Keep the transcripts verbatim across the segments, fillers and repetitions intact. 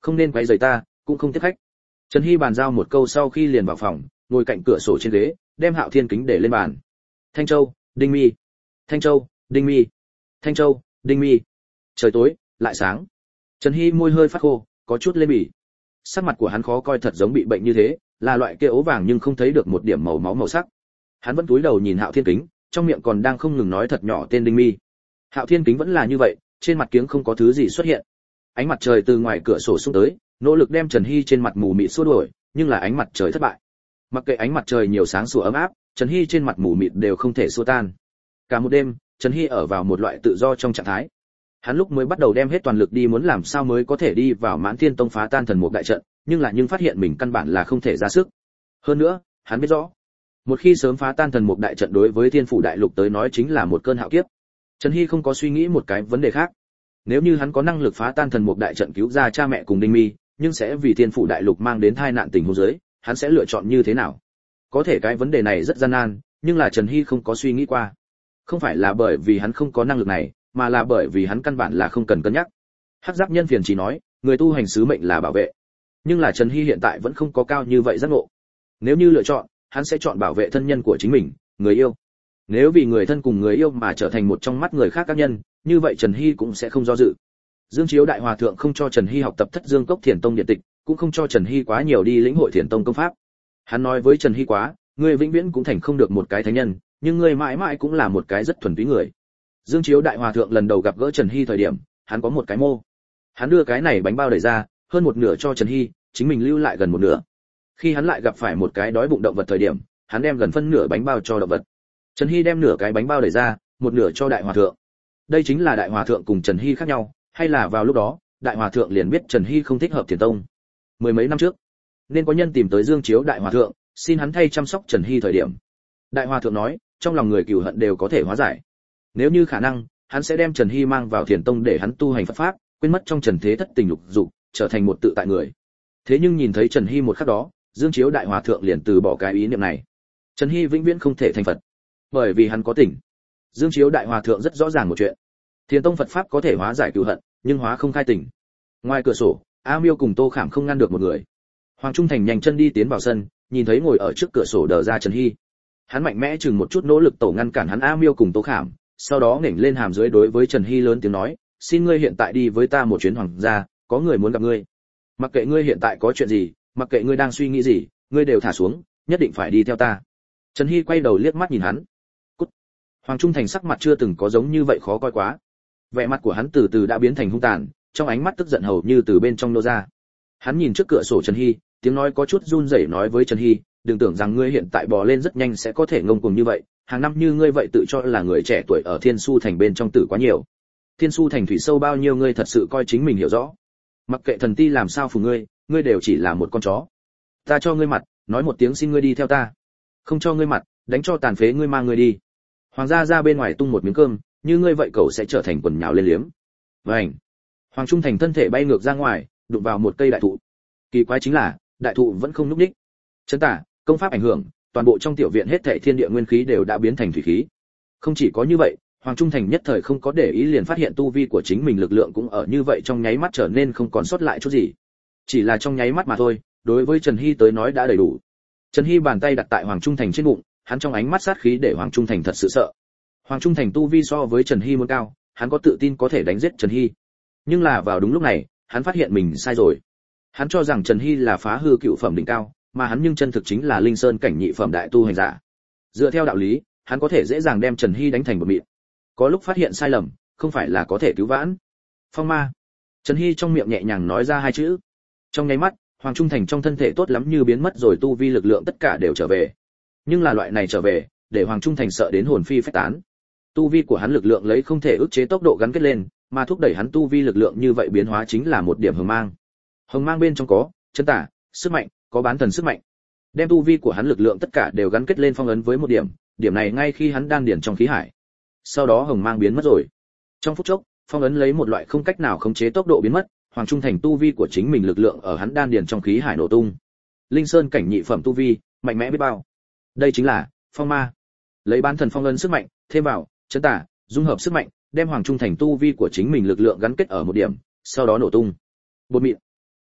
Không nên quấy rầy ta, cũng không tiếp khách. Trần Hy bàn giao một câu sau khi liền vào phòng, ngồi cạnh cửa sổ trên ghế, đem Hạo Thiên kính để lên bàn. Thanh Châu, Đinh Mi. Thanh Châu, Đinh Mi. Thanh Châu, Đinh Mi. Trời tối, lại sáng. Trần Hy môi hơi phát khô, có chút lên bỉ. Sắc mặt của hắn khó coi thật giống bị bệnh như thế, là loại kia ố vàng nhưng không thấy được một điểm màu máu màu sắc. Hắn vẫn cúi đầu nhìn Hạo Thiên kính, trong miệng còn đang không ngừng nói thật nhỏ tên Đinh Mi. Hạo Thiên kính vẫn là như vậy, trên mặt kiếng không có thứ gì xuất hiện. Ánh mặt trời từ ngoài cửa sổ xuống tới, nỗ lực đem Trần Hy trên mặt mù mịt xua đuổi, nhưng là ánh mặt trời thất bại. Mặc kệ ánh mặt trời nhiều sáng sủa ấm áp, Trần Hy trên mặt mù mịt đều không thể xua tan. Cả một đêm, Trần Hy ở vào một loại tự do trong trạng thái. Hắn lúc mới bắt đầu đem hết toàn lực đi muốn làm sao mới có thể đi vào Mãn Thiên Tông phá tan thần mục đại trận, nhưng là nhưng phát hiện mình căn bản là không thể ra sức. Hơn nữa, hắn biết rõ, một khi sớm phá tan thần mục đại trận đối với Thiên phủ đại lục tới nói chính là một cơn hạo kiếp. Trần Hy không có suy nghĩ một cái vấn đề khác. Nếu như hắn có năng lực phá tan thần mục đại trận cứu ra cha mẹ cùng Đinh Mi, nhưng sẽ vì Thiên phủ đại lục mang đến tai nạn tình huống dưới, hắn sẽ lựa chọn như thế nào? Có thể cái vấn đề này rất gian nan, nhưng là Trần Hy không có suy nghĩ qua. Không phải là bởi vì hắn không có năng lực này, mà là bởi vì hắn căn bản là không cần cân nhắc. Hắc Giáp Nhân Phiền chỉ nói, người tu hành sứ mệnh là bảo vệ. Nhưng là Trần Hy hiện tại vẫn không có cao như vậy giác ngộ. Nếu như lựa chọn, hắn sẽ chọn bảo vệ thân nhân của chính mình, người yêu. Nếu vì người thân cùng người yêu mà trở thành một trong mắt người khác các nhân, như vậy Trần Hy cũng sẽ không do dự. Dương Chiếu đại hòa thượng không cho Trần Hy học tập Thất Dương Cốc Thiền Tông điện tịch, cũng không cho Trần Hy quá nhiều đi lĩnh hội Thiền Tông công pháp. Hắn nói với Trần Hy quá, ngươi vĩnh viễn cũng thành không được một cái thánh nhân, nhưng ngươi mãi mãi cũng là một cái rất thuần túy người. Dương Chiếu đại hòa thượng lần đầu gặp gỡ Trần Hy thời điểm, hắn có một cái mô. Hắn đưa cái này bánh bao đẩy ra, hơn một nửa cho Trần Hy, chính mình lưu lại gần một nửa. Khi hắn lại gặp phải một cái đói bụng động vật thời điểm, hắn đem gần phân nửa bánh bao cho động vật. Trần Hy đem nửa cái bánh bao đẩy ra, một nửa cho đại hòa thượng. Đây chính là đại hòa thượng cùng Trần Hy khác nhau, hay là vào lúc đó, đại hòa thượng liền biết Trần Hy không thích hợp Thiền Tông. Mười mấy năm trước, nên có nhân tìm tới Dương Chiếu đại hòa thượng, xin hắn thay chăm sóc Trần Hy thời điểm. Đại hòa thượng nói, trong lòng người cừu hận đều có thể hóa giải. Nếu như khả năng, hắn sẽ đem Trần Hy mang vào Thiền Tông để hắn tu hành Phật pháp, quên mất trong trần thế thất tình lục dục, trở thành một tự tại người. Thế nhưng nhìn thấy Trần Hy một khắc đó, Dương Chiếu đại hòa thượng liền từ bỏ cái ý niệm này. Trần Hy vĩnh viễn không thể thành Phật, bởi vì hắn có tình. Dương Chiếu đại hòa thượng rất rõ ràng một chuyện. Thiền Tông Phật pháp có thể hóa giải cừu hận, nhưng hóa không khai tình. Ngoài cửa sổ, A Miêu cùng Tô Khảm không ngăn được một người. Hoàng Trung Thành nhanh chân đi tiến vào sân, nhìn thấy ngồi ở trước cửa sổ đờ ra Trần Hy. Hắn mạnh mẽ chừng một chút nỗ lực tổ ngăn cản hắn A Miêu cùng Tô Khảm, sau đó ngẩng lên hàm dưới đối với Trần Hy lớn tiếng nói, xin ngươi hiện tại đi với ta một chuyến hoàng gia, có người muốn gặp ngươi. Mặc kệ ngươi hiện tại có chuyện gì, mặc kệ ngươi đang suy nghĩ gì, ngươi đều thả xuống, nhất định phải đi theo ta. Trần Hy quay đầu liếc mắt nhìn hắn. Cút. Hoàng Trung Thành sắc mặt chưa từng có giống như vậy khó coi quá. Vẻ mặt của hắn từ từ đã biến thành hung tàn, trong ánh mắt tức giận hầu như từ bên trong nô ra. Hắn nhìn trước cửa sổ Trần Hy, tiếng nói có chút run rẩy nói với Trần Hy, đừng tưởng rằng ngươi hiện tại bò lên rất nhanh sẽ có thể ngông cuồng như vậy, hàng năm như ngươi vậy tự cho là người trẻ tuổi ở Thiên Su thành bên trong tử quá nhiều. Thiên Su thành thủy sâu bao nhiêu ngươi thật sự coi chính mình hiểu rõ. Mặc kệ thần ti làm sao phù ngươi, ngươi đều chỉ là một con chó. Ta cho ngươi mặt, nói một tiếng xin ngươi đi theo ta. Không cho ngươi mặt, đánh cho tàn phế ngươi mang ngươi đi. Hoàng gia ra bên ngoài tung một miếng cơm, như ngươi vậy cậu sẽ trở thành quần nhào lên liếm. Vành. Hoàng Trung Thành thân thể bay ngược ra ngoài, đụng vào một cây đại thụ. Kỳ quái chính là, đại thụ vẫn không nhúc nhích. Chấn tả, công pháp ảnh hưởng, toàn bộ trong tiểu viện hết thảy thiên địa nguyên khí đều đã biến thành thủy khí. Không chỉ có như vậy, Hoàng Trung Thành nhất thời không có để ý liền phát hiện tu vi của chính mình lực lượng cũng ở như vậy trong nháy mắt trở nên không còn sót lại chút gì. Chỉ là trong nháy mắt mà thôi, đối với Trần Hy tới nói đã đầy đủ. Trần Hy bàn tay đặt tại Hoàng Trung Thành trên bụng, hắn trong ánh mắt sát khí để Hoàng Trung Thành thật sự sợ. Hoàng Trung Thành tu vi so với Trần Hy muốn cao, hắn có tự tin có thể đánh giết Trần Hy. Nhưng là vào đúng lúc này, hắn phát hiện mình sai rồi. Hắn cho rằng Trần Hy là phá hư cựu phẩm đỉnh cao, mà hắn nhưng chân thực chính là linh sơn cảnh nhị phẩm đại tu hành giả. Dựa theo đạo lý, hắn có thể dễ dàng đem Trần Hy đánh thành một mịn. Có lúc phát hiện sai lầm, không phải là có thể cứu vãn. Phong ma. Trần Hy trong miệng nhẹ nhàng nói ra hai chữ. Trong nháy mắt, Hoàng Trung Thành trong thân thể tốt lắm như biến mất rồi tu vi lực lượng tất cả đều trở về. Nhưng là loại này trở về, để Hoàng Trung Thành sợ đến hồn phi phách tán. Tu vi của hắn lực lượng lấy không thể ức chế tốc độ gắn kết lên, mà thúc đẩy hắn tu vi lực lượng như vậy biến hóa chính là một điểm hồng mang. Hồng mang bên trong có chân tả, sức mạnh, có bán thần sức mạnh. Đem tu vi của hắn lực lượng tất cả đều gắn kết lên phong ấn với một điểm, điểm này ngay khi hắn đan điển trong khí hải. Sau đó hồng mang biến mất rồi. Trong phút chốc, phong ấn lấy một loại không cách nào khống chế tốc độ biến mất, Hoàng Trung Thành tu vi của chính mình lực lượng ở hắn đan điển trong khí hải nổ tung. Linh sơn cảnh nhị phẩm tu vi, mạnh mẽ biết bao. Đây chính là phong ma. Lấy bán thần phong ấn sức mạnh, thêm vào chân tả, dung hợp sức mạnh, đem Hoàng Trung Thành tu vi của chính mình lực lượng gắn kết ở một điểm, sau đó nổ tung. Bột mịn.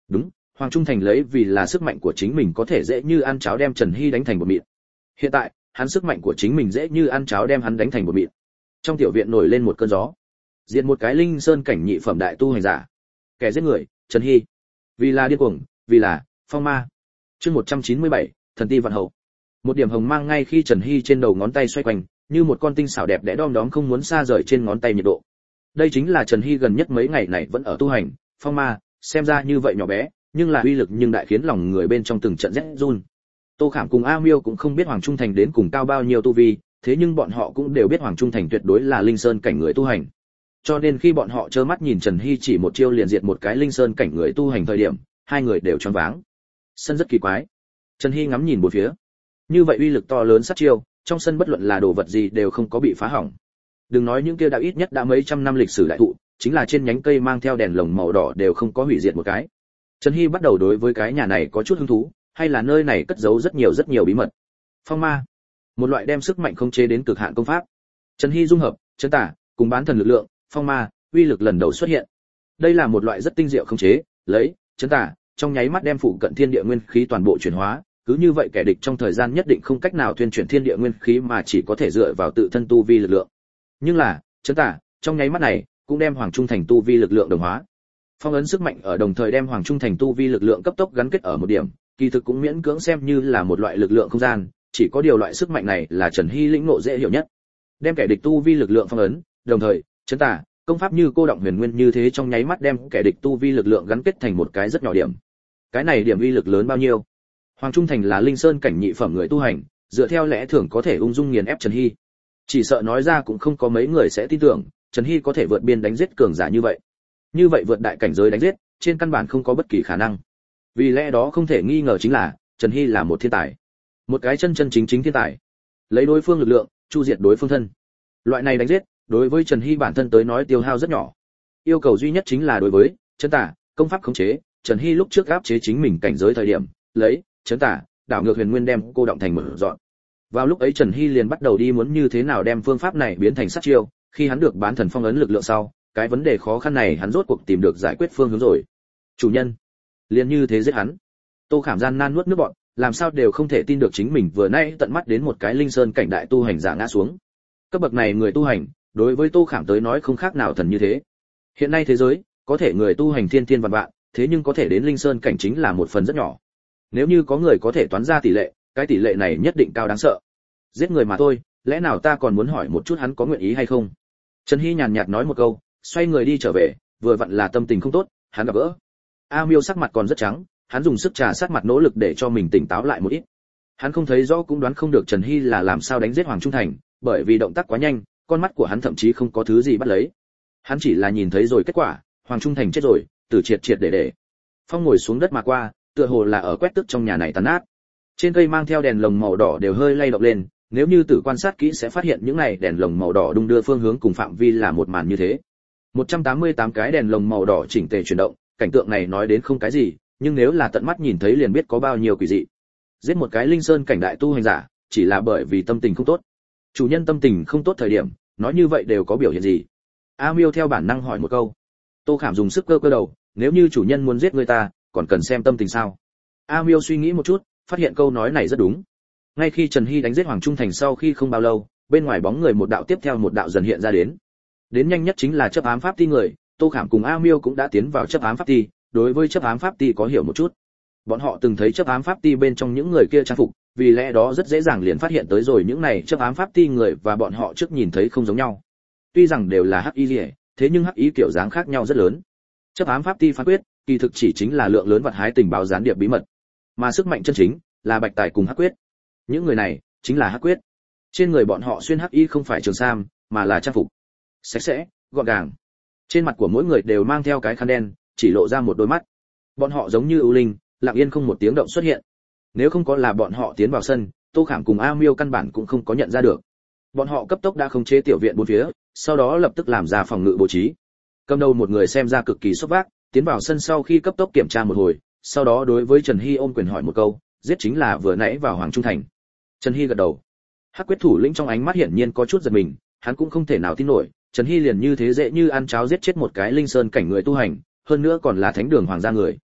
Đúng, Hoàng Trung Thành lấy vì là sức mạnh của chính mình có thể dễ như ăn cháo đem Trần Hy đánh thành bột mịn. Hiện tại, hắn sức mạnh của chính mình dễ như ăn cháo đem hắn đánh thành bột mịn. Trong tiểu viện nổi lên một cơn gió. Diệt một cái linh sơn cảnh nhị phẩm đại tu hành giả. Kẻ giết người, Trần Hy. Vì là điên cuồng, vì là phong ma. Chương một trăm chín mươi bảy, thần ti vạn hậu. Một điểm hồng mang ngay khi Trần Hy trên đầu ngón tay xoay quanh, như một con tinh xảo đẹp đẽ đom đóm không muốn xa rời trên ngón tay nhiệt độ. Đây chính là Trần Hy gần nhất mấy ngày này vẫn ở tu hành, phong ma, xem ra như vậy nhỏ bé, nhưng là uy lực nhưng đại khiến lòng người bên trong từng trận rét run. Tô Khảm cùng A Miêu cũng không biết Hoàng Trung Thành đến cùng cao bao nhiêu tu vi, thế nhưng bọn họ cũng đều biết Hoàng Trung Thành tuyệt đối là linh sơn cảnh người tu hành. Cho nên khi bọn họ trơ mắt nhìn Trần Hy chỉ một chiêu liền diệt một cái linh sơn cảnh người tu hành thời điểm, hai người đều choáng váng. Sân rất kỳ quái. Trần Hy ngắm nhìn bốn phía. Như vậy uy lực to lớn sát chiêu, trong sân bất luận là đồ vật gì đều không có bị phá hỏng. Đừng nói những kia đã ít nhất đã mấy trăm năm lịch sử đại thụ, chính là trên nhánh cây mang theo đèn lồng màu đỏ đều không có hủy diệt một cái. Trần Hy bắt đầu đối với cái nhà này có chút hứng thú, hay là nơi này cất giấu rất nhiều rất nhiều bí mật. Phong ma, một loại đem sức mạnh khống chế đến cực hạn công pháp. Trần Hy dung hợp, chân tả, cùng bán thần lực lượng, phong ma, uy lực lần đầu xuất hiện. Đây là một loại rất tinh diệu khống chế, lấy, chân tả, trong nháy mắt đem phụ cận thiên địa nguyên khí toàn bộ chuyển hóa, cứ như vậy kẻ địch trong thời gian nhất định không cách nào tuyên chuyển thiên địa nguyên khí mà chỉ có thể dựa vào tự thân tu vi lực lượng. Nhưng là, chân tả, trong nháy mắt này, cũng đem Hoàng Trung Thành tu vi lực lượng đồng hóa. Phong ấn sức mạnh ở đồng thời đem Hoàng Trung Thành tu vi lực lượng cấp tốc gắn kết ở một điểm, kỳ thực cũng miễn cưỡng xem như là một loại lực lượng không gian, chỉ có điều loại sức mạnh này là Trần Hy lĩnh ngộ dễ hiểu nhất. Đem kẻ địch tu vi lực lượng phong ấn, đồng thời, chấn tả, công pháp như cô động huyền nguyên như thế trong nháy mắt đem kẻ địch tu vi lực lượng gắn kết thành một cái rất nhỏ điểm. Cái này điểm uy lực lớn bao nhiêu? Hoàng Trung Thành là linh sơn cảnh nhị phẩm người tu hành, dựa theo lẽ thường có thể ung dung nghiền ép Trần Hy. Chỉ sợ nói ra cũng không có mấy người sẽ tin tưởng, Trần Hy có thể vượt biên đánh giết cường giả như vậy. Như vậy vượt đại cảnh giới đánh giết, trên căn bản không có bất kỳ khả năng. Vì lẽ đó không thể nghi ngờ chính là, Trần Hy là một thiên tài. Một cái chân chân chính chính thiên tài. Lấy đối phương lực lượng, chu diệt đối phương thân. Loại này đánh giết, đối với Trần Hy bản thân tới nói tiêu hao rất nhỏ. Yêu cầu duy nhất chính là đối với chân tả, công pháp khống chế, Trần Hy lúc trước áp chế chính mình cảnh giới thời điểm, lấy chân tả, đảo ngược huyền nguyên đem cô động thành mở dọn. Vào lúc ấy Trần Hy liền bắt đầu đi muốn như thế nào đem phương pháp này biến thành sát chiêu, khi hắn được bán thần phong ấn lực lượng sau, cái vấn đề khó khăn này hắn rốt cuộc tìm được giải quyết phương hướng rồi. Chủ nhân, liền như thế giết hắn. Tô Khảm gian nan nuốt nước bọt, làm sao đều không thể tin được chính mình vừa nãy tận mắt đến một cái linh sơn cảnh đại tu hành giả ngã xuống. Cấp bậc này người tu hành, đối với Tô Khảm tới nói không khác nào thần như thế. Hiện nay thế giới, có thể người tu hành thiên thiên vạn vạn, thế nhưng có thể đến linh sơn cảnh chính là một phần rất nhỏ. Nếu như có người có thể toán ra tỷ lệ, cái tỷ lệ này nhất định cao đáng sợ. Giết người mà thôi, lẽ nào ta còn muốn hỏi một chút hắn có nguyện ý hay không? Trần Hy nhàn nhạt nói một câu, xoay người đi trở về, vừa vặn là tâm tình không tốt, hắn gặp gỡ. A Miêu sắc mặt còn rất trắng, hắn dùng sức trà sát mặt nỗ lực để cho mình tỉnh táo lại một ít. Hắn không thấy rõ cũng đoán không được Trần Hy là làm sao đánh giết Hoàng Trung Thành, bởi vì động tác quá nhanh, con mắt của hắn thậm chí không có thứ gì bắt lấy. Hắn chỉ là nhìn thấy rồi kết quả, Hoàng Trung Thành chết rồi, tử triệt triệt để để. Phong ngồi xuống đất mà qua, tựa hồ là ở quét tức trong nhà này tàn nát. Trên cây mang theo đèn lồng màu đỏ đều hơi lay động lên, nếu như tử quan sát kỹ sẽ phát hiện những này đèn lồng màu đỏ đung đưa phương hướng cùng phạm vi là một màn như thế. một trăm tám mươi tám cái đèn lồng màu đỏ chỉnh tề chuyển động, cảnh tượng này nói đến không cái gì, nhưng nếu là tận mắt nhìn thấy liền biết có bao nhiêu quỷ dị. Giết một cái linh sơn cảnh đại tu hành giả, chỉ là bởi vì tâm tình không tốt. Chủ nhân tâm tình không tốt thời điểm, nói như vậy đều có biểu hiện gì? A Miêu theo bản năng hỏi một câu. Tô Khảm dùng sức cơ cơ đầu, nếu như chủ nhân muốn giết người ta, còn cần xem tâm tình sao? A Miêu suy nghĩ một chút, phát hiện câu nói này rất đúng. Ngay khi Trần Hy đánh giết Hoàng Trung Thành sau khi không bao lâu, bên ngoài bóng người một đạo tiếp theo một đạo dần hiện ra đến. Đến nhanh nhất chính là chấp ám pháp ti người, Tô Khảm cùng A Miêu cũng đã tiến vào chấp ám pháp ti, đối với chấp ám pháp ti có hiểu một chút. Bọn họ từng thấy chấp ám pháp ti bên trong những người kia trang phục, vì lẽ đó rất dễ dàng liền phát hiện tới rồi những này chấp ám pháp ti người và bọn họ trước nhìn thấy không giống nhau. Tuy rằng đều là hắc y liễu, thế nhưng hắc y kiểu dáng khác nhau rất lớn. Chấp ám pháp ti phán quyết, kỳ thực chỉ chính là lượng lớn vật hái tình báo gián điệp bí mật, mà sức mạnh chân chính là bạch tài cùng hắc quyết. Những người này chính là hắc quyết. Trên người bọn họ xuyên hắc y không phải trường sam, mà là trang phục sạch sẽ, gọn gàng. Trên mặt của mỗi người đều mang theo cái khăn đen, chỉ lộ ra một đôi mắt. Bọn họ giống như ưu linh, lặng yên không một tiếng động xuất hiện. Nếu không có là bọn họ tiến vào sân, Tô Khảm cùng A Miêu căn bản cũng không có nhận ra được. Bọn họ cấp tốc đã khống chế tiểu viện bốn phía, sau đó lập tức làm ra phòng ngự bố trí. Cầm đầu một người xem ra cực kỳ sốt vác, tiến vào sân sau khi cấp tốc kiểm tra một hồi, sau đó đối với Trần Hy ôm quyền hỏi một câu, giết chính là vừa nãy vào Hoàng Trung Thành. Trần Hy gật đầu. Hắc quyết thủ lĩnh trong ánh mắt hiển nhiên có chút giật mình, hắn cũng không thể nào tin nổi, Trần Hy liền như thế dễ như ăn cháo giết chết một cái linh sơn cảnh người tu hành, hơn nữa còn là thánh đường hoàng gia người.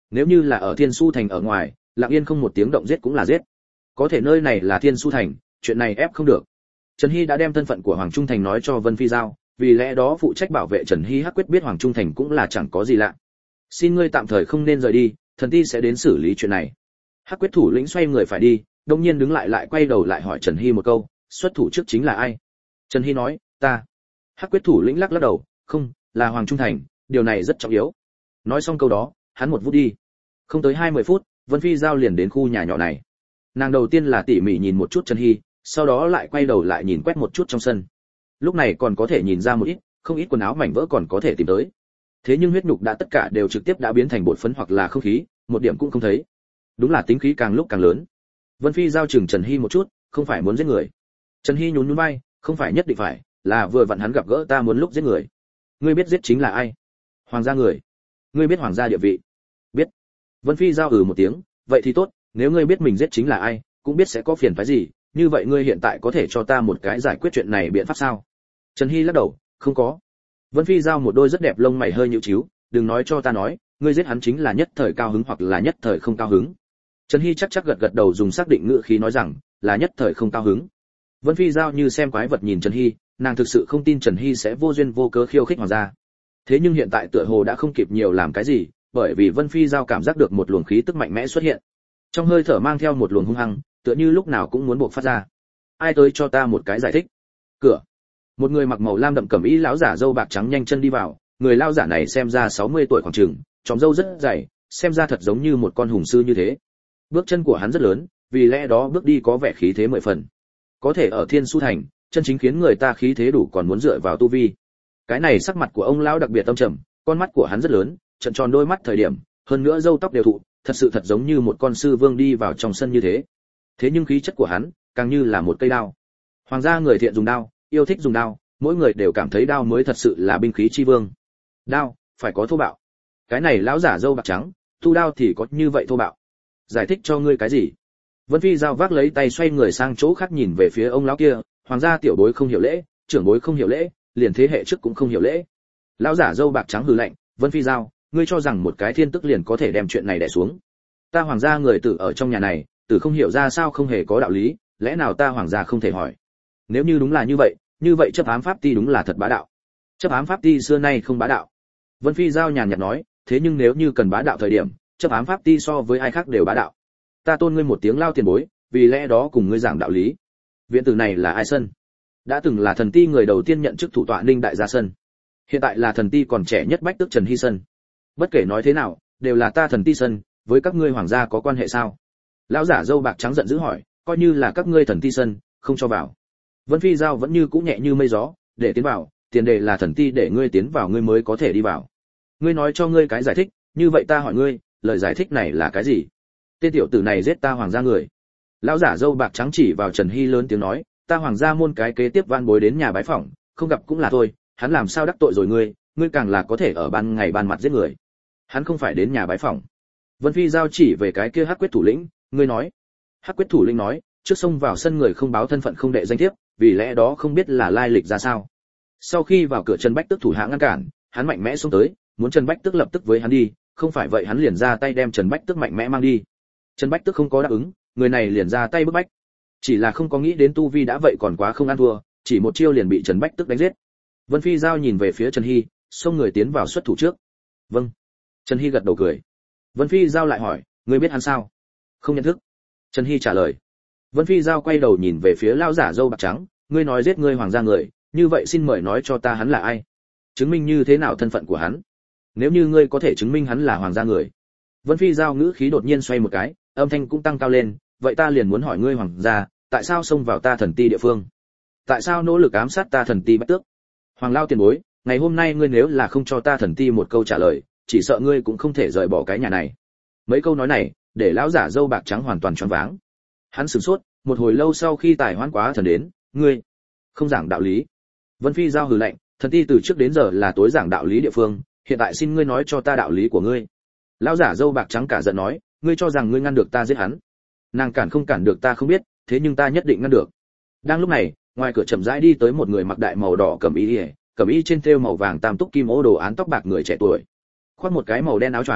Nếu như là ở Thiên Su thành ở ngoài, lặng yên không một tiếng động giết cũng là giết. Có thể nơi này là Thiên Su thành, chuyện này ép không được. Trần Hy đã đem thân phận của Hoàng Trung Thành nói cho Vân Phi Giao, vì lẽ đó phụ trách bảo vệ Trần Hy Hắc Quyết biết Hoàng Trung Thành cũng là chẳng có gì lạ. Xin ngươi tạm thời không nên rời đi, thần ti sẽ đến xử lý chuyện này. Hắc Quyết thủ lĩnh xoay người phải đi, đột nhiên đứng lại lại quay đầu lại hỏi Trần Hy một câu, xuất thủ trước chính là ai? Trần Hy nói, ta. Hắc Quyết thủ lĩnh lắc lắc đầu, không, là Hoàng Trung Thành, điều này rất trọng yếu. Nói xong câu đó, hắn một vút đi. Không tới hai mươi phút, Vân Phi Giao liền đến khu nhà nhỏ này. Nàng đầu tiên là tỉ mỉ nhìn một chút Trần Hy, sau đó lại quay đầu lại nhìn quét một chút trong sân. Lúc này còn có thể nhìn ra một ít, không ít quần áo mảnh vỡ còn có thể tìm tới. Thế nhưng huyết nhục đã tất cả đều trực tiếp đã biến thành bột phấn hoặc là không khí, một điểm cũng không thấy. Đúng là tính khí càng lúc càng lớn. Vân Phi Giao chừng Trần Hy một chút, không phải muốn giết người. Trần Hy nhún nhún vai, không phải nhất định phải, là vừa vặn hắn gặp gỡ ta muốn lúc giết người. Ngươi biết giết chính là ai? Hoàng gia người. Ngươi biết hoàng gia địa vị? Biết. Vân Phi Giao ừ một tiếng, vậy thì tốt, nếu ngươi biết mình giết chính là ai, cũng biết sẽ có phiền phức gì, như vậy ngươi hiện tại có thể cho ta một cái giải quyết chuyện này biện pháp sao? Trần Hy lắc đầu, không có. Vân Phi Giao một đôi rất đẹp lông mày hơi nhíu chíu, đừng nói cho ta nói, ngươi giết hắn chính là nhất thời cao hứng hoặc là nhất thời không cao hứng. Trần Hy chắc chắc gật gật đầu dùng xác định ngữ khí nói rằng, là nhất thời không cao hứng. Vân Phi Giao như xem quái vật nhìn Trần Hy, nàng thực sự không tin Trần Hy sẽ vô duyên vô cớ khiêu khích hoàng gia. Thế nhưng hiện tại tựa hồ đã không kịp nhiều làm cái gì, bởi vì Vân Phi Giao cảm giác được một luồng khí tức mạnh mẽ xuất hiện. Trong hơi thở mang theo một luồng hung hăng, tựa như lúc nào cũng muốn buộc phát ra. Ai tới cho ta một cái giải thích? Cửa. Một người mặc màu lam đậm cẩm y lão giả râu bạc trắng nhanh chân đi vào, người lão giả này xem ra sáu mươi tuổi khoảng chừng, chòm râu rất dày, xem ra thật giống như một con hùng sư như thế. Bước chân của hắn rất lớn, vì lẽ đó bước đi có vẻ khí thế mười phần. Có thể ở Thiên Su thành, chân chính khiến người ta khí thế đủ còn muốn dựa vào tu vi. Cái này sắc mặt của ông lão đặc biệt tâm trầm, con mắt của hắn rất lớn, trận tròn đôi mắt thời điểm, hơn nữa râu tóc đều thụ, thật sự thật giống như một con sư vương đi vào trong sân như thế. Thế nhưng khí chất của hắn, càng như là một cây đao. Hoàng gia người thiện dùng đao, yêu thích dùng đao, mỗi người đều cảm thấy đao mới thật sự là binh khí chi vương. Đao, phải có thô bạo. Cái này lão giả râu bạc trắng, tu đao thì có như vậy thô bạo. Giải thích cho ngươi cái gì? Vân Phi Giao vác lấy tay xoay người sang chỗ khác nhìn về phía ông lão kia, hoàng gia tiểu bối không hiểu lễ, trưởng bối không hiểu lễ, liền thế hệ trước cũng không hiểu lễ. Lão giả râu bạc trắng hừ lạnh, Vân Phi Giao, ngươi cho rằng một cái thiên tức liền có thể đem chuyện này đè xuống? Ta hoàng gia người tử ở trong nhà này, tử không hiểu ra sao không hề có đạo lý, lẽ nào ta hoàng gia không thể hỏi? Nếu như đúng là như vậy, như vậy chấp ám pháp ti đúng là thật bá đạo. Chấp ám pháp ti xưa nay không bá đạo. Vân Phi Giao nhàn nhạt nói, thế nhưng nếu như cần bá đạo thời điểm, chấp ám pháp ti so với ai khác đều bá đạo. Ta tôn ngươi một tiếng lao tiền bối, vì lẽ đó cùng ngươi giảng đạo lý. Viện tử này là ai sân? Đã từng là thần ti người đầu tiên nhận chức thủ tọa Ninh đại gia sân. Hiện tại là thần ti còn trẻ nhất bách tước Trần Hy sân. Bất kể nói thế nào, đều là ta thần ti sân, với các ngươi hoàng gia có quan hệ sao? Lão giả râu bạc trắng giận dữ hỏi, coi như là các ngươi thần ti sân, không cho vào. Vân Phi Giao vẫn như cũ nhẹ như mây gió, để tiến vào, tiền đề là thần ti để ngươi tiến vào ngươi mới có thể đi vào. Ngươi nói cho ngươi cái giải thích, như vậy ta hỏi ngươi, lời giải thích này là cái gì? Tên tiểu tử này giết ta hoàng gia người. Lão giả râu bạc trắng chỉ vào Trần Hy lớn tiếng nói, ta hoàng gia môn cái kế tiếp van bối đến nhà bái phỏng, không gặp cũng là thôi, hắn làm sao đắc tội rồi ngươi, ngươi càng là có thể ở ban ngày ban mặt giết người. Hắn không phải đến nhà bái phỏng. Vân Phi Giao chỉ về cái kia Hắc Quyết thủ lĩnh, ngươi nói. Hắc Quyết thủ lĩnh nói, trước xông vào sân người không báo thân phận không đệ danh thiếp, vì lẽ đó không biết là lai lịch ra sao. Sau khi vào cửa Trần Bách Tước thủ hạ ngăn cản, hắn mạnh mẽ xông tới, muốn Trần Bách Tước lập tức với hắn đi, không phải vậy hắn liền ra tay đem Trần Bách Tước mạnh mẽ mang đi. Trần Bách Tước không có đáp ứng, người này liền ra tay bức bách. Chỉ là không có nghĩ đến tu vi đã vậy còn quá không ăn thua, chỉ một chiêu liền bị Trần Bách Tước đánh giết. Vân Phi Giao nhìn về phía Trần Hy, xông người tiến vào xuất thủ trước. Vâng. Trần Hy gật đầu cười. Vân Phi Giao lại hỏi, ngươi biết hắn sao? Không nhận thức. Trần Hy trả lời. Vân Phi Giao quay đầu nhìn về phía lão giả râu bạc trắng, ngươi nói giết ngươi hoàng gia người, như vậy xin mời nói cho ta hắn là ai, chứng minh như thế nào thân phận của hắn. Nếu như ngươi có thể chứng minh hắn là hoàng gia người. Vân Phi Giao ngữ khí đột nhiên xoay một cái, âm thanh cũng tăng cao lên, vậy ta liền muốn hỏi ngươi hoàng gia, tại sao xông vào ta thần ti địa phương? Tại sao nỗ lực ám sát ta thần ti Bách Tước? Hoàng lao tiền bối, ngày hôm nay ngươi nếu là không cho ta thần ti một câu trả lời, chỉ sợ ngươi cũng không thể rời bỏ cái nhà này. Mấy câu nói này, để lão giả râu bạc trắng hoàn toàn choáng váng. Hắn sửng sốt, một hồi lâu sau khi tài hoãn quá thần đến, ngươi không giảng đạo lý. Vân Phi Giao hừ lạnh, thần ti từ trước đến giờ là tối giảng đạo lý địa phương, hiện tại xin ngươi nói cho ta đạo lý của ngươi. Lão giả râu bạc trắng cả giận nói, ngươi cho rằng ngươi ngăn được ta giết hắn? Nàng cản không cản được ta không biết, thế nhưng ta nhất định ngăn được. Đang lúc này, ngoài cửa chậm rãi đi tới một người mặc đại màu đỏ cẩm y ỉa, cẩm y trên thêu màu vàng tam túc kim ô đồ án tóc bạc người trẻ tuổi, khoác một cái màu đen áo choàng,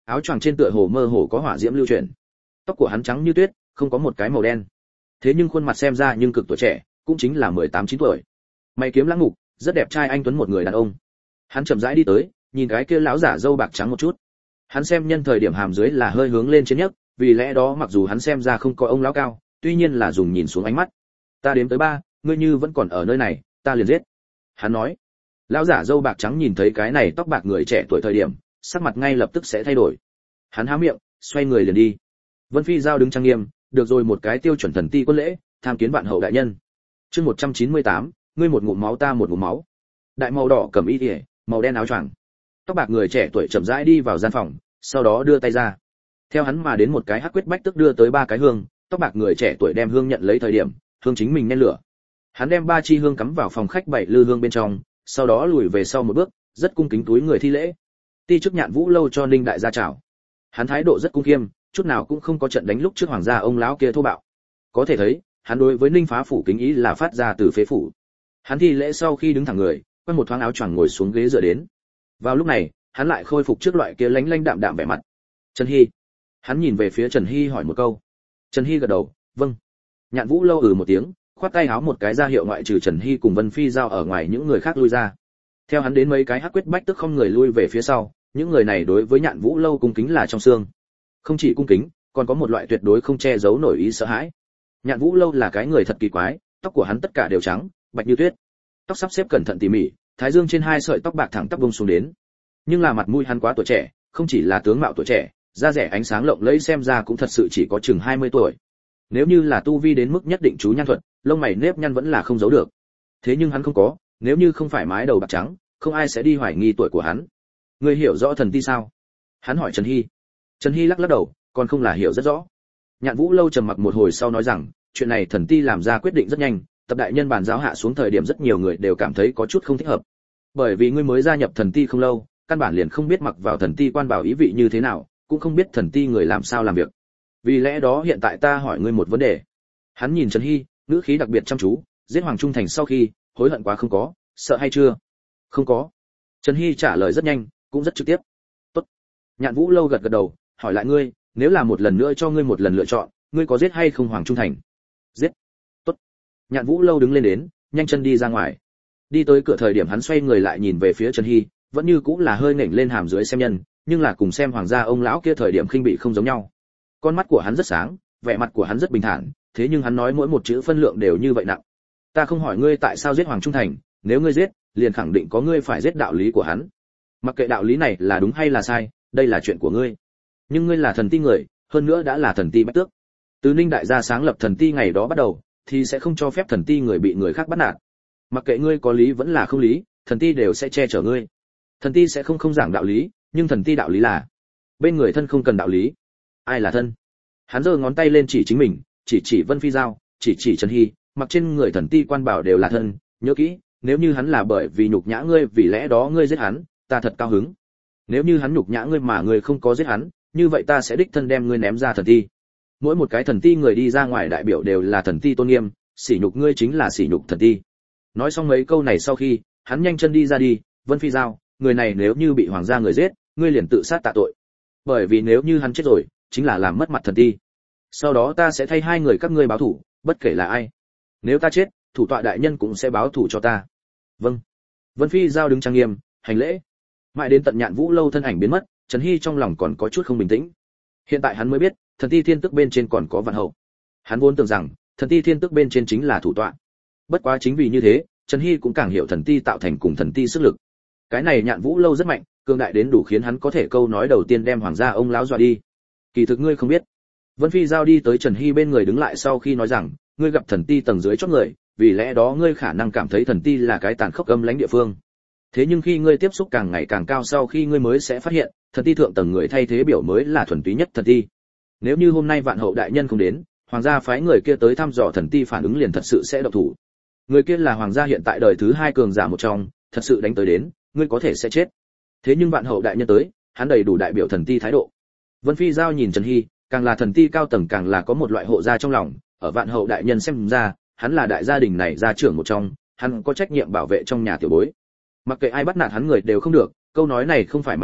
áo choàng trên tựa hồ mơ hồ có hỏa diễm lưu chuyển. Tóc của hắn trắng như tuyết, không có một cái màu đen. Thế nhưng khuôn mặt xem ra nhưng cực tuổi trẻ, cũng chính là mười tám chín tuổi. Mày kiếm lãng mục, rất đẹp trai anh tuấn một người đàn ông. Hắn chậm rãi đi tới, nhìn cái kia lão giả râu bạc trắng một chút. Hắn xem nhân thời điểm hàm dưới là hơi hướng lên trên nhất, vì lẽ đó mặc dù hắn xem ra không có ông lão cao, tuy nhiên là dùng nhìn xuống ánh mắt. Ta đếm tới ba, ngươi như vẫn còn ở nơi này, ta liền giết. Hắn nói. Lão giả râu bạc trắng nhìn thấy cái này tóc bạc người trẻ tuổi thời điểm, sắc mặt ngay lập tức sẽ thay đổi. Hắn há miệng, xoay người liền đi. Vân Phi Giao đứng trang nghiêm, được rồi một cái tiêu chuẩn thần ti quân lễ, tham kiến vạn hậu đại nhân. Chương một trăm chín mươi tám, ngươi một ngụm máu ta một ngụm máu. Đại màu đỏ cầm y liễu, màu đen áo choàng. Tóc bạc người trẻ tuổi chậm rãi đi vào gian phòng, sau đó đưa tay ra. Theo hắn mà đến một cái hắc quyết bách tức đưa tới ba cái hương, tóc bạc người trẻ tuổi đem hương nhận lấy thời điểm, hương chính mình nhen lửa. Hắn đem ba chi hương cắm vào phòng khách bảy lư hương bên trong, sau đó lùi về sau một bước, rất cung kính túi người thi lễ. Ti chức Nhạn Vũ lâu cho Ninh đại gia chào. Hắn thái độ rất cung khiêm, chút nào cũng không có trận đánh lúc trước hoàng gia ông lão kia thô bạo. Có thể thấy, hắn đối với Ninh phá phủ kính ý là phát ra từ phế phủ. Hắn thi lễ sau khi đứng thẳng người, quay một thoáng áo choàng ngồi xuống ghế dựa đến. Vào lúc này, hắn lại khôi phục trước loại kia lánh lánh đạm đạm vẻ mặt. Trần Hy. Hắn nhìn về phía Trần Hy hỏi một câu. Trần Hy gật đầu, vâng. Nhạn Vũ lâu ừ một tiếng, khoát tay áo một cái ra hiệu ngoại trừ Trần Hy cùng Vân Phi Giao ở ngoài những người khác lui ra. Theo hắn đến mấy cái hắc quyết bách tức không người lui về phía sau, những người này đối với Nhạn Vũ lâu cung kính là trong xương. Không chỉ cung kính, còn có một loại tuyệt đối không che giấu nổi ý sợ hãi. Nhạn Vũ lâu là cái người thật kỳ quái, tóc của hắn tất cả đều trắng, bạch như tuyết. Tóc sắp xếp cẩn thận tỉ mỉ, thái dương trên hai sợi tóc bạc thẳng tắp bông xuống đến. Nhưng là mặt mũi hắn quá tuổi trẻ, không chỉ là tướng mạo tuổi trẻ, da rẻ ánh sáng lộng lẫy xem ra cũng thật sự chỉ có chừng hai mươi tuổi. Nếu như là tu vi đến mức nhất định chú nhan thuật, lông mày nếp nhăn vẫn là không giấu được. Thế nhưng hắn không có, nếu như không phải mái đầu bạc trắng, không ai sẽ đi hoài nghi tuổi của hắn. Ngươi hiểu rõ thần ti sao? Hắn hỏi Trần Hy. Trần Hy lắc lắc đầu, còn không là hiểu rất rõ. Nhạn Vũ lâu trầm mặc một hồi sau nói rằng, chuyện này thần ti làm ra quyết định rất nhanh, tập đại nhân bàn giáo hạ xuống thời điểm rất nhiều người đều cảm thấy có chút không thích hợp. Bởi vì ngươi mới gia nhập thần ti không lâu, căn bản liền không biết mặc vào thần ti quan bảo ý vị như thế nào, cũng không biết thần ti người làm sao làm việc. Vì lẽ đó hiện tại ta hỏi ngươi một vấn đề. Hắn nhìn Trần Hy, ngữ khí đặc biệt chăm chú, giết Hoàng Trung Thành sau khi, hối hận quá không có, sợ hay chưa? Không có. Trần Hy trả lời rất nhanh, cũng rất trực tiếp. Tốt. Nhạn Vũ lâu gật gật đầu, hỏi lại ngươi, nếu là một lần nữa cho ngươi một lần lựa chọn, ngươi có giết hay không Hoàng Trung Thành? Giết. Tốt. Nhạn Vũ lâu đứng lên đến, nhanh chân đi ra ngoài. Đi tới cửa thời điểm hắn xoay người lại nhìn về phía Trần Hy, vẫn như cũng là hơi nểnh lên hàm dưới xem nhân, nhưng là cùng xem hoàng gia ông lão kia thời điểm khinh bị không giống nhau. Con mắt của hắn rất sáng, vẻ mặt của hắn rất bình thản, thế nhưng hắn nói mỗi một chữ phân lượng đều như vậy nặng. Ta không hỏi ngươi tại sao giết Hoàng Trung Thành, nếu ngươi giết, liền khẳng định có ngươi phải giết đạo lý của hắn. Mặc kệ đạo lý này là đúng hay là sai, đây là chuyện của ngươi. Nhưng ngươi là thần ti người, hơn nữa đã là thần ti bách tước. Từ Ninh đại gia sáng lập thần ti ngày đó bắt đầu, thì sẽ không cho phép thần ti người bị người khác bắt nạt. Mặc kệ ngươi có lý vẫn là không lý, thần ti đều sẽ che chở ngươi. Thần ti sẽ không không giảng đạo lý, nhưng thần ti đạo lý là bên người thân không cần đạo lý. Ai là thân? Hắn giơ ngón tay lên chỉ chính mình, chỉ chỉ Vân Phi Giao, chỉ chỉ Trần Hy, mặc trên người thần ti quan bảo đều là thân, nhớ kỹ, nếu như hắn là bởi vì nhục nhã ngươi vì lẽ đó ngươi giết hắn, ta thật cao hứng. Nếu như hắn nhục nhã ngươi mà ngươi không có giết hắn, như vậy ta sẽ đích thân đem ngươi ném ra thần ti. Mỗi một cái thần ti người đi ra ngoài đại biểu đều là thần ti tôn nghiêm, sỉ nhục ngươi chính là sỉ nhục thần ti. Nói xong mấy câu này sau khi, hắn nhanh chân đi ra đi. Vân Phi Giao, người này nếu như bị hoàng gia người giết, ngươi liền tự sát tạ tội. Bởi vì nếu như hắn chết rồi, chính là làm mất mặt thần ti. Sau đó ta sẽ thay hai người các ngươi báo thủ, bất kể là ai. Nếu ta chết, thủ tọa đại nhân cũng sẽ báo thủ cho ta. Vâng. Vân Phi Giao đứng trang nghiêm, hành lễ. Mãi đến tận Nhạn Vũ lâu thân ảnh biến mất, Trần Hy trong lòng còn có chút không bình tĩnh. Hiện tại hắn mới biết, thần ti thiên tức bên trên còn có vạn hậu. Hắn vốn tưởng rằng, thần ti thiên tức bên trên chính là thủ tọa. Bất quá chính vì như thế, Trần Hy cũng càng hiểu thần ti tạo thành cùng thần ti sức lực. Cái này Nhạn Vũ lâu rất mạnh, cường đại đến đủ khiến hắn có thể câu nói đầu tiên đem hoàng gia ông lão dọa đi. Kỳ thực ngươi không biết. Vân Phi Giao đi tới Trần Hy bên người đứng lại sau khi nói rằng, ngươi gặp thần ti tầng dưới chót người, vì lẽ đó ngươi khả năng cảm thấy thần ti là cái tàn khốc âm lãnh địa phương. Thế nhưng khi ngươi tiếp xúc càng ngày càng cao sau khi ngươi mới sẽ phát hiện, thần ti thượng tầng người thay thế biểu mới là thuần túy nhất thần ti. Nếu như hôm nay vạn hậu đại nhân không đến, hoàng gia phái người kia tới thăm dò thần ti phản ứng liền thật sự sẽ động thủ. Người kia là hoàng gia hiện tại đời thứ hai cường giả một trong, thật sự đánh tới đến, ngươi có thể sẽ chết. Thế nhưng vạn hậu đại nhân tới, hắn đầy đủ đại biểu thần ti thái độ. Vân Phi Giao nhìn Trần Hy, càng là thần ti cao tầng càng là có một loại hộ gia trong lòng, ở vạn hậu đại nhân xem ra, hắn là đại gia đình này gia trưởng một trong, hắn có trách nhiệm bảo vệ trong nhà tiểu bối. Mặc kệ ai bắt nạt hắn người đều không được, câu nói này không phải mạnh miệng,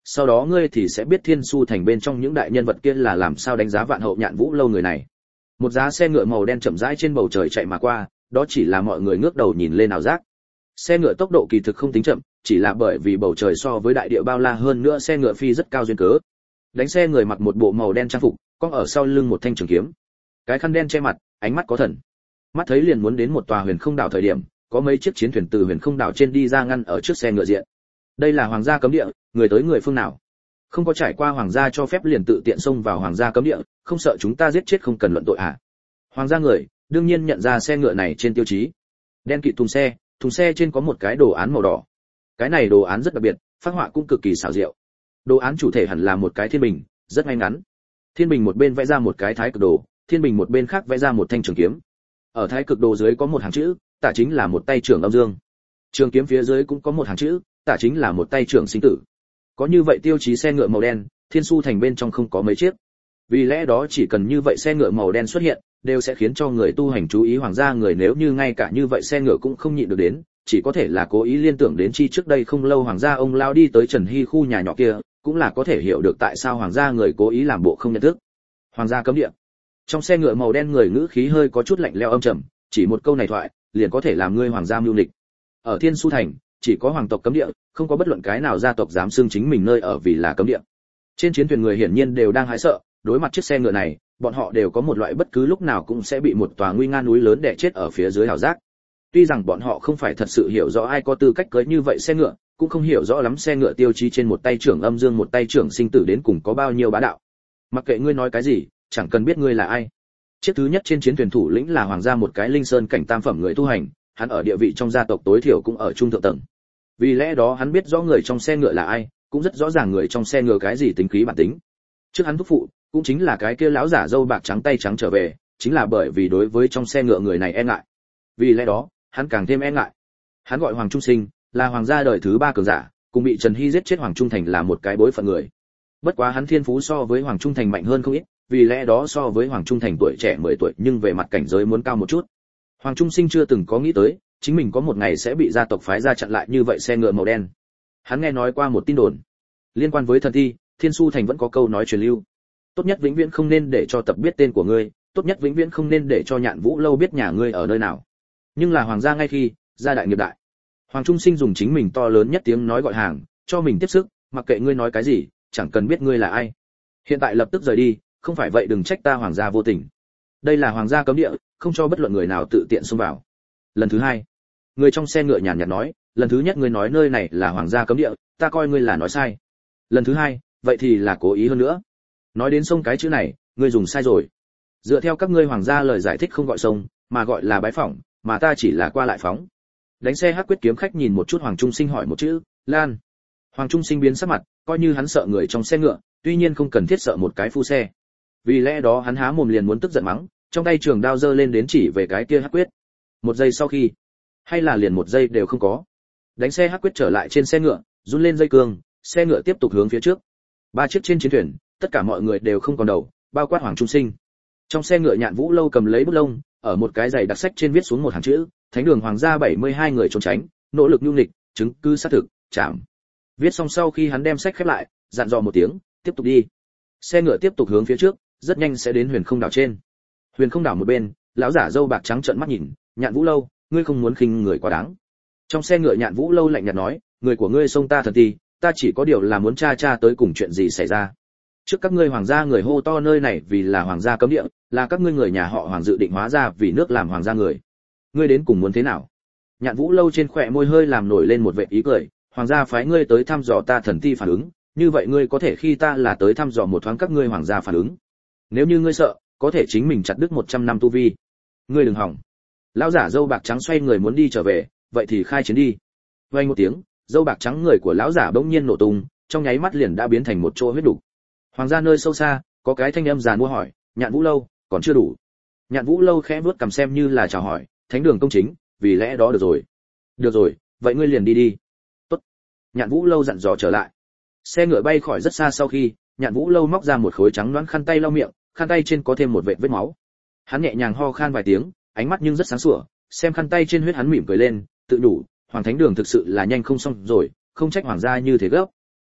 sau đó ngươi thì sẽ biết Thiên Su thành bên trong những đại nhân vật kia là làm sao đánh giá Vạn Hậu Nhạn Vũ lâu người này. Một giá xe ngựa màu đen chậm rãi trên bầu trời chạy mà qua, đó chỉ là mọi người ngước đầu nhìn lên ảo giác. Xe ngựa tốc độ kỳ thực không tính chậm, chỉ là bởi vì bầu trời so với đại địa bao la hơn nữa xe ngựa phi rất cao duyên cớ. Đánh xe người mặc một bộ màu đen trang phục, có ở sau lưng một thanh trường kiếm, cái khăn đen che mặt, ánh mắt có thần. Mắt thấy liền muốn đến một tòa Huyền Không đảo thời điểm, có mấy chiếc chiến thuyền từ Huyền Không đảo trên đi ra ngăn ở trước xe ngựa diện. Đây là hoàng gia cấm địa, người tới người phương nào? Không có trải qua hoàng gia cho phép liền tự tiện xông vào hoàng gia cấm địa, không sợ chúng ta giết chết không cần luận tội à? Hoàng gia người đương nhiên nhận ra xe ngựa này trên tiêu chí. Đen kịt thùng xe, thùng xe trên có một cái đồ án màu đỏ. Cái này đồ án rất đặc biệt, phác họa cũng cực kỳ xảo diệu. Đồ án chủ thể hẳn là một cái thiên bình, rất ngay ngắn. Thiên bình một bên vẽ ra một cái thái cực đồ, thiên bình một bên khác vẽ ra một thanh trường kiếm. Ở thái cực đồ dưới có một hàng chữ, tả chính là một tay trưởng âm dương. Trường kiếm phía dưới cũng có một hàng chữ, tả chính là một tay trưởng sinh tử. Có như vậy tiêu chí xe ngựa màu đen, Thiên Su thành bên trong không có mấy chiếc. Vì lẽ đó chỉ cần như vậy xe ngựa màu đen xuất hiện, đều sẽ khiến cho người tu hành chú ý hoàng gia người, nếu như ngay cả như vậy xe ngựa cũng không nhịn được đến, chỉ có thể là cố ý liên tưởng đến chi trước đây không lâu hoàng gia ông lao đi tới Trần Hy khu nhà nhỏ kia, cũng là có thể hiểu được tại sao hoàng gia người cố ý làm bộ không nhận thức. Hoàng gia cấm địa. Trong xe ngựa màu đen người ngữ khí hơi có chút lạnh lẽo âm trầm, chỉ một câu này thoại, liền có thể làm ngươi hoàng gia mưu nghịch. Ở Thiên Su thành, chỉ có hoàng tộc cấm địa, không có bất luận cái nào gia tộc dám xưng chính mình nơi ở vì là cấm địa. Trên chiến thuyền người hiển nhiên đều đang hãi sợ, đối mặt chiếc xe ngựa này, bọn họ đều có một loại bất cứ lúc nào cũng sẽ bị một tòa nguy nga núi lớn đè chết ở phía dưới hào giác. Tuy rằng bọn họ không phải thật sự hiểu rõ ai có tư cách cưỡi như vậy xe ngựa, cũng không hiểu rõ lắm xe ngựa tiêu chí trên một tay trưởng âm dương một tay trưởng sinh tử đến cùng có bao nhiêu bá đạo. Mặc kệ ngươi nói cái gì, chẳng cần biết ngươi là ai. Chiếc thứ nhất trên chiến thuyền thủ lĩnh là hoàng gia một cái linh sơn cảnh tam phẩm người tu hành, hắn ở địa vị trong gia tộc tối thiểu cũng ở trung thượng tầng. Vì lẽ đó hắn biết rõ người trong xe ngựa là ai, cũng rất rõ ràng người trong xe ngựa cái gì tính khí bản tính. Trước hắn thúc phụ, cũng chính là cái kia lão giả râu bạc trắng tay trắng trở về, chính là bởi vì đối với trong xe ngựa người này e ngại. Vì lẽ đó, hắn càng thêm e ngại. Hắn gọi Hoàng Trung Sinh, là hoàng gia đời thứ ba cường giả, cùng bị Trần Hy giết chết Hoàng Trung Thành là một cái bối phận người. Bất quá hắn thiên phú so với Hoàng Trung Thành mạnh hơn không ít, vì lẽ đó so với Hoàng Trung Thành tuổi trẻ mười tuổi nhưng về mặt cảnh giới muốn cao một chút. Hoàng Trung Sinh chưa từng có nghĩ tới, chính mình có một ngày sẽ bị gia tộc phái ra chặn lại như vậy xe ngựa màu đen. Hắn nghe nói qua một tin đồn, liên quan với thần thi, Thiên Su thành vẫn có câu nói truyền lưu. Tốt nhất vĩnh viễn không nên để cho tập biết tên của ngươi, tốt nhất vĩnh viễn không nên để cho Nhạn Vũ lâu biết nhà ngươi ở nơi nào. Nhưng là hoàng gia ngay khi gia đại nghiệp đại, Hoàng Trung Sinh dùng chính mình to lớn nhất tiếng nói gọi hàng, cho mình tiếp sức, mặc kệ ngươi nói cái gì, chẳng cần biết ngươi là ai. Hiện tại lập tức rời đi, không phải vậy đừng trách ta hoàng gia vô tình. Đây là hoàng gia cấm địa, không cho bất luận người nào tự tiện xông vào. Lần thứ hai, người trong xe ngựa nhàn nhạt nói, lần thứ nhất ngươi nói nơi này là hoàng gia cấm địa, ta coi ngươi là nói sai. Lần thứ hai, vậy thì là cố ý hơn nữa. Nói đến sông cái chữ này, ngươi dùng sai rồi. Dựa theo các ngươi hoàng gia lời giải thích không gọi sông, mà gọi là bái phỏng, mà ta chỉ là qua lại phóng. Đánh xe hắc quyết kiếm khách nhìn một chút Hoàng Trung Sinh hỏi một chữ, Lan. Hoàng Trung Sinh biến sắc mặt, coi như hắn sợ người trong xe ngựa, tuy nhiên không cần thiết sợ một cái phu xe. Vì lẽ đó hắn há mồm liền muốn tức giận mắng, trong tay trường đao giơ lên đến chỉ về cái kia hắc quyết. Một giây sau khi, hay là liền một giây đều không có. Đánh xe hắc quyết trở lại trên xe ngựa, run lên dây cương, xe ngựa tiếp tục hướng phía trước. Ba chiếc trên chiến thuyền, tất cả mọi người đều không còn đầu, bao quát Hoàng Trung Sinh. Trong xe ngựa Nhạn Vũ lâu cầm lấy bút lông, ở một cái giày đặc sách trên viết xuống một hàng chữ, Thánh đường hoàng gia bảy mươi hai người trốn tránh, nỗ lực nhu nghịch, chứng cứ xác thực, chạm. Viết xong sau khi hắn đem sách khép lại, dặn dò một tiếng, tiếp tục đi. Xe ngựa tiếp tục hướng phía trước, rất nhanh sẽ đến Huyền Không đảo trên. Huyền Không đảo một bên, lão giả râu bạc trắng trợn mắt nhìn, Nhạn Vũ lâu, ngươi không muốn khinh người quá đáng. Trong xe ngựa Nhạn Vũ lâu lạnh nhạt nói, người của ngươi xông ta thần ti, ta chỉ có điều là muốn tra tra tới cùng chuyện gì xảy ra. Trước các ngươi hoàng gia người hô to nơi này vì là hoàng gia cấm địa, là các ngươi người nhà họ Hoàng dự định hóa ra vì nước làm hoàng gia người. Ngươi đến cùng muốn thế nào? Nhạn Vũ lâu trên khóe môi hơi làm nổi lên một vệt ý cười, hoàng gia phái ngươi tới thăm dò ta thần ti phản ứng, như vậy ngươi có thể khi ta là tới thăm dò một thoáng các ngươi hoàng gia phản ứng. Nếu như ngươi sợ, có thể chính mình chặt đứt một trăm năm tu vi. Ngươi đừng hỏng. Lão giả râu bạc trắng xoay người muốn đi trở về, vậy thì khai chiến đi. Vang một tiếng, râu bạc trắng người của lão giả bỗng nhiên nổ tung, trong nháy mắt liền đã biến thành một chỗ huyết đủ. Hoàng gia nơi sâu xa, có cái thanh âm giàn mua hỏi, Nhạn Vũ lâu, còn chưa đủ. Nhạn Vũ lâu khẽ vuốt cằm xem như là chào hỏi, thánh đường công chính, vì lẽ đó được rồi. Được rồi, vậy ngươi liền đi đi. Tốt. Nhạn Vũ lâu dặn dò trở lại. Xe ngựa bay khỏi rất xa sau khi, Nhạn Vũ lâu móc ra một khối trắng loãng khăn tay lau miệng, khăn tay trên có thêm một vệt vết máu. Hắn nhẹ nhàng ho khan vài tiếng, ánh mắt nhưng rất sáng sủa, xem khăn tay trên huyết hắn mỉm cười lên, tự đủ, Hoàng thánh đường thực sự là nhanh không xong rồi, không trách hoàng gia như thế gấp.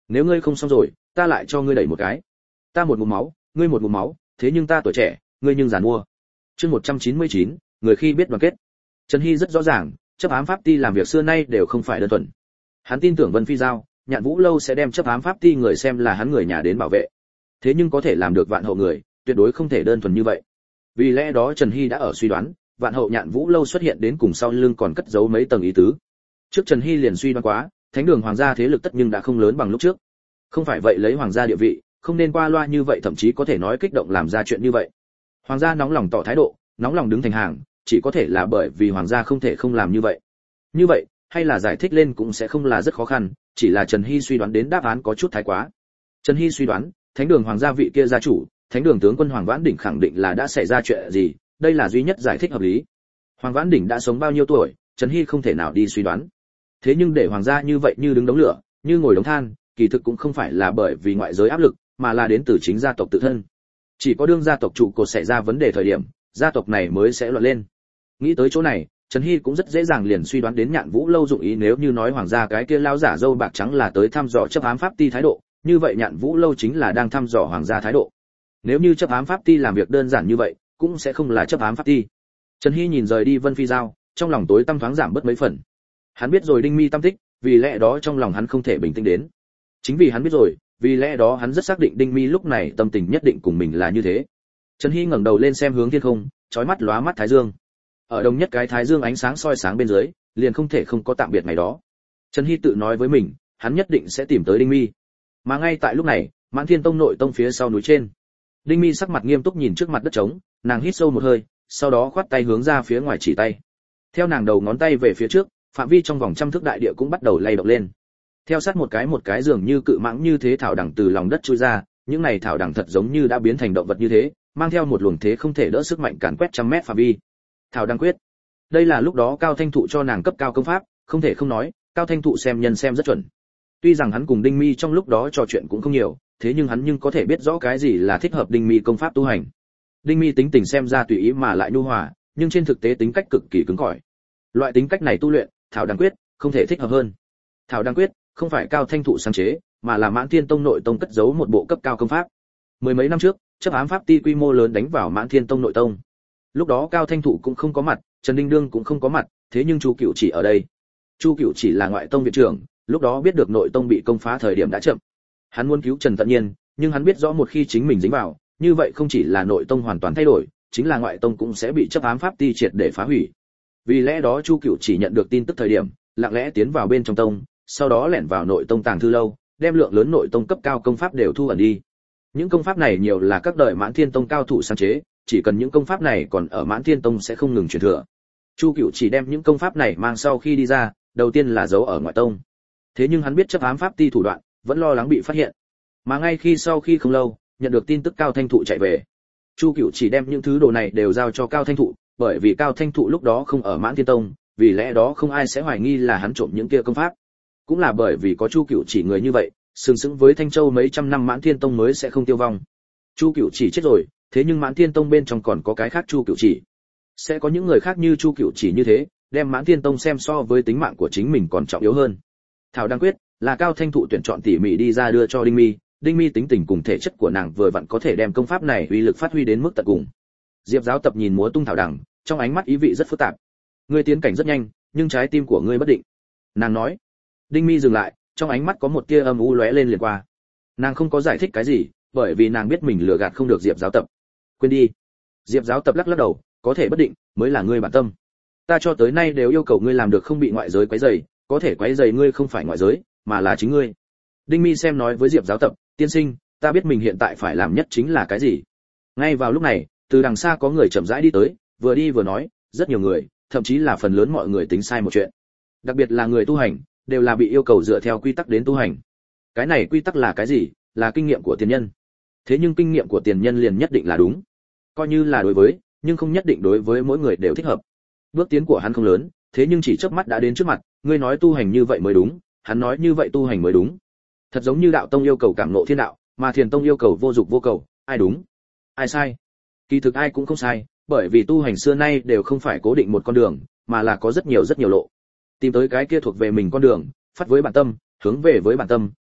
Nếu ngươi không xong rồi, ta lại cho ngươi đẩy một cái. Ta một ngụm máu, ngươi một ngụm máu, thế nhưng ta tuổi trẻ, ngươi nhưng giàn mua. Chương một trăm chín mươi chín, người khi biết đoàn kết. Trần Hy rất rõ ràng, chấp ám pháp ty làm việc xưa nay đều không phải đơn thuần. Hắn tin tưởng Vân Phi Giao, Nhạn Vũ lâu sẽ đem chấp ám pháp ty người xem là hắn người nhà đến bảo vệ. Thế nhưng có thể làm được Vạn Hậu người, tuyệt đối không thể đơn thuần như vậy. Vì lẽ đó Trần Hy đã ở suy đoán, Vạn Hậu Nhạn Vũ lâu xuất hiện đến cùng sau lưng còn cất giấu mấy tầng ý tứ. Trước Trần Hy liền suy đoán quá, Thánh đường hoàng gia thế lực tất nhưng đã không lớn bằng lúc trước. Không phải vậy lấy hoàng gia địa vị, không nên qua loa như vậy, thậm chí có thể nói kích động làm ra chuyện như vậy. Hoàng gia nóng lòng tỏ thái độ, nóng lòng đứng thành hàng, chỉ có thể là bởi vì hoàng gia không thể không làm như vậy. Như vậy, hay là giải thích lên cũng sẽ không là rất khó khăn, chỉ là Trần Hy suy đoán đến đáp án có chút thái quá. Trần Hy suy đoán, Thánh đường hoàng gia vị kia gia chủ, Thánh đường tướng quân Hoàng Vãn Đỉnh khẳng định là đã xảy ra chuyện gì, đây là duy nhất giải thích hợp lý. Hoàng Vãn Đỉnh đã sống bao nhiêu tuổi, Trần Hy không thể nào đi suy đoán. Thế nhưng để hoàng gia như vậy như đứng đống lửa, như ngồi đống than, kỳ thực cũng không phải là bởi vì ngoại giới áp lực, mà là đến từ chính gia tộc tự thân. Chỉ có đương gia tộc trụ cột xảy ra vấn đề thời điểm, gia tộc này mới sẽ loạn lên. Nghĩ tới chỗ này, Trần Hy cũng rất dễ dàng liền suy đoán đến Nhạn Vũ lâu dụng ý, nếu như nói hoàng gia cái kia lao giả dâu bạc trắng là tới thăm dò chấp ám pháp ty thái độ, như vậy Nhạn Vũ lâu chính là đang thăm dò hoàng gia thái độ. Nếu như chấp ám pháp ty làm việc đơn giản như vậy, cũng sẽ không là chấp ám pháp ty. Trần Hy nhìn rời đi Vân Phi Giao, trong lòng tối tăm thoáng giảm bớt mấy phần. Hắn biết rồi Đinh Mi tâm tích, vì lẽ đó trong lòng hắn không thể bình tĩnh đến. Chính vì hắn biết rồi, vì lẽ đó hắn rất xác định Đinh Mi lúc này tâm tình nhất định cùng mình là như thế. Trần Hy ngẩng đầu lên xem hướng thiên không, chói mắt lóa mắt thái dương. Ở đồng nhất cái thái dương ánh sáng soi sáng bên dưới, liền không thể không có tạm biệt ngày đó. Trần Hy tự nói với mình, hắn nhất định sẽ tìm tới Đinh Mi. Mà ngay tại lúc này, Mãn Thiên Tông nội tông phía sau núi trên, Đinh Mi sắc mặt nghiêm túc nhìn trước mặt đất trống, nàng hít sâu một hơi, sau đó khoát tay hướng ra phía ngoài chỉ tay. Theo nàng đầu ngón tay về phía trước, phạm vi trong vòng trăm thước đại địa cũng bắt đầu lay động lên. Theo sát một cái một cái dường như cự mãng như thế thảo đằng từ lòng đất chui ra, những này thảo đằng thật giống như đã biến thành động vật như thế, mang theo một luồng thế không thể đỡ sức mạnh càn quét trăm mét phạm vi. Thảo đằng quyết, đây là lúc đó Cao Thanh Thụ cho nàng cấp cao công pháp, không thể không nói, Cao Thanh Thụ xem nhân xem rất chuẩn. Tuy rằng hắn cùng Đinh Mi trong lúc đó trò chuyện cũng không nhiều, thế nhưng hắn nhưng có thể biết rõ cái gì là thích hợp Đinh Mi công pháp tu hành. Đinh Mi tính tình xem ra tùy ý mà lại nhu hòa, nhưng trên thực tế tính cách cực kỳ cứng cỏi. Loại tính cách này tu luyện, Thảo Đằng Quyết, không thể thích hợp hơn. Thảo Đằng Quyết không phải Cao Thanh Thụ sáng chế, mà là Mãn Thiên Tông nội tông cất giấu một bộ cấp cao công pháp. Mười mấy năm trước, chấp ám pháp ty quy mô lớn đánh vào Mãn Thiên Tông nội tông. Lúc đó Cao Thanh Thụ cũng không có mặt, Trần Đinh Đương cũng không có mặt, thế nhưng Chu Cựu chỉ ở đây. Chu Cựu chỉ là ngoại tông viện trưởng, lúc đó biết được nội tông bị công phá thời điểm đã chậm. Hắn muốn cứu Trần Tận Nhiên, nhưng hắn biết rõ một khi chính mình dính vào, như vậy không chỉ là nội tông hoàn toàn thay đổi, chính là ngoại tông cũng sẽ bị chấp ám pháp ty triệt để phá hủy. Vì lẽ đó Chu Cựu chỉ nhận được tin tức thời điểm, lặng lẽ tiến vào bên trong tông, sau đó lẻn vào nội tông tàng thư lâu, đem lượng lớn nội tông cấp cao công pháp đều thu ẩn đi. Những công pháp này nhiều là các đời Mãn Thiên Tông cao thủ sáng chế, chỉ cần những công pháp này còn ở Mãn Thiên Tông sẽ không ngừng truyền thừa. Chu Cựu chỉ đem những công pháp này mang sau khi đi ra, đầu tiên là giấu ở ngoại tông. Thế nhưng hắn biết chấp ám pháp ty thủ đoạn, vẫn lo lắng bị phát hiện. Mà ngay khi sau khi không lâu, nhận được tin tức Cao Thanh Thụ chạy về. Chu Cựu chỉ đem những thứ đồ này đều giao cho Cao Thanh Thụ, bởi vì Cao Thanh Thụ lúc đó không ở Mãn Thiên Tông, vì lẽ đó không ai sẽ hoài nghi là hắn trộm những kia công pháp. Cũng là bởi vì có Chu Cựu chỉ người như vậy, sừng sững với Thanh Châu mấy trăm năm Mãn Thiên Tông mới sẽ không tiêu vong. Chu Cựu chỉ chết rồi, thế nhưng Mãn Thiên Tông bên trong còn có cái khác Chu Cựu chỉ. Sẽ có những người khác như Chu Cựu chỉ như thế, đem Mãn Thiên Tông xem so với tính mạng của chính mình còn trọng yếu hơn. Thảo Đăng Quyết là Cao Thanh Thụ tuyển chọn tỉ mỉ đi ra đưa cho Đinh Mi, Đinh Mi tính tình cùng thể chất của nàng vừa vặn có thể đem công pháp này uy lực phát huy đến mức tận cùng. Diệp Giáo Tập nhìn múa tung thảo đằng, trong ánh mắt ý vị rất phức tạp. Ngươi tiến cảnh rất nhanh, nhưng trái tim của ngươi bất định. Nàng nói. Đinh Mi dừng lại, trong ánh mắt có một tia âm u lóe lên liền qua. Nàng không có giải thích cái gì, bởi vì nàng biết mình lừa gạt không được Diệp Giáo Tập. Quên đi. Diệp Giáo Tập lắc lắc đầu, có thể bất định, mới là ngươi bản tâm. Ta cho tới nay đều yêu cầu ngươi làm được không bị ngoại giới quấy rầy, có thể quấy rầy ngươi không phải ngoại giới, mà là chính ngươi. Đinh Mi xem nói với Diệp Giáo Tập, tiên sinh, ta biết mình hiện tại phải làm nhất chính là cái gì. Ngay vào lúc này, từ đằng xa có người chậm rãi đi tới, vừa đi vừa nói, rất nhiều người, thậm chí là phần lớn mọi người tính sai một chuyện. Đặc biệt là người tu hành, đều là bị yêu cầu dựa theo quy tắc đến tu hành. Cái này quy tắc là cái gì? Là kinh nghiệm của tiền nhân. Thế nhưng kinh nghiệm của tiền nhân liền nhất định là đúng. Coi như là đối với, nhưng không nhất định đối với mỗi người đều thích hợp. Bước tiến của hắn không lớn, thế nhưng chỉ chớp mắt đã đến trước mặt, ngươi nói tu hành như vậy mới đúng, hắn nói như vậy tu hành mới đúng. Thật giống như đạo tông yêu cầu cảm ngộ thiên đạo, mà thiền tông yêu cầu vô dục vô cầu, ai đúng, ai sai? Kỳ thực ai cũng không sai, bởi vì tu hành xưa nay đều không phải cố định một con đường, mà là có rất nhiều rất nhiều lộ. Tìm tới cái kia thuộc về mình con đường, phát với bản tâm, hướng về với bản tâm,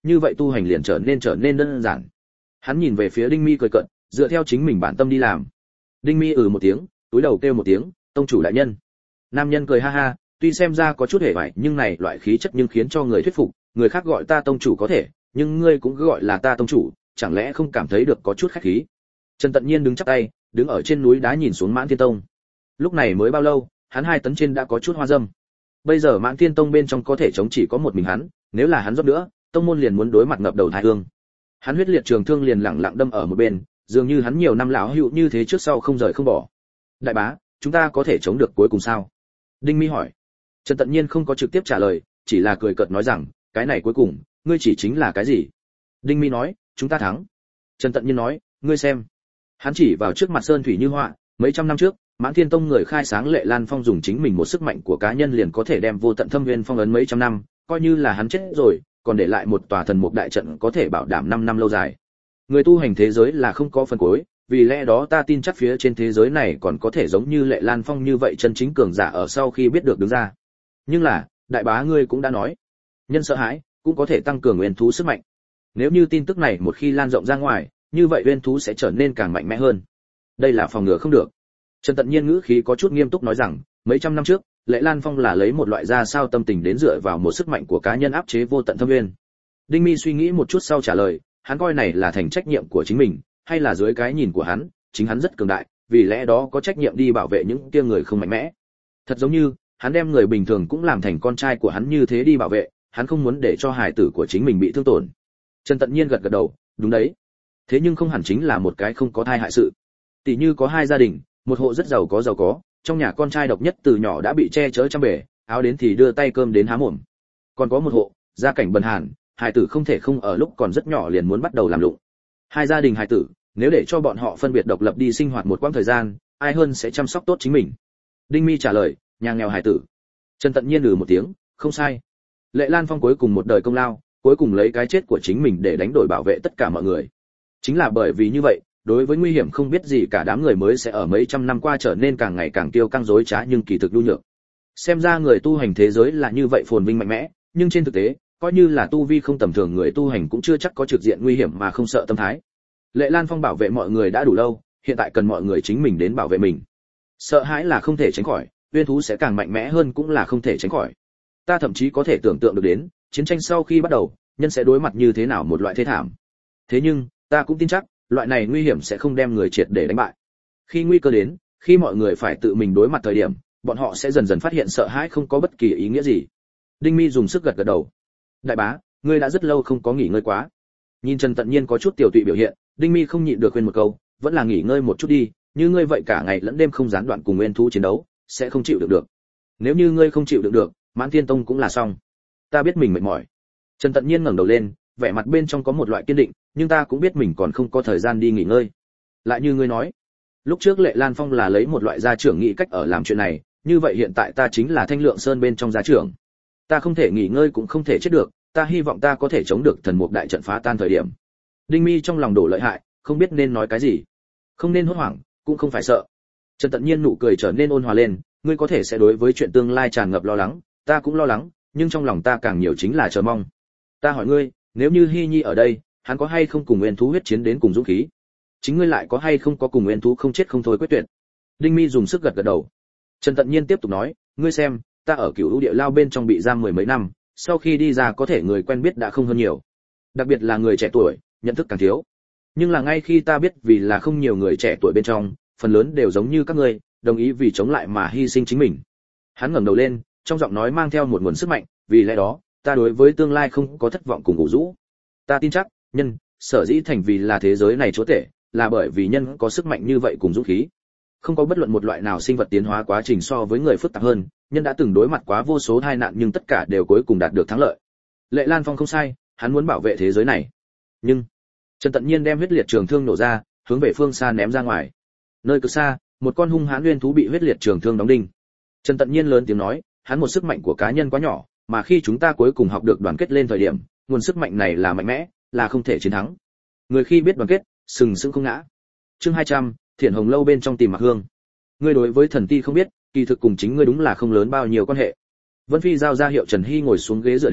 như vậy tu hành liền trở nên trở nên đơn giản. Hắn nhìn về phía Đinh Mi cười cợt, dựa theo chính mình bản tâm đi làm. Đinh Mi ừ một tiếng, túi đầu kêu một tiếng, tông chủ đại nhân. Nam nhân cười ha ha, tuy xem ra có chút hề bại, nhưng này loại khí chất nhưng khiến cho người thuyết phục, người khác gọi ta tông chủ có thể, nhưng ngươi cũng cứ gọi là ta tông chủ, chẳng lẽ không cảm thấy được có chút khách khí. Trần Tận Nhiên đứng chắp tay, đứng ở trên núi đá nhìn xuống Mãn Thiên Tông. Lúc này mới bao lâu, hắn hai tấn trên đã có chút hoa dâm. Bây giờ Mãn Thiên Tông bên trong có thể chống chỉ có một mình hắn, nếu là hắn giúp nữa, tông môn liền muốn đối mặt ngập đầu thái hương. Hắn huyết liệt trường thương liền lặng lặng đâm ở một bên, dường như hắn nhiều năm lão hữu như thế trước sau không rời không bỏ. Đại bá, chúng ta có thể chống được cuối cùng sao? Đinh Mi hỏi. Trần Tận Nhiên không có trực tiếp trả lời, chỉ là cười cợt nói rằng, cái này cuối cùng, ngươi chỉ chính là cái gì? Đinh Mi nói, chúng ta thắng. Trần Tận Nhiên nói, ngươi xem. Hắn chỉ vào trước mặt sơn thủy như họa, mấy trăm năm trước, Mãn Thiên Tông người khai sáng Lệ Lan Phong dùng chính mình một sức mạnh của cá nhân liền có thể đem vô tận thâm nguyên phong ấn mấy trăm năm, coi như là hắn chết rồi, còn để lại một tòa thần mục đại trận có thể bảo đảm năm năm lâu dài. Người tu hành thế giới là không có phần cuối, vì lẽ đó ta tin chắc phía trên thế giới này còn có thể giống như Lệ Lan Phong như vậy chân chính cường giả ở sau khi biết được đứng ra. Nhưng là, đại bá ngươi cũng đã nói, nhân sợ hãi cũng có thể tăng cường nguyên thú sức mạnh. Nếu như tin tức này một khi lan rộng ra ngoài, như vậy nguyên thú sẽ trở nên càng mạnh mẽ hơn. Đây là phòng ngừa không được. Trần Tận Nhiên ngữ khí có chút nghiêm túc nói rằng, mấy trăm năm trước, Lệ Lan Phong là lấy một loại ra sao tâm tình đến dựa vào một sức mạnh của cá nhân áp chế vô tận thâm nguyên. Đinh Mi suy nghĩ một chút sau trả lời, hắn coi này là thành trách nhiệm của chính mình, hay là dưới cái nhìn của hắn, chính hắn rất cường đại, vì lẽ đó có trách nhiệm đi bảo vệ những kia người không mạnh mẽ. Thật giống như, hắn đem người bình thường cũng làm thành con trai của hắn như thế đi bảo vệ, hắn không muốn để cho hài tử của chính mình bị thương tổn. Trần Tận Nhiên gật gật đầu, đúng đấy. Thế nhưng không hẳn chính là một cái không có thai hại sự. Tỷ như có hai gia đình, một hộ rất giàu có giàu có, trong nhà con trai độc nhất từ nhỏ đã bị che chở trăm bề, áo đến thì đưa tay cơm đến há mồm. Còn có một hộ, gia cảnh bần hàn, hài tử không thể không ở lúc còn rất nhỏ liền muốn bắt đầu làm lụng. Hai gia đình hài tử, nếu để cho bọn họ phân biệt độc lập đi sinh hoạt một quãng thời gian, ai hơn sẽ chăm sóc tốt chính mình. Đinh Mi trả lời, nhà nghèo hài tử. Trần Tận Nhiên ừ một tiếng, không sai. Lệ Lan Phong cuối cùng một đời công lao, cuối cùng lấy cái chết của chính mình để đánh đổi bảo vệ tất cả mọi người. Chính là bởi vì như vậy, đối với nguy hiểm không biết gì cả đám người mới sẽ ở mấy trăm năm qua trở nên càng ngày càng tiêu căng dối trá nhưng kỳ thực nhu nhược. Xem ra người tu hành thế giới là như vậy phồn vinh mạnh mẽ, nhưng trên thực tế, coi như là tu vi không tầm thường người tu hành cũng chưa chắc có trực diện nguy hiểm mà không sợ tâm thái. Lệ Lan Phong bảo vệ mọi người đã đủ lâu, hiện tại cần mọi người chính mình đến bảo vệ mình. Sợ hãi là không thể tránh khỏi, uyên thú sẽ càng mạnh mẽ hơn cũng là không thể tránh khỏi. Ta thậm chí có thể tưởng tượng được đến, chiến tranh sau khi bắt đầu, nhân sẽ đối mặt như thế nào một loại thế thảm. Thế nhưng, ta cũng tin chắc, loại này nguy hiểm sẽ không đem người triệt để đánh bại. Khi nguy cơ đến, khi mọi người phải tự mình đối mặt thời điểm, bọn họ sẽ dần dần phát hiện sợ hãi không có bất kỳ ý nghĩa gì. Đinh Mi dùng sức gật gật đầu. Đại bá, ngươi đã rất lâu không có nghỉ ngơi quá. Nhìn Trần Tận Nhiên có chút tiểu tụy biểu hiện, Đinh Mi không nhịn được khuyên một câu, vẫn là nghỉ ngơi một chút đi, như ngươi vậy cả ngày lẫn đêm không gián đoạn cùng nguyên thú chiến đấu, sẽ không chịu được được. Nếu như ngươi không chịu được được, Mãn Thiên Tông cũng là xong. Ta biết mình mệt mỏi. Trần Tận Nhiên ngẩng đầu lên, vẻ mặt bên trong có một loại kiên định, nhưng ta cũng biết mình còn không có thời gian đi nghỉ ngơi. Lại như ngươi nói, lúc trước Lệ Lan Phong là lấy một loại gia trưởng nghĩ cách ở làm chuyện này, như vậy hiện tại ta chính là Thanh Lượng Sơn bên trong gia trưởng. Ta không thể nghỉ ngơi cũng không thể chết được, ta hy vọng ta có thể chống được thần mục đại trận phá tan thời điểm. Đinh Mi trong lòng đổ lợi hại, không biết nên nói cái gì. Không nên hốt hoảng, cũng không phải sợ. Trần Tận Nhiên nụ cười trở nên ôn hòa lên, ngươi có thể sẽ đối với chuyện tương lai tràn ngập lo lắng, ta cũng lo lắng, nhưng trong lòng ta càng nhiều chính là chờ mong. Ta hỏi ngươi, nếu như Hy Nhi ở đây, hắn có hay không cùng nguyên thú huyết chiến đến cùng dũng khí? Chính ngươi lại có hay không có cùng nguyên thú không chết không thôi quyết tuyệt? Đinh Mi dùng sức gật gật đầu. Trần Tận Nhiên tiếp tục nói, ngươi xem, ta ở Cửu Lũ Địa Lao bên trong bị giam mười mấy năm, sau khi đi ra có thể người quen biết đã không hơn nhiều, đặc biệt là người trẻ tuổi, nhận thức càng thiếu. Nhưng là ngay khi ta biết vì là không nhiều người trẻ tuổi bên trong, phần lớn đều giống như các ngươi, đồng ý vì chống lại mà hy sinh chính mình. Hắn ngẩng đầu lên, trong giọng nói mang theo một nguồn sức mạnh, vì lẽ đó, ta đối với tương lai không có thất vọng cùng ủ rũ. Ta tin chắc, nhân, sở dĩ thành vì là thế giới này chúa tể, là bởi vì nhân có sức mạnh như vậy cùng dũng khí. Không có bất luận một loại nào sinh vật tiến hóa quá trình so với người phức tạp hơn, nhân đã từng đối mặt quá vô số tai nạn nhưng tất cả đều cuối cùng đạt được thắng lợi. Lệ Lan Phong không sai, hắn muốn bảo vệ thế giới này. Nhưng, Trần Tận Nhiên đem huyết liệt trường thương nổ ra, hướng về phương xa ném ra ngoài. Nơi cực xa, một con hung hãn nguyên thú bị huyết liệt trường thương đóng đinh. Trần Tận Nhiên lớn tiếng nói, hắn một sức mạnh của cá nhân quá nhỏ, mà khi chúng ta cuối cùng học được đoàn kết lên thời điểm, nguồn sức mạnh này là mạnh mẽ, là không thể chiến thắng. Người khi biết đoàn kết, sừng sững không ngã. Chương hai trăm, Thiển Hồng lâu bên trong tìm Mặc Hương. Ngươi đối với thần ti không biết, kỳ thực cùng chính ngươi đúng là không lớn bao nhiêu quan hệ. Vân Phi giao ra hiệu Trần Hy ngồi xuống ghế dựa đến,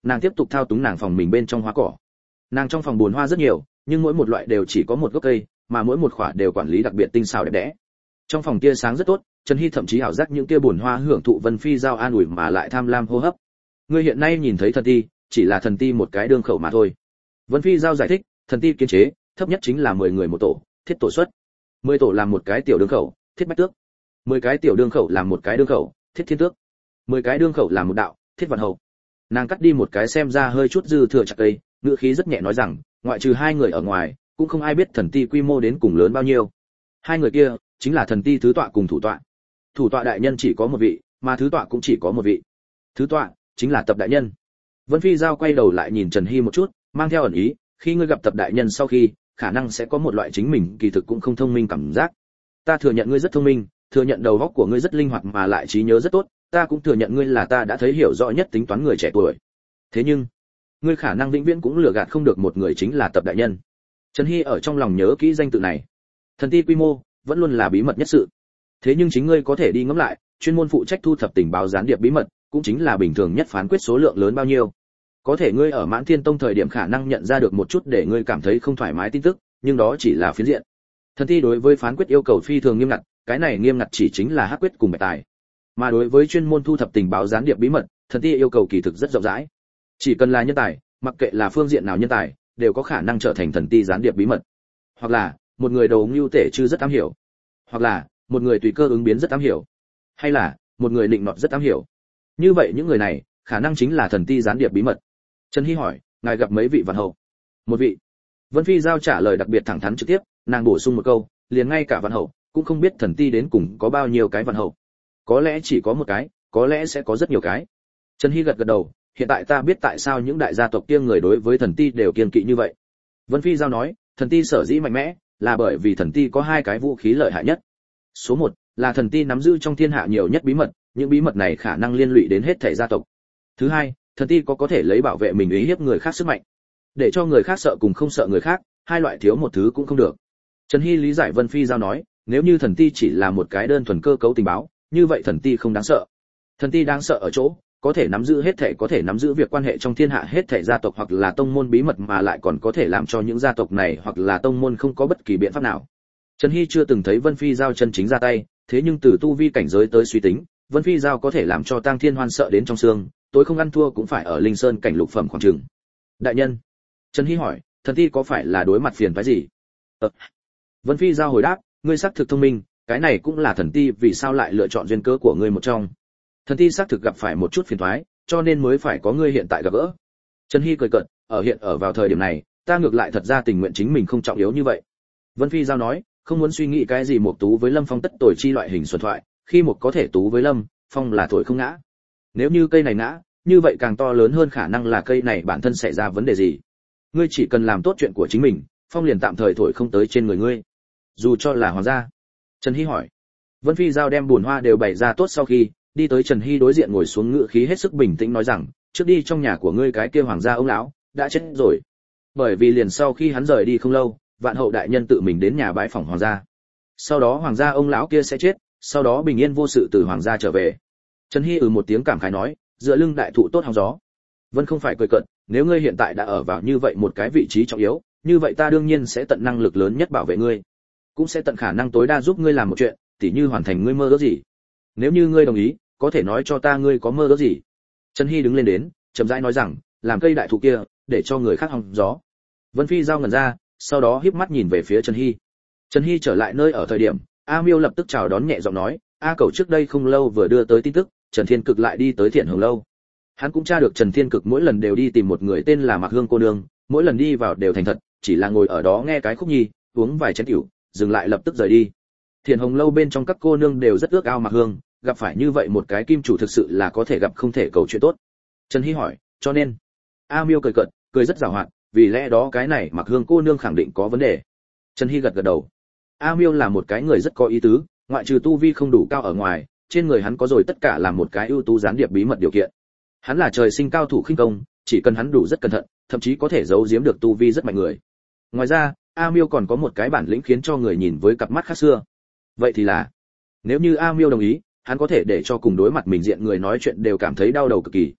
nàng tiếp tục thao túng nàng phòng mình bên trong hoa cỏ. Nàng trong phòng bồn hoa rất nhiều, nhưng mỗi một loại đều chỉ có một gốc cây, mà mỗi một khỏa đều quản lý đặc biệt tinh xảo đẹp đẽ. Trong phòng tia sáng rất tốt, Trần Hy thậm chí ảo giác những kia bồn hoa hưởng thụ Vân Phi giao an ủi mà lại tham lam hô hấp. Ngươi hiện nay nhìn thấy thần ti, chỉ là thần ti một cái đương khẩu mà thôi. Vân Phi giao giải thích, thần ti kiến chế, thấp nhất chính là mười người một tổ, thiết tổ suất. mười tổ làm một cái tiểu đương khẩu, thiết bách tước. mười cái tiểu đương khẩu làm một cái đương khẩu, thiết thiên tước. mười cái đương khẩu làm một đạo, thiết vạn hậu. Nàng cắt đi một cái xem ra hơi chút dư thừa chặt cây, ngữ khí rất nhẹ nói rằng, ngoại trừ hai người ở ngoài, cũng không ai biết thần ti quy mô đến cùng lớn bao nhiêu. Hai người kia chính là thần ti thứ tọa cùng thủ tọa. Thủ tọa đại nhân chỉ có một vị, mà thứ tọa cũng chỉ có một vị. Thứ tọa chính là Tập đại nhân. Vân Phi giao quay đầu lại nhìn Trần Hy một chút, mang theo ẩn ý, khi ngươi gặp Tập đại nhân sau khi, khả năng sẽ có một loại chính mình kỳ thực cũng không thông minh cảm giác. Ta thừa nhận ngươi rất thông minh, thừa nhận đầu óc của ngươi rất linh hoạt mà lại trí nhớ rất tốt, ta cũng thừa nhận ngươi là ta đã thấy hiểu rõ nhất tính toán người trẻ tuổi. Thế nhưng, ngươi khả năng vĩnh viễn cũng lừa gạt không được một người chính là Tập đại nhân. Trần Hy ở trong lòng nhớ kỹ danh tự này. Thần ti quy mô vẫn luôn là bí mật nhất sự. Thế nhưng chính ngươi có thể đi ngẫm lại, chuyên môn phụ trách thu thập tình báo gián điệp bí mật, cũng chính là bình thường nhất phán quyết số lượng lớn bao nhiêu. Có thể ngươi ở Mãn Thiên Tông thời điểm khả năng nhận ra được một chút để ngươi cảm thấy không thoải mái tin tức, nhưng đó chỉ là phiến diện. Thần ti đối với phán quyết yêu cầu phi thường nghiêm ngặt, cái này nghiêm ngặt chỉ chính là hắc quyết cùng bạch tài. Mà đối với chuyên môn thu thập tình báo gián điệp bí mật, thần ti yêu cầu kỳ thực rất rộng rãi. Chỉ cần là nhân tài, mặc kệ là phương diện nào nhân tài, đều có khả năng trở thành thần ti gián điệp bí mật. Hoặc là một người đầu ngưu tể chư rất am hiểu, hoặc là một người tùy cơ ứng biến rất am hiểu, hay là một người định nọt rất am hiểu. Như vậy những người này khả năng chính là thần ti gián điệp bí mật. Trần Hy hỏi, ngài gặp mấy vị văn hậu? Một vị. Vân Phi giao trả lời đặc biệt thẳng thắn trực tiếp, nàng bổ sung một câu, liền ngay cả văn hậu cũng không biết thần ti đến cùng có bao nhiêu cái văn hậu. Có lẽ chỉ có một cái, có lẽ sẽ có rất nhiều cái. Trần Hy gật gật đầu, hiện tại ta biết tại sao những đại gia tộc kia người đối với thần ti đều kiêng kỵ như vậy. Vân Phi giao nói, thần ti sở dĩ mạnh mẽ là bởi vì thần ti có hai cái vũ khí lợi hại nhất. Số một là thần ti nắm giữ trong thiên hạ nhiều nhất bí mật, những bí mật này khả năng liên lụy đến hết thảy gia tộc. Thứ hai, thần ti có có thể lấy bảo vệ mình uy hiếp người khác sức mạnh, để cho người khác sợ cùng không sợ người khác, hai loại thiếu một thứ cũng không được. Trần Hy lý giải Vân Phi giao nói, nếu như thần ti chỉ là một cái đơn thuần cơ cấu tình báo, như vậy thần ti không đáng sợ. Thần ti đáng sợ ở chỗ có thể nắm giữ hết thảy, có thể nắm giữ việc quan hệ trong thiên hạ hết thảy gia tộc hoặc là tông môn bí mật, mà lại còn có thể làm cho những gia tộc này hoặc là tông môn không có bất kỳ biện pháp nào. Trần Hy chưa từng thấy Vân Phi giao chân chính ra tay, thế nhưng từ tu vi cảnh giới tới suy tính, Vân Phi giao có thể làm cho Tang Thiên Hoan sợ đến trong xương, tối không ăn thua cũng phải ở Linh Sơn cảnh lục phẩm khoảng chừng. Đại nhân, Trần Hy hỏi, thần ti có phải là đối mặt phiền phức gì? Ờ. Vân Phi giao hồi đáp, ngươi xác thực thông minh, cái này cũng là thần ti vì sao lại lựa chọn duyên cớ của ngươi một trong. Thần ti xác thực gặp phải một chút phiền toái, cho nên mới phải có ngươi hiện tại gặp gỡ. Trần Hy cười cợt, ở hiện ở vào thời điểm này, ta ngược lại thật ra tình nguyện chính mình không trọng yếu như vậy. Vân Phi giao nói, không muốn suy nghĩ cái gì một tú với Lâm Phong tất tồi chi loại hình xuân thoại, khi một có thể tú với Lâm Phong là thổi không ngã. Nếu như cây này ngã, như vậy càng to lớn hơn khả năng là cây này bản thân xảy ra vấn đề gì. Ngươi chỉ cần làm tốt chuyện của chính mình, Phong liền tạm thời thổi không tới trên người ngươi. Dù cho là hoàng gia. Trần Hy hỏi. Vân Phi giao đem bùn hoa đều bày ra tốt sau khi đi tới Trần Hy đối diện ngồi xuống, ngữ khí hết sức bình tĩnh nói rằng, trước đi trong nhà của ngươi cái kia hoàng gia ông lão đã chết rồi. Bởi vì liền sau khi hắn rời đi không lâu, Vạn Hậu đại nhân tự mình đến nhà bái phỏng hoàng gia. Sau đó hoàng gia ông lão kia sẽ chết, sau đó bình yên vô sự từ hoàng gia trở về. Trần Hy ừ một tiếng cảm khái nói, dựa lưng đại thụ tốt hóng gió. Vân không phải cười cợt, nếu ngươi hiện tại đã ở vào như vậy một cái vị trí trọng yếu, như vậy ta đương nhiên sẽ tận năng lực lớn nhất bảo vệ ngươi, cũng sẽ tận khả năng tối đa giúp ngươi làm một chuyện, tỉ như hoàn thành ngươi mơ ước gì. Nếu như ngươi đồng ý, có thể nói cho ta ngươi có mơ ước gì. Trần Hy đứng lên đến, chậm rãi nói rằng, làm cây đại thụ kia, để cho người khác hóng gió. Vân Phi giao ngẩn ra, sau đó híp mắt nhìn về phía Trần Hy. Trần Hy trở lại nơi ở thời điểm, A Miêu lập tức chào đón nhẹ giọng nói, A Cẩu trước đây không lâu vừa đưa tới tin tức, Trần Thiên Cực lại đi tới Thiện Hồng lâu. Hắn cũng tra được Trần Thiên Cực mỗi lần đều đi tìm một người tên là Mạc Hương cô nương, mỗi lần đi vào đều thành thật, chỉ là ngồi ở đó nghe cái khúc nhi, uống vài chén rượu, dừng lại lập tức rời đi. Thiện Hồng lâu bên trong các cô nương đều rất ước ao Mạc Hương, gặp phải như vậy một cái kim chủ thực sự là có thể gặp không thể cầu chuyện tốt. Trần Hy hỏi, cho nên? A Miêu cười cợt, cười rất giàu hoạt, vì lẽ đó cái này Mạc Hương cô nương khẳng định có vấn đề. Trần Hy gật gật đầu. A Miêu là một cái người rất có ý tứ, ngoại trừ tu vi không đủ cao ở ngoài, trên người hắn có rồi tất cả là một cái ưu tú gián điệp bí mật điều kiện. Hắn là trời sinh cao thủ khinh công, chỉ cần hắn đủ rất cẩn thận, thậm chí có thể giấu giếm được tu vi rất mạnh người. Ngoài ra, A Miêu còn có một cái bản lĩnh khiến cho người nhìn với cặp mắt khác xưa. Vậy thì là, nếu như A Miêu đồng ý, hắn có thể để cho cùng đối mặt mình diện người nói chuyện đều cảm thấy đau đầu cực kỳ.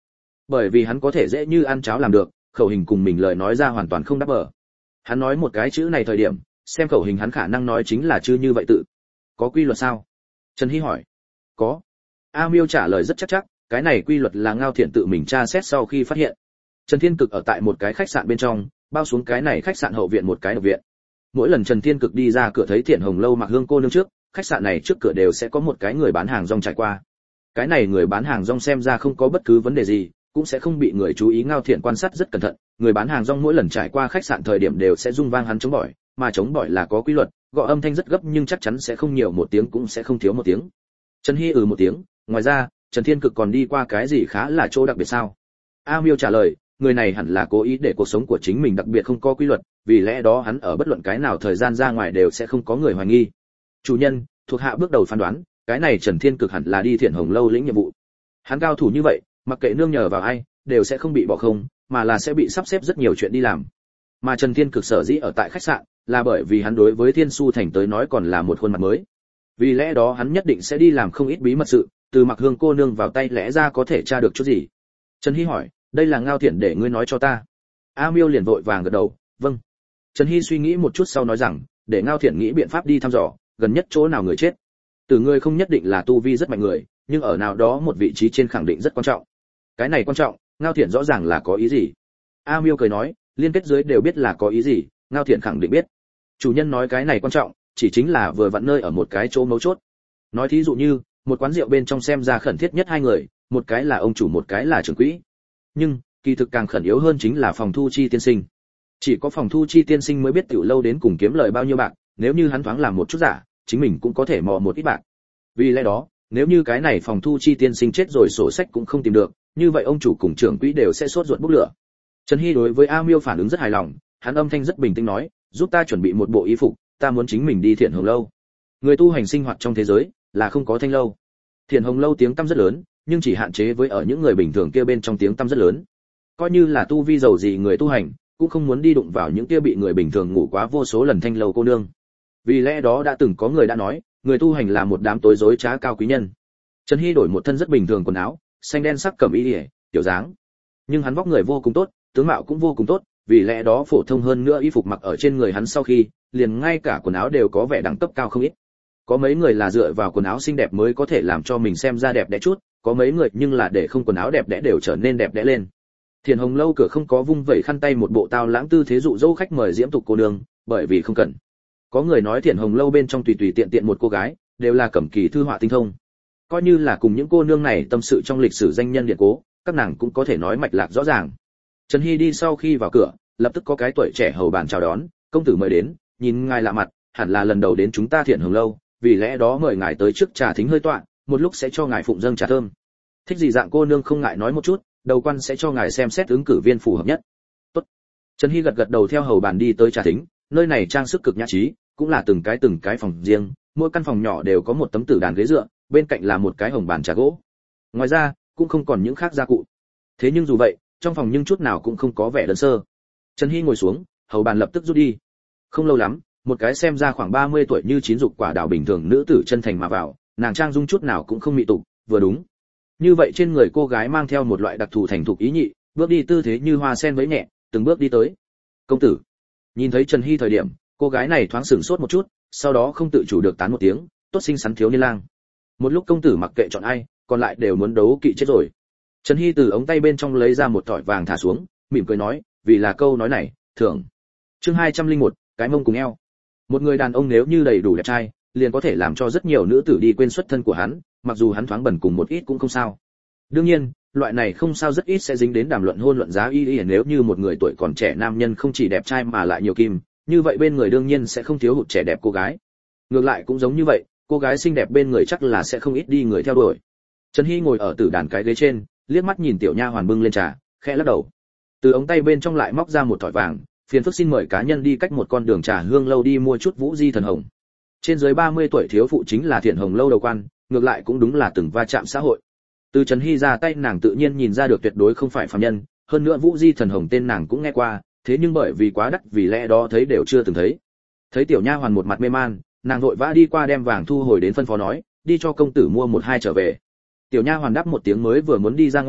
bởi vì hắn có thể dễ như ăn cháo làm được, khẩu hình cùng mình lời nói ra hoàn toàn không đáp bờ. Hắn nói một cái chữ này thời điểm, xem khẩu hình hắn khả năng nói chính là chữ như vậy tự. Có quy luật sao? Trần Hy hỏi. Có. A Miêu trả lời rất chắc chắc, cái này quy luật là Ngao Thiện tự mình tra xét sau khi phát hiện. Trần Thiên Cực ở tại một cái khách sạn bên trong, bao xuống cái này khách sạn hậu viện một cái độc viện. Mỗi lần Trần Thiên Cực đi ra cửa thấy Thiện Hồng lâu Mặc Hương cô nương trước, khách sạn này trước cửa đều sẽ có một cái người bán hàng rong trải qua. Cái này người bán hàng rong xem ra không có bất cứ vấn đề gì, cũng sẽ không bị người chú ý. Ngao Thiện quan sát rất cẩn thận, người bán hàng rong mỗi lần trải qua khách sạn thời điểm đều sẽ rung vang hắn chống bỏi, mà chống bỏi là có quy luật, gọi âm thanh rất gấp nhưng chắc chắn sẽ không nhiều một tiếng cũng sẽ không thiếu một tiếng. Trần Hy ừ một tiếng, ngoài ra, Trần Thiên Cực còn đi qua cái gì khá là chỗ đặc biệt sao? A Miêu trả lời, người này hẳn là cố ý để cuộc sống của chính mình đặc biệt không có quy luật, vì lẽ đó hắn ở bất luận cái nào thời gian ra ngoài đều sẽ không có người hoài nghi. Chủ nhân, thuộc hạ bước đầu phán đoán, cái này Trần Thiên Cực hẳn là đi Thiện Hồng lâu lĩnh nhiệm vụ. Hắn cao thủ như vậy, mặc kệ nương nhờ vào ai, đều sẽ không bị bỏ không, mà là sẽ bị sắp xếp rất nhiều chuyện đi làm. Mà Trần Thiên Cực sở dĩ ở tại khách sạn, là bởi vì hắn đối với Thiên Su thành tới nói còn là một khuôn mặt mới. Vì lẽ đó hắn nhất định sẽ đi làm không ít bí mật sự, từ Mặc Hương cô nương vào tay lẽ ra có thể tra được chút gì. Trần Hy hỏi, đây là Ngao Thiện để ngươi nói cho ta. A Miêu liền vội vàng gật đầu, vâng. Trần Hy suy nghĩ một chút sau nói rằng, để Ngao Thiện nghĩ biện pháp đi thăm dò, gần nhất chỗ nào người chết. Từ người không nhất định là tu vi rất mạnh người, nhưng ở nào đó một vị trí trên khẳng định rất quan trọng. Cái này quan trọng, Ngao Thiện rõ ràng là có ý gì. A Miêu cười nói, liên kết dưới đều biết là có ý gì, Ngao Thiện khẳng định biết. Chủ nhân nói cái này quan trọng, chỉ chính là vừa vặn nơi ở một cái chỗ mấu chốt. Nói thí dụ như, một quán rượu bên trong xem ra khẩn thiết nhất hai người, một cái là ông chủ một cái là trưởng quỹ. Nhưng, kỳ thực càng khẩn yếu hơn chính là phòng thu chi tiên sinh. Chỉ có phòng thu chi tiên sinh mới biết tiểu lâu đến cùng kiếm lời bao nhiêu bạc, nếu như hắn thoáng làm một chút giả, chính mình cũng có thể mò một ít bạc. Vì lẽ đó, nếu như cái này phòng thu chi tiên sinh chết rồi sổ sách cũng không tìm được, như vậy ông chủ cùng trưởng quỹ đều sẽ sốt ruột bốc lửa. Trần Hy đối với A Miêu phản ứng rất hài lòng, hắn âm thanh rất bình tĩnh nói, giúp ta chuẩn bị một bộ y phục, ta muốn chính mình đi Thiện Hồng lâu. Người tu hành sinh hoạt trong thế giới là không có thanh lâu. Thiện Hồng lâu tiếng tăm rất lớn, nhưng chỉ hạn chế với ở những người bình thường kia bên trong tiếng tăm rất lớn. Coi như là tu vi giàu gì người tu hành, cũng không muốn đi đụng vào những kia bị người bình thường ngủ quá vô số lần thanh lâu cô nương. Vì lẽ đó đã từng có người đã nói, người tu hành là một đám tối dối trá cao quý nhân. Trần Hy đổi một thân rất bình thường quần áo, xanh đen sắc cẩm y liễu, tiểu dáng. Nhưng hắn vóc người vô cùng tốt, tướng mạo cũng vô cùng tốt, vì lẽ đó phổ thông hơn nữa y phục mặc ở trên người hắn sau khi, liền ngay cả quần áo đều có vẻ đẳng cấp cao không ít. Có mấy người là dựa vào quần áo xinh đẹp mới có thể làm cho mình xem ra đẹp đẽ chút, có mấy người nhưng là để không quần áo đẹp đẽ đều trở nên đẹp đẽ lên. Thiện Hồng lâu cửa không có vung vẩy khăn tay một bộ tao lãng tư thế dụ dỗ khách mời diễm tục cô nương, bởi vì không cần. Có người nói Thiện Hồng lâu bên trong tùy tùy tiện tiện một cô gái, đều là cẩm kỳ thư họa tinh thông. Coi như là cùng những cô nương này tâm sự trong lịch sử danh nhân điện cố, các nàng cũng có thể nói mạch lạc rõ ràng. Trần Hy đi sau khi vào cửa, lập tức có cái tuổi trẻ hầu bàn chào đón, công tử mời đến, nhìn ngài lạ mặt, hẳn là lần đầu đến chúng ta Thiện Hồng lâu, vì lẽ đó mời ngài tới trước trà thính hơi tọa, một lúc sẽ cho ngài phụng dâng trà thơm. Thích gì dạng cô nương không ngại nói một chút, đầu quan sẽ cho ngài xem xét ứng cử viên phù hợp nhất. Tốt. Trần Hy gật gật đầu theo hầu bàn đi tới trà thính, nơi này trang sức cực nhã trí, cũng là từng cái từng cái phòng riêng, mỗi căn phòng nhỏ đều có một tấm tử đàn ghế dựa, bên cạnh là một cái hồng bàn trà gỗ. Ngoài ra, cũng không còn những khác gia cụ. Thế nhưng dù vậy, trong phòng nhưng chút nào cũng không có vẻ đơn sơ. Trần Hy ngồi xuống, hầu bàn lập tức rút đi. Không lâu lắm, một cái xem ra khoảng ba mươi tuổi như chín dục quả đào bình thường nữ tử chân thành mà vào, nàng trang dung chút nào cũng không mị tục, vừa đúng. Như vậy trên người cô gái mang theo một loại đặc thù thành thục ý nhị, bước đi tư thế như hoa sen với nhẹ, từng bước đi tới. Công tử. Nhìn thấy Trần Hy thời điểm, cô gái này thoáng sửng sốt một chút, sau đó không tự chủ được tán một tiếng, tốt xinh xắn thiếu niên lang. Một lúc công tử mặc kệ chọn ai, còn lại đều muốn đấu kỵ chết rồi. Trần Hy từ ống tay bên trong lấy ra một thỏi vàng thả xuống, mỉm cười nói, vì là câu nói này, thưởng. Chương hai trăm lẻ một, cái mông cùng eo. Một người đàn ông nếu như đầy đủ đẹp trai, liền có thể làm cho rất nhiều nữ tử đi quên xuất thân của hắn, mặc dù hắn thoáng bẩn cùng một ít cũng không sao. Đương nhiên, loại này không sao rất ít sẽ dính đến đàm luận hôn luận giá y y, nếu như một người tuổi còn trẻ nam nhân không chỉ đẹp trai mà lại nhiều kim, như vậy bên người đương nhiên sẽ không thiếu hụt trẻ đẹp cô gái. Ngược lại cũng giống như vậy, cô gái xinh đẹp bên người chắc là sẽ không ít đi người theo đuổi. Trần Hy ngồi ở tử đàn cái ghế trên, liếc mắt nhìn tiểu nha hoàn bưng lên trà, khẽ lắc đầu. Từ ống tay bên trong lại móc ra một thỏi vàng, phiền phức xin mời cá nhân đi cách một con đường trà hương lâu đi mua chút Vũ Di thần hồng. Trên dưới ba mươi tuổi thiếu phụ chính là Thiện Hồng lâu đầu quan, ngược lại cũng đúng là từng va chạm xã hội. Từ Trần Hy ra tay nàng tự nhiên nhìn ra được tuyệt đối không phải phàm nhân, hơn nữa Vũ Di thần hồng tên nàng cũng nghe qua, thế nhưng bởi vì quá đắt vì lẽ đó thấy đều chưa từng thấy. Thấy tiểu nha hoàn một mặt mê man, nàng vội vã đi qua đem vàng thu hồi đến phân phó nói, đi cho công tử mua một hai trở về. Tiểu nha hoàn đáp một tiếng mới vừa muốn đi ra ngoài,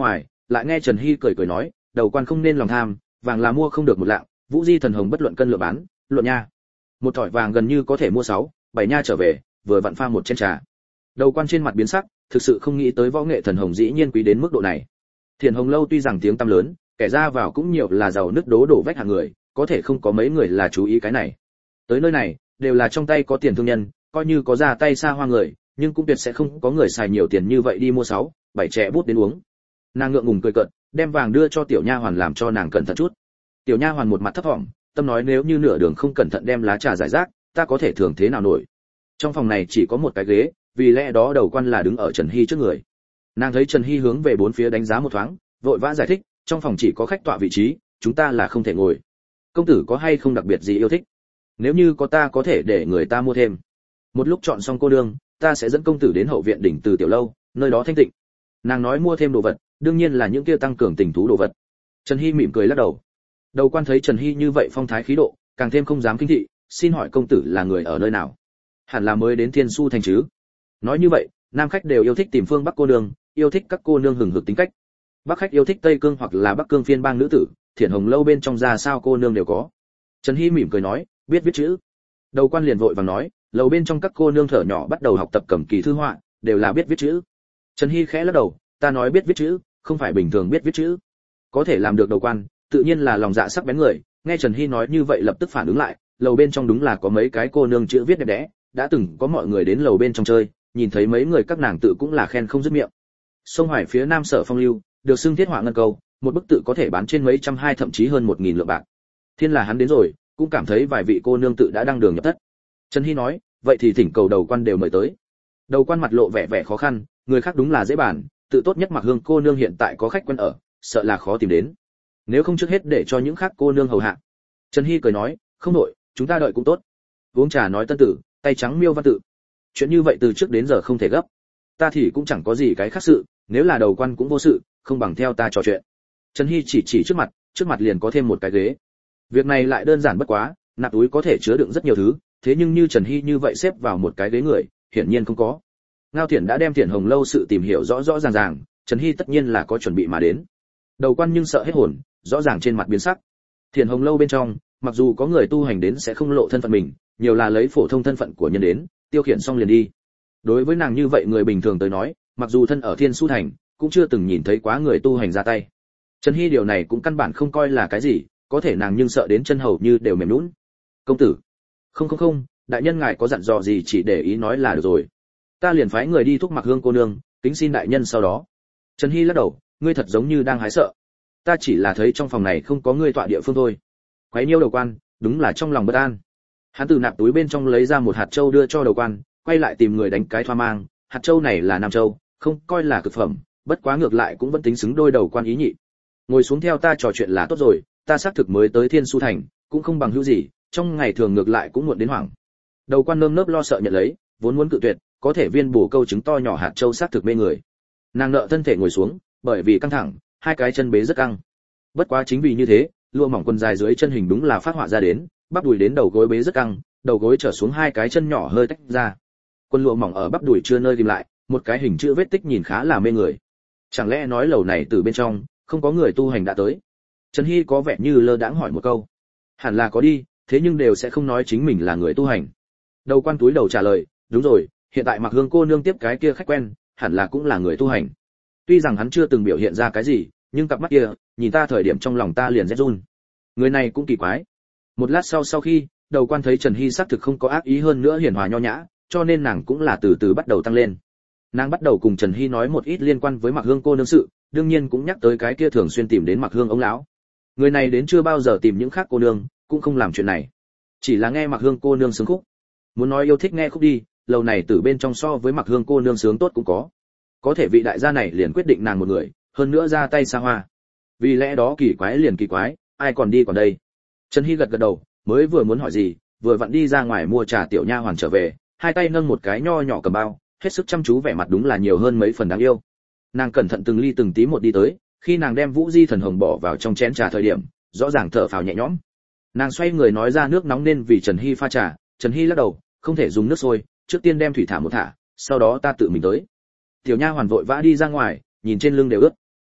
lại nghe Trần Hy cười cười nói, đầu quan không nên lòng tham, vàng là mua không được một lạng, Vũ Di thần hồng bất luận cân lựa bán, luận nha. Một thỏi vàng gần như có thể mua sáu, bảy nha trở về, vừa vặn pha một chén trà. Đầu quan trên mặt biến sắc, thực sự không nghĩ tới võ nghệ thần hồng dĩ nhiên quý đến mức độ này. Thiền Hồng lâu tuy rằng tiếng tăm lớn, kẻ ra vào cũng nhiều là giàu nứt đố đổ vách hạng người, có thể không có mấy người là chú ý cái này. Tới nơi này, đều là trong tay có tiền thương nhân, coi như có ra tay xa hoa người, nhưng cũng tuyệt sẽ không có người xài nhiều tiền như vậy đi mua sáu, bảy chè bút đến uống. Nàng ngượng ngùng cười cợt, đem vàng đưa cho tiểu nha hoàn làm cho nàng cẩn thận chút. Tiểu nha hoàn một mặt thấp thỏm, tâm nói nếu như nửa đường không cẩn thận đem lá trà giải rác, ta có thể thường thế nào nổi. Trong phòng này chỉ có một cái ghế, vì lẽ đó đầu quan là đứng ở Trần Hy trước người. Nàng thấy Trần Hy hướng về bốn phía đánh giá một thoáng, vội vã giải thích, trong phòng chỉ có khách tọa vị trí, chúng ta là không thể ngồi. Công tử có hay không đặc biệt gì yêu thích? Nếu như có ta có thể để người ta mua thêm. Một lúc chọn xong cô đương, ta sẽ dẫn công tử đến hậu viện đỉnh Từ tiểu lâu, nơi đó thanh tịnh. Nàng nói mua thêm đồ vật, đương nhiên là những kia tăng cường tình thú đồ vật. Trần Hy mỉm cười lắc đầu. Đầu quan thấy Trần Hy như vậy phong thái khí độ, càng thêm không dám kinh thị, xin hỏi công tử là người ở nơi nào? Hẳn là mới đến Thiên Su thành chứ? Nói như vậy, nam khách đều yêu thích tìm phương Bắc cô nương, yêu thích các cô nương hừng hực tính cách. Bắc khách yêu thích Tây Cương hoặc là Bắc Cương phiên bang nữ tử, Thiển Hồng lâu bên trong ra sao cô nương đều có. Trần Hy mỉm cười nói, biết viết chữ. Đầu quan liền vội vàng nói, lầu bên trong các cô nương thở nhỏ bắt đầu học tập cầm kỳ thư họa, đều là biết viết chữ. Trần Hy khẽ lắc đầu, ta nói biết viết chữ, không phải bình thường biết viết chữ. Có thể làm được đầu quan, tự nhiên là lòng dạ sắc bén người. Nghe Trần Hy nói như vậy lập tức phản ứng lại, lầu bên trong đúng là có mấy cái cô nương chữ viết đẹp đẽ, đã từng có mọi người đến lầu bên trong chơi, nhìn thấy mấy người các nàng tự cũng là khen không dứt miệng. Sông Hoài phía nam Sở Phong Lưu, được xưng thiết họa ngân câu, một bức tự có thể bán trên mấy trăm hai thậm chí hơn một nghìn lượng bạc. Thiên là hắn đến rồi, cũng cảm thấy vài vị cô nương tự đã đăng đường nhập thất. Trần Hy nói, vậy thì thỉnh cầu đầu quan đều mời tới. Đầu quan mặt lộ vẻ vẻ khó khăn, người khác đúng là dễ bàn, tự tốt nhất Mặc Hương cô nương hiện tại có khách quen ở, sợ là khó tìm đến. Nếu không trước hết để cho những khác cô nương hầu hạ. Trần Hy cười nói, không nội, chúng ta đợi cũng tốt. Uống trà nói tân tử, tay trắng miêu văn tự. Chuyện như vậy từ trước đến giờ không thể gấp. Ta thì cũng chẳng có gì cái khác sự, nếu là đầu quan cũng vô sự, không bằng theo ta trò chuyện. Trần Hy chỉ chỉ trước mặt, trước mặt liền có thêm một cái ghế. Việc này lại đơn giản bất quá, nạp túi có thể chứa đựng rất nhiều thứ, thế nhưng như Trần Hy như vậy xếp vào một cái ghế người, hiển nhiên không có. Ngao Thiển đã đem Thiển Hồng lâu sự tìm hiểu rõ rõ ràng ràng, Trần Hy tất nhiên là có chuẩn bị mà đến. Đầu quan nhưng sợ hết hồn, rõ ràng trên mặt biến sắc. Thiển Hồng lâu bên trong, mặc dù có người tu hành đến sẽ không lộ thân phận mình, nhiều là lấy phổ thông thân phận của nhân đến, tiêu khiển xong liền đi. Đối với nàng như vậy người bình thường tới nói, mặc dù thân ở Thiên Su thành, cũng chưa từng nhìn thấy quá người tu hành ra tay. Trần Hy điều này cũng căn bản không coi là cái gì, có thể nàng nhưng sợ đến chân hầu như đều mềm nhũn. Công tử, không không không, đại nhân ngài có dặn dò gì chỉ để ý nói là được rồi. Ta liền phái người đi thúc Mặc Hương cô nương, kính xin đại nhân sau đó. Trần Hy lắc đầu, ngươi thật giống như đang hái sợ. Ta chỉ là thấy trong phòng này không có ngươi tọa địa phương thôi. Quấy nhiêu đầu quan, đúng là trong lòng bất an. Hắn từ nạp túi bên trong lấy ra một hạt châu đưa cho đầu quan, quay lại tìm người đánh cái thoa mang, hạt châu này là nam châu, không coi là cực phẩm, bất quá ngược lại cũng vẫn tính xứng đôi đầu quan ý nhị. Ngồi xuống theo ta trò chuyện là tốt rồi, ta xác thực mới tới Thiên Su thành, cũng không bằng hữu gì, trong ngày thường ngược lại cũng muộn đến hoảng. Đầu quan nơm nớp lo sợ nhận lấy, vốn muốn cự tuyệt, có thể viên bổ câu trứng to nhỏ hạt châu xác thực mê người. Nàng nợ thân thể ngồi xuống, bởi vì căng thẳng, hai cái chân bế rất căng. Bất quá chính vì như thế, lụa mỏng quần dài dưới chân hình đúng là phát họa ra đến, bắp đùi đến đầu gối bế rất căng, đầu gối trở xuống hai cái chân nhỏ hơi tách ra. Quần lụa mỏng ở bắp đùi chưa nơi ghim lại, một cái hình chữ vết tích nhìn khá là mê người. Chẳng lẽ nói lầu này từ bên trong không có người tu hành đã tới? Trần Hy có vẻ như lơ đãng hỏi một câu. Hẳn là có đi, thế nhưng đều sẽ không nói chính mình là người tu hành. Đầu quan túi đầu trả lời, đúng rồi, hiện tại Mặc Hương cô nương tiếp cái kia khách quen, hẳn là cũng là người tu hành. Tuy rằng hắn chưa từng biểu hiện ra cái gì, nhưng cặp mắt kia, nhìn ta thời điểm trong lòng ta liền rét run. Người này cũng kỳ quái. Một lát sau sau khi, đầu quan thấy Trần Hy xác thực không có ác ý hơn nữa hiền hòa nho nhã, cho nên nàng cũng là từ từ bắt đầu tăng lên. Nàng bắt đầu cùng Trần Hy nói một ít liên quan với Mặc Hương cô nương sự, đương nhiên cũng nhắc tới cái kia thường xuyên tìm đến Mặc Hương ông lão. Người này đến chưa bao giờ tìm những khác cô nương, cũng không làm chuyện này, chỉ là nghe Mặc Hương cô nương sướng khúc. Muốn nói yêu thích nghe khúc đi, lầu này từ bên trong so với Mặc Hương cô nương sướng tốt cũng có. Có thể vị đại gia này liền quyết định nàng một người, hơn nữa ra tay xa hoa. Vì lẽ đó kỳ quái liền kỳ quái, ai còn đi còn đây. Trần Hy gật gật đầu, mới vừa muốn hỏi gì, vừa vặn đi ra ngoài mua trà tiểu nha hoàn trở về, hai tay nâng một cái nho nhỏ cầm bao, hết sức chăm chú vẻ mặt đúng là nhiều hơn mấy phần đáng yêu. Nàng cẩn thận từng ly từng tí một đi tới, khi nàng đem Vũ Di thần hồng bỏ vào trong chén trà thời điểm, rõ ràng thở phào nhẹ nhõm. Nàng xoay người nói ra nước nóng nên vì Trần Hy pha trà, Trần Hy lắc đầu, không thể dùng nước sôi, trước tiên đem thủy thả một thả, sau đó ta tự mình tới. Tiểu nha hoàn vội vã đi ra ngoài, nhìn trên lưng đều ướt.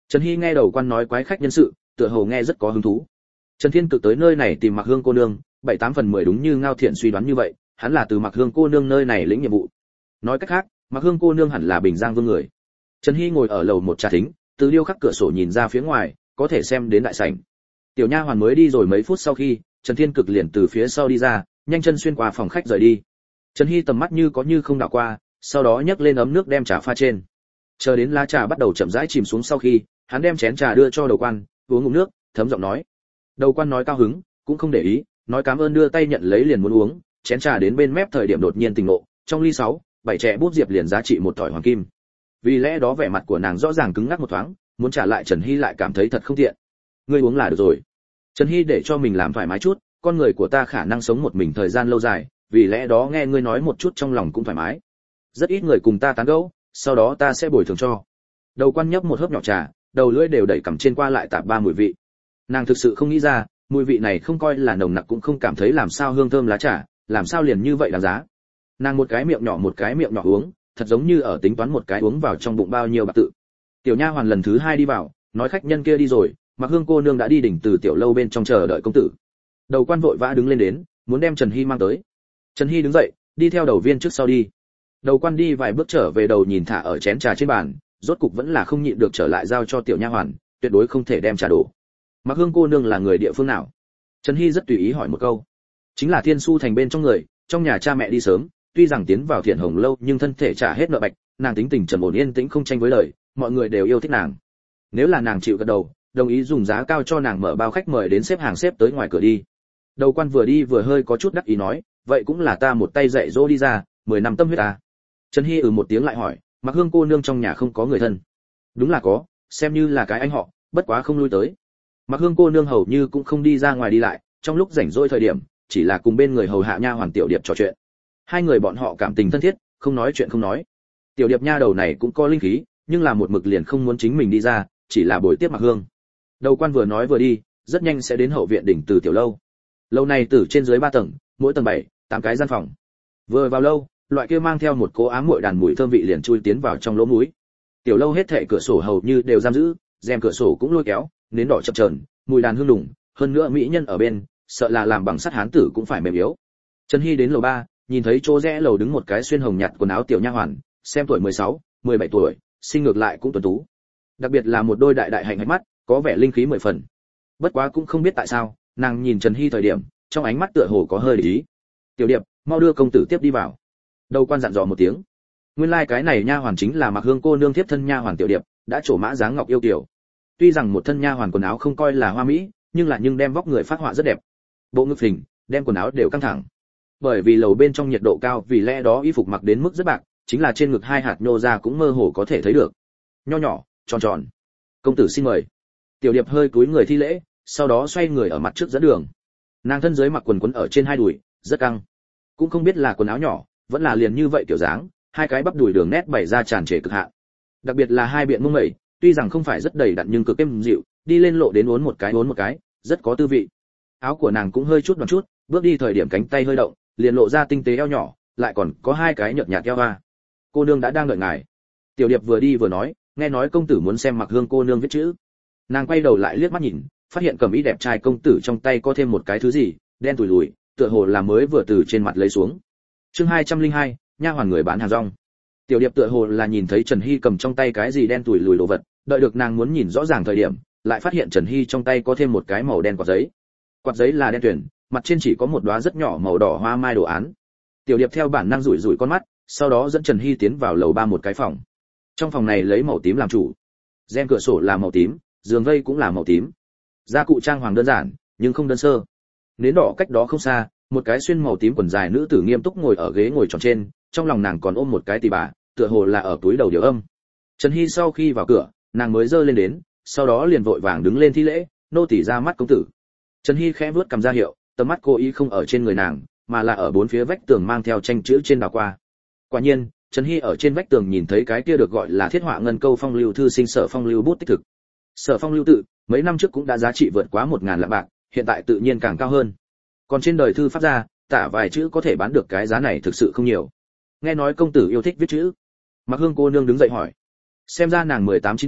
Trần Hy nghe đầu quan nói quái khách nhân sự, tựa hồ nghe rất có hứng thú. Trần Thiên Cực tới nơi này tìm Mạc Hương cô nương, bảy tám phần mười đúng như Ngao Thiện suy đoán như vậy, hắn là từ Mạc Hương cô nương nơi này lĩnh nhiệm vụ. Nói cách khác, Mạc Hương cô nương hẳn là Bình Giang Vương người. Trần Hy ngồi ở lầu một trà thính, từ điêu khắc cửa sổ nhìn ra phía ngoài, có thể xem đến đại sảnh. Tiểu nha hoàn mới đi rồi mấy phút sau khi, Trần Thiên Cực liền từ phía sau đi ra, nhanh chân xuyên qua phòng khách rời đi. Trần Hy tầm mắt như có như không đảo qua, sau đó nhấc lên ấm nước đem trà pha trên. Chờ đến lá trà bắt đầu chậm rãi chìm xuống sau khi, hắn đem chén trà đưa cho đầu quan, uống ngụm nước, thấm giọng nói. Đầu quan nói cao hứng, cũng không để ý, nói cảm ơn đưa tay nhận lấy liền muốn uống, chén trà đến bên mép thời điểm đột nhiên tỉnh ngộ, trong ly sáu, bảy trẻ bút diệp liền giá trị một thỏi hoàng kim. Vì lẽ đó vẻ mặt của nàng rõ ràng cứng ngắc một thoáng, muốn trả lại Trần Hy lại cảm thấy thật không tiện. Ngươi uống là được rồi. Trần Hy để cho mình làm thoải mái chút, con người của ta khả năng sống một mình thời gian lâu dài, vì lẽ đó nghe ngươi nói một chút trong lòng cũng thoải mái. Rất ít người cùng ta tán gẫu, sau đó ta sẽ bồi thường cho. Đầu quan nhấp một hớp nhỏ trà, đầu lưỡi đều đẩy cằm trên qua lại tạp ba mùi vị. Nàng thực sự không nghĩ ra, mùi vị này không coi là nồng nặc cũng không cảm thấy làm sao hương thơm lá trà, làm sao liền như vậy đáng giá. Nàng một cái miệng nhỏ một cái miệng nhỏ uống, thật giống như ở tính toán một cái uống vào trong bụng bao nhiêu bạc tự. Tiểu nha hoàn lần thứ hai đi vào, nói khách nhân kia đi rồi, Mạc Hương cô nương đã đi đỉnh từ tiểu lâu bên trong chờ đợi công tử. Đầu quan vội vã đứng lên đến, muốn đem Trần Hy mang tới. Trần Hy đứng dậy, đi theo đầu viên trước sau đi. Đầu quan đi vài bước trở về đầu nhìn thả ở chén trà trên bàn, rốt cục vẫn là không nhịn được trở lại giao cho tiểu nha hoàn, tuyệt đối không thể đem trà đổ. Mạc Hương cô nương là người địa phương nào? Trần Hy rất tùy ý hỏi một câu. Chính là Thiên Su thành bên trong người, trong nhà cha mẹ đi sớm, tuy rằng tiến vào Thiện Hồng lâu nhưng thân thể trả hết nợ bạch, nàng tính tình trầm ổn yên tĩnh không tranh với lời, mọi người đều yêu thích nàng. Nếu là nàng chịu gật đầu, đồng ý dùng giá cao cho nàng mở bao khách mời đến xếp hàng xếp tới ngoài cửa đi. Đầu quan vừa đi vừa hơi có chút đắc ý nói, vậy cũng là ta một tay dạy dỗ đi ra, mười năm tâm huyết ta. Trần Hy ừ một tiếng lại hỏi, Mạc Hương cô nương trong nhà không có người thân? Đúng là có, xem như là cái anh họ, bất quá không lui tới. Mạc Hương cô nương hầu như cũng không đi ra ngoài đi lại, trong lúc rảnh rỗi thời điểm, chỉ là cùng bên người hầu hạ nha hoàn Tiểu Điệp trò chuyện. Hai người bọn họ cảm tình thân thiết, không nói chuyện không nói. Tiểu Điệp nha đầu này cũng có linh khí, nhưng là một mực liền không muốn chính mình đi ra, chỉ là bồi tiếp Mạc Hương. Đầu quan vừa nói vừa đi, rất nhanh sẽ đến hậu viện đỉnh từ tiểu lâu. Lâu này từ trên dưới ba tầng, mỗi tầng bảy, tám cái gian phòng. Vừa vào lâu, loại kia mang theo một cỗ ám muội đàn mùi thơm vị liền chui tiến vào trong lỗ mũi. Tiểu lâu hết thảy cửa sổ hầu như đều giam giữ, rèm cửa sổ cũng lôi kéo, nến đỏ chập chờn, mùi đàn hương đùng, hơn nữa mỹ nhân ở bên, sợ là làm bằng sắt hán tử cũng phải mềm yếu. Trần Hy đến lầu ba, nhìn thấy chỗ rẽ lầu đứng một cái xuyên hồng nhạt quần áo tiểu nha hoàn, xem tuổi mười sáu, mười bảy tuổi, sinh ngược lại cũng tuấn tú. Đặc biệt là một đôi đại đại hạnh hạch mắt, có vẻ linh khí mười phần. Bất quá cũng không biết tại sao, nàng nhìn Trần Hy thời điểm, trong ánh mắt tựa hồ có hơi để ý. Tiểu Điệp, mau đưa công tử tiếp đi vào. Đầu quan dặn dò một tiếng. Nguyên lai like cái này nha hoàn chính là Mạc Hương cô nương tiếp thân nha hoàn Tiểu Điệp, đã trổ mã dáng ngọc yêu kiều. Tuy rằng một thân nha hoàn quần áo không coi là hoa mỹ, nhưng là nhưng đem vóc người phát họa rất đẹp. Bộ ngực phình, đem quần áo đều căng thẳng. Bởi vì lầu bên trong nhiệt độ cao, vì lẽ đó y phục mặc đến mức rất bạc, chính là trên ngực hai hạt nhô ra cũng mơ hồ có thể thấy được. Nho nhỏ, tròn tròn. Công tử xin mời. Tiểu Điệp hơi cúi người thi lễ, sau đó xoay người ở mặt trước dẫn đường. Nàng thân dưới mặc quần quấn ở trên hai đùi, rất căng. Cũng không biết là quần áo nhỏ, vẫn là liền như vậy kiểu dáng, hai cái bắp đùi đường nét bày ra tràn trề cực hạn. Đặc biệt là hai biện mông mẩy, tuy rằng không phải rất đầy đặn nhưng cực êm dịu, đi lên lộ đến uốn một cái uốn một cái, rất có tư vị. Áo của nàng cũng hơi chút đoan chút, bước đi thời điểm cánh tay hơi động, liền lộ ra tinh tế eo nhỏ, lại còn có hai cái nhợt nhạt eo hoa. Cô nương đã đang đợi ngài. Tiểu Điệp vừa đi vừa nói, nghe nói công tử muốn xem Mạc Hương cô nương viết chữ. Nàng quay đầu lại liếc mắt nhìn, phát hiện cầm ý đẹp trai công tử trong tay có thêm một cái thứ gì, đen tủi lùi, tựa hồ là mới vừa từ trên mặt lấy xuống. Chương hai trăm lẻ hai, nha hoàn người bán hàng rong. Tiểu Điệp tựa hồ là nhìn thấy Trần Hy cầm trong tay cái gì đen tủi lùi đồ vật, đợi được nàng muốn nhìn rõ ràng thời điểm, lại phát hiện Trần Hy trong tay có thêm một cái màu đen quạt giấy. Quạt giấy là đen tuyền, mặt trên chỉ có một đóa rất nhỏ màu đỏ hoa mai đồ án. Tiểu Điệp theo bản năng rủi rủi con mắt, sau đó dẫn Trần Hy tiến vào lầu ba một cái phòng. Trong phòng này lấy màu tím làm chủ, rèm cửa sổ là màu tím, giường vây cũng là màu tím. Gia cụ trang hoàng đơn giản, nhưng không đơn sơ. Nến đỏ cách đó không xa, một cái xuyên màu tím quần dài nữ tử nghiêm túc ngồi ở ghế ngồi tròn trên, trong lòng nàng còn ôm một cái tỳ bà, tựa hồ là ở túi đầu điều âm. Trần Hy sau khi vào cửa, nàng mới giơ lên đến, sau đó liền vội vàng đứng lên thi lễ, nô tỳ ra mắt công tử. Trần Hy khẽ vuốt cầm ra hiệu, tầm mắt cô ý không ở trên người nàng, mà là ở bốn phía vách tường mang theo tranh chữ trên đào qua. Quả nhiên, Trần Hy ở trên vách tường nhìn thấy cái kia được gọi là thiết họa ngân câu phong lưu thư sinh Sở Phong lưu bút tích thực. Sở Phong lưu tự, mấy năm trước cũng đã giá trị vượt quá một ngàn lạng bạc, hiện tại tự nhiên càng cao hơn. Còn trên đời thư pháp ra, tả vài chữ có thể bán được cái giá này thực sự không nhiều. Nghe nói công tử yêu thích viết chữ. Mạc Hương cô nương đứng dậy hỏi. Xem ra nàng mười tám chín tuổi,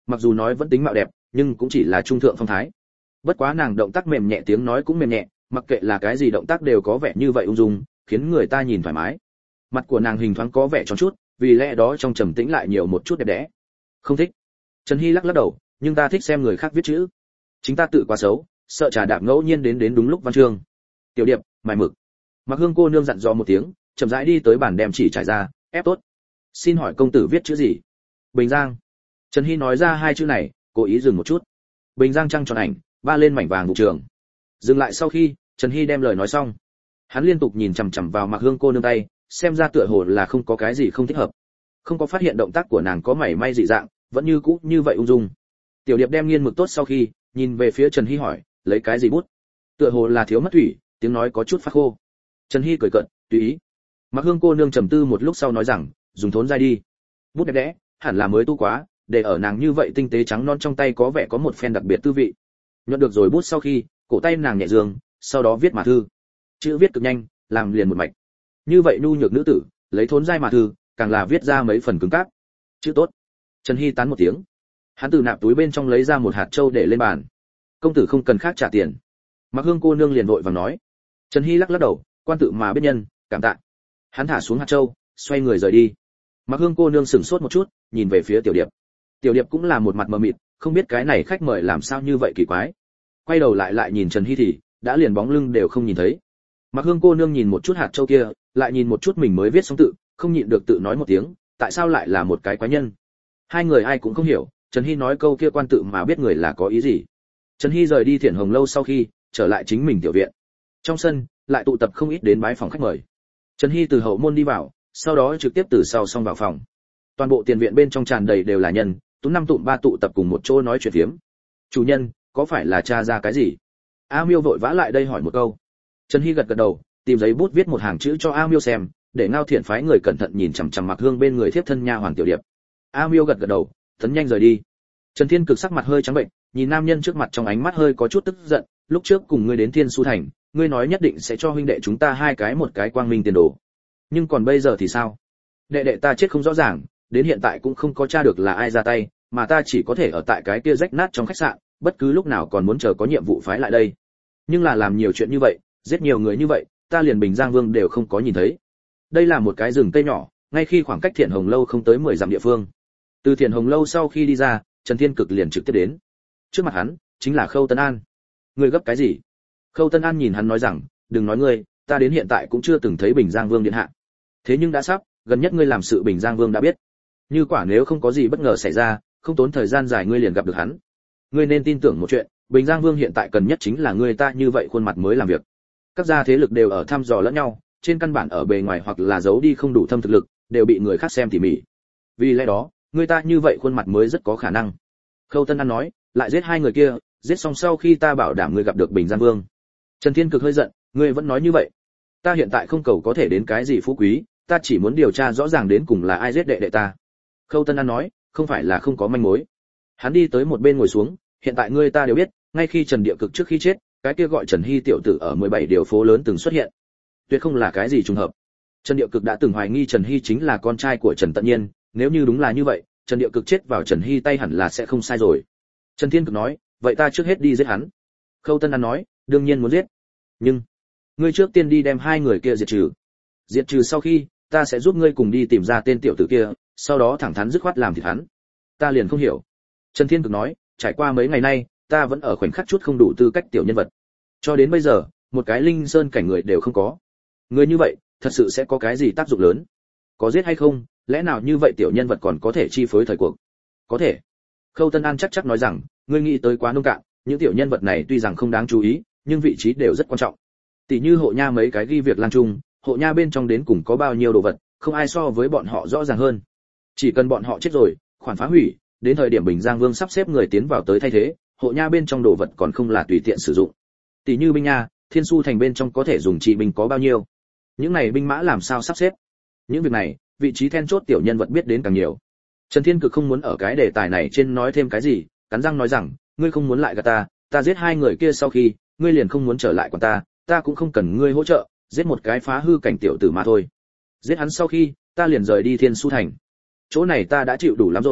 mặc dù nói vẫn tính mạo đẹp nhưng cũng chỉ là trung thượng phong thái. Bất quá nàng động tác mềm nhẹ, tiếng nói cũng mềm nhẹ, mặc kệ là cái gì động tác đều có vẻ như vậy ung dung, khiến người ta nhìn thoải mái. Mặt của nàng hình thoáng có vẻ tròn chút, vì lẽ đó trong trầm tĩnh lại nhiều một chút đẹp đẽ. Không thích. Trần Hy lắc lắc đầu, nhưng ta thích xem người khác viết chữ. Chính ta tự quá xấu, sợ trà đạp ngẫu nhiên đến đến đúng lúc văn chương. Tiểu Điệp, mài mực. Mặc Hương cô nương dặn dò một tiếng, chậm rãi đi tới bàn đem chỉ trải ra, ép tốt. Xin hỏi công tử viết chữ gì? Bình Giang. Trần Hy nói ra hai chữ này, cố ý dừng một chút. Bình Giang trăng tròn ảnh, ba lên mảnh vàng vụ trường. Dừng lại sau khi Trần Hy đem lời nói xong, hắn liên tục nhìn chằm chằm vào Mặc Hương cô nương tay, xem ra tựa hồ là không có cái gì không thích hợp, không có phát hiện động tác của nàng có mảy may dị dạng, vẫn như cũ như vậy ung dung. Tiểu Điệp đem nghiên mực tốt sau khi nhìn về phía Trần Hy hỏi, lấy cái gì bút? Tựa hồ là thiếu mất thủy, tiếng nói có chút phát khô. Trần Hy cười cợt, tùy ý. Mặc Hương cô nương trầm tư một lúc sau nói rằng, dùng thốn dai đi. Bút đẹp đẽ, hẳn là mới tu quá, để ở nàng như vậy tinh tế trắng non trong tay có vẻ có một phen đặc biệt tư vị. Nhuận được rồi bút sau khi, cổ tay nàng nhẹ dương, sau đó viết mà thư. Chữ viết cực nhanh, làm liền một mạch. Như vậy nhu nhược nữ tử, lấy thốn dai mà thư, càng là viết ra mấy phần cứng cáp. Chữ tốt. Trần Hy tán một tiếng. Hắn từ nạp túi bên trong lấy ra một hạt châu để lên bàn. Công tử không cần khác trả tiền. Mặc Hương cô nương liền vội vàng nói. Trần Hy lắc lắc đầu, quan tự mà biết nhân, cảm tạ. Hắn thả xuống hạt châu, xoay người rời đi. Mặc Hương cô nương sững sốt một chút, nhìn về phía Tiểu Điệp. Tiểu Điệp cũng là một mặt mờ mịt, không biết cái này khách mời làm sao như vậy kỳ quái. Quay đầu lại lại nhìn Trần Hy thì đã liền bóng lưng đều không nhìn thấy. Mặc Hương cô nương nhìn một chút hạt châu kia, lại nhìn một chút mình mới viết xong tự, không nhịn được tự nói một tiếng, tại sao lại là một cái quái nhân. Hai người ai cũng không hiểu, Trần Hy nói câu kia quan tự mà biết người là có ý gì. Trần Hy rời đi Thiển Hồng lâu sau khi trở lại chính mình tiểu viện. Trong sân lại tụ tập không ít đến bái phòng khách mời. Trần Hy từ hậu môn đi vào, sau đó trực tiếp từ sau xong vào phòng. Toàn bộ tiền viện bên trong tràn đầy đều là nhân, tú năm tụm ba tụ tập cùng một chỗ nói chuyện phiếm. Chủ nhân, có phải là cha ra cái gì? A Miêu vội vã lại đây hỏi một câu. Trần Hy gật gật đầu, tìm giấy bút viết một hàng chữ cho A Miêu xem, để Ngao Thiện phái người cẩn thận nhìn chằm chằm Mặc Hương bên người thiếp thân nha hoàng Tiểu Điệp. A Miêu gật gật đầu, tấn nhanh rời đi. Trần Thiên Cực sắc mặt hơi trắng bệnh, nhìn nam nhân trước mặt trong ánh mắt hơi có chút tức giận, lúc trước cùng ngươi đến Thiên Su thành, ngươi nói nhất định sẽ cho huynh đệ chúng ta hai cái một cái quang minh tiền đồ. Nhưng còn bây giờ thì sao? Đệ đệ ta chết không rõ ràng, đến hiện tại cũng không có tra được là ai ra tay, mà ta chỉ có thể ở tại cái kia rách nát trong khách sạn, bất cứ lúc nào còn muốn chờ có nhiệm vụ phái lại đây. Nhưng là làm nhiều chuyện như vậy, giết nhiều người như vậy, ta liền Bình Giang Vương đều không có nhìn thấy. Đây là một cái rừng cây nhỏ, ngay khi khoảng cách Thiện Hồng lâu không tới mười dặm địa phương. Từ Thiện Hồng lâu sau khi đi ra, Trần Thiên Cực liền trực tiếp đến. Trước mặt hắn chính là Khâu Tân An. Ngươi gấp cái gì? Khâu Tân An nhìn hắn nói rằng, đừng nói ngươi, ta đến hiện tại cũng chưa từng thấy Bình Giang Vương điện hạ. Thế nhưng đã sắp, gần nhất ngươi làm sự Bình Giang Vương đã biết. Như quả nếu không có gì bất ngờ xảy ra, không tốn thời gian dài ngươi liền gặp được hắn. Ngươi nên tin tưởng một chuyện, Bình Giang Vương hiện tại cần nhất chính là ngươi ta như vậy khuôn mặt mới làm việc. Các gia thế lực đều ở thăm dò lẫn nhau, trên căn bản ở bề ngoài hoặc là giấu đi không đủ thâm thực lực, đều bị người khác xem tỉ mỉ. Vì lẽ đó, ngươi ta như vậy khuôn mặt mới rất có khả năng. Khâu Tân An nói, lại giết hai người kia, giết xong sau khi ta bảo đảm ngươi gặp được Bình Giang Vương. Trần Thiên Cực hơi giận, ngươi vẫn nói như vậy. Ta hiện tại không cầu có thể đến cái gì phú quý, ta chỉ muốn điều tra rõ ràng đến cùng là ai giết đệ đệ ta. Khâu Tân An nói, không phải là không có manh mối. Hắn đi tới một bên ngồi xuống, hiện tại ngươi ta đều biết, ngay khi Trần Địa Cực trước khi chết, cái kia gọi Trần Hy tiểu tử ở mười bảy điều phố lớn từng xuất hiện. Tuyệt không là cái gì trùng hợp. Trần Địa Cực đã từng hoài nghi Trần Hy chính là con trai của Trần Tận Nhiên, nếu như đúng là như vậy, Trần Địa Cực chết vào Trần Hy tay hẳn là sẽ không sai rồi. Trần Thiên Cực nói, vậy ta trước hết đi giết hắn. Khâu Tân An nói, đương nhiên muốn giết, nhưng ngươi trước tiên đi đem hai người kia diệt trừ. Diệt trừ sau khi, ta sẽ giúp ngươi cùng đi tìm ra tên tiểu tử kia, sau đó thẳng thắn dứt khoát làm thịt hắn. Ta liền không hiểu. Trần Thiên Cực nói, trải qua mấy ngày nay, ta vẫn ở khoảnh khắc chút không đủ tư cách tiểu nhân vật. Cho đến bây giờ, một cái linh sơn cảnh người đều không có. Người như vậy, thật sự sẽ có cái gì tác dụng lớn? Có giết hay không, lẽ nào như vậy tiểu nhân vật còn có thể chi phối thời cuộc? Có thể. Khâu Tân An chắc chắc nói rằng, ngươi nghĩ tới quá nông cạn, những tiểu nhân vật này tuy rằng không đáng chú ý, nhưng vị trí đều rất quan trọng. Tỷ như hộ nha mấy cái ghi việc lan chung, hộ nha bên trong đến cùng có bao nhiêu đồ vật, không ai so với bọn họ rõ ràng hơn. Chỉ cần bọn họ chết rồi, khoản phá hủy, đến thời điểm Bình Giang Vương sắp xếp người tiến vào tới thay thế, hộ nha bên trong đồ vật còn không là tùy tiện sử dụng. Tỷ như binh nha, Thiên Su thành bên trong có thể dùng trị binh có bao nhiêu? Những này binh mã làm sao sắp xếp? Những việc này, vị trí then chốt tiểu nhân vật biết đến càng nhiều. Trần Thiên Cực không muốn ở cái đề tài này trên nói thêm cái gì, cắn răng nói rằng, ngươi không muốn lại gạt ta, ta giết hai người kia sau khi, ngươi liền không muốn trở lại quản ta, ta cũng không cần ngươi hỗ trợ, giết một cái phá hư cảnh tiểu tử mà thôi. Giết hắn sau khi, ta liền rời đi Thiên Su thành. Chỗ này ta đã chịu đủ lắm rồi,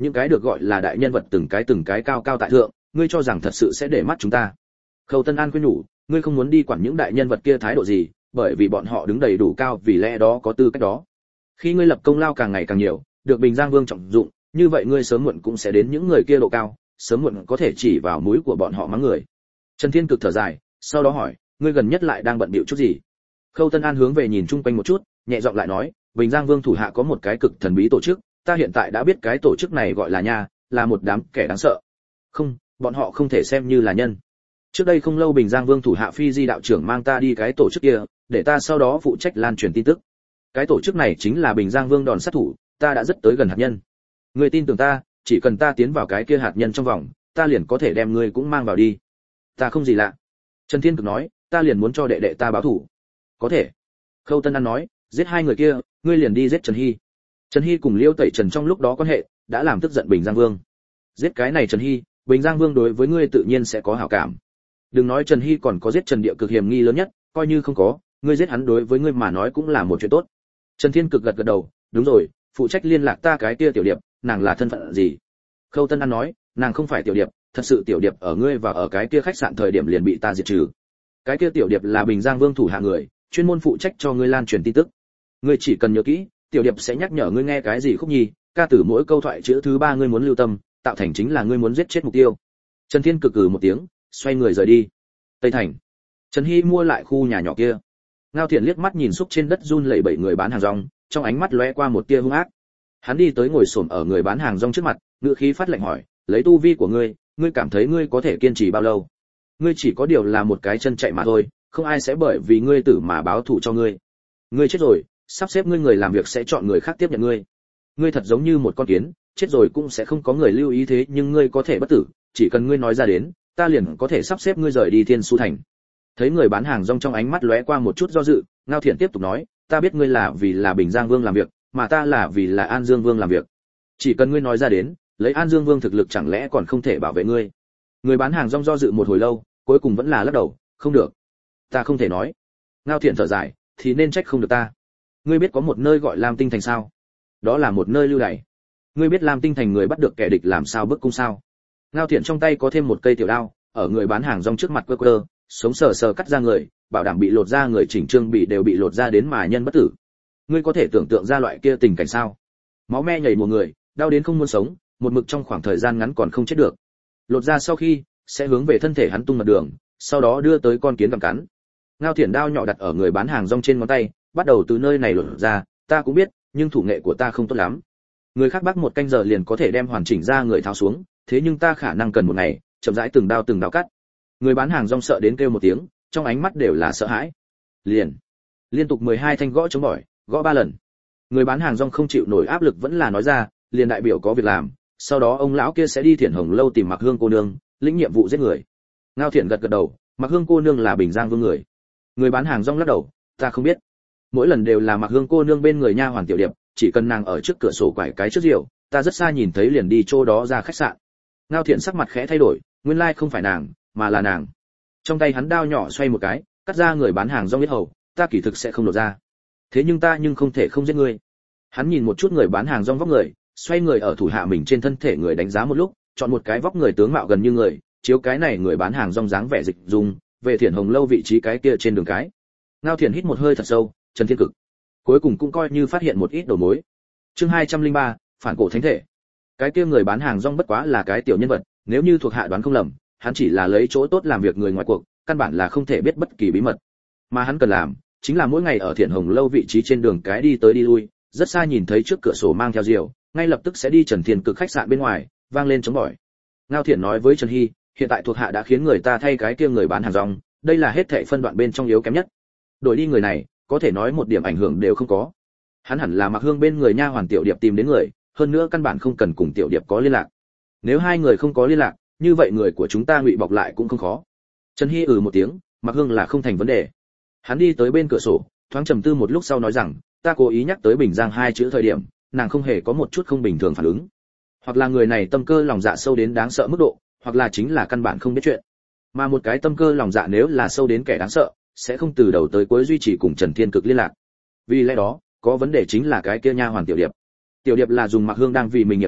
những cái được gọi là đại nhân vật từng cái từng cái cao cao tại thượng, ngươi cho rằng thật sự sẽ để mắt chúng ta? Khâu Tân An khuyên nhủ, ngươi không muốn đi quản những đại nhân vật kia thái độ gì, bởi vì bọn họ đứng đầy đủ cao, vì lẽ đó có tư cách đó. Khi ngươi lập công lao càng ngày càng nhiều, được Bình Giang Vương trọng dụng, như vậy ngươi sớm muộn cũng sẽ đến những người kia độ cao, sớm muộn có thể chỉ vào mũi của bọn họ mắng người. Trần Thiên Cực thở dài, sau đó hỏi, ngươi gần nhất lại đang bận bịu chút gì? Khâu Tân An hướng về nhìn chung quanh một chút, nhẹ giọng lại nói, Bình Giang Vương thủ hạ có một cái cực thần bí tổ chức, ta hiện tại đã biết cái tổ chức này gọi là nha, là một đám kẻ đáng sợ. Không, bọn họ không thể xem như là nhân. Trước đây không lâu Bình Giang Vương thủ hạ Phi Di đạo trưởng mang ta đi cái tổ chức kia, để ta sau đó phụ trách lan truyền tin tức. Cái tổ chức này chính là Bình Giang Vương đòn sát thủ, ta đã rất tới gần hạt nhân. Ngươi tin tưởng ta, chỉ cần ta tiến vào cái kia hạt nhân trong vòng, ta liền có thể đem ngươi cũng mang vào đi. Ta không gì lạ. Trần Thiên Cực nói, ta liền muốn cho đệ đệ ta báo thù. Có thể. Khâu Tân An nói, giết hai người kia, ngươi liền đi giết Trần Hy. Trần Hy cùng Liêu Tẩy Trần trong lúc đó quan hệ đã làm tức giận Bình Giang Vương. Giết cái này Trần Hy, Bình Giang Vương đối với ngươi tự nhiên sẽ có hảo cảm. Đừng nói Trần Hy còn có giết Trần Địa cực hiểm nghi lớn nhất, coi như không có, ngươi giết hắn đối với ngươi mà nói cũng là một chuyện tốt. Trần Thiên Cực gật gật đầu, đúng rồi, phụ trách liên lạc ta cái kia tiểu điệp, nàng là thân phận gì? Khâu Tân An nói, nàng không phải tiểu điệp, thật sự tiểu điệp ở ngươi và ở cái kia khách sạn thời điểm liền bị ta diệt trừ. Cái kia tiểu điệp là Bình Giang Vương thủ hạ người, chuyên môn phụ trách cho ngươi lan truyền tin tức. Ngươi chỉ cần nhớ kỹ, tiểu điệp sẽ nhắc nhở ngươi nghe cái gì khúc nhi, ca từ mỗi câu thoại chữ thứ ba ngươi muốn lưu tâm, tạo thành chính là ngươi muốn giết chết mục tiêu. Trần Thiên Cực cử một tiếng, xoay người rời đi. Tây Thành. Trần Hy mua lại khu nhà nhỏ kia. Ngao Thiện liếc mắt nhìn xúc trên đất run lẩy bẩy người bán hàng rong, trong ánh mắt lóe qua một tia hung ác. Hắn đi tới ngồi xổm ở người bán hàng rong trước mặt, ngữ khí phát lệnh hỏi, lấy tu vi của ngươi, ngươi cảm thấy ngươi có thể kiên trì bao lâu? Ngươi chỉ có điều là một cái chân chạy mà thôi, không ai sẽ bởi vì ngươi tử mà báo thù cho ngươi. Ngươi chết rồi, sắp xếp ngươi người làm việc sẽ chọn người khác tiếp nhận ngươi. Ngươi thật giống như một con kiến, chết rồi cũng sẽ không có người lưu ý thế nhưng ngươi có thể bất tử, chỉ cần ngươi nói ra đến, ta liền có thể sắp xếp ngươi rời đi Thiên Su Thành. Thấy người bán hàng rong trong ánh mắt lóe qua một chút do dự, Ngao Thiện tiếp tục nói, ta biết ngươi là vì là Bình Giang Vương làm việc, mà ta là vì là An Dương Vương làm việc. Chỉ cần ngươi nói ra đến, lấy An Dương Vương thực lực chẳng lẽ còn không thể bảo vệ ngươi? Người bán hàng rong do dự một hồi lâu, cuối cùng vẫn là lắc đầu, không được, ta không thể nói. Ngao Thiện thở dài, thì nên trách không được ta. Ngươi biết có một nơi gọi Lam Tinh Thành sao? Đó là một nơi lưu đày. Ngươi biết Lam Tinh Thành người bắt được kẻ địch làm sao bức cung sao? Ngao Thiện trong tay có thêm một cây tiểu đao, ở người bán hàng rong trước mặt quơ quơ, sống sờ sờ cắt ra người, bảo đảm bị lột ra người chỉnh trương bị đều bị lột ra đến mà nhân bất tử. Ngươi có thể tưởng tượng ra loại kia tình cảnh sao? Máu me nhảy mùa người, đau đến không muốn sống, một mực trong khoảng thời gian ngắn còn không chết được. Lột ra sau khi, sẽ hướng về thân thể hắn tung mặt đường, sau đó đưa tới con kiến gặm cắn. Ngao Thiện đao nhỏ đặt ở người bán hàng rong trên ngón tay, bắt đầu từ nơi này lột ra, ta cũng biết, nhưng thủ nghệ của ta không tốt lắm. Người khác bắt một canh giờ liền có thể đem hoàn chỉnh ra người tháo xuống, thế nhưng ta khả năng cần một ngày, chậm rãi từng đao từng đao cắt. Người bán hàng rong sợ đến kêu một tiếng, trong ánh mắt đều là sợ hãi. Liền, liên tục mười hai thanh gõ chống bỏi, gõ ba lần. Người bán hàng rong không chịu nổi áp lực vẫn là nói ra, liền đại biểu có việc làm, sau đó ông lão kia sẽ đi Thiển Hồng lâu tìm Mạc Hương cô nương, lĩnh nhiệm vụ giết người. Ngao Thiện gật gật đầu, Mạc Hương cô nương là Bình Giang Vương người. Người bán hàng rong lắc đầu, ta không biết. Mỗi lần đều là Mạc Hương cô nương bên người nha hoàn tiểu điệp, chỉ cần nàng ở trước cửa sổ quải cái trước rượu, ta rất xa nhìn thấy liền đi chỗ đó ra khách sạn. Ngao Thiện sắc mặt khẽ thay đổi, nguyên lai không phải nàng, mà là nàng. Trong tay hắn đao nhỏ xoay một cái, cắt ra người bán hàng rong biết hầu, ta kỳ thực sẽ không lột ra. Thế nhưng ta nhưng không thể không giết ngươi. Hắn nhìn một chút người bán hàng rong vóc người, xoay người ở thủ hạ mình trên thân thể người đánh giá một lúc, chọn một cái vóc người tướng mạo gần như người, chiếu cái này người bán hàng rong dáng vẻ dịch dung, về Thiển Hồng lâu vị trí cái kia trên đường cái. Ngao Thiện hít một hơi thật sâu, Trần Thiên Cực. Cuối cùng cũng coi như phát hiện một ít đầu mối. Chương hai trăm lẻ ba, phản cổ thánh thể. Cái kia người bán hàng rong bất quá là cái tiểu nhân vật, nếu như thuộc hạ đoán không lầm, hắn chỉ là lấy chỗ tốt làm việc người ngoài cuộc, căn bản là không thể biết bất kỳ bí mật. Mà hắn cần làm, chính là mỗi ngày ở Thiển Hồng lâu vị trí trên đường cái đi tới đi lui, rất xa nhìn thấy trước cửa sổ mang theo rượu, ngay lập tức sẽ đi Trần Thiên Cực khách sạn bên ngoài, vang lên chống bỏi. Ngao Thiện nói với Trần Hy, hiện tại thuộc hạ đã khiến người ta thay cái kia người bán hàng rong, đây là hết thảy phân đoạn bên trong yếu kém nhất. Đổi đi người này, có thể nói một điểm ảnh hưởng đều không có. Hắn hẳn là Mạc Hương bên người nha hoàn tiểu điệp tìm đến người, hơn nữa căn bản không cần cùng tiểu điệp có liên lạc. Nếu hai người không có liên lạc, như vậy người của chúng ta ngụy bọc lại cũng không khó. Trần Hy ừ một tiếng, Mạc Hương là không thành vấn đề. Hắn đi tới bên cửa sổ, thoáng trầm tư một lúc sau nói rằng, ta cố ý nhắc tới Bình Giang hai chữ thời điểm, nàng không hề có một chút không bình thường phản ứng. Hoặc là người này tâm cơ lòng dạ sâu đến đáng sợ mức độ, hoặc là chính là căn bản không biết chuyện. Mà một cái tâm cơ lòng dạ nếu là sâu đến kẻ đáng sợ, sẽ không từ đầu tới cuối duy trì cùng Trần Thiên Cực liên lạc. Vì lẽ đó, có vấn đề chính là cái kia nha hoàn tiểu điệp. Tiểu điệp là dùng Mạc Hương đang vì mình nhiệm hộ,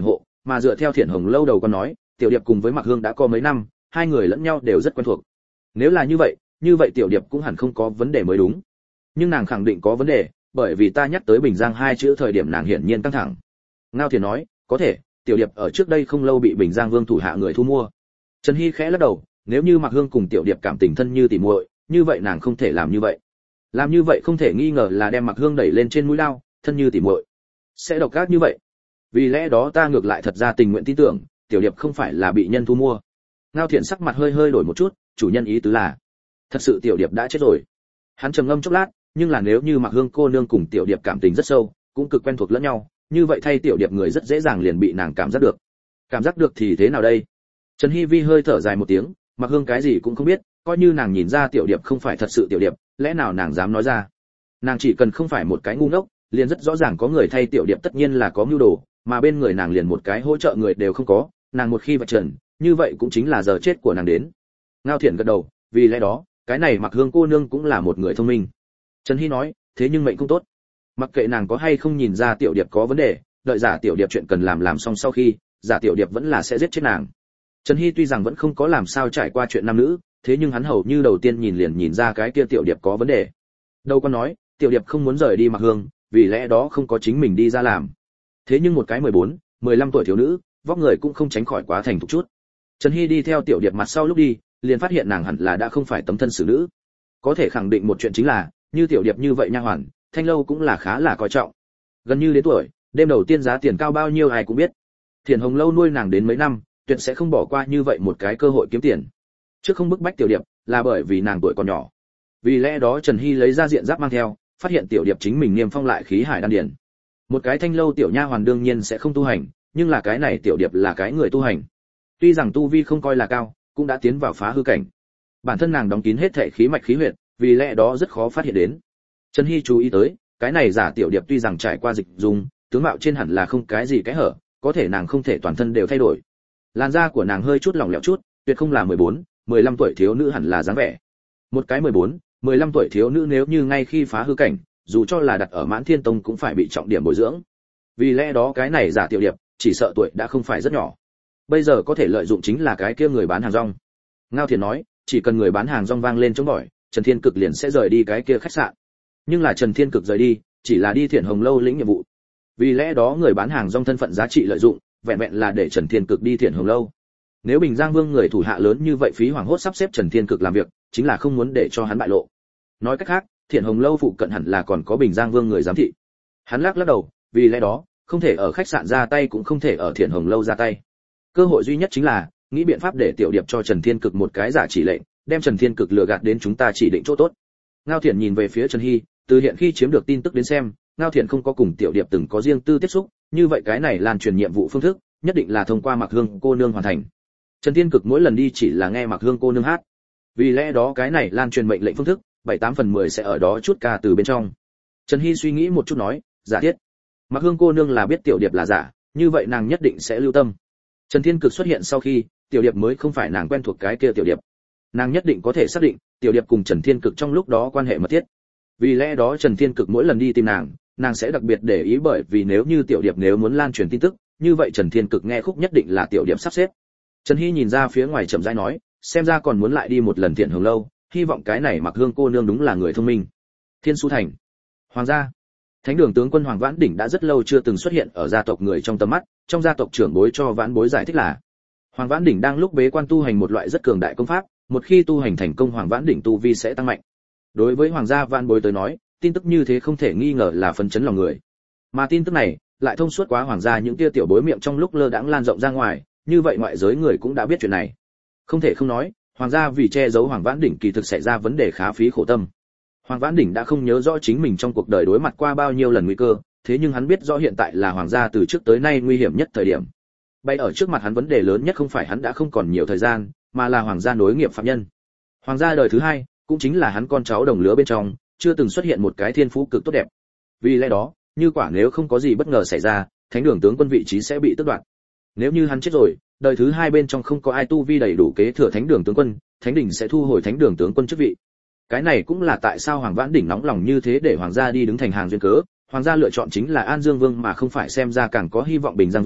mà dựa theo Thiển Hồng lâu đầu con nói, Tiểu Điệp cùng với Mạc Hương đã có mấy năm, hai người lẫn nhau đều rất quen thuộc. Nếu là như vậy, như vậy Tiểu Điệp cũng hẳn không có vấn đề mới đúng. Nhưng nàng khẳng định có vấn đề, bởi vì ta nhắc tới Bình Giang hai chữ thời điểm nàng hiển nhiên căng thẳng. Ngao Thiền nói, có thể, Tiểu Điệp ở trước đây không lâu bị Bình Giang Vương thủ hạ người thu mua. Trần Hy khẽ lắc đầu, nếu như Mạc Hương cùng Tiểu Điệp cảm tình thân như tỉ muội, như vậy nàng không thể làm như vậy. Làm như vậy không thể nghi ngờ là đem Mạc Hương đẩy lên trên mũi lao, thân như tỉ muội. Sẽ độc ác như vậy. Vì lẽ đó ta ngược lại thật ra tình nguyện tin tưởng, Tiểu Điệp không phải là bị nhân thu mua. Ngao Thiện sắc mặt hơi hơi đổi một chút, chủ nhân ý tứ là, thật sự Tiểu Điệp đã chết rồi. Hắn trầm ngâm chốc lát, nhưng là nếu như Mạc Hương cô nương cùng Tiểu Điệp cảm tình rất sâu, cũng cực quen thuộc lẫn nhau, như vậy thay Tiểu Điệp người rất dễ dàng liền bị nàng cảm giác được. Cảm giác được thì thế nào đây? Trần Hi Vi hơi thở dài một tiếng, Mạc Hương cái gì cũng không biết, coi như nàng nhìn ra Tiểu Điệp không phải thật sự Tiểu Điệp, lẽ nào nàng dám nói ra? Nàng chỉ cần không phải một cái ngu ngốc, liền rất rõ ràng có người thay Tiểu Điệp tất nhiên là có mưu đồ, mà bên người nàng liền một cái hỗ trợ người đều không có, nàng một khi vạch trần, như vậy cũng chính là giờ chết của nàng đến. Ngao Thiện gật đầu, vì lẽ đó, cái này Mạc Hương cô nương cũng là một người thông minh. Trần Hi nói, thế nhưng mệnh không tốt. Mặc kệ nàng có hay không nhìn ra Tiểu Điệp có vấn đề, đợi giả Tiểu Điệp chuyện cần làm làm xong sau khi, giả Tiểu Điệp vẫn là sẽ giết chết nàng. Trần Hi tuy rằng vẫn không có làm sao trải qua chuyện nam nữ, thế nhưng hắn hầu như đầu tiên nhìn liền nhìn ra cái kia Tiểu Điệp có vấn đề. Đâu có nói, Tiểu Điệp không muốn rời đi Mạc Hương, vì lẽ đó không có chính mình đi ra làm. Thế nhưng một cái mười bốn, mười lăm tuổi thiếu nữ, vóc người cũng không tránh khỏi quá thành thục chút. Trần Hi đi theo Tiểu Điệp mặt sau lúc đi, liền phát hiện nàng hẳn là đã không phải tấm thân xử nữ. Có thể khẳng định một chuyện chính là, như Tiểu Điệp như vậy nha hoàn, Thanh lâu cũng là khá là coi trọng. Gần như đến tuổi, đêm đầu tiên giá tiền cao bao nhiêu ai cũng biết. Thiền Hồng lâu nuôi nàng đến mấy năm, tuyệt sẽ không bỏ qua như vậy một cái cơ hội kiếm tiền. Trước không bức bách Tiểu Điệp, là bởi vì nàng tuổi còn nhỏ. Vì lẽ đó Trần Hi lấy ra diện giáp mang theo, phát hiện Tiểu Điệp chính mình niêm phong lại khí hải đan điển. Một cái Thanh lâu tiểu nha hoàn đương nhiên sẽ không tu hành, nhưng là cái này Tiểu Điệp là cái người tu hành. Tuy rằng tu vi không coi là cao, cũng đã tiến vào phá hư cảnh. Bản thân nàng đóng kín hết thảy khí mạch khí huyệt, vì lẽ đó rất khó phát hiện đến. Trần Hi chú ý tới, cái này giả Tiểu Điệp tuy rằng trải qua dịch dung, tướng mạo trên hẳn là không cái gì cái hở, có thể nàng không thể toàn thân đều thay đổi. Làn da của nàng hơi chút lỏng lẻo chút, tuyệt không là mười bốn, mười lăm tuổi thiếu nữ hẳn là dáng vẻ. Một cái mười bốn, mười lăm tuổi thiếu nữ nếu như ngay khi phá hư cảnh, dù cho là đặt ở Mãn Thiên Tông cũng phải bị trọng điểm bồi dưỡng. Vì lẽ đó cái này giả Tiểu Điệp, chỉ sợ tuổi đã không phải rất nhỏ. Bây giờ có thể lợi dụng chính là cái kia người bán hàng rong. Ngao Thiền nói, chỉ cần người bán hàng rong vang lên chống bỏi, Trần Thiên Cực liền sẽ rời đi cái kia khách sạn. Nhưng là Trần Thiên Cực rời đi, chỉ là đi Thiện Hồng lâu lĩnh nhiệm vụ. Vì lẽ đó người bán hàng rong thân phận giá trị lợi dụng, vẹn vẹn là để Trần Thiên Cực đi Thiện Hồng lâu. Nếu Bình Giang Vương người thủ hạ lớn như vậy phí hoàng hốt sắp xếp Trần Thiên Cực làm việc, chính là không muốn để cho hắn bại lộ. Nói cách khác, Thiện Hồng lâu phụ cận hẳn là còn có Bình Giang Vương người giám thị. Hắn lắc lắc đầu, vì lẽ đó, không thể ở khách sạn ra tay cũng không thể ở Thiện Hồng lâu ra tay. Cơ hội duy nhất chính là nghĩ biện pháp để Tiểu Điệp cho Trần Thiên Cực một cái giả chỉ lệnh, đem Trần Thiên Cực lừa gạt đến chúng ta chỉ định chỗ tốt. Ngao Thiện nhìn về phía Trần Hi, từ hiện khi chiếm được tin tức đến xem, Ngao Thiện không có cùng Tiểu Điệp từng có riêng tư tiếp xúc, như vậy cái này lan truyền nhiệm vụ phương thức, nhất định là thông qua Mạc Hương cô nương hoàn thành. Trần Thiên Cực mỗi lần đi chỉ là nghe Mạc Hương cô nương hát. Vì lẽ đó cái này lan truyền mệnh lệnh phương thức, bảy tám phần mười sẽ ở đó chút ca từ bên trong. Trần Hi suy nghĩ một chút nói, giả thiết. Mạc Hương cô nương là biết Tiểu Điệp là giả, như vậy nàng nhất định sẽ lưu tâm. Trần Thiên Cực xuất hiện sau khi, Tiểu Điệp mới không phải nàng quen thuộc cái kia Tiểu Điệp. Nàng nhất định có thể xác định, Tiểu Điệp cùng Trần Thiên Cực trong lúc đó quan hệ mật thiết. Vì lẽ đó Trần Thiên Cực mỗi lần đi tìm nàng, nàng sẽ đặc biệt để ý bởi vì nếu như Tiểu Điệp nếu muốn lan truyền tin tức, như vậy Trần Thiên Cực nghe khúc nhất định là Tiểu Điệp sắp xếp. Trần Hi nhìn ra phía ngoài chậm rãi nói, xem ra còn muốn lại đi một lần Thiện Hồng lâu, hy vọng cái này Mạc Hương cô nương đúng là người thông minh. Thiên Su Thành, Hoàng gia, Thánh đường tướng quân Hoàng Vãn Đỉnh đã rất lâu chưa từng xuất hiện ở gia tộc người trong tầm mắt, trong gia tộc trưởng bối cho Vãn bối giải thích là, Hoàng Vãn Đỉnh đang lúc bế quan tu hành một loại rất cường đại công pháp, một khi tu hành thành công Hoàng Vãn Đỉnh tu vi sẽ tăng mạnh. Đối với Hoàng gia Vãn bối tới nói, tin tức như thế không thể nghi ngờ là phấn chấn lòng người. Mà tin tức này lại thông suốt quá Hoàng gia những tia tiểu bối miệng trong lúc lơ đãng lan rộng ra ngoài, như vậy ngoại giới người cũng đã biết chuyện này. Không thể không nói, Hoàng gia vì che giấu Hoàng Vãn Đỉnh kỳ thực xảy ra vấn đề khá phí khổ tâm. Hoàng Vãn Đỉnh đã không nhớ rõ chính mình trong cuộc đời đối mặt qua bao nhiêu lần nguy cơ, thế nhưng hắn biết rõ hiện tại là Hoàng gia từ trước tới nay nguy hiểm nhất thời điểm. Bay ở trước mặt hắn vấn đề lớn nhất không phải hắn đã không còn nhiều thời gian, mà là Hoàng gia nối nghiệp phạm nhân. Hoàng gia đời thứ hai, cũng chính là hắn con cháu đồng lứa bên trong, chưa từng xuất hiện một cái thiên phú cực tốt đẹp. Vì lẽ đó, như quả nếu không có gì bất ngờ xảy ra, Thánh đường tướng quân vị trí sẽ bị tước đoạt. Nếu như hắn chết rồi, đời thứ hai bên trong không có ai tu vi đầy đủ kế thừa Thánh đường tướng quân, Thánh đỉnh sẽ thu hồi Thánh đường tướng quân chức vị. Cái này cũng là tại sao Hoàng Vãn Đỉnh nóng lòng như thế để Hoàng gia đi đứng thành hàng duyên cớ. Hoàng gia lựa chọn chính là An Dương Vương mà không phải xem ra càng có hy vọng Bình Giang Vương,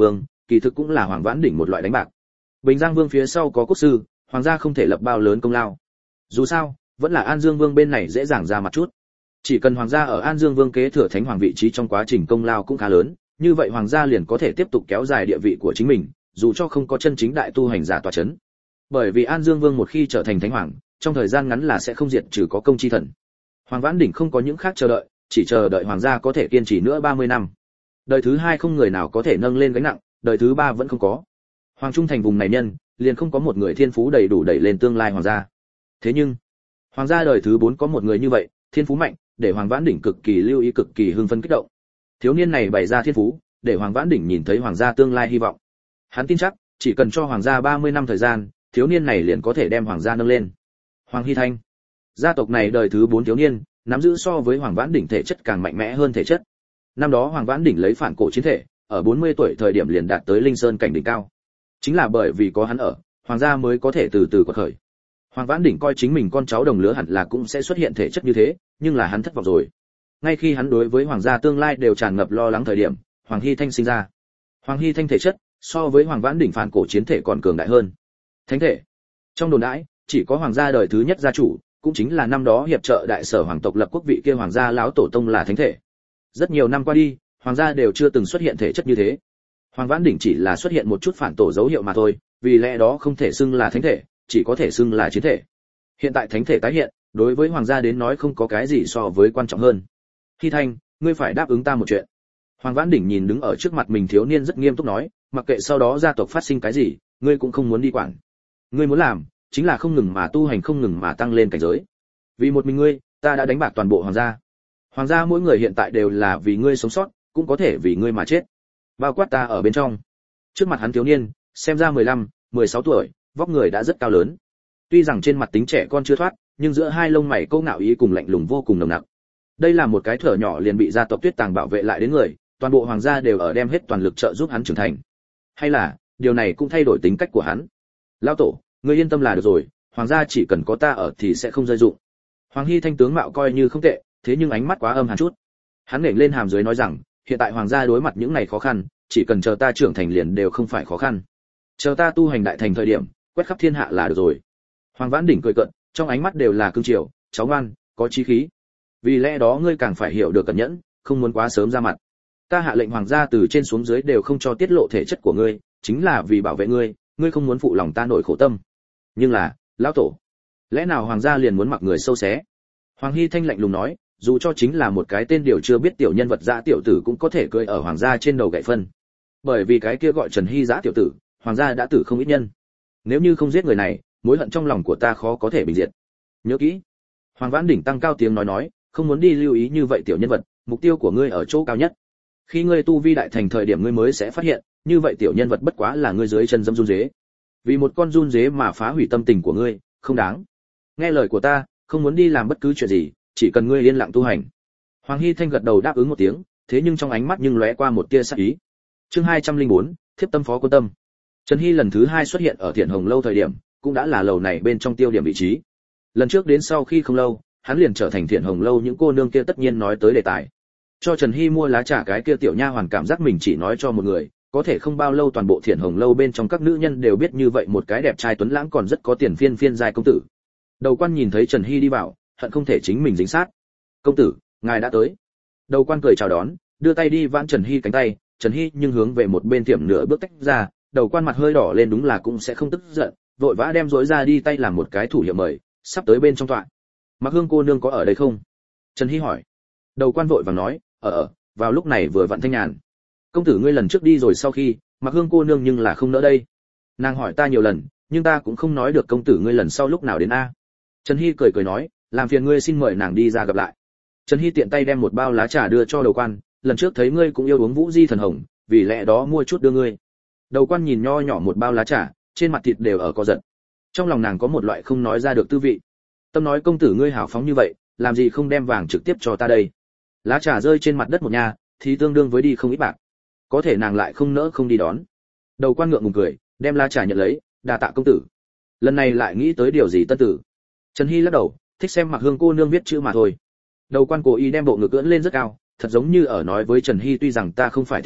kỳ thực cũng là Hoàng Vãn Đỉnh một loại đánh bạc. Bình Giang Vương phía sau có quốc sư, hoàng gia không thể lập bao lớn công lao. Dù sao, vẫn là An Dương Vương bên này dễ dàng ra mặt chút. Chỉ cần hoàng gia ở An Dương Vương kế thừa thánh hoàng vị trí trong quá trình công lao cũng khá lớn, như vậy hoàng gia liền có thể tiếp tục kéo dài địa vị của chính mình, dù cho không có chân chính đại tu hành giả tọa chấn. Bởi vì An Dương Vương một khi trở thành thánh hoàng, trong thời gian ngắn là sẽ không diệt trừ có công chi thần. Hoàng Vãn Đỉnh không có những khác chờ đợi, chỉ chờ đợi hoàng gia có thể kiên trì nữa ba mươi năm. Đời thứ hai không người nào có thể nâng lên gánh nặng, đời thứ ba vẫn không có. Hoàng trung thành vùng này nhân, liền không có một người thiên phú đầy đủ đẩy lên tương lai hoàng gia. Thế nhưng, hoàng gia đời thứ bốn có một người như vậy, thiên phú mạnh, để Hoàng Vãn Đỉnh cực kỳ lưu ý, cực kỳ hưng phấn kích động. Thiếu niên này bày ra thiên phú, để Hoàng Vãn Đỉnh nhìn thấy hoàng gia tương lai hy vọng. Hắn tin chắc, chỉ cần cho hoàng gia ba mươi năm thời gian, thiếu niên này liền có thể đem hoàng gia nâng lên. Hoàng Hy Thanh, gia tộc này đời thứ bốn thiếu niên, nắm giữ so với Hoàng Vãn Đỉnh thể chất càng mạnh mẽ hơn thể chất. Năm đó Hoàng Vãn Đỉnh lấy phản cổ chiến thể, ở bốn mươi tuổi thời điểm liền đạt tới linh sơn cảnh đỉnh cao. Chính là bởi vì có hắn ở, hoàng gia mới có thể từ từ quật khởi. Hoàng Vãn Đỉnh coi chính mình con cháu đồng lứa hẳn là cũng sẽ xuất hiện thể chất như thế, nhưng là hắn thất vọng rồi. Ngay khi hắn đối với hoàng gia tương lai đều tràn ngập lo lắng thời điểm, Hoàng Hy Thanh sinh ra. Hoàng Hy Thanh thể chất so với Hoàng Vãn Đỉnh phản cổ chiến thể còn cường đại hơn. Thánh thể. Trong đồn đãi, chỉ có hoàng gia đời thứ nhất gia chủ, cũng chính là năm đó hiệp trợ đại sở hoàng tộc lập quốc vị kia hoàng gia lão tổ tông là thánh thể. Rất nhiều năm qua đi, hoàng gia đều chưa từng xuất hiện thể chất như thế. Hoàng Vãn Đỉnh chỉ là xuất hiện một chút phản tổ dấu hiệu mà thôi, vì lẽ đó không thể xưng là thánh thể, chỉ có thể xưng là chiến thể. Hiện tại thánh thể tái hiện, đối với hoàng gia đến nói không có cái gì so với quan trọng hơn. Hy Thanh, ngươi phải đáp ứng ta một chuyện. Hoàng Vãn Đỉnh nhìn đứng ở trước mặt mình thiếu niên rất nghiêm túc nói, mặc kệ sau đó gia tộc phát sinh cái gì, ngươi cũng không muốn đi quản. Ngươi muốn làm, chính là không ngừng mà tu hành, không ngừng mà tăng lên cảnh giới. Vì một mình ngươi, ta đã đánh bạc toàn bộ hoàng gia. Hoàng gia mỗi người hiện tại đều là vì ngươi sống sót, cũng có thể vì ngươi mà chết. Bao quát ta ở bên trong. Trước mặt hắn thiếu niên, xem ra mười lăm, mười sáu tuổi, vóc người đã rất cao lớn. Tuy rằng trên mặt tính trẻ con chưa thoát, nhưng giữa hai lông mày câu ngạo ý cùng lạnh lùng vô cùng nồng nặc. Đây là một cái thở nhỏ liền bị gia tộc Tuyết Tàng bảo vệ lại đến người, toàn bộ hoàng gia đều ở đem hết toàn lực trợ giúp hắn trưởng thành. Hay là, điều này cũng thay đổi tính cách của hắn. Lão tổ, ngươi yên tâm là được rồi, hoàng gia chỉ cần có ta ở thì sẽ không rơi dụng. Hoàng Hy Thanh tướng mạo coi như không tệ, thế nhưng ánh mắt quá âm hàn chút. Hắn ngẩng lên hàm dưới nói rằng, hiện tại hoàng gia đối mặt những ngày khó khăn, chỉ cần chờ ta trưởng thành liền đều không phải khó khăn. Chờ ta tu hành đại thành thời điểm, quét khắp thiên hạ là được rồi. Hoàng Vãn Đỉnh cười cợt, trong ánh mắt đều là cương triều, cháu ngoan, có chí khí. Vì lẽ đó ngươi càng phải hiểu được cẩn nhẫn, không muốn quá sớm ra mặt. Ta hạ lệnh hoàng gia từ trên xuống dưới đều không cho tiết lộ thể chất của ngươi, chính là vì bảo vệ ngươi, ngươi không muốn phụ lòng ta nổi khổ tâm. Nhưng là, lão tổ, lẽ nào hoàng gia liền muốn mặc người sâu xé? Hoàng Hy Thanh lạnh lùng nói, dù cho chính là một cái tên điều chưa biết tiểu nhân vật dã tiểu tử cũng có thể cười ở hoàng gia trên đầu gậy phân. Bởi vì cái kia gọi Trần Hy dã tiểu tử, hoàng gia đã tử không ít nhân. Nếu như không giết người này, mối hận trong lòng của ta khó có thể bình diệt. Nhớ kỹ. Hoàng Vãn Đỉnh tăng cao tiếng nói nói, không muốn đi lưu ý như vậy tiểu nhân vật, mục tiêu của ngươi ở chỗ cao nhất. Khi ngươi tu vi đại thành thời điểm ngươi mới sẽ phát hiện, như vậy tiểu nhân vật bất quá là ngươi dưới chân dẫm run dế. Vì một con run dế mà phá hủy tâm tình của ngươi, không đáng. Nghe lời của ta, không muốn đi làm bất cứ chuyện gì, chỉ cần ngươi yên lặng tu hành. Hoàng Hy Thanh gật đầu đáp ứng một tiếng, thế nhưng trong ánh mắt nhưng lóe qua một tia sắc ý. Chương hai trăm lẻ bốn, Thiếp tâm phó quân tâm. Trần Hy lần thứ hai xuất hiện ở Thiện Hồng lâu thời điểm, cũng đã là lầu này bên trong tiêu điểm vị trí. Lần trước đến sau khi không lâu, hắn liền trở thành Thiện Hồng lâu những cô nương kia tất nhiên nói tới đề tài. Cho Trần Hy mua lá trà cái kia tiểu nha hoàn cảm giác mình chỉ nói cho một người, có thể không bao lâu toàn bộ Thiện Hồng lâu bên trong các nữ nhân đều biết như vậy một cái đẹp trai tuấn lãng còn rất có tiền phiên phiên giai công tử. Đầu quan nhìn thấy Trần Hy đi vào, hận không thể chính mình dính sát. "Công tử, ngài đã tới." Đầu quan cười chào đón, đưa tay đi vãn Trần Hy cánh tay, Trần Hy nhưng hướng về một bên tiệm nửa bước tách ra, đầu quan mặt hơi đỏ lên đúng là cũng sẽ không tức giận, vội vã đem rối ra đi tay làm một cái thủ hiệu mời, sắp tới bên trong tọa. "Mặc Hương cô nương có ở đây không?" Trần Hy hỏi. Đầu quan vội vàng nói, "Ở ở, vào lúc này vừa vặn thanh nhàn." "Công tử ngươi lần trước đi rồi sau khi, Mặc Hương cô nương nhưng là không nỡ đây. Nàng hỏi ta nhiều lần, nhưng ta cũng không nói được công tử ngươi lần sau lúc nào đến a." Trần Hy cười cười nói, "Làm phiền ngươi xin mời nàng đi ra gặp lại." Trần Hy tiện tay đem một bao lá trà đưa cho đầu quan, "Lần trước thấy ngươi cũng yêu uống Vũ Di thần hồng, vì lẽ đó mua chút đưa ngươi." Đầu quan nhìn nho nhỏ một bao lá trà, trên mặt thịt đều ở co giật. Trong lòng nàng có một loại không nói ra được tư vị. Tâm nói công tử ngươi hào phóng như vậy, làm gì không đem vàng trực tiếp cho ta đây? Lá trà rơi trên mặt đất một nha, thì tương đương với đi không ít bạc. Có thể nàng lại không nỡ không đi đón. Đầu quan ngượng ngùng cười, đem lá trà nhận lấy, "Đa tạ công tử." Lần này lại nghĩ tới điều gì tân tử. Trần Hy lắc đầu, thích xem Mặc Hương cô nương viết chữ mà thôi. Đầu quan cố ý đem bộ ngực ưỡn lên rất cao, thật giống như ở nói với Trần Hy tuy rằng ta không phải thiếu nữ,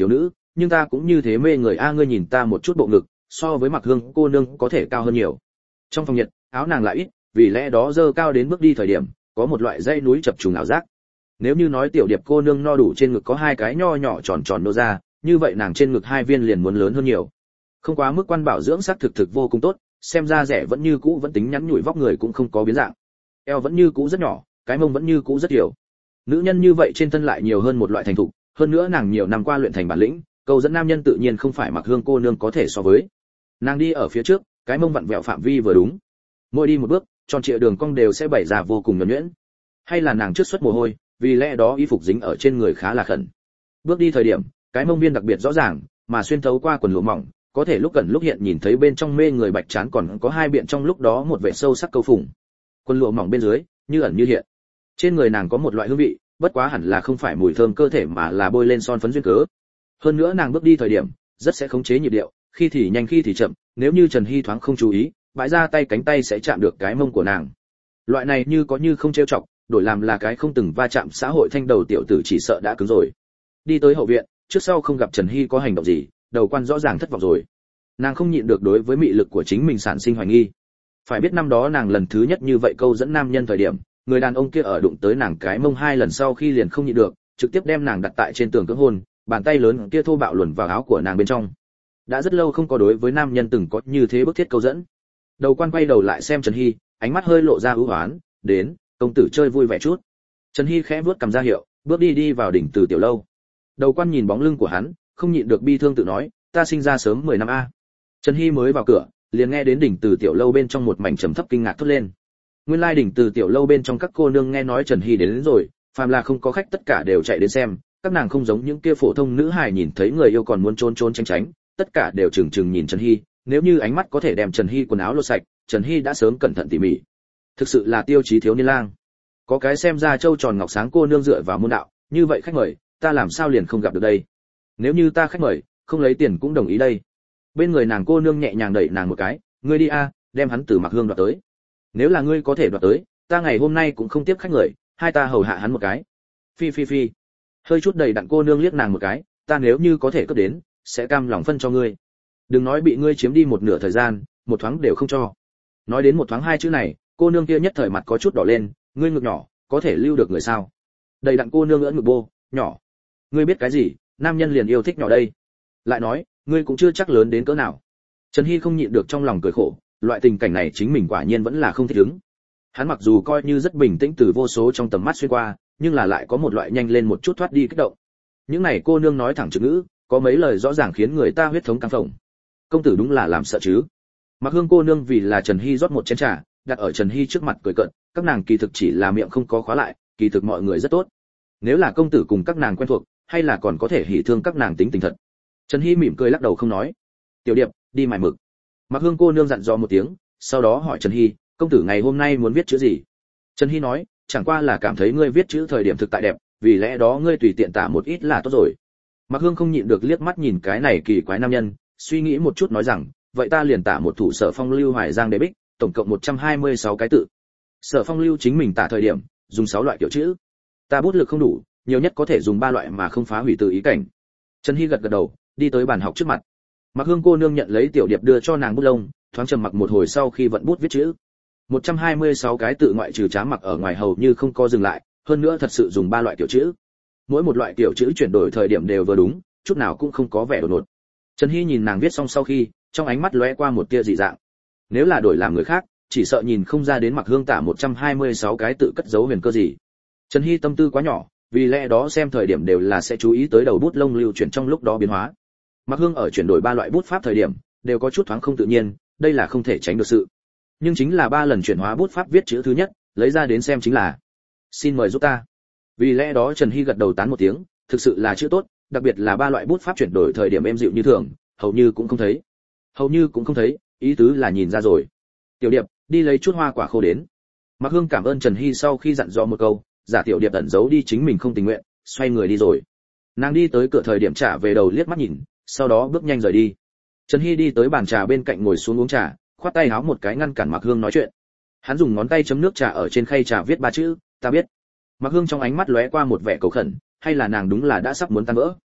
nhưng ta cũng như thế mê người a, ngươi nhìn ta một chút bộ ngực, so với Mặc Hương cô nương có thể cao hơn nhiều. Trong phòng nhiệt, áo nàng lại ít, vì lẽ đó dơ cao đến bước đi thời điểm, có một loại dãy núi chập trùng ảo giác. Nếu như nói Tiểu Điệp cô nương no đủ trên ngực có hai cái nho nhỏ tròn tròn nô ra, như vậy nàng trên ngực hai viên liền muốn lớn hơn nhiều. Không quá mức quan bảo dưỡng sắc thực thực vô cùng tốt, xem ra rẻ vẫn như cũ vẫn tính nhắn nhủi, vóc người cũng không có biến dạng. Eo vẫn như cũ rất nhỏ, cái mông vẫn như cũ rất tiểu. Nữ nhân như vậy trên thân lại nhiều hơn một loại thành thục, hơn nữa nàng nhiều năm qua luyện thành bản lĩnh, câu dẫn nam nhân tự nhiên không phải Mặc Hương cô nương có thể so với. Nàng đi ở phía trước, cái mông vặn vẹo phạm vi vừa đúng. Mỗi đi một bước, tròn trịa đường cong đều sẽ bày ra vô cùng nhuần nhuyễn. Hay là nàng trước xuất mồ hôi, vì lẽ đó y phục dính ở trên người khá là khẩn. Bước đi thời điểm, cái mông viên đặc biệt rõ ràng, mà xuyên thấu qua quần lụa mỏng, có thể lúc gần lúc hiện nhìn thấy bên trong mê người bạch trán còn có hai biện trong lúc đó một vẻ sâu sắc câu phùng. Quần lụa mỏng bên dưới, như ẩn như hiện. Trên người nàng có một loại hương vị, bất quá hẳn là không phải mùi thơm cơ thể mà là bôi lên son phấn duyên cớ. Hơn nữa nàng bước đi thời điểm, rất sẽ khống chế nhịp điệu, khi thì nhanh khi thì chậm, nếu như Trần Hy thoáng không chú ý, bãi ra tay cánh tay sẽ chạm được cái mông của nàng. Loại này như có như không trêu chọc, đổi làm là cái không từng va chạm xã hội thanh đầu tiểu tử chỉ sợ đã cứng rồi. Đi tới hậu viện, trước sau không gặp Trần Hy có hành động gì, đầu quan rõ ràng thất vọng rồi. Nàng không nhịn được đối với mị lực của chính mình sản sinh hoài nghi. Phải biết năm đó nàng lần thứ nhất như vậy câu dẫn nam nhân thời điểm, người đàn ông kia ở đụng tới nàng cái mông hai lần sau khi liền không nhịn được, trực tiếp đem nàng đặt tại trên tường cưỡng hôn, bàn tay lớn kia thô bạo luồn vào áo của nàng bên trong. Đã rất lâu không có đối với nam nhân từng có như thế bức thiết câu dẫn. Đầu quan quay đầu lại xem Trần Hy, ánh mắt hơi lộ ra ưu hoán, đến, công tử chơi vui vẻ chút. Trần Hy khẽ vuốt cầm ra hiệu, bước đi đi vào đỉnh Từ tiểu lâu. Đầu quan nhìn bóng lưng của hắn, không nhịn được bi thương tự nói, ta sinh ra sớm mười năm a. Trần Hy mới vào cửa, liền nghe đến đỉnh Từ tiểu lâu bên trong một mảnh trầm thấp kinh ngạc thốt lên. Nguyên lai đỉnh Từ tiểu lâu bên trong các cô nương nghe nói Trần Hy đến, đến rồi, phàm là không có khách tất cả đều chạy đến xem, các nàng không giống những kia phổ thông nữ hài nhìn thấy người yêu còn muốn trốn trốn tránh tránh, tất cả đều chừng chừng nhìn Trần Hy, nếu như ánh mắt có thể đem Trần Hy quần áo lột sạch, Trần Hy đã sớm cẩn thận tỉ mỉ. Thực sự là tiêu chí thiếu niên lang. Có cái xem ra châu tròn ngọc sáng cô nương dựa vào môn đạo, như vậy khách mời, ta làm sao liền không gặp được đây? Nếu như ta khách mời, không lấy tiền cũng đồng ý đây. Bên người nàng cô nương nhẹ nhàng đẩy nàng một cái, ngươi đi a, đem hắn từ Mặc Hương đoạt tới. Nếu là ngươi có thể đoạt tới, ta ngày hôm nay cũng không tiếp khách người, hai ta hầu hạ hắn một cái. Phi phi phi. Hơi chút đầy đặn cô nương liếc nàng một cái, ta nếu như có thể cướp đến, sẽ cam lòng phân cho ngươi. Đừng nói bị ngươi chiếm đi một nửa thời gian, một thoáng đều không cho. Nói đến một thoáng hai chữ này, cô nương kia nhất thời mặt có chút đỏ lên, ngươi ngực nhỏ, có thể lưu được người sao? Đầy đặn cô nương ưỡn ngực bô, nhỏ. Ngươi biết cái gì, nam nhân liền yêu thích nhỏ đây. Lại nói, ngươi cũng chưa chắc lớn đến cỡ nào. Trần Hy không nhịn được trong lòng cười khổ, loại tình cảnh này chính mình quả nhiên vẫn là không thích ứng. Hắn mặc dù coi như rất bình tĩnh từ vô số trong tầm mắt xuyên qua, nhưng là lại có một loại nhanh lên một chút thoát đi kích động. Những này cô nương nói thẳng trực ngữ, có mấy lời rõ ràng khiến người ta huyết thống căng phồng. Công tử đúng là làm sợ chứ? Mặc Hương cô nương vì là Trần Hy rót một chén trà, đặt ở Trần Hy trước mặt cười cợt, các nàng kỳ thực chỉ là miệng không có khóa lại, kỳ thực mọi người rất tốt. Nếu là công tử cùng các nàng quen thuộc, hay là còn có thể hỉ thương các nàng tính tình thật. Trần Hy mỉm cười lắc đầu không nói. Tiểu Điệp, đi mài mực. Mặc Hương cô nương dặn dò một tiếng, sau đó hỏi Trần Hy, công tử ngày hôm nay muốn viết chữ gì? Trần Hy nói, chẳng qua là cảm thấy ngươi viết chữ thời điểm thực tại đẹp, vì lẽ đó ngươi tùy tiện tả một ít là tốt rồi. Mặc Hương không nhịn được liếc mắt nhìn cái này kỳ quái nam nhân, suy nghĩ một chút nói rằng, vậy ta liền tả một thủ Sở Phong Lưu Hoài Giang Đế Bích, tổng cộng một trăm hai mươi sáu cái tự. Sở Phong Lưu chính mình tả thời điểm, dùng sáu loại kiểu chữ. Ta bút lực không đủ, nhiều nhất có thể dùng ba loại mà không phá hủy từ ý cảnh. Trần Hy gật gật đầu, đi tới bàn học trước mặt. Mặc Hương cô nương nhận lấy tiểu điệp đưa cho nàng bút lông, thoáng trầm mặc một hồi sau khi vận bút viết chữ. một trăm hai mươi sáu cái tự ngoại trừ trám mặc ở ngoài hầu như không có dừng lại, hơn nữa thật sự dùng ba loại kiểu chữ. Mỗi một loại kiểu chữ chuyển đổi thời điểm đều vừa đúng, chút nào cũng không có vẻ đột ngột. Trần Hy nhìn nàng viết xong sau khi, trong ánh mắt lóe qua một tia dị dạng. Nếu là đổi làm người khác, chỉ sợ nhìn không ra đến Mặc Hương tả một trăm hai mươi sáu cái tự cất giấu huyền cơ gì. Trần Hy tâm tư quá nhỏ, vì lẽ đó xem thời điểm đều là sẽ chú ý tới đầu bút lông lưu chuyển trong lúc đó biến hóa. Mặc Hương ở chuyển đổi ba loại bút pháp thời điểm, đều có chút thoáng không tự nhiên, đây là không thể tránh được sự. Nhưng chính là ba lần chuyển hóa bút pháp viết chữ thứ nhất, lấy ra đến xem chính là xin mời giúp ta. Vì lẽ đó Trần Hy gật đầu tán một tiếng, thực sự là chữ tốt, đặc biệt là ba loại bút pháp chuyển đổi thời điểm êm dịu như thường, hầu như cũng không thấy. Hầu như cũng không thấy, ý tứ là nhìn ra rồi. Tiểu Điệp, đi lấy chút hoa quả khô đến. Mặc Hương cảm ơn Trần Hy sau khi dặn dò một câu, giả Tiểu Điệp ẩn giấu đi chính mình không tình nguyện, xoay người đi rồi. Nàng đi tới cửa thời điểm trả về đầu liếc mắt nhìn, sau đó bước nhanh rời đi. Trần Hy đi tới bàn trà bên cạnh ngồi xuống uống trà, khoát tay háo một cái ngăn cản Mặc Hương nói chuyện. Hắn dùng ngón tay chấm nước trà ở trên khay trà viết ba chữ, ta biết. Mặc Hương trong ánh mắt lóe qua một vẻ cầu khẩn, hay là nàng đúng là đã sắp muốn tan vỡ.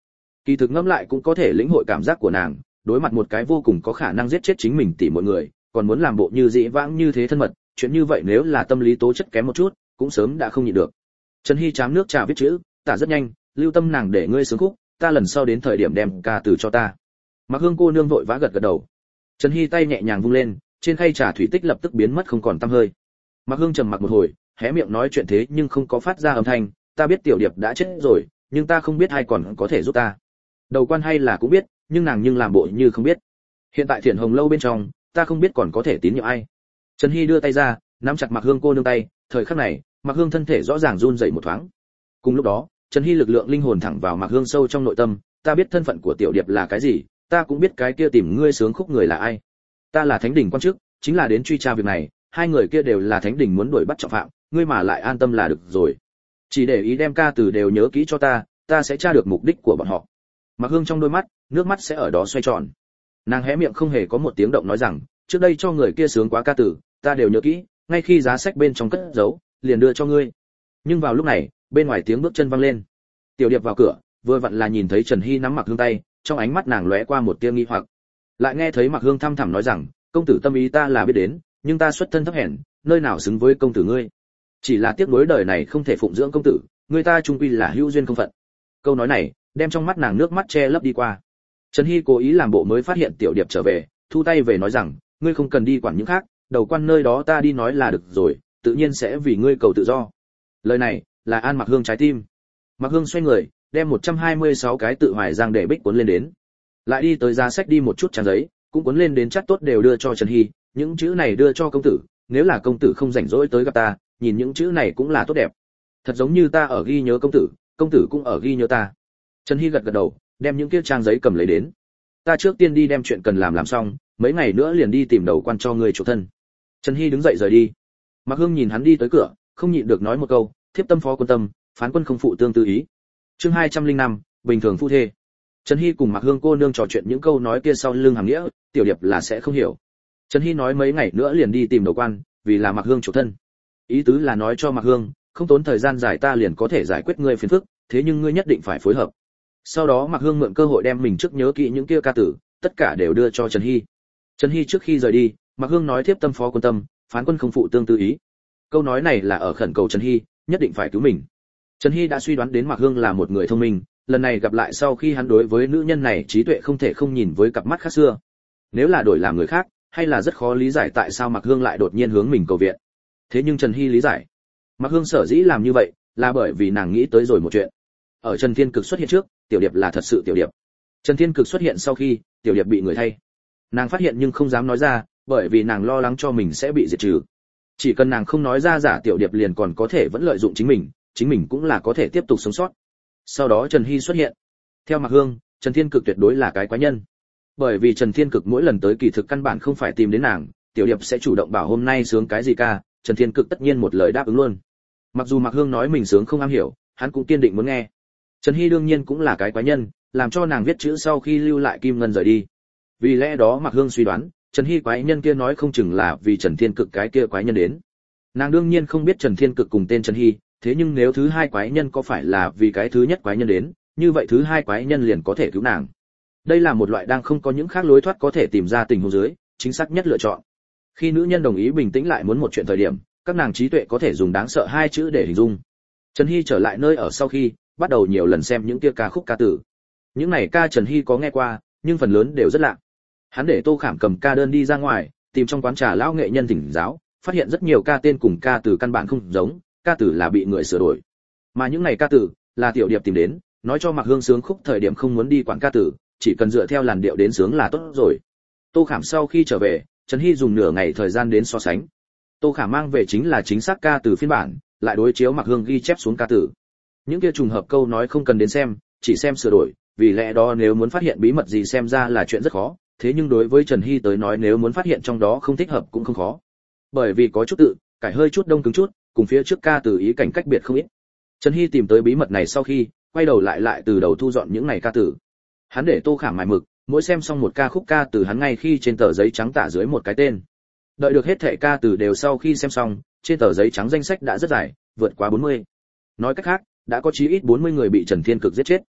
Kỳ thực ngẫm lại cũng có thể lĩnh hội cảm giác của nàng, đối mặt một cái vô cùng có khả năng giết chết chính mình tỷ mọi người, còn muốn làm bộ như dĩ vãng như thế thân mật, chuyện như vậy nếu là tâm lý tố chất kém một chút, cũng sớm đã không nhịn được. Trần Hy chám nước trà viết chữ, tả rất nhanh, lưu tâm nàng để ngươi sướng khúc, ta lần sau đến thời điểm đem ca từ cho ta. Mặc Hương cô nương vội vã gật gật đầu. Trần Hy tay nhẹ nhàng vung lên, trên khay trà thủy tích lập tức biến mất không còn tăm hơi. Mặc Hương trầm mặc một hồi, hé miệng nói chuyện thế nhưng không có phát ra âm thanh, ta biết tiểu điệp đã chết rồi, nhưng ta không biết ai còn có thể giúp ta. Đầu quan hay là cũng biết, nhưng nàng nhưng làm bộ như không biết. Hiện tại Thiện Hồng lâu bên trong, ta không biết còn có thể tín nhiệm ai. Trần Hy đưa tay ra, nắm chặt Mặc Hương cô nương tay, thời khắc này, Mặc Hương thân thể rõ ràng run rẩy một thoáng. Cùng lúc đó, Trần Hy lực lượng linh hồn thẳng vào Mặc Hương sâu trong nội tâm, ta biết thân phận của tiểu điệp là cái gì, ta cũng biết cái kia tìm ngươi sướng khúc người là ai. Ta là Thánh đỉnh quan chức, chính là đến truy tra việc này, hai người kia đều là Thánh đỉnh muốn đuổi bắt trọng phạm, ngươi mà lại an tâm là được rồi. Chỉ để ý đem ca từ đều nhớ kỹ cho ta, ta sẽ tra được mục đích của bọn họ. Mặc Hương trong đôi mắt, nước mắt sẽ ở đó xoay tròn. Nàng hé miệng không hề có một tiếng động nói rằng, trước đây cho người kia sướng quá ca từ, ta đều nhớ kỹ, ngay khi giá sách bên trong cất giấu, liền đưa cho ngươi. Nhưng vào lúc này, bên ngoài tiếng bước chân vang lên. Tiểu Điệp vào cửa, vừa vặn là nhìn thấy Trần Hy nắm Mặc Hương tay, trong ánh mắt nàng lóe qua một tia nghi hoặc. Lại nghe thấy Mặc Hương thăm thẳm nói rằng, công tử tâm ý ta là biết đến, nhưng ta xuất thân thấp hèn, nơi nào xứng với công tử ngươi. Chỉ là tiếc nuối đời này không thể phụng dưỡng công tử, người ta chung quy là hữu duyên không phận. Câu nói này, đem trong mắt nàng nước mắt che lấp đi qua. Trần Hy cố ý làm bộ mới phát hiện Tiểu Điệp trở về, thu tay về nói rằng, ngươi không cần đi quản những khác, đầu quan nơi đó ta đi nói là được rồi, tự nhiên sẽ vì ngươi cầu tự do. Lời này là an Mặc Hương trái tim. Mặc Hương xoay người, đem một trăm hai mươi sáu cái tự hoài giang để bích cuốn lên đến, lại đi tới giá sách đi một chút trang giấy, cũng cuốn lên đến chắt tốt đều đưa cho Trần Hy, những chữ này đưa cho công tử, nếu là công tử không rảnh rỗi tới gặp ta, nhìn những chữ này cũng là tốt đẹp. Thật giống như ta ở ghi nhớ công tử, công tử cũng ở ghi nhớ ta. Trần Hy gật gật đầu, đem những kia trang giấy cầm lấy đến. Ta trước tiên đi đem chuyện cần làm làm xong, mấy ngày nữa liền đi tìm đầu quan cho người chủ thân. Trần Hy đứng dậy rời đi. Mặc Hương nhìn hắn đi tới cửa, không nhịn được nói một câu, thiếp tâm phó quân tâm, phán quân không phụ tương tư ý. Chương hai trăm linh năm, bình thường phu thê. Trần Hy cùng Mặc Hương cô nương trò chuyện những câu nói kia sau lưng hàm nghĩa, Tiểu Điệp là sẽ không hiểu. Trần Hy nói mấy ngày nữa liền đi tìm đầu quan, vì là Mặc Hương chủ thân. Ý tứ là nói cho Mặc Hương, không tốn thời gian dài ta liền có thể giải quyết ngươi phiền phức, thế nhưng ngươi nhất định phải phối hợp. Sau đó Mặc Hương mượn cơ hội đem mình trước nhớ kỹ những kia ca tử, tất cả đều đưa cho Trần Hy. Trần Hy trước khi rời đi, Mặc Hương nói thiếp tâm phó quân tâm, phán quân không phụ tương tư ý. Câu nói này là ở khẩn cầu Trần Hy, nhất định phải cứu mình. Trần Hy đã suy đoán đến Mặc Hương là một người thông minh, lần này gặp lại sau khi hắn đối với nữ nhân này trí tuệ không thể không nhìn với cặp mắt khác xưa. Nếu là đổi làm người khác, hay là rất khó lý giải tại sao Mặc Hương lại đột nhiên hướng mình cầu viện. Thế nhưng Trần Hy lý giải. Mặc Hương sở dĩ làm như vậy, là bởi vì nàng nghĩ tới rồi một chuyện. Ở Trần Thiên Cực xuất hiện trước, Tiểu Điệp là thật sự Tiểu Điệp. Trần Thiên Cực xuất hiện sau khi, Tiểu Điệp bị người thay. Nàng phát hiện nhưng không dám nói ra, bởi vì nàng lo lắng cho mình sẽ bị diệt trừ. Chỉ cần nàng không nói ra giả Tiểu Điệp liền còn có thể vẫn lợi dụng chính mình, chính mình cũng là có thể tiếp tục sống sót. Sau đó Trần Hy xuất hiện. Theo Mặc Hương, Trần Thiên Cực tuyệt đối là cái quái nhân. Bởi vì Trần Thiên Cực mỗi lần tới kỳ thực căn bản không phải tìm đến nàng, Tiểu Điệp sẽ chủ động bảo hôm nay sướng cái gì ca, Trần Thiên Cực tất nhiên một lời đáp ứng luôn. Mặc dù Mặc Hương nói mình sướng không am hiểu, hắn cũng kiên định muốn nghe. Trần Hy đương nhiên cũng là cái quái nhân, làm cho nàng viết chữ sau khi lưu lại kim ngân rời đi. Vì lẽ đó Mặc Hương suy đoán, Trần Hy quái nhân kia nói không chừng là vì Trần Thiên Cực cái kia quái nhân đến. Nàng đương nhiên không biết Trần Thiên Cực cùng tên Trần Hy, thế nhưng nếu thứ hai quái nhân có phải là vì cái thứ nhất quái nhân đến, như vậy thứ hai quái nhân liền có thể cứu nàng. Đây là một loại đang không có những khác lối thoát có thể tìm ra tình huống dưới, chính xác nhất lựa chọn. Khi nữ nhân đồng ý bình tĩnh lại muốn một chuyện thời điểm, các nàng trí tuệ có thể dùng đáng sợ hai chữ để hình dung. Trần Hy trở lại nơi ở sau khi, bắt đầu nhiều lần xem những kia ca khúc ca tử. Những này ca Trần Hy có nghe qua, nhưng phần lớn đều rất lạ. Hắn để Tô Khảm cầm ca đơn đi ra ngoài, tìm trong quán trà lão nghệ nhân thỉnh giáo, phát hiện rất nhiều ca tên cùng ca từ căn bản không giống, ca tử là bị người sửa đổi. Mà những này ca tử là Tiểu Điệp tìm đến, nói cho Mặc Hương sướng khúc thời điểm không muốn đi quản ca tử, chỉ cần dựa theo làn điệu đến sướng là tốt rồi. Tô Khảm sau khi trở về, Trần Hy dùng nửa ngày thời gian đến so sánh. Tô Khảm mang về chính là chính xác ca từ phiên bản, lại đối chiếu Mặc Hương ghi chép xuống ca tử. Những kia trùng hợp câu nói không cần đến xem, chỉ xem sửa đổi, vì lẽ đó nếu muốn phát hiện bí mật gì xem ra là chuyện rất khó, thế nhưng đối với Trần Hy tới nói nếu muốn phát hiện trong đó không thích hợp cũng không khó. Bởi vì có chút tự, cải hơi chút đông cứng chút, cùng phía trước ca từ ý cảnh cách biệt không ít. Trần Hy tìm tới bí mật này sau khi, quay đầu lại lại từ đầu thu dọn những này ca từ. Hắn để Tô Khảm mài mực, mỗi xem xong một ca khúc ca từ hắn ngay khi trên tờ giấy trắng tả dưới một cái tên. Đợi được hết thảy ca từ đều sau khi xem xong, trên tờ giấy trắng danh sách đã rất dài, vượt quá bốn mươi. Nói cách khác, đã có chí ít bốn mươi người bị Trần Thiên Cực giết chết.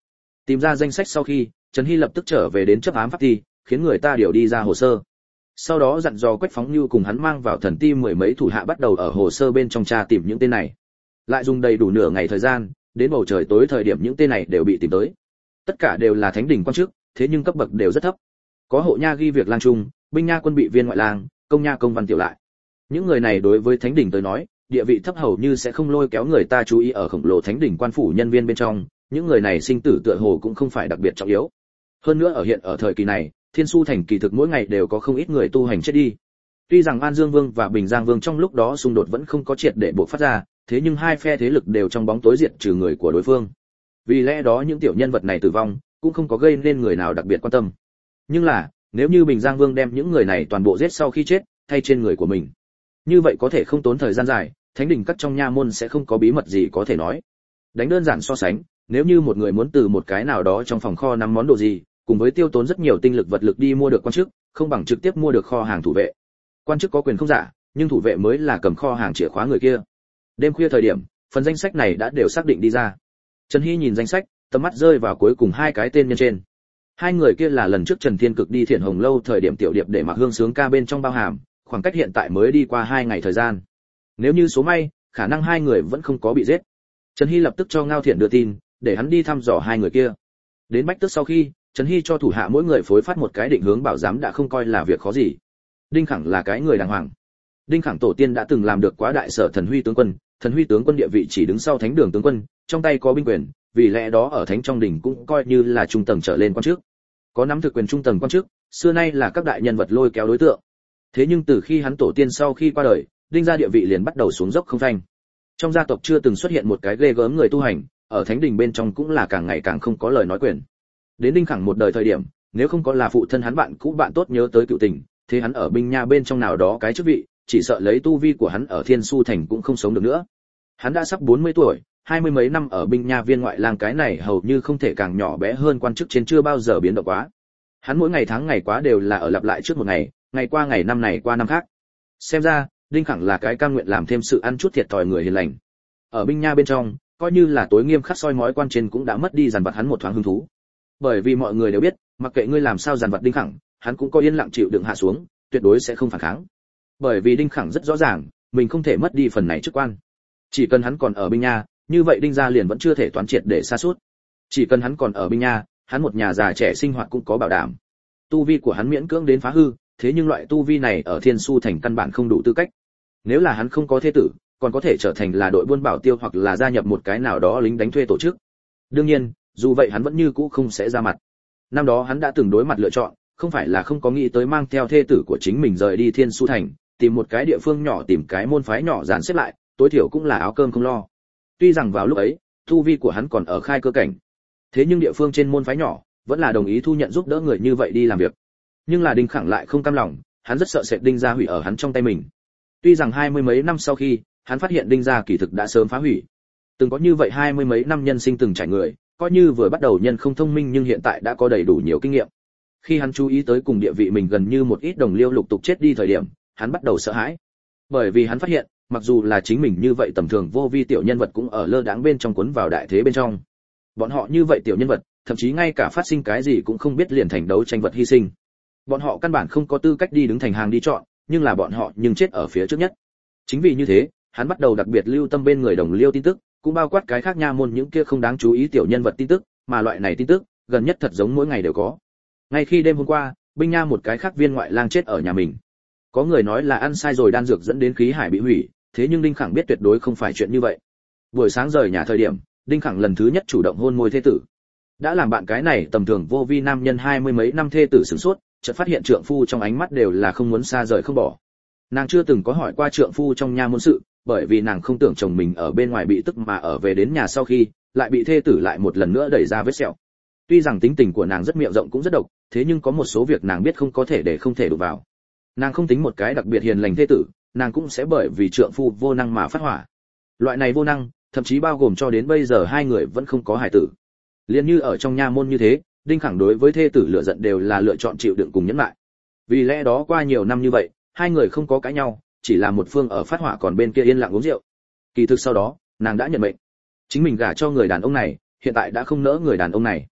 Tìm ra danh sách sau khi, Trần Hy lập tức trở về đến chấp ám pháp ty, khiến người ta điều đi ra hồ sơ. Sau đó dặn dò Quách Phóng Nhu cùng hắn mang vào thần ti mười mấy thủ hạ bắt đầu ở hồ sơ bên trong tra tìm những tên này. Lại dùng đầy đủ nửa ngày thời gian, đến bầu trời tối thời điểm những tên này đều bị tìm tới. Tất cả đều là thánh đình quan chức, thế nhưng cấp bậc đều rất thấp. Có hộ nha ghi việc lang trung, binh nha quân bị viên ngoại lang, công nha công văn tiểu lại. Những người này đối với thánh đình tới nói, địa vị thấp hầu như sẽ không lôi kéo người ta chú ý ở khổng lồ thánh đình quan phủ nhân viên bên trong, những người này sinh tử tựa hồ cũng không phải đặc biệt trọng yếu. Hơn nữa ở hiện ở thời kỳ này, Thiên Su thành kỳ thực mỗi ngày đều có không ít người tu hành chết đi. Tuy rằng An Dương Vương và Bình Giang Vương trong lúc đó xung đột vẫn không có triệt để bộc phát ra, thế nhưng hai phe thế lực đều trong bóng tối diệt trừ người của đối phương. Vì lẽ đó những tiểu nhân vật này tử vong, cũng không có gây nên người nào đặc biệt quan tâm. Nhưng là, nếu như Bình Giang Vương đem những người này toàn bộ giết sau khi chết, thay trên người của mình, như vậy có thể không tốn thời gian dài, thánh đình các trong nha môn sẽ không có bí mật gì có thể nói. Đánh đơn giản so sánh, nếu như một người muốn từ một cái nào đó trong phòng kho nắm món đồ gì, cùng với tiêu tốn rất nhiều tinh lực vật lực đi mua được quan chức, không bằng trực tiếp mua được kho hàng thủ vệ. Quan chức có quyền không giả, nhưng thủ vệ mới là cầm kho hàng chìa khóa người kia. Đêm khuya thời điểm, phần danh sách này đã đều xác định đi ra. Trần Hy nhìn danh sách, tầm mắt rơi vào cuối cùng hai cái tên nhân trên. Hai người kia là lần trước Trần Thiên Cực đi Thiện Hồng lâu thời điểm tiểu điệp để mặc hương sướng ca bên trong bao hàm, khoảng cách hiện tại mới đi qua hai ngày thời gian. Nếu như số may, khả năng hai người vẫn không có bị giết. Trần Hy lập tức cho Ngao Thiện đưa tin, để hắn đi thăm dò hai người kia. Đến Bách Tước sau khi, Trần Hy cho thủ hạ mỗi người phối phát một cái định hướng bảo giám đã không coi là việc khó gì. Đinh Khẳng là cái người đàng hoàng. Đinh Khẳng tổ tiên đã từng làm được quá đại sở thần huy tướng quân, thần huy tướng quân địa vị chỉ đứng sau thánh đường tướng quân, trong tay có binh quyền, vì lẽ đó ở thánh trong đỉnh cũng coi như là trung tầng trở lên quan chức. Có nắm thực quyền trung tầng quan chức, xưa nay là các đại nhân vật lôi kéo đối tượng. Thế nhưng từ khi hắn tổ tiên sau khi qua đời, Đinh gia địa vị liền bắt đầu xuống dốc không phanh. Trong gia tộc chưa từng xuất hiện một cái ghê gớm người tu hành, ở thánh đình bên trong cũng là càng ngày càng không có lời nói quyền. Đến Đinh Khẳng một đời thời điểm, nếu không có là phụ thân hắn bạn cũ bạn tốt nhớ tới cựu tình, thế hắn ở binh nha bên trong nào đó cái chức vị, chỉ sợ lấy tu vi của hắn ở Thiên Su thành cũng không sống được nữa. Hắn đã sắp bốn mươi tuổi, hai mươi mấy năm ở binh nha viên ngoại lang cái này hầu như không thể càng nhỏ bé hơn quan chức trên chưa bao giờ biến động quá. Hắn mỗi ngày tháng ngày quá đều là ở lặp lại trước một ngày, ngày qua ngày năm này qua năm khác. Xem ra, Đinh Khẳng là cái cam nguyện làm thêm sự ăn chút thiệt thòi người hiền lành. Ở binh nha bên trong, coi như là tối nghiêm khắc soi mói quan trên cũng đã mất đi dằn vặt hắn một thoáng hứng thú. Bởi vì mọi người đều biết, mặc kệ ngươi làm sao dằn vặt Đinh Khẳng, hắn cũng có yên lặng chịu đựng hạ xuống, tuyệt đối sẽ không phản kháng. Bởi vì Đinh Khẳng rất rõ ràng, mình không thể mất đi phần này chức quan. Chỉ cần hắn còn ở binh nha, như vậy Đinh gia liền vẫn chưa thể toán triệt để sa sút. Chỉ cần hắn còn ở binh nha, hắn một nhà già trẻ sinh hoạt cũng có bảo đảm. Tu vi của hắn miễn cưỡng đến phá hư, thế nhưng loại tu vi này ở Thiên Su thành căn bản không đủ tư cách. Nếu là hắn không có thế tử, còn có thể trở thành là đội buôn bảo tiêu hoặc là gia nhập một cái nào đó lính đánh thuê tổ chức. Đương nhiên, dù vậy hắn vẫn như cũ không sẽ ra mặt. Năm đó hắn đã từng đối mặt lựa chọn, không phải là không có nghĩ tới mang theo thê tử của chính mình rời đi Thiên Su thành, tìm một cái địa phương nhỏ tìm cái môn phái nhỏ dàn xếp lại, tối thiểu cũng là áo cơm không lo. Tuy rằng vào lúc ấy, tu vi của hắn còn ở khai cơ cảnh, thế nhưng địa phương trên môn phái nhỏ vẫn là đồng ý thu nhận giúp đỡ người như vậy đi làm việc. Nhưng là Đinh Khẳng lại không cam lòng, hắn rất sợ sệt Đinh gia hủy ở hắn trong tay mình. Tuy rằng hai mươi mấy năm sau khi, hắn phát hiện Đinh gia kỳ thực đã sớm phá hủy. Từng có như vậy hai mươi mấy năm nhân sinh từng trải người, coi như vừa bắt đầu nhân không thông minh nhưng hiện tại đã có đầy đủ nhiều kinh nghiệm. Khi hắn chú ý tới cùng địa vị mình gần như một ít đồng liêu lục tục chết đi thời điểm, hắn bắt đầu sợ hãi. Bởi vì hắn phát hiện, mặc dù là chính mình như vậy tầm thường vô vi tiểu nhân vật cũng ở lơ đãng bên trong cuốn vào đại thế bên trong. Bọn họ như vậy tiểu nhân vật, thậm chí ngay cả phát sinh cái gì cũng không biết liền thành đấu tranh vật hy sinh. Bọn họ căn bản không có tư cách đi đứng thành hàng đi chọn, nhưng là bọn họ nhưng chết ở phía trước nhất. Chính vì như thế, hắn bắt đầu đặc biệt lưu tâm bên người đồng liêu tin tức, cũng bao quát cái khác nha môn những kia không đáng chú ý tiểu nhân vật tin tức, mà loại này tin tức, gần nhất thật giống mỗi ngày đều có. Ngay khi đêm hôm qua, binh nha một cái khác viên ngoại lang chết ở nhà mình. Có người nói là ăn sai rồi đan dược dẫn đến khí hải bị hủy, thế nhưng Đinh Khẳng biết tuyệt đối không phải chuyện như vậy. Buổi sáng rời nhà thời điểm, Đinh Khẳng lần thứ nhất chủ động hôn môi thê tử. Đã làm bạn cái này tầm thường vô vi nam nhân hai mươi mấy năm thê tử sửng sốt, chợt phát hiện trượng phu trong ánh mắt đều là không muốn xa rời không bỏ. Nàng chưa từng có hỏi qua trượng phu trong nha môn sự, bởi vì nàng không tưởng chồng mình ở bên ngoài bị tức mà ở về đến nhà sau khi, lại bị thê tử lại một lần nữa đẩy ra vết sẹo. Tuy rằng tính tình của nàng rất miệng rộng cũng rất độc, thế nhưng có một số việc nàng biết không có thể để không thể đụng vào. Nàng không tính một cái đặc biệt hiền lành thê tử, nàng cũng sẽ bởi vì trượng phu vô năng mà phát hỏa. Loại này vô năng, thậm chí bao gồm cho đến bây giờ hai người vẫn không có hài tử. Liên như ở trong nha môn như thế, Đinh Khẳng đối với thê tử lựa giận đều là lựa chọn chịu đựng cùng nhẫn lại. Vì lẽ đó qua nhiều năm như vậy, hai người không có cãi nhau, chỉ là một phương ở phát hỏa còn bên kia yên lặng uống rượu. Kỳ thực sau đó, nàng đã nhận mệnh. Chính mình gả cho người đàn ông này, hiện tại đã không nỡ người đàn ông này.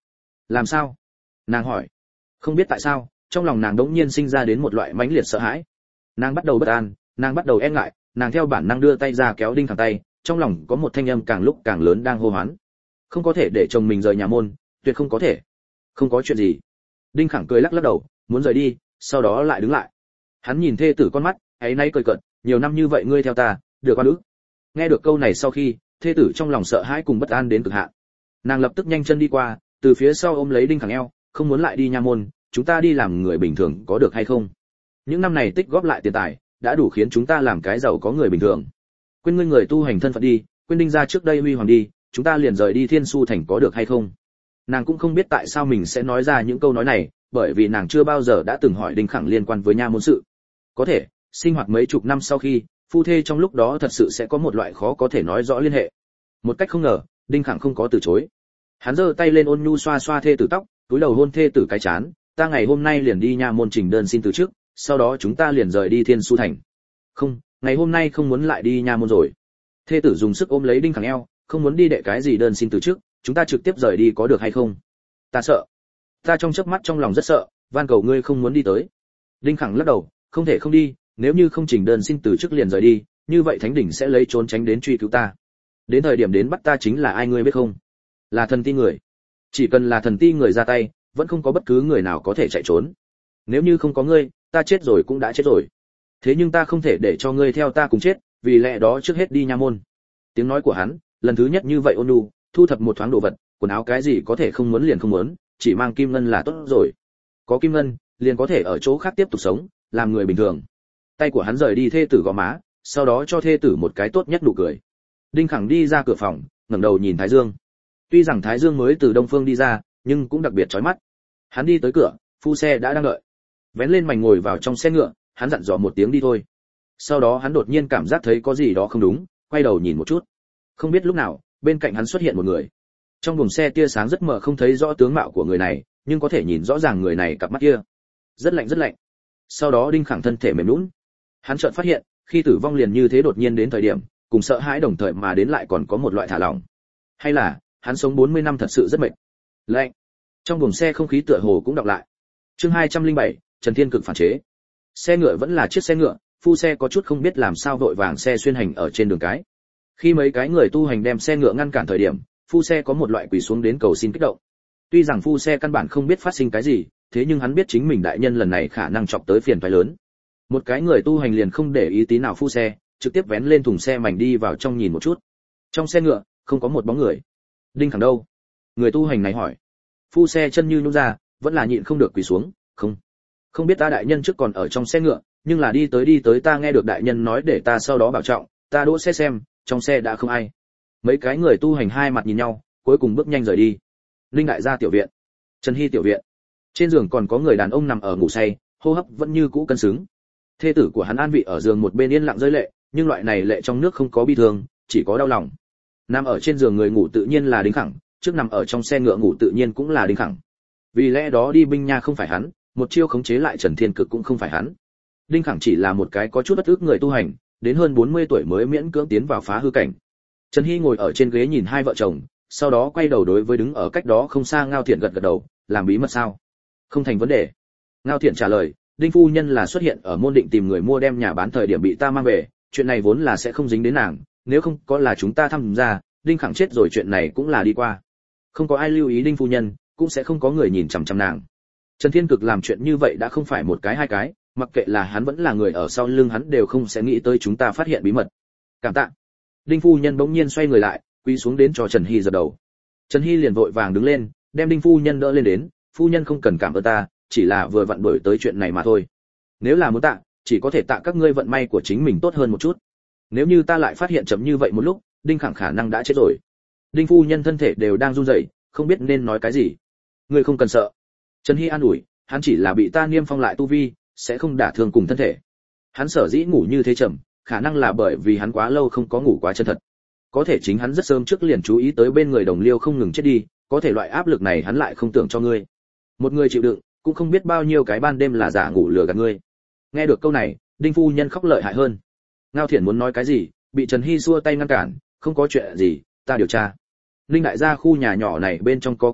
Làm sao? Nàng hỏi. Không biết tại sao, trong lòng nàng đống nhiên sinh ra đến một loại mãnh liệt sợ hãi. Nàng bắt đầu bất an, nàng bắt đầu e ngại, nàng theo bản năng đưa tay ra kéo Đinh Khẳng tay, trong lòng có một thanh âm càng lúc càng lớn đang hô hoán. Không có thể để chồng mình rời nhà môn, tuyệt không có thể. Không có chuyện gì. Đinh Khẳng cười lắc lắc đầu, muốn rời đi, sau đó lại đứng lại. Hắn nhìn thê tử con mắt, ấy nay cười cợt, nhiều năm như vậy ngươi theo ta, được qua nữ. Nghe được câu này sau khi, thê tử trong lòng sợ hãi cùng bất an đến cực hạn. Nàng lập tức nhanh chân đi qua, từ phía sau ôm lấy Đinh Khẳng eo, không muốn lại đi nha môn, chúng ta đi làm người bình thường có được hay không? Những năm này tích góp lại tiền tài, đã đủ khiến chúng ta làm cái giàu có người bình thường. Quên ngươi người tu hành thân phận đi, quên Đinh gia trước đây huy hoàng đi, chúng ta liền rời đi Thiên Su thành có được hay không? Nàng cũng không biết tại sao mình sẽ nói ra những câu nói này, bởi vì nàng chưa bao giờ đã từng hỏi Đinh Khẳng liên quan với nha môn sự. Có thể, sinh hoạt mấy chục năm sau khi, phu thê trong lúc đó thật sự sẽ có một loại khó có thể nói rõ liên hệ. Một cách không ngờ, Đinh Khẳng không có từ chối. Hắn giơ tay lên ôn nhu xoa xoa thê tử tóc, túi đầu hôn thê tử cái chán, ta ngày hôm nay liền đi nha môn trình đơn xin từ chức, sau đó chúng ta liền rời đi Thiên Su thành. Không, ngày hôm nay không muốn lại đi nha môn rồi. Thê tử dùng sức ôm lấy Đinh Khẳng eo, không muốn đi đệ cái gì đơn xin từ chức, chúng ta trực tiếp rời đi có được hay không? Ta sợ. Ta trong chớp mắt trong lòng rất sợ, van cầu ngươi không muốn đi tới. Đinh Khẳng lắc đầu, không thể không đi, nếu như không trình đơn xin từ chức liền rời đi, như vậy thánh đỉnh sẽ lấy trốn tránh đến truy cứu ta. Đến thời điểm đến bắt ta chính là ai ngươi biết không? Là thần ti người. Chỉ cần là thần ti người ra tay, vẫn không có bất cứ người nào có thể chạy trốn. Nếu như không có ngươi, ta chết rồi cũng đã chết rồi. Thế nhưng ta không thể để cho ngươi theo ta cùng chết, vì lẽ đó trước hết đi nha môn. Tiếng nói của hắn, lần thứ nhất như vậy ôn nhu, thu thập một thoáng đồ vật, quần áo cái gì có thể không muốn liền không muốn, chỉ mang kim ngân là tốt rồi. Có kim ngân, liền có thể ở chỗ khác tiếp tục sống, làm người bình thường. Tay của hắn rời đi thê tử gò má, sau đó cho thê tử một cái tốt nhất nụ cười. Đinh Khẳng đi ra cửa phòng, ngẩng đầu nhìn Thái Dương. Tuy rằng Thái Dương mới từ đông phương đi ra, nhưng cũng đặc biệt chói mắt. Hắn đi tới cửa, phu xe đã đang đợi. Vén lên mành ngồi vào trong xe ngựa, hắn dặn dò một tiếng đi thôi. Sau đó hắn đột nhiên cảm giác thấy có gì đó không đúng, quay đầu nhìn một chút. Không biết lúc nào, bên cạnh hắn xuất hiện một người. Trong buồng xe tia sáng rất mờ không thấy rõ tướng mạo của người này, nhưng có thể nhìn rõ ràng người này cặp mắt kia. Rất lạnh rất lạnh. Sau đó Đinh Khẳng thân thể mềm nhũn. Hắn chợt phát hiện, khi tử vong liền như thế đột nhiên đến thời điểm, cùng sợ hãi đồng thời mà đến lại còn có một loại thả lỏng. Hay là, hắn sống bốn mươi năm thật sự rất mệt. Lạnh. Trong buồng xe không khí tựa hồ cũng đọc lại. Chương hai trăm lẻ bảy, Trần Thiên Cực phản chế. Xe ngựa vẫn là chiếc xe ngựa, phu xe có chút không biết làm sao vội vàng xe xuyên hành ở trên đường cái. Khi mấy cái người tu hành đem xe ngựa ngăn cản thời điểm, phu xe có một loại quỳ xuống đến cầu xin kích động. Tuy rằng phu xe căn bản không biết phát sinh cái gì, thế nhưng hắn biết chính mình đại nhân lần này khả năng chọc tới phiền toái lớn. Một cái người tu hành liền không để ý tí nào phu xe, trực tiếp vén lên thùng xe mảnh đi vào trong nhìn một chút. Trong xe ngựa không có một bóng người. Đinh Khẳng đâu? Người tu hành này hỏi. Phu xe chân như nhũn ra, vẫn là nhịn không được quỳ xuống, không, không biết ta đại nhân trước còn ở trong xe ngựa, nhưng là đi tới đi tới ta nghe được đại nhân nói để ta sau đó bảo trọng, ta đỗ xe xem, trong xe đã không ai. Mấy cái người tu hành hai mặt nhìn nhau, cuối cùng bước nhanh rời đi. Linh đại gia tiểu viện, Trần Hy tiểu viện. Trên giường còn có người đàn ông nằm ở ngủ say, hô hấp vẫn như cũ cân xứng. Thê tử của hắn an vị ở giường một bên yên lặng rơi lệ, nhưng loại này lệ trong nước không có bi thương, chỉ có đau lòng. Nằm ở trên giường người ngủ tự nhiên là Đinh Khẳng, trước nằm ở trong xe ngựa ngủ tự nhiên cũng là Đinh Khẳng. Vì lẽ đó đi binh nha không phải hắn, một chiêu khống chế lại Trần Thiên Cực cũng không phải hắn. Đinh Khẳng chỉ là một cái có chút bất ức người tu hành, đến hơn bốn mươi tuổi mới miễn cưỡng tiến vào phá hư cảnh. Trần Hy ngồi ở trên ghế nhìn hai vợ chồng, sau đó quay đầu đối với đứng ở cách đó không xa Ngao Thiện gật gật đầu, làm bí mật sao? Không thành vấn đề. Ngao Thiện trả lời, Đinh phu nhân là xuất hiện ở môn định tìm người mua đem nhà bán thời điểm bị ta mang về, chuyện này vốn là sẽ không dính đến nàng, nếu không có là chúng ta thăm ra, Đinh Khẳng chết rồi chuyện này cũng là đi qua. Không có ai lưu ý Đinh phu nhân, cũng sẽ không có người nhìn chằm chằm nàng. Trần Thiên Cực làm chuyện như vậy đã không phải một cái hai cái, mặc kệ là hắn vẫn là người ở sau lưng hắn đều không sẽ nghĩ tới chúng ta phát hiện bí mật. Cảm tạ. Đinh phu nhân bỗng nhiên xoay người lại, quỳ xuống đến cho Trần Hy giật đầu. Trần Hy liền vội vàng đứng lên, đem Đinh phu nhân đỡ lên đến, phu nhân không cần cảm ơn ta, chỉ là vừa vặn đổi tới chuyện này mà thôi. Nếu là muốn tạ, chỉ có thể tạ các ngươi vận may của chính mình tốt hơn một chút. Nếu như ta lại phát hiện chậm như vậy một lúc, Đinh Khẳng khả năng đã chết rồi. Đinh phu nhân thân thể đều đang run rẩy, không biết nên nói cái gì. Ngươi không cần sợ. Trần Hy an ủi, hắn chỉ là bị ta niêm phong lại tu vi, sẽ không đả thương cùng thân thể. Hắn sở dĩ ngủ như thế chậm, khả năng là bởi vì hắn quá lâu không có ngủ quá chân thật. Có thể chính hắn rất sớm trước liền chú ý tới bên người đồng liêu không ngừng chết đi, có thể loại áp lực này hắn lại không tưởng cho ngươi. Một người chịu đựng, cũng không biết bao nhiêu cái ban đêm là giả ngủ lừa gạt ngươi. Nghe được câu này, Đinh phu nhân khóc lợi hại hơn. Ngao Thiển muốn nói cái gì, bị Trần Hy xua tay ngăn cản, không có chuyện gì, ta điều tra. Linh đại gia khu nhà nhỏ này bên trong có kết giới,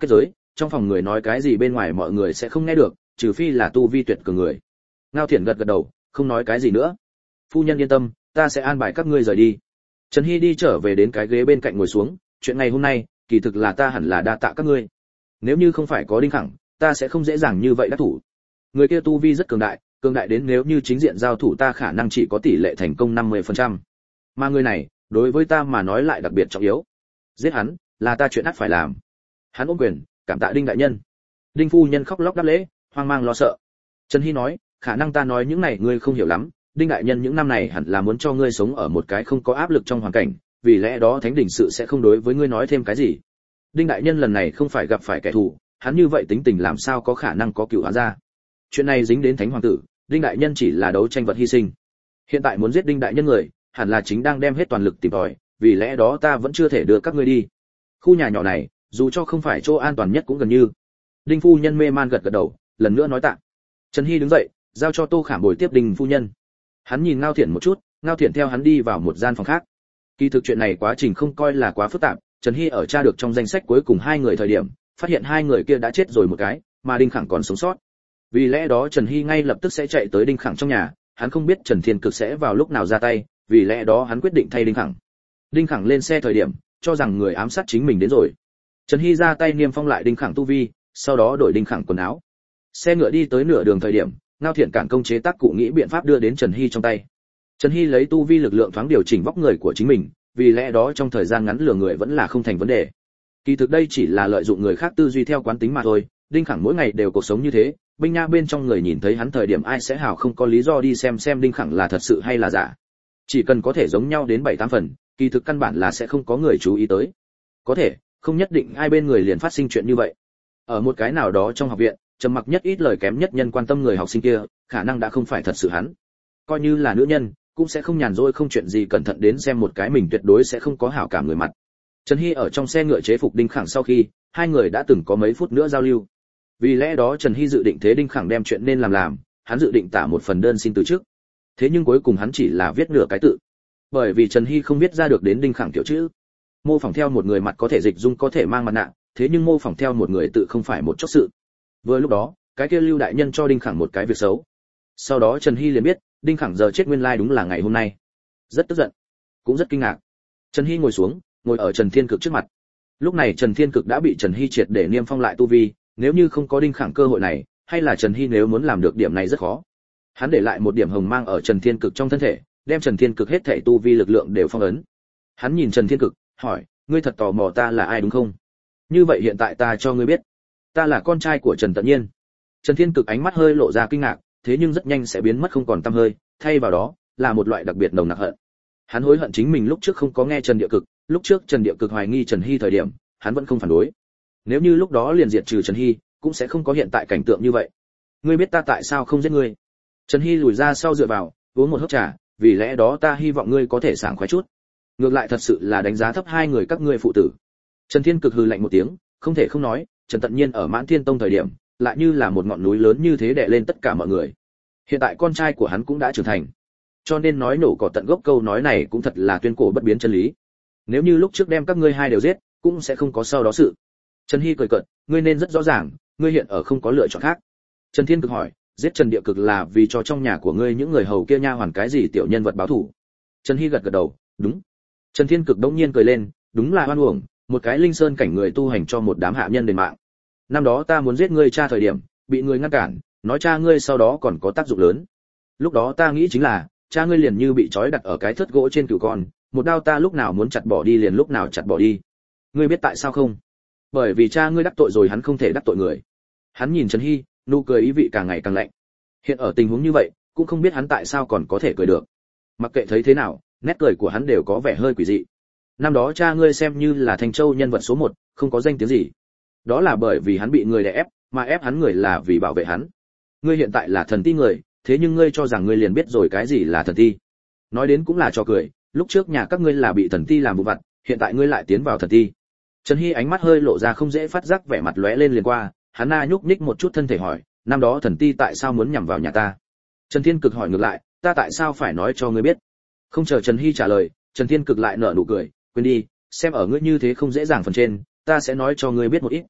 trong phòng người nói cái gì bên ngoài mọi người sẽ không nghe được, trừ phi là tu vi tuyệt cường người. Ngao Thiển gật gật đầu, không nói cái gì nữa. Phu nhân yên tâm, ta sẽ an bài các ngươi rời đi. Trần Hy đi trở về đến cái ghế bên cạnh ngồi xuống, chuyện ngày hôm nay, kỳ thực là ta hẳn là đa tạ các ngươi. Nếu như không phải có Đinh Khẳng, ta sẽ không dễ dàng như vậy đắc thủ. Người kia tu vi rất cường đại, cường đại đến nếu như chính diện giao thủ ta khả năng chỉ có tỷ lệ thành công năm mươi phần trăm. Mà người này, đối với ta mà nói lại đặc biệt trọng yếu. Giết hắn, là ta chuyện ắt phải làm. Hắn ôm quyền, cảm tạ Đinh đại nhân. Đinh phu nhân khóc lóc đáp lễ, hoang mang lo sợ. Trần Hy nói, khả năng ta nói những này ngươi không hiểu lắm, Đinh đại nhân những năm này hẳn là muốn cho ngươi sống ở một cái không có áp lực trong hoàn cảnh, vì lẽ đó thánh đỉnh sự sẽ không đối với ngươi nói thêm cái gì. Đinh đại nhân lần này không phải gặp phải kẻ thù, hắn như vậy tính tình làm sao có khả năng có cựu hắn ra. Chuyện này dính đến thánh hoàng tử, Đinh đại nhân chỉ là đấu tranh vật hy sinh. Hiện tại muốn giết Đinh đại nhân người, hẳn là chính đang đem hết toàn lực tìm tòi, vì lẽ đó ta vẫn chưa thể đưa các ngươi đi. Khu nhà nhỏ này, dù cho không phải chỗ an toàn nhất cũng gần như. Đinh phu nhân mê man gật gật đầu, lần nữa nói tạ. Trần Hy đứng dậy, giao cho Tô Khảm bồi tiếp Đinh phu nhân. Hắn nhìn Ngao Thiển một chút, Ngao Thiển theo hắn đi vào một gian phòng khác. Kỳ thực chuyện này quá trình không coi là quá phức tạp, Trần Hy ở tra được trong danh sách cuối cùng hai người thời điểm, phát hiện hai người kia đã chết rồi một cái, mà Đinh Khẳng còn sống sót. Vì lẽ đó Trần Hy ngay lập tức sẽ chạy tới Đinh Khẳng trong nhà, hắn không biết Trần Thiên Cực sẽ vào lúc nào ra tay, vì lẽ đó hắn quyết định thay Đinh Khẳng. Đinh Khẳng lên xe thời điểm, cho rằng người ám sát chính mình đến rồi. Trần Hy ra tay niêm phong lại Đinh Khẳng tu vi, sau đó đổi Đinh Khẳng quần áo. Xe ngựa đi tới nửa đường thời điểm, Ngao Thiện cản công chế tác cụ nghĩ biện pháp đưa đến Trần Hy trong tay. Trần Hy lấy tu vi lực lượng thoáng điều chỉnh vóc người của chính mình, vì lẽ đó trong thời gian ngắn lừa người vẫn là không thành vấn đề. Kỳ thực đây chỉ là lợi dụng người khác tư duy theo quán tính mà thôi, Đinh Khẳng mỗi ngày đều cuộc sống như thế, binh nha bên trong người nhìn thấy hắn thời điểm ai sẽ hào không có lý do đi xem xem Đinh Khẳng là thật sự hay là giả. Chỉ cần có thể giống nhau đến bảy tám phần, kỳ thực căn bản là sẽ không có người chú ý tới. Có thể, không nhất định ai bên người liền phát sinh chuyện như vậy. Ở một cái nào đó trong học viện, trầm mặc nhất ít lời kém nhất nhân quan tâm người học sinh kia, khả năng đã không phải thật sự hắn. Coi như là nữ nhân, cũng sẽ không nhàn rỗi không chuyện gì cẩn thận đến xem một cái mình tuyệt đối sẽ không có hảo cảm người mặt. Trần Hy ở trong xe ngựa chế phục Đinh Khẳng sau khi, hai người đã từng có mấy phút nữa giao lưu. Vì lẽ đó Trần Hy dự định thế Đinh Khẳng đem chuyện nên làm làm, hắn dự định tả một phần đơn xin từ chức. Thế nhưng cuối cùng hắn chỉ là viết nửa cái tự. Bởi vì Trần Hy không viết ra được đến Đinh Khẳng tiểu chữ. Mô phỏng theo một người mặt có thể dịch dung có thể mang mặt nạ, thế nhưng mô phỏng theo một người tự không phải một chốc sự. Vừa lúc đó, cái kia Lưu đại nhân cho Đinh Khẳng một cái việc xấu. Sau đó Trần Hy liền biết, Đinh Khẳng giờ chết nguyên lai đúng là ngày hôm nay. Rất tức giận, cũng rất kinh ngạc. Trần Hy ngồi xuống, ngồi ở Trần Thiên Cực trước mặt. Lúc này Trần Thiên Cực đã bị Trần Hy triệt để niêm phong lại tu vi, nếu như không có Đinh Khẳng cơ hội này, hay là Trần Hy nếu muốn làm được điểm này rất khó. Hắn để lại một điểm hồng mang ở Trần Thiên Cực trong thân thể, đem Trần Thiên Cực hết thảy tu vi lực lượng đều phong ấn. Hắn nhìn Trần Thiên Cực, hỏi, ngươi thật tò mò ta là ai đúng không? Như vậy hiện tại ta cho ngươi biết, ta là con trai của Trần Tận Nhiên. Trần Thiên Cực ánh mắt hơi lộ ra kinh ngạc, thế nhưng rất nhanh sẽ biến mất không còn tăm hơi, thay vào đó là một loại đặc biệt nồng nặc hận. Hắn hối hận chính mình lúc trước không có nghe Trần Địa Cực, lúc trước Trần Địa Cực hoài nghi Trần Hy thời điểm, hắn vẫn không phản đối. Nếu như lúc đó liền diệt trừ Trần Hy, cũng sẽ không có hiện tại cảnh tượng như vậy. Ngươi biết ta tại sao không giết ngươi? Trần Hy lùi ra sau dựa vào, uống một hớp trà, vì lẽ đó ta hy vọng ngươi có thể sảng khoái chút. Ngược lại thật sự là đánh giá thấp hai người các ngươi phụ tử. Trần Thiên Cực hừ lạnh một tiếng, không thể không nói, Trần Tận Nhiên ở Mãn Thiên Tông thời điểm, lại như là một ngọn núi lớn như thế đè lên tất cả mọi người. Hiện tại con trai của hắn cũng đã trưởng thành, cho nên nói nổ cỏ tận gốc câu nói này cũng thật là tuyên cổ bất biến chân lý. Nếu như lúc trước đem các ngươi hai đều giết, cũng sẽ không có sau đó sự. Trần Hy cười cợt, ngươi nên rất rõ ràng, ngươi hiện ở không có lựa chọn khác. Trần Thiên Cực hỏi, giết Trần Địa Cực là vì cho trong nhà của ngươi những người hầu kia nha hoàn cái gì tiểu nhân vật báo thù? Trần Hy gật gật đầu, đúng. Trần Thiên Cực đống nhiên cười lên, đúng là oan uổng, một cái linh sơn cảnh người tu hành cho một đám hạ nhân đền mạng. Năm đó ta muốn giết ngươi cha thời điểm, bị người ngăn cản, nói cha ngươi sau đó còn có tác dụng lớn. Lúc đó ta nghĩ chính là, cha ngươi liền như bị trói đặt ở cái thớt gỗ trên cừu con, một đao ta lúc nào muốn chặt bỏ đi liền lúc nào chặt bỏ đi. Ngươi biết tại sao không? Bởi vì cha ngươi đắc tội rồi hắn không thể đắc tội người. Hắn nhìn Trần Hy, nụ cười ý vị càng ngày càng lạnh. Hiện ở tình huống như vậy, cũng không biết hắn tại sao còn có thể cười được. Mặc kệ thấy thế nào, nét cười của hắn đều có vẻ hơi quỷ dị. Năm đó cha ngươi xem như là Thanh Châu nhân vật số một, không có danh tiếng gì. Đó là bởi vì hắn bị người đè ép, mà ép hắn người là vì bảo vệ hắn. Ngươi hiện tại là thần ti người, thế nhưng ngươi cho rằng ngươi liền biết rồi cái gì là thần ti. Nói đến cũng là trò cười, lúc trước nhà các ngươi là bị thần ti làm vụ vặt, hiện tại ngươi lại tiến vào thần ti. Trần Hy ánh mắt hơi lộ ra không dễ phát giác vẻ mặt lóe lên liền qua, hắn na nhúc nhích một chút thân thể hỏi, năm đó thần ti tại sao muốn nhằm vào nhà ta? Trần Thiên Cực hỏi ngược lại, ta tại sao phải nói cho ngươi biết? Không chờ Trần Hy trả lời, Trần Thiên Cực lại nở nụ cười, quên đi, xem ở ngươi như thế không dễ dàng phần trên, ta sẽ nói cho ngươi biết một ít.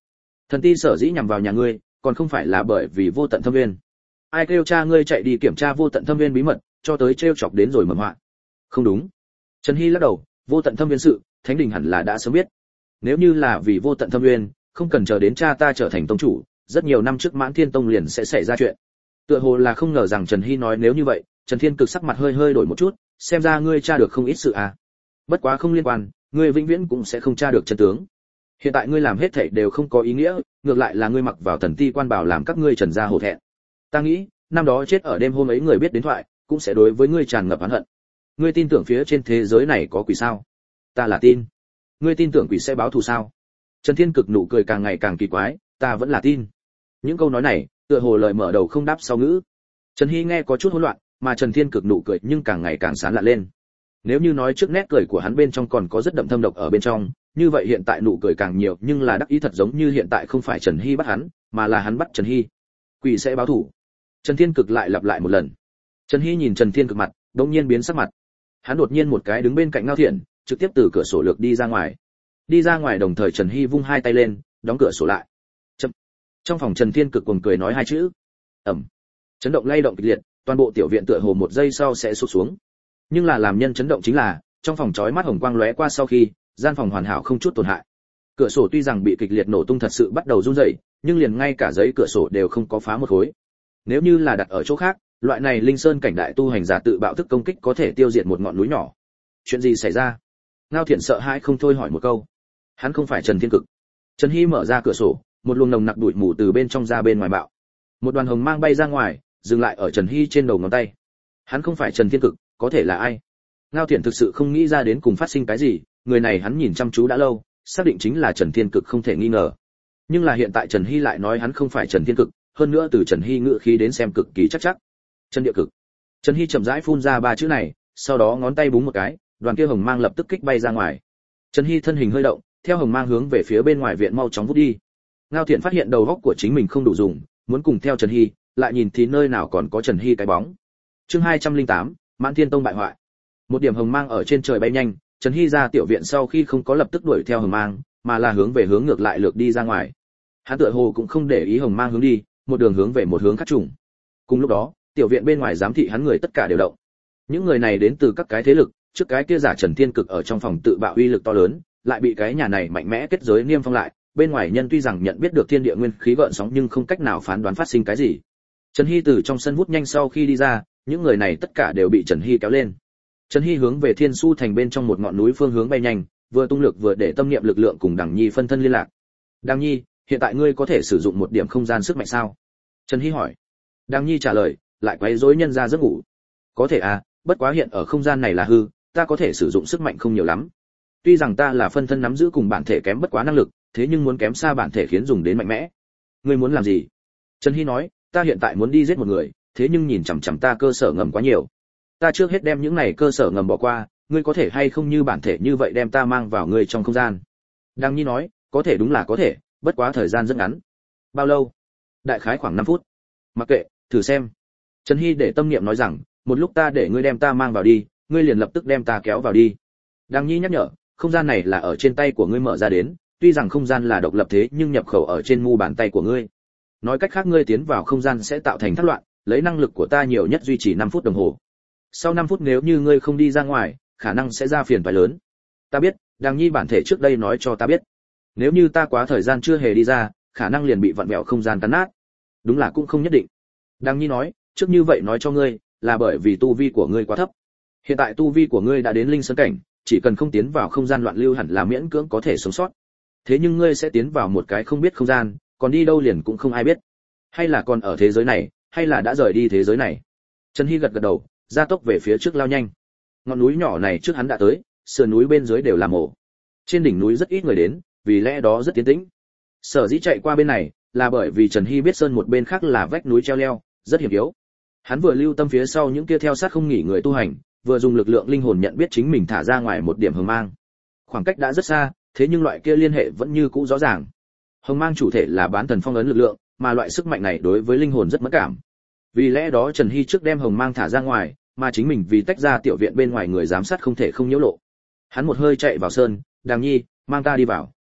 Thần ti sở dĩ nhằm vào nhà ngươi, còn không phải là bởi vì vô tận thâm viên. Ai kêu cha ngươi chạy đi kiểm tra vô tận thâm viên bí mật, cho tới trêu chọc đến rồi mầm họa. Không đúng. Trần Hy lắc đầu, vô tận thâm viên sự, Thánh đình hẳn là đã sớm biết. Nếu như là vì vô tận thâm viên, không cần chờ đến cha ta trở thành tông chủ, rất nhiều năm trước Mãn Thiên Tông liền sẽ xảy ra chuyện. Tựa hồ là không ngờ rằng Trần Hy nói nếu như vậy, Trần Thiên Cực sắc mặt hơi hơi đổi một chút, xem ra ngươi tra được không ít sự à. Bất quá không liên quan, ngươi vĩnh viễn cũng sẽ không tra được chân tướng. Hiện tại ngươi làm hết thảy đều không có ý nghĩa, ngược lại là ngươi mặc vào thần ti quan bảo làm các ngươi Trần gia hổ thẹn. Ta nghĩ, năm đó chết ở đêm hôm ấy người biết đến thoại, cũng sẽ đối với ngươi tràn ngập oán hận. Ngươi tin tưởng phía trên thế giới này có quỷ sao? Ta là tin. Ngươi tin tưởng quỷ sẽ báo thù sao? Trần Thiên Cực nụ cười càng ngày càng kỳ quái, ta vẫn là tin. Những câu nói này, tựa hồ lời mở đầu không đáp sau ngữ. Trần Hy nghe có chút hỗn loạn, mà Trần Thiên Cực nụ cười nhưng càng ngày càng sán lạ lên. Nếu như nói trước nét cười của hắn bên trong còn có rất đậm thâm độc ở bên trong, như vậy hiện tại nụ cười càng nhiều, nhưng là đắc ý thật giống như hiện tại không phải Trần Hy bắt hắn, mà là hắn bắt Trần Hy. Quỷ sẽ báo thù. Trần Thiên Cực lại lặp lại một lần. Trần Hy nhìn Trần Thiên Cực mặt, đột nhiên biến sắc mặt. Hắn đột nhiên một cái đứng bên cạnh Ngao Thiện, trực tiếp từ cửa sổ lược đi ra ngoài. Đi ra ngoài đồng thời Trần Hy vung hai tay lên, đóng cửa sổ lại. Chậm. Trong phòng Trần Thiên Cực cuồng cười nói hai chữ. Ầm. Chấn động lay động kịch liệt, toàn bộ tiểu viện tựa hồ một giây sau sẽ sụp xuống. Nhưng là làm nhân chấn động chính là, trong phòng chói mắt hồng quang lóe qua sau khi, gian phòng hoàn hảo không chút tổn hại. Cửa sổ tuy rằng bị kịch liệt nổ tung thật sự bắt đầu rung rẩy, nhưng liền ngay cả giấy cửa sổ đều không có phá một khối. Nếu như là đặt ở chỗ khác, loại này linh sơn cảnh đại tu hành giả tự bạo thức công kích có thể tiêu diệt một ngọn núi nhỏ. Chuyện gì xảy ra? Ngao Thiện sợ hãi không thôi hỏi một câu. Hắn không phải Trần Thiên Cực. Trần Hy mở ra cửa sổ, một luồng nồng nặc bụi mù từ bên trong ra bên ngoài bạo. Một đoàn hồng mang bay ra ngoài, dừng lại ở Trần Hy trên đầu ngón tay. Hắn không phải Trần Thiên Cực, có thể là ai? Ngao Thiện thực sự không nghĩ ra đến cùng phát sinh cái gì, người này hắn nhìn chăm chú đã lâu, xác định chính là Trần Thiên Cực không thể nghi ngờ. Nhưng là hiện tại Trần Hy lại nói hắn không phải Trần Thiên Cực, hơn nữa từ Trần Hy ngữ khí đến xem cực kỳ chắc chắc. Trần Địa Cực. Trần Hy chậm rãi phun ra ba chữ này, sau đó ngón tay búng một cái, đoàn kia hồng mang lập tức kích bay ra ngoài. Trần Hy thân hình hơi động, theo hồng mang hướng về phía bên ngoài viện mau chóng vút đi. Ngao Thiện phát hiện đầu óc của chính mình không đủ dùng, muốn cùng theo Trần Hy, lại nhìn thì nơi nào còn có Trần Hy cái bóng. Chương hai trăm lẻ tám, Mãn Thiên Tông bại hoại. Một điểm hồng mang ở trên trời bay nhanh, Trần Hy ra tiểu viện sau khi không có lập tức đuổi theo hồng mang, mà là hướng về hướng ngược lại lược đi ra ngoài. Hắn tựa hồ cũng không để ý hồng mang hướng đi, một đường hướng về một hướng khác trùng. Cùng lúc đó, tiểu viện bên ngoài giám thị hắn người tất cả đều động. Những người này đến từ các cái thế lực, trước cái kia giả Trần Thiên Cực ở trong phòng tự bạo uy lực to lớn, lại bị cái nhà này mạnh mẽ kết giới niêm phong lại, bên ngoài nhân tuy rằng nhận biết được thiên địa nguyên khí gợn sóng nhưng không cách nào phán đoán phát sinh cái gì. Trần Hy từ trong sân hút nhanh sau khi đi ra, những người này tất cả đều bị Trần Hy kéo lên. Trần Hy hướng về Thiên Su thành bên trong một ngọn núi phương hướng bay nhanh, vừa tung lực vừa để tâm niệm lực lượng cùng Đằng Nhi phân thân liên lạc. Đằng Nhi, hiện tại ngươi có thể sử dụng một điểm không gian sức mạnh sao? Trần Hy hỏi. Đằng Nhi trả lời, lại quấy rối nhân ra giấc ngủ. Có thể à, bất quá hiện ở không gian này là hư, ta có thể sử dụng sức mạnh không nhiều lắm. Tuy rằng ta là phân thân nắm giữ cùng bản thể kém bất quá năng lực, thế nhưng muốn kém xa bản thể khiến dùng đến mạnh mẽ. Ngươi muốn làm gì? Trần Hy nói, ta hiện tại muốn đi giết một người, thế nhưng nhìn chằm chằm ta cơ sở ngầm quá nhiều. Ta trước hết đem những này cơ sở ngầm bỏ qua, ngươi có thể hay không như bản thể như vậy đem ta mang vào ngươi trong không gian? Đăng Nhi nói, có thể đúng là có thể, bất quá thời gian rất ngắn. Bao lâu? Đại khái khoảng năm phút. Mặc kệ, thử xem. Trần Hy để tâm niệm nói rằng, một lúc ta để ngươi đem ta mang vào đi, ngươi liền lập tức đem ta kéo vào đi. Đăng Nhi nhắc nhở, không gian này là ở trên tay của ngươi mở ra đến, tuy rằng không gian là độc lập thế nhưng nhập khẩu ở trên mu bàn tay của ngươi. Nói cách khác ngươi tiến vào không gian sẽ tạo thành thất loạn, lấy năng lực của ta nhiều nhất duy trì năm phút đồng hồ. Sau năm phút nếu như ngươi không đi ra ngoài, khả năng sẽ ra phiền toái lớn. Ta biết, Đằng Nhi bản thể trước đây nói cho ta biết. Nếu như ta quá thời gian chưa hề đi ra, khả năng liền bị vặn vẹo không gian cắn nát. Đúng là cũng không nhất định. Đằng Nhi nói, trước như vậy nói cho ngươi, là bởi vì tu vi của ngươi quá thấp. Hiện tại tu vi của ngươi đã đến linh sơn cảnh, chỉ cần không tiến vào không gian loạn lưu hẳn là miễn cưỡng có thể sống sót. Thế nhưng ngươi sẽ tiến vào một cái không biết không gian, còn đi đâu liền cũng không ai biết. Hay là còn ở thế giới này, hay là đã rời đi thế giới này. Trần Hy gật gật đầu, gia tốc về phía trước lao nhanh. Ngọn núi nhỏ này trước hắn đã tới, sườn núi bên dưới đều là mộ. Trên đỉnh núi rất ít người đến, vì lẽ đó rất tiến tĩnh. Sở dĩ chạy qua bên này, là bởi vì Trần Hy biết sơn một bên khác là vách núi treo leo, rất hiểm yếu. Hắn vừa lưu tâm phía sau những kia theo sát không nghỉ người tu hành, vừa dùng lực lượng linh hồn nhận biết chính mình thả ra ngoài một điểm hồng mang. Khoảng cách đã rất xa, thế nhưng loại kia liên hệ vẫn như cũ rõ ràng. Hồng mang chủ thể là bán thần phong ấn lực lượng, mà loại sức mạnh này đối với linh hồn rất mẫn cảm. Vì lẽ đó Trần Hy trước đem hồng mang thả ra ngoài, mà chính mình vì tách ra tiểu viện bên ngoài người giám sát không thể không nhiễu lộ. Hắn một hơi chạy vào sơn, Đằng Nhi, mang ta đi vào.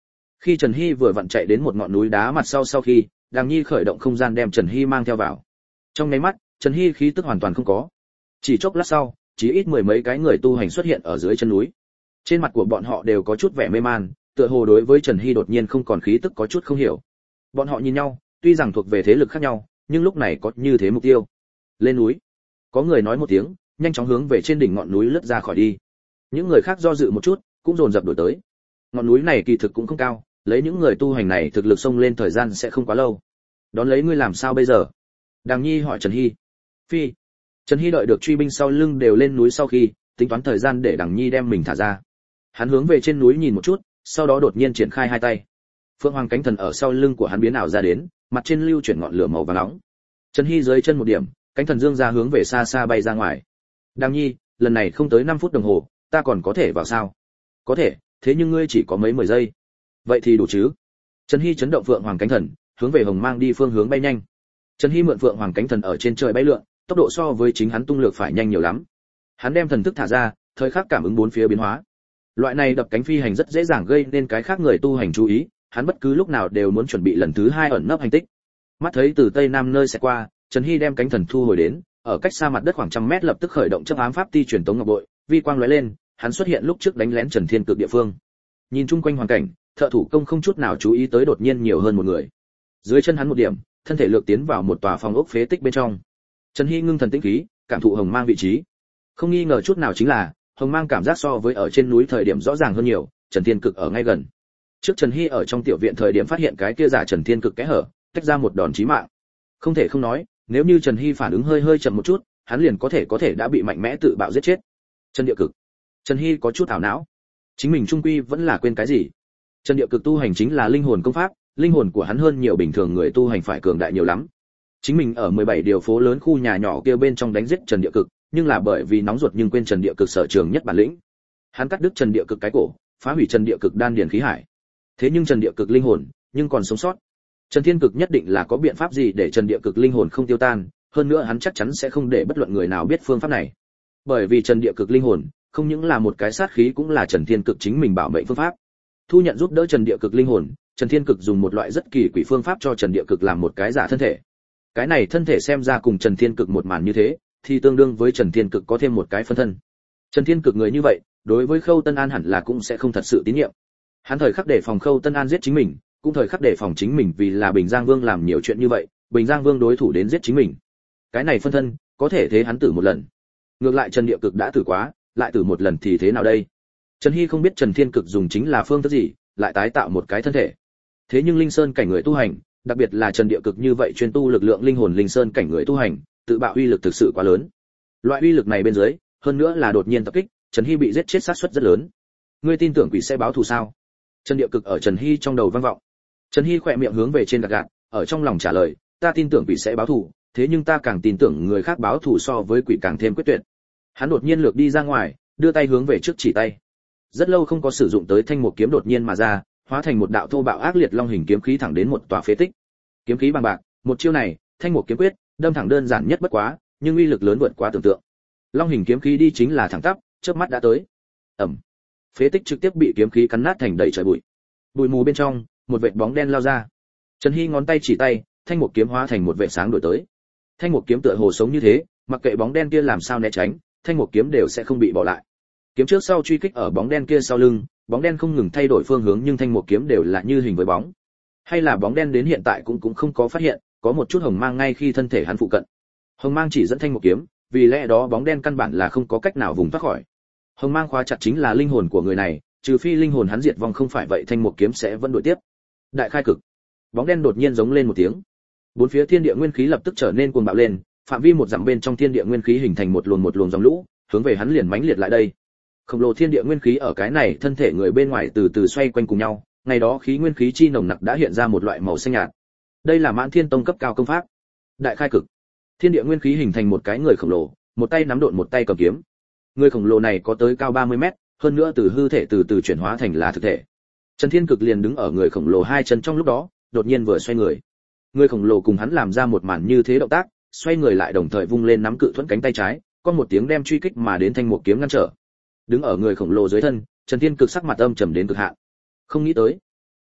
Khi Trần Hy vừa vặn chạy đến một ngọn núi đá mặt sau sau khi, Đàng Nhi khởi động không gian đem Trần Hy mang theo vào. Trong nháy mắt, Trần Hy khí tức hoàn toàn không có. Chỉ chốc lát sau, chỉ ít mười mấy cái người tu hành xuất hiện ở dưới chân núi. Trên mặt của bọn họ đều có chút vẻ mê man, tựa hồ đối với Trần Hy đột nhiên không còn khí tức có chút không hiểu. Bọn họ nhìn nhau, tuy rằng thuộc về thế lực khác nhau, nhưng lúc này có như thế mục tiêu. Lên núi. Có người nói một tiếng, nhanh chóng hướng về trên đỉnh ngọn núi lướt ra khỏi đi. Những người khác do dự một chút, cũng dồn dập đuổi tới. Ngọn núi này kỳ thực cũng không cao, lấy những người tu hành này thực lực xông lên thời gian sẽ không quá lâu. Đón lấy ngươi làm sao bây giờ? Đàng Nhi hỏi Trần Hy. Phi. Trần Hy đợi được truy binh sau lưng đều lên núi sau khi, tính toán thời gian để Đàng Nhi đem mình thả ra. Hắn hướng về trên núi nhìn một chút, sau đó đột nhiên triển khai hai tay. Phượng Hoàng cánh thần ở sau lưng của hắn biến ảo ra đến, mặt trên lưu chuyển ngọn lửa màu vàng nóng. Trần Hy dưới chân một điểm, cánh thần dương ra hướng về xa xa bay ra ngoài. Đàng Nhi, lần này không tới năm phút đồng hồ, ta còn có thể vào sao? Có thể, thế nhưng ngươi chỉ có mấy mười giây. Vậy thì đủ chứ? Trần Hy chấn động Phượng Hoàng cánh thần, hướng về Hồng Mang đi phương hướng bay nhanh. Trần Hy mượn Phượng Hoàng cánh thần ở trên trời bay lượn, tốc độ so với chính hắn tung lược phải nhanh nhiều lắm. Hắn đem thần thức thả ra, thời khắc cảm ứng bốn phía biến hóa. Loại này đập cánh phi hành rất dễ dàng gây nên cái khác người tu hành chú ý, hắn bất cứ lúc nào đều muốn chuẩn bị lần thứ hai ẩn nấp hành tích. Mắt thấy từ tây nam nơi sẽ qua, Trần Hy đem cánh thần thu hồi đến, ở cách xa mặt đất khoảng trăm mét lập tức khởi động chấp ám pháp ti truyền tống ngọc bội, vi quang lóe lên, hắn xuất hiện lúc trước đánh lén Trần Thiên Cực địa phương. Nhìn chung quanh hoàn cảnh, thợ thủ công không chút nào chú ý tới đột nhiên nhiều hơn một người. Dưới chân hắn một điểm, thân thể lược tiến vào một tòa phòng ốc phế tích bên trong. Trần Hy ngưng thần tĩnh khí, cảm thụ Hồng Mang vị trí. Không nghi ngờ chút nào chính là, Hồng Mang cảm giác so với ở trên núi thời điểm rõ ràng hơn nhiều, Trần Thiên Cực ở ngay gần. Trước Trần Hy ở trong tiểu viện thời điểm phát hiện cái kia giả Trần Thiên Cực kẽ hở, tách ra một đòn chí mạng. Không thể không nói, nếu như Trần Hy phản ứng hơi hơi chậm một chút, hắn liền có thể có thể đã bị mạnh mẽ tự bạo giết chết. Trần Địa Cực. Trần Hy có chút ảo não. Chính mình trung quy vẫn là quên cái gì? Trần Địa Cực tu hành chính là linh hồn công pháp, linh hồn của hắn hơn nhiều bình thường người tu hành phải cường đại nhiều lắm. Chính mình ở mười bảy điều phố lớn khu nhà nhỏ kia bên trong đánh giết Trần Địa Cực, nhưng là bởi vì nóng ruột nhưng quên Trần Địa Cực sở trường nhất bản lĩnh. Hắn cắt đứt Trần Địa Cực cái cổ, phá hủy Trần Địa Cực đan điền khí hải. Thế nhưng Trần Địa Cực linh hồn, nhưng còn sống sót. Trần Thiên Cực nhất định là có biện pháp gì để Trần Địa Cực linh hồn không tiêu tan, hơn nữa hắn chắc chắn sẽ không để bất luận người nào biết phương pháp này. Bởi vì Trần Địa Cực linh hồn, không những là một cái sát khí cũng là Trần Thiên Cực chính mình bảo mệnh phương pháp. Thu nhận giúp đỡ Trần Địa Cực linh hồn, Trần Thiên Cực dùng một loại rất kỳ quỷ phương pháp cho Trần Địa Cực làm một cái giả thân thể. Cái này thân thể xem ra cùng Trần Thiên Cực một màn như thế, thì tương đương với Trần Thiên Cực có thêm một cái phân thân. Trần Thiên Cực người như vậy, đối với Khâu Tân An hẳn là cũng sẽ không thật sự tín nhiệm. Hắn thời khắc để phòng Khâu Tân An giết chính mình, cũng thời khắc để phòng chính mình vì là Bình Giang Vương làm nhiều chuyện như vậy, Bình Giang Vương đối thủ đến giết chính mình. Cái này phân thân, có thể thế hắn tử một lần. Ngược lại Trần Địa Cực đã tử quá, lại tử một lần thì thế nào đây? Trần Hy không biết Trần Thiên Cực dùng chính là phương thức gì, lại tái tạo một cái thân thể. Thế nhưng Linh Sơn cảnh người tu hành, đặc biệt là Trần Địa Cực như vậy chuyên tu lực lượng linh hồn Linh Sơn cảnh người tu hành, tự bạo uy lực thực sự quá lớn. Loại uy lực này bên dưới, hơn nữa là đột nhiên tập kích, Trần Hy bị giết chết xác suất rất lớn. Ngươi tin tưởng quỷ sẽ báo thù sao? Trần Địa Cực ở Trần Hy trong đầu vang vọng. Trần Hy khỏe miệng hướng về trên gạt gạt, ở trong lòng trả lời, ta tin tưởng quỷ sẽ báo thù, thế nhưng ta càng tin tưởng người khác báo thù so với quỷ càng thêm quyết tuyệt. Hắn đột nhiên lược đi ra ngoài, đưa tay hướng về trước chỉ tay. Rất lâu không có sử dụng tới thanh một kiếm đột nhiên mà ra, hóa thành một đạo thô bạo ác liệt long hình kiếm khí thẳng đến một tòa phế tích. Kiếm khí bằng bạc, một chiêu này, thanh một kiếm quyết, đâm thẳng đơn giản nhất bất quá, nhưng uy lực lớn vượt quá tưởng tượng. Long hình kiếm khí đi chính là thẳng tắp, chớp mắt đã tới. Ầm. Phế tích trực tiếp bị kiếm khí cắn nát thành đầy trời bụi. Bụi mù bên trong, một vệt bóng đen lao ra. Trần Hy ngón tay chỉ tay, thanh một kiếm hóa thành một vệt sáng đổi tới. Thanh một kiếm tựa hồ sống như thế, mặc kệ bóng đen kia làm sao né tránh, thanh một kiếm đều sẽ không bị bỏ lại. Kiếm trước sau truy kích ở bóng đen kia sau lưng, bóng đen không ngừng thay đổi phương hướng nhưng thanh một kiếm đều là như hình với bóng. Hay là bóng đen đến hiện tại cũng cũng không có phát hiện, có một chút hồng mang ngay khi thân thể hắn phụ cận. Hồng mang chỉ dẫn thanh một kiếm, vì lẽ đó bóng đen căn bản là không có cách nào vùng thoát khỏi. Hồng mang khóa chặt chính là linh hồn của người này, trừ phi linh hồn hắn diệt vong không phải vậy thanh một kiếm sẽ vẫn đuổi tiếp. Đại khai cực. Bóng đen đột nhiên giống lên một tiếng. Bốn phía thiên địa nguyên khí lập tức trở nên cuồng bạo lên, phạm vi một dặm bên trong thiên địa nguyên khí hình thành một luồng một luồng dòng lũ, hướng về hắn liền mãnh liệt lại đây. Khổng lồ thiên địa nguyên khí ở cái này thân thể người bên ngoài từ từ xoay quanh cùng nhau, ngày đó khí nguyên khí chi nồng nặc đã hiện ra một loại màu xanh nhạt. Đây là Mãn Thiên Tông cấp cao công pháp. Đại khai cực. Thiên địa nguyên khí hình thành một cái người khổng lồ, một tay nắm độn một tay cầm kiếm. Người khổng lồ này có tới cao ba mươi mét, hơn nữa từ hư thể từ từ chuyển hóa thành là thực thể. Trần Thiên Cực liền đứng ở người khổng lồ hai chân trong lúc đó, đột nhiên vừa xoay người. Người khổng lồ cùng hắn làm ra một màn như thế động tác, xoay người lại đồng thời vung lên nắm cự thuẫn cánh tay trái, con một tiếng đem truy kích mà đến thanh một kiếm ngăn trở. Đứng ở người khổng lồ dưới thân, Trần Thiên Cực sắc mặt âm trầm đến cực hạn. Không nghĩ tới,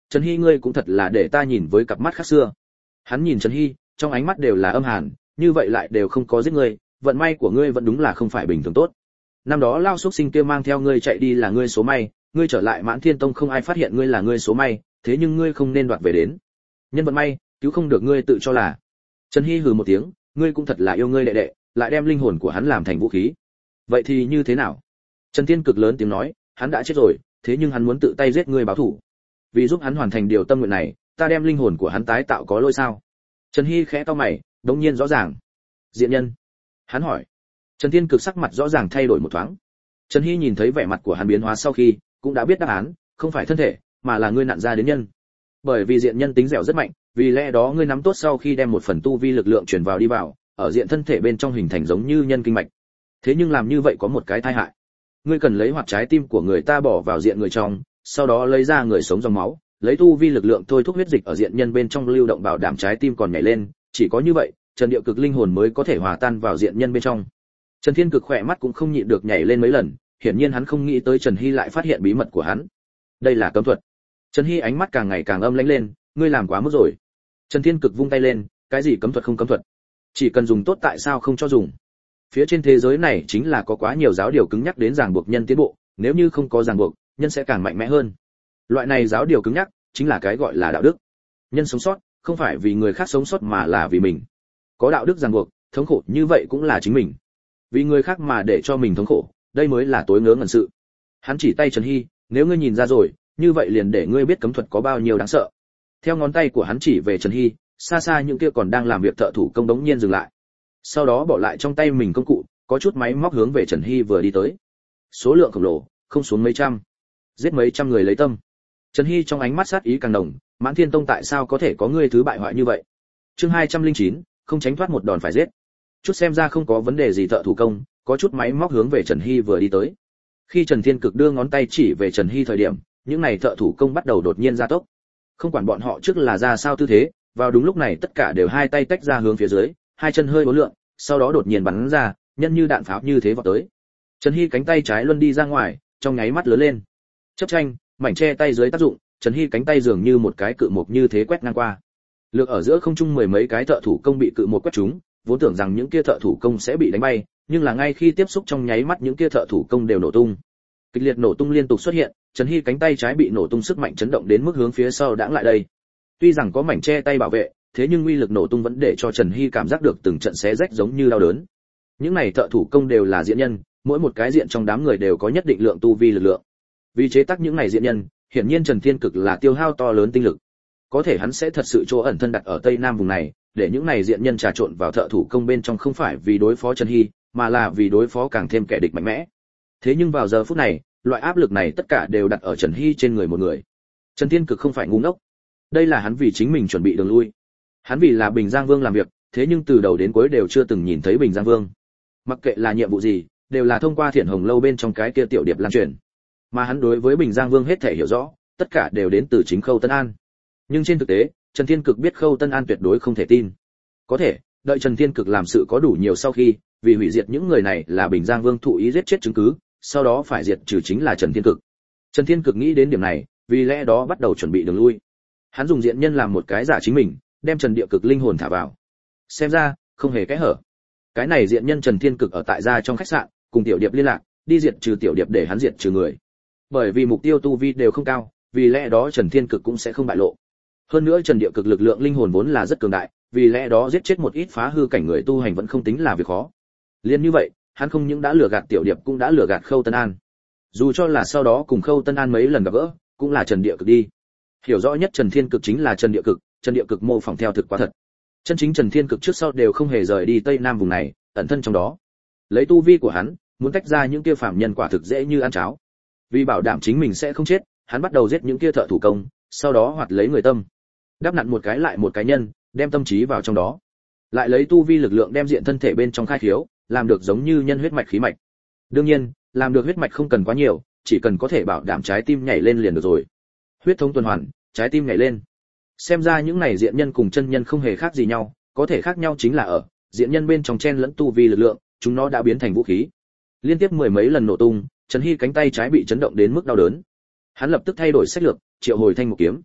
Trần Hy ngươi cũng thật là để ta nhìn với cặp mắt khác xưa. Hắn nhìn Trần Hy, trong ánh mắt đều là âm hàn, như vậy lại đều không có giết ngươi, vận may của ngươi vẫn đúng là không phải bình thường tốt. Năm đó lao xúc sinh kia mang theo ngươi chạy đi là ngươi số may, ngươi trở lại Mãn Thiên Tông không ai phát hiện ngươi là ngươi số may, thế nhưng ngươi không nên đoạt về đến. Nhân vận may, cứu không được ngươi tự cho là. Trần Hy hừ một tiếng, ngươi cũng thật là yêu ngươi đệ đệ, lại đem linh hồn của hắn làm thành vũ khí. Vậy thì như thế nào? Trần Thiên cực lớn tiếng nói, hắn đã chết rồi, thế nhưng hắn muốn tự tay giết ngươi báo thù. Vì giúp hắn hoàn thành điều tâm nguyện này, ta đem linh hồn của hắn tái tạo có lỗi sao? Trần Hy khẽ cau mày, đống nhiên rõ ràng. Diện nhân? Hắn hỏi. Trần Thiên cực sắc mặt rõ ràng thay đổi một thoáng. Trần Hy nhìn thấy vẻ mặt của hắn biến hóa sau khi, cũng đã biết đáp án, không phải thân thể, mà là ngươi nặn ra đến nhân. Bởi vì diện nhân tính dẻo rất mạnh, vì lẽ đó ngươi nắm tốt sau khi đem một phần tu vi lực lượng truyền vào đi vào, ở diện thân thể bên trong hình thành giống như nhân kinh mạch. Thế nhưng làm như vậy có một cái tai hại. Ngươi cần lấy hoạt trái tim của người ta bỏ vào diện người trong, sau đó lấy ra người sống dòng máu, lấy tu vi lực lượng thôi thúc huyết dịch ở diện nhân bên trong lưu động bảo đảm trái tim còn nhảy lên, chỉ có như vậy, Trần Điệu Cực linh hồn mới có thể hòa tan vào diện nhân bên trong. Trần Thiên Cực khỏe mắt cũng không nhịn được nhảy lên mấy lần, hiển nhiên hắn không nghĩ tới Trần Hy lại phát hiện bí mật của hắn. Đây là cấm thuật. Trần Hy ánh mắt càng ngày càng âm lãnh lên, ngươi làm quá mức rồi. Trần Thiên Cực vung tay lên, cái gì cấm thuật không cấm thuật, chỉ cần dùng tốt tại sao không cho dùng. Phía trên thế giới này chính là có quá nhiều giáo điều cứng nhắc đến ràng buộc nhân tiến bộ, nếu như không có ràng buộc, nhân sẽ càng mạnh mẽ hơn. Loại này giáo điều cứng nhắc chính là cái gọi là đạo đức. Nhân sống sót không phải vì người khác sống sót mà là vì mình. Có đạo đức ràng buộc, thống khổ như vậy cũng là chính mình. Vì người khác mà để cho mình thống khổ, đây mới là tối ngớ ngẩn sự. Hắn chỉ tay Trần Hy, nếu ngươi nhìn ra rồi, như vậy liền để ngươi biết cấm thuật có bao nhiêu đáng sợ. Theo ngón tay của hắn chỉ về Trần Hy, xa xa những kia còn đang làm việc thợ thủ công đống nhiên dừng lại. Sau đó bỏ lại trong tay mình công cụ, có chút máy móc hướng về Trần Hy vừa đi tới. Số lượng khổng lồ, không xuống mấy trăm, giết mấy trăm người lấy tâm. Trần Hy trong ánh mắt sát ý càng nồng, Mãn Thiên Tông tại sao có thể có ngươi thứ bại hoại như vậy? Chương hai trăm lẻ chín, không tránh thoát một đòn phải giết. Chút xem ra không có vấn đề gì thợ thủ công, có chút máy móc hướng về Trần Hy vừa đi tới. Khi Trần Thiên Cực đưa ngón tay chỉ về Trần Hy thời điểm, những này thợ thủ công bắt đầu đột nhiên gia tốc. Không quản bọn họ trước là ra sao tư thế, vào đúng lúc này tất cả đều hai tay tách ra hướng phía dưới, hai chân hơi uốn lượn, sau đó đột nhiên bắn ra, nhân như đạn pháo như thế vọt tới. Trần Hy cánh tay trái luân đi ra ngoài, trong nháy mắt lớn lên. Chấp tranh, mảnh che tay dưới tác dụng, Trần Hy cánh tay dường như một cái cự mộc như thế quét ngang qua. Lược ở giữa không trung mười mấy cái thợ thủ công bị cự mộc quét trúng, vốn tưởng rằng những kia thợ thủ công sẽ bị đánh bay, nhưng là ngay khi tiếp xúc trong nháy mắt những kia thợ thủ công đều nổ tung. Kịch liệt nổ tung liên tục xuất hiện, Trần Hy cánh tay trái bị nổ tung sức mạnh chấn động đến mức hướng phía sau đãng lại đây. Tuy rằng có mảnh che tay bảo vệ, thế nhưng uy lực nổ tung vẫn để cho Trần Hy cảm giác được từng trận xé rách giống như đau đớn. Những này thợ thủ công đều là diện nhân, mỗi một cái diện trong đám người đều có nhất định lượng tu vi lực lượng. Vì chế tác những này diện nhân, hiển nhiên Trần Thiên Cực là tiêu hao to lớn tinh lực. Có thể hắn sẽ thật sự chỗ ẩn thân đặt ở Tây Nam vùng này, để những này diện nhân trà trộn vào thợ thủ công bên trong không phải vì đối phó Trần Hy, mà là vì đối phó càng thêm kẻ địch mạnh mẽ. Thế nhưng vào giờ phút này, loại áp lực này tất cả đều đặt ở Trần Hy trên người một người. Trần Thiên Cực không phải ngu ngốc. Đây là hắn vì chính mình chuẩn bị đường lui. Hắn vì là Bình Giang Vương làm việc, thế nhưng từ đầu đến cuối đều chưa từng nhìn thấy Bình Giang Vương. Mặc kệ là nhiệm vụ gì, đều là thông qua Thiện Hồng lâu bên trong cái kia tiểu điệp lan truyền. Mà hắn đối với Bình Giang Vương hết thể hiểu rõ, tất cả đều đến từ chính Khâu Tân An. Nhưng trên thực tế, Trần Thiên Cực biết Khâu Tân An tuyệt đối không thể tin. Có thể, đợi Trần Thiên Cực làm sự có đủ nhiều sau khi, vì hủy diệt những người này là Bình Giang Vương thụ ý giết chết chứng cứ, sau đó phải diệt trừ chính là Trần Thiên Cực. Trần Thiên Cực nghĩ đến điểm này, vì lẽ đó bắt đầu chuẩn bị đường lui. Hắn dùng diện nhân làm một cái giả chính mình, đem Trần Địa Cực linh hồn thả vào. Xem ra, không hề kẽ hở. Cái này diện nhân Trần Thiên Cực ở tại gia trong khách sạn, cùng tiểu điệp liên lạc, đi diệt trừ tiểu điệp để hắn diệt trừ người. Bởi vì mục tiêu tu vi đều không cao, vì lẽ đó Trần Thiên Cực cũng sẽ không bại lộ. Hơn nữa Trần Địa Cực lực lượng linh hồn vốn là rất cường đại, vì lẽ đó giết chết một ít phá hư cảnh người tu hành vẫn không tính là việc khó. Liên như vậy, hắn không những đã lừa gạt tiểu điệp cũng đã lừa gạt Khâu Tân An. Dù cho là sau đó cùng Khâu Tân An mấy lần gặp gỡ, cũng là Trần Địa Cực đi. Hiểu rõ nhất Trần Thiên Cực chính là Trần Địa Cực, Trần Địa Cực mô phỏng theo thực quá thật. Chân chính Trần Thiên Cực trước sau đều không hề rời đi Tây Nam vùng này, ẩn thân trong đó. Lấy tu vi của hắn, muốn tách ra những kia phàm nhân quả thực dễ như ăn cháo. Vì bảo đảm chính mình sẽ không chết, hắn bắt đầu giết những kia thợ thủ công, sau đó hoạt lấy người tâm. Đắp nặn một cái lại một cái nhân, đem tâm trí vào trong đó. Lại lấy tu vi lực lượng đem diện thân thể bên trong khai khiếu, làm được giống như nhân huyết mạch khí mạch. Đương nhiên, làm được huyết mạch không cần quá nhiều, chỉ cần có thể bảo đảm trái tim nhảy lên liền được rồi. Huyết thống tuần hoàn, trái tim nhảy lên. Xem ra những này diện nhân cùng chân nhân không hề khác gì nhau, có thể khác nhau chính là ở diện nhân bên trong chen lẫn tu vi lực lượng, chúng nó đã biến thành vũ khí. Liên tiếp mười mấy lần nổ tung, Trần Hy cánh tay trái bị chấn động đến mức đau đớn. Hắn lập tức thay đổi sách lược, triệu hồi thanh một kiếm.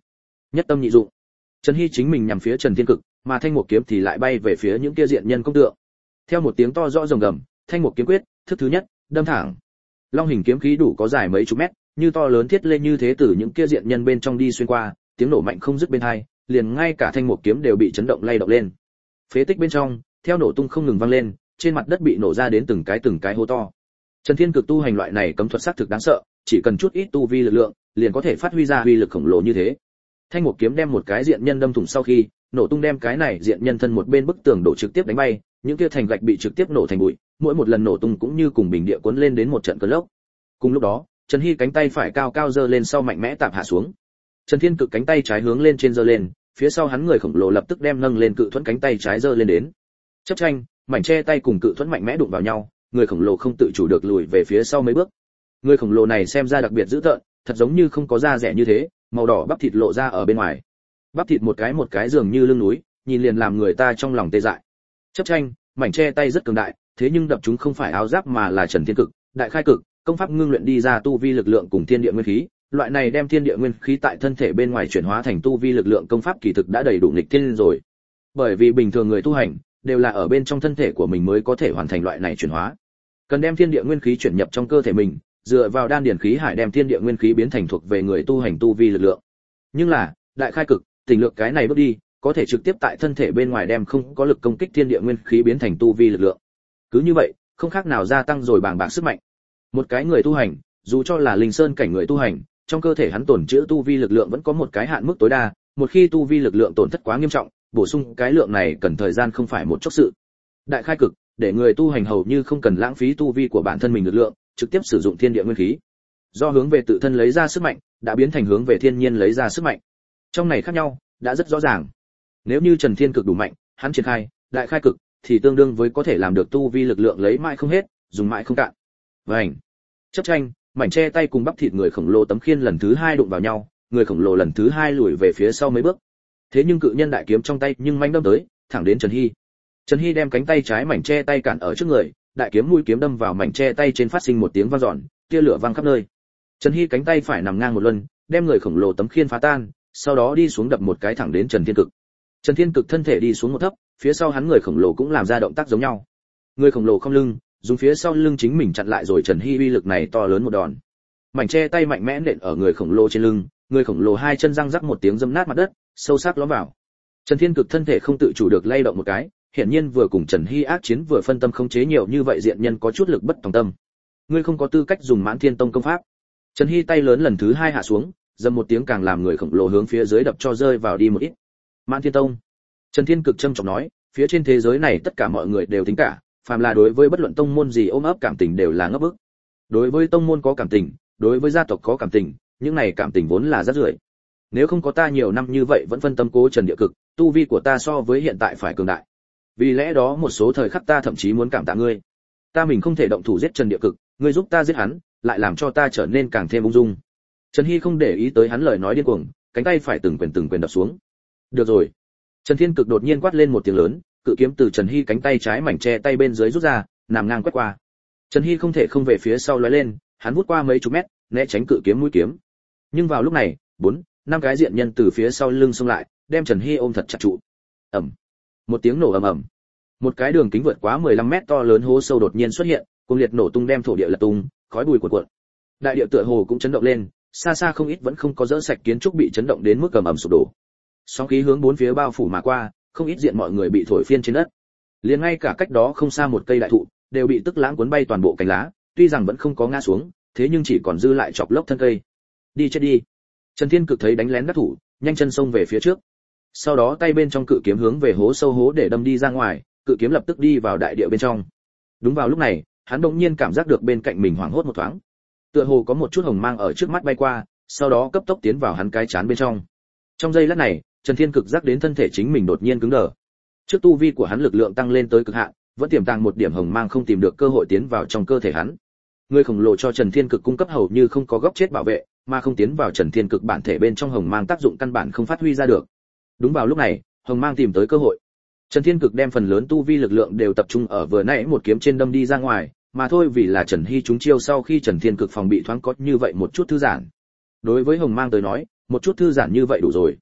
Nhất tâm nhị dụng. Trần Hy chính mình nhằm phía Trần Thiên Cực, mà thanh một kiếm thì lại bay về phía những kia diện nhân công tượng. Theo một tiếng to rõ rồng gầm, thanh một kiếm quyết, thức thứ nhất, đâm thẳng. Long hình kiếm khí đủ có dài mấy chục mét, như to lớn thiết lê như thế từ những kia diện nhân bên trong đi xuyên qua, tiếng nổ mạnh không dứt bên tai, liền ngay cả thanh một kiếm đều bị chấn động lay động lên. Phế tích bên trong, theo nổ tung không ngừng vang lên, trên mặt đất bị nổ ra đến từng cái từng cái hố to. Trần Thiên Cực tu hành loại này cấm thuật sắc thực đáng sợ, chỉ cần chút ít tu vi lực lượng, liền có thể phát huy ra uy lực khổng lồ như thế. Thanh một kiếm đem một cái diện nhân đâm thủng sau khi, nổ tung đem cái này diện nhân thân một bên bức tường đổ trực tiếp đánh bay, những kia thành gạch bị trực tiếp nổ thành bụi, mỗi một lần nổ tung cũng như cùng bình địa cuốn lên đến một trận cơn lốc. Cùng lúc đó, Trần Hy cánh tay phải cao cao giơ lên sau mạnh mẽ tạm hạ xuống. Trần Thiên Cực cánh tay trái hướng lên trên giơ lên, phía sau hắn người khổng lồ lập tức đem nâng lên cự thuẫn cánh tay trái giơ lên đến. Chấp tranh, mảnh che tay cùng cự thuẫn mạnh mẽ đụng vào nhau, người khổng lồ không tự chủ được lùi về phía sau mấy bước. Người khổng lồ này xem ra đặc biệt dữ tợn, thật giống như không có da rẻ như thế, màu đỏ bắp thịt lộ ra ở bên ngoài. Bắp thịt một cái một cái dường như lưng núi, nhìn liền làm người ta trong lòng tê dại. Chấp tranh, mảnh che tay rất cường đại, thế nhưng đập chúng không phải áo giáp mà là Trần Thiên Cực, đại khai cực, công pháp ngưng luyện đi ra tu vi lực lượng cùng thiên địa nguyên khí, loại này đem thiên địa nguyên khí tại thân thể bên ngoài chuyển hóa thành tu vi lực lượng công pháp kỳ thực đã đầy đủ nghịch thiên rồi. Bởi vì bình thường người tu hành đều là ở bên trong thân thể của mình mới có thể hoàn thành loại này chuyển hóa. Cần đem thiên địa nguyên khí chuyển nhập trong cơ thể mình, dựa vào đan điển khí hải đem thiên địa nguyên khí biến thành thuộc về người tu hành tu vi lực lượng. Nhưng là, đại khai cực, tình lượng cái này bước đi, có thể trực tiếp tại thân thể bên ngoài đem không có lực công kích thiên địa nguyên khí biến thành tu vi lực lượng. Cứ như vậy, không khác nào gia tăng rồi bàng bạc sức mạnh. Một cái người tu hành, dù cho là linh sơn cảnh người tu hành, trong cơ thể hắn tổn trữ tu vi lực lượng vẫn có một cái hạn mức tối đa, một khi tu vi lực lượng tổn thất quá nghiêm trọng, bổ sung cái lượng này cần thời gian không phải một chốc sự. Đại khai cực, để người tu hành hầu như không cần lãng phí tu vi của bản thân mình lực lượng, trực tiếp sử dụng thiên địa nguyên khí. Do hướng về tự thân lấy ra sức mạnh, đã biến thành hướng về thiên nhiên lấy ra sức mạnh. Trong này khác nhau, đã rất rõ ràng. Nếu như Trần Thiên Cực đủ mạnh, hắn triển khai đại khai cực thì tương đương với có thể làm được tu vi lực lượng lấy mãi không hết, dùng mãi không cạn. Vành. Chấp tranh, mảnh che tay cùng bắp thịt người khổng lồ tấm khiên lần thứ hai đụng vào nhau, người khổng lồ lần thứ hai lùi về phía sau mấy bước. Thế nhưng cự nhân đại kiếm trong tay nhưng manh đâm tới, thẳng đến Trần Hy. Trần Hy đem cánh tay trái mảnh che tay cản ở trước người, đại kiếm mũi kiếm đâm vào mảnh che tay trên phát sinh một tiếng vang dọn, tia lửa vang khắp nơi. Trần Hy cánh tay phải nằm ngang một luân, đem người khổng lồ tấm khiên phá tan, sau đó đi xuống đập một cái thẳng đến Trần Thiên Cực. Trần Thiên Cực thân thể đi xuống một thấp, phía sau hắn người khổng lồ cũng làm ra động tác giống nhau. Người khổng lồ không lưng, dùng phía sau lưng chính mình chặn lại rồi Trần Hy uy lực này to lớn một đòn. Mảnh che tay mạnh mẽ nện ở người khổng lồ trên lưng, người khổng lồ hai chân răng rắc một tiếng dâm nát mặt đất, sâu sắc lõm vào. Trần Thiên Cực thân thể không tự chủ được lay động một cái, hiển nhiên vừa cùng Trần Hy ác chiến vừa phân tâm không chế nhiều như vậy diện nhân có chút lực bất tòng tâm. Ngươi không có tư cách dùng Mãn Thiên Tông công pháp. Trần Hy tay lớn lần thứ hai hạ xuống, dầm một tiếng càng làm người khổng lồ hướng phía dưới đập cho rơi vào đi một ít. Mãn Thiên Tông. Trần Thiên Cực trầm trọng nói, phía trên thế giới này tất cả mọi người đều tính cả, phàm là đối với bất luận tông môn gì ôm ấp cảm tình đều là ngấp bức. Đối với tông môn có cảm tình, đối với gia tộc có cảm tình, những này cảm tình vốn là rất rưởi. Nếu không có ta nhiều năm như vậy vẫn phân tâm cố Trần Địa Cực, tu vi của ta so với hiện tại phải cường đại. Vì lẽ đó một số thời khắc ta thậm chí muốn cảm tạ ngươi. Ta mình không thể động thủ giết Trần Địa Cực, ngươi giúp ta giết hắn, lại làm cho ta trở nên càng thêm ung dung. Trần Hy không để ý tới hắn lời nói điên cuồng, cánh tay phải từng quyền từng quyền đập xuống. Được rồi. Trần Thiên Cực đột nhiên quát lên một tiếng lớn, cự kiếm từ Trần Hy cánh tay trái mảnh che tay bên dưới rút ra, nằm ngang quét qua. Trần Hy không thể không về phía sau lóe lên, hắn vút qua mấy chục mét, né tránh cự kiếm mũi kiếm. Nhưng vào lúc này, bốn, năm cái diện nhân từ phía sau lưng xông lại, đem Trần Hy ôm thật chặt trụ. Ầm. Một tiếng nổ ầm ầm. Một cái đường kính vượt quá mười lăm mét to lớn hố sâu đột nhiên xuất hiện, cùng liệt nổ tung đem thổ địa lật tung, khói bụi cuộn cuộn. Đại địa tựa hồ cũng chấn động lên, xa xa không ít vẫn không có dỡ sạch kiến trúc bị chấn động đến mức ầm ầm sụp đổ. Sóng khí hướng bốn phía bao phủ mà qua, không ít diện mọi người bị thổi phiên trên đất. Liền ngay cả cách đó không xa một cây đại thụ, đều bị tức lãng cuốn bay toàn bộ cành lá, tuy rằng vẫn không có ngã xuống, thế nhưng chỉ còn dư lại chọc lốc thân cây. Đi chết đi. Trần Thiên Cực thấy đánh lén đắc thủ, nhanh chân xông về phía trước. Sau đó tay bên trong cự kiếm hướng về hố sâu hố để đâm đi ra ngoài, cự kiếm lập tức đi vào đại địa bên trong. Đúng vào lúc này, hắn đột nhiên cảm giác được bên cạnh mình hoảng hốt một thoáng. Tựa hồ có một chút hồng mang ở trước mắt bay qua, sau đó cấp tốc tiến vào hắn cái chán bên trong. Trong giây lát này, Trần Thiên Cực giác đến thân thể chính mình đột nhiên cứng đờ. Trước tu vi của hắn lực lượng tăng lên tới cực hạn, vẫn tiềm tàng một điểm hồng mang không tìm được cơ hội tiến vào trong cơ thể hắn. Người khổng lồ cho Trần Thiên Cực cung cấp hầu như không có góc chết bảo vệ, mà không tiến vào Trần Thiên Cực bản thể bên trong hồng mang tác dụng căn bản không phát huy ra được. Đúng vào lúc này, hồng mang tìm tới cơ hội. Trần Thiên Cực đem phần lớn tu vi lực lượng đều tập trung ở vừa nãy một kiếm trên đâm đi ra ngoài, mà thôi vì là Trần Hy trúng chiêu sau khi Trần Thiên Cực phòng bị thoáng có như vậy một chút thư giãn. Đối với hồng mang tới nói, một chút thư giãn như vậy đủ rồi.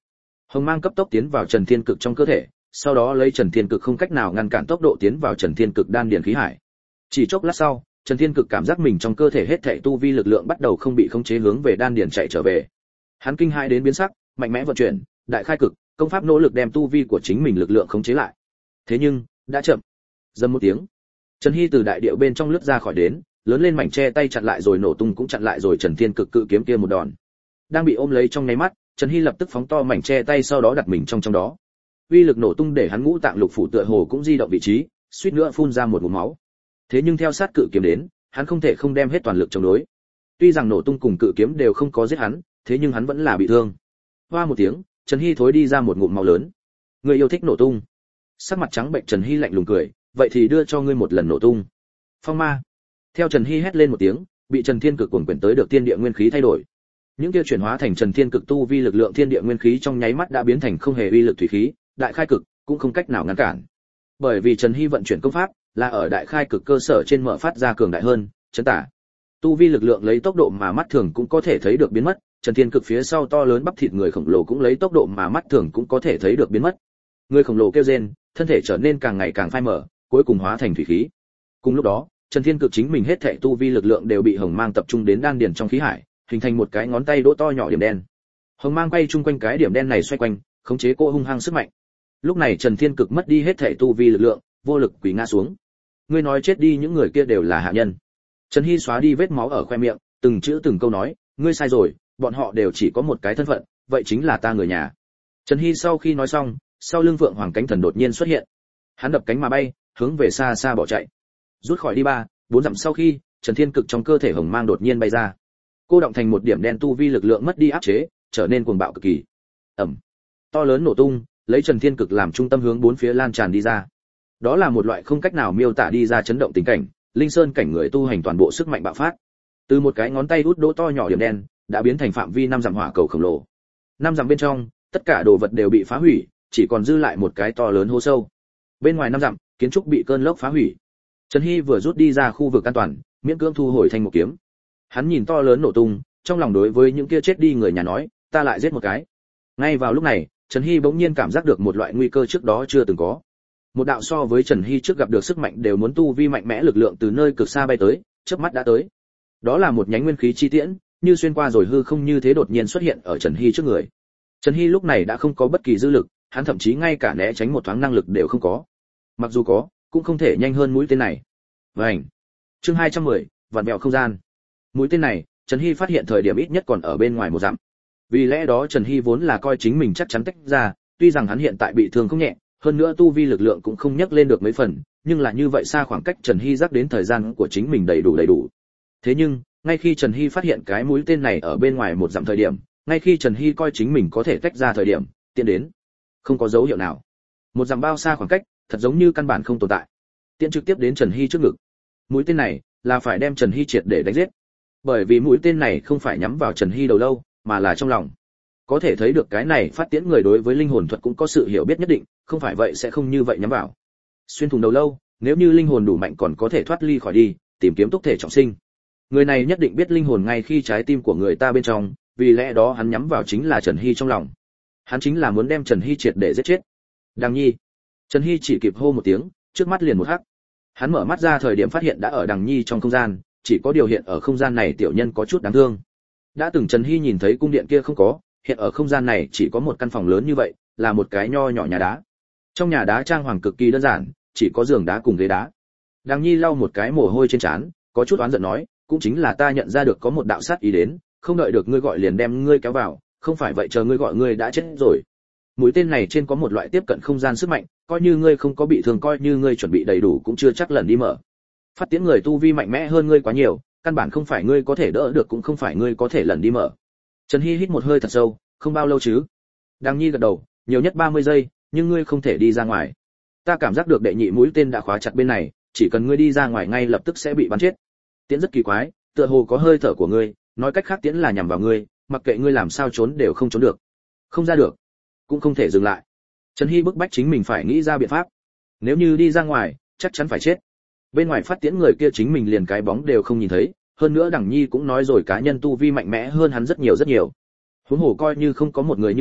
Hồng mang cấp tốc tiến vào Trần Thiên Cực trong cơ thể, sau đó lấy Trần Thiên Cực không cách nào ngăn cản tốc độ tiến vào Trần Thiên Cực đan điền khí hải. Chỉ chốc lát sau, Trần Thiên Cực cảm giác mình trong cơ thể hết thảy tu vi lực lượng bắt đầu không bị khống chế hướng về đan điền chạy trở về. Hắn kinh hãi đến biến sắc, mạnh mẽ vận chuyển, đại khai cực, công pháp nỗ lực đem tu vi của chính mình lực lượng khống chế lại. Thế nhưng, đã chậm. Dầm một tiếng, Trần Hy từ đại điệu bên trong lướt ra khỏi đến, lớn lên mảnh che tay chặn lại rồi nổ tung cũng chặn lại rồi Trần Thiên Cực cự kiếm kia một đòn. Đang bị ôm lấy trong nháy mắt, Trần Hy lập tức phóng to mảnh che tay sau đó đặt mình trong trong đó. Uy lực nổ tung để hắn ngũ tạng lục phủ tựa hồ cũng di động vị trí, suýt nữa phun ra một ngụm máu. Thế nhưng theo sát cự kiếm đến, hắn không thể không đem hết toàn lực chống đối. Tuy rằng nổ tung cùng cự kiếm đều không có giết hắn, thế nhưng hắn vẫn là bị thương. Hoa một tiếng, Trần Hy thối đi ra một ngụm máu lớn. Người yêu thích nổ tung. Sắc mặt trắng bệnh Trần Hy lạnh lùng cười, vậy thì đưa cho ngươi một lần nổ tung. Phong ma. Theo Trần Hy hét lên một tiếng, bị Trần Thiên Cực cuồng quyển tới được thiên địa nguyên khí thay đổi. Những kia chuyển hóa thành Trần Thiên Cực tu vi lực lượng thiên địa nguyên khí trong nháy mắt đã biến thành không hề uy lực thủy khí, đại khai cực cũng không cách nào ngăn cản. Bởi vì Trần Hy vận chuyển công pháp là ở đại khai cực cơ sở trên mở phát ra cường đại hơn, chấn tả. Tu vi lực lượng lấy tốc độ mà mắt thường cũng có thể thấy được biến mất, Trần Thiên Cực phía sau to lớn bắp thịt người khổng lồ cũng lấy tốc độ mà mắt thường cũng có thể thấy được biến mất. Người khổng lồ kêu rên, thân thể trở nên càng ngày càng phai mờ, cuối cùng hóa thành thủy khí. Cùng lúc đó, Trần Thiên Cực chính mình hết thảy tu vi lực lượng đều bị hồng mang tập trung đến đan điền trong khí hải, hình thành một cái ngón tay đỗ to nhỏ điểm đen. Hồng mang quay chung quanh cái điểm đen này xoay quanh, khống chế cô hung hăng sức mạnh. Lúc này Trần Thiên Cực mất đi hết thảy tu vi lực lượng, vô lực quỳ ngã xuống. Ngươi nói chết đi những người kia đều là hạ nhân. Trần Hy xóa đi vết máu ở khoe miệng, từng chữ từng câu nói, ngươi sai rồi, bọn họ đều chỉ có một cái thân phận, vậy chính là ta người nhà. Trần Hy sau khi nói xong, sau lưng Vượng Hoàng cánh thần đột nhiên xuất hiện. Hắn đập cánh mà bay, hướng về xa xa bỏ chạy. Rút khỏi đi ba, bốn dặm sau khi, Trần Thiên Cực trong cơ thể hồng mang đột nhiên bay ra. Cô động thành một điểm đen tu vi lực lượng mất đi áp chế, trở nên cuồng bạo cực kỳ. Ầm. To lớn nổ tung, lấy Trần Thiên Cực làm trung tâm hướng bốn phía lan tràn đi ra. Đó là một loại không cách nào miêu tả đi ra chấn động tình cảnh, linh sơn cảnh người tu hành toàn bộ sức mạnh bạo phát. Từ một cái ngón tay út đỗ to nhỏ điểm đen, đã biến thành phạm vi năm dặm hỏa cầu khổng lồ. Năm dặm bên trong, tất cả đồ vật đều bị phá hủy, chỉ còn dư lại một cái to lớn hố sâu. Bên ngoài năm dặm, kiến trúc bị cơn lốc phá hủy. Trần Hy vừa rút đi ra khu vực an toàn, miễn cưỡng thu hồi thanh một kiếm. Hắn nhìn to lớn nổ tung, trong lòng đối với những kia chết đi người nhà nói, ta lại giết một cái. Ngay vào lúc này, Trần Hy bỗng nhiên cảm giác được một loại nguy cơ trước đó chưa từng có. Một đạo so với Trần Hy trước gặp được sức mạnh đều muốn tu vi mạnh mẽ lực lượng từ nơi cực xa bay tới, chớp mắt đã tới. Đó là một nhánh nguyên khí chi tiễn, như xuyên qua rồi hư không như thế đột nhiên xuất hiện ở Trần Hy trước người. Trần Hy lúc này đã không có bất kỳ dư lực, hắn thậm chí ngay cả né tránh một thoáng năng lực đều không có. Mặc dù có, cũng không thể nhanh hơn mũi tên này. Vành. Chương hai trăm mười, vạn vẹo không gian. Mũi tên này, Trần Hy phát hiện thời điểm ít nhất còn ở bên ngoài một dặm. Vì lẽ đó Trần Hy vốn là coi chính mình chắc chắn tách ra, tuy rằng hắn hiện tại bị thương không nhẹ, hơn nữa tu vi lực lượng cũng không nhấc lên được mấy phần, nhưng là như vậy xa khoảng cách Trần Hy giác đến thời gian của chính mình đầy đủ đầy đủ. Thế nhưng, ngay khi Trần Hy phát hiện cái mũi tên này ở bên ngoài một dặm thời điểm, ngay khi Trần Hy coi chính mình có thể tách ra thời điểm, tiến đến, không có dấu hiệu nào. Một dặm bao xa khoảng cách, thật giống như căn bản không tồn tại. Tiến trực tiếp đến Trần Hy trước ngực. Mũi tên này là phải đem Trần Hy triệt để đánh giết. Bởi vì mũi tên này không phải nhắm vào Trần Hy đầu lâu, mà là trong lòng. Có thể thấy được cái này phát tiễn người đối với linh hồn thuật cũng có sự hiểu biết nhất định, không phải vậy sẽ không như vậy nhắm vào. Xuyên thủng đầu lâu, nếu như linh hồn đủ mạnh còn có thể thoát ly khỏi đi, tìm kiếm túc thể trọng sinh. Người này nhất định biết linh hồn ngay khi trái tim của người ta bên trong, vì lẽ đó hắn nhắm vào chính là Trần Hy trong lòng. Hắn chính là muốn đem Trần Hy triệt để giết chết. Đằng Nhi. Trần Hy chỉ kịp hô một tiếng, trước mắt liền một hắc. Hắn mở mắt ra thời điểm phát hiện đã ở Đằng Nhi trong không gian, chỉ có điều hiện ở không gian này tiểu nhân có chút đáng thương. Đã từng Trần Hy nhìn thấy cung điện kia không có, hiện ở không gian này chỉ có một căn phòng lớn như vậy, là một cái nho nhỏ nhà đá. Trong nhà đá trang hoàng cực kỳ đơn giản, chỉ có giường đá cùng ghế đá. Đằng Nhi lau một cái mồ hôi trên trán, có chút oán giận nói, cũng chính là ta nhận ra được có một đạo sát ý đến, không đợi được ngươi gọi liền đem ngươi kéo vào, không phải vậy chờ ngươi gọi ngươi đã chết rồi. Mũi tên này trên có một loại tiếp cận không gian sức mạnh, coi như ngươi không có bị thương, coi như ngươi chuẩn bị đầy đủ cũng chưa chắc lần đi mở. Phát tiễn người tu vi mạnh mẽ hơn ngươi quá nhiều, căn bản không phải ngươi có thể đỡ được, cũng không phải ngươi có thể lần đi mở. Trần Hy hít một hơi thật sâu, không bao lâu chứ? Đằng Nhi gật đầu, nhiều nhất ba mươi giây, nhưng ngươi không thể đi ra ngoài. Ta cảm giác được đệ nhị mũi tên đã khóa chặt bên này, chỉ cần ngươi đi ra ngoài ngay lập tức sẽ bị bắn chết. Tiễn rất kỳ quái, tựa hồ có hơi thở của ngươi, nói cách khác tiễn là nhằm vào ngươi, mặc kệ ngươi làm sao trốn đều không trốn được. Không ra được, cũng không thể dừng lại. Trần Hy bức bách chính mình phải nghĩ ra biện pháp. Nếu như đi ra ngoài, chắc chắn phải chết. Bên ngoài phát tiễn người kia chính mình liền cái bóng đều không nhìn thấy, hơn nữa Đằng Nhi cũng nói rồi cá nhân tu vi mạnh mẽ hơn hắn rất nhiều rất nhiều. Huống hồ coi như không có một người như vậy,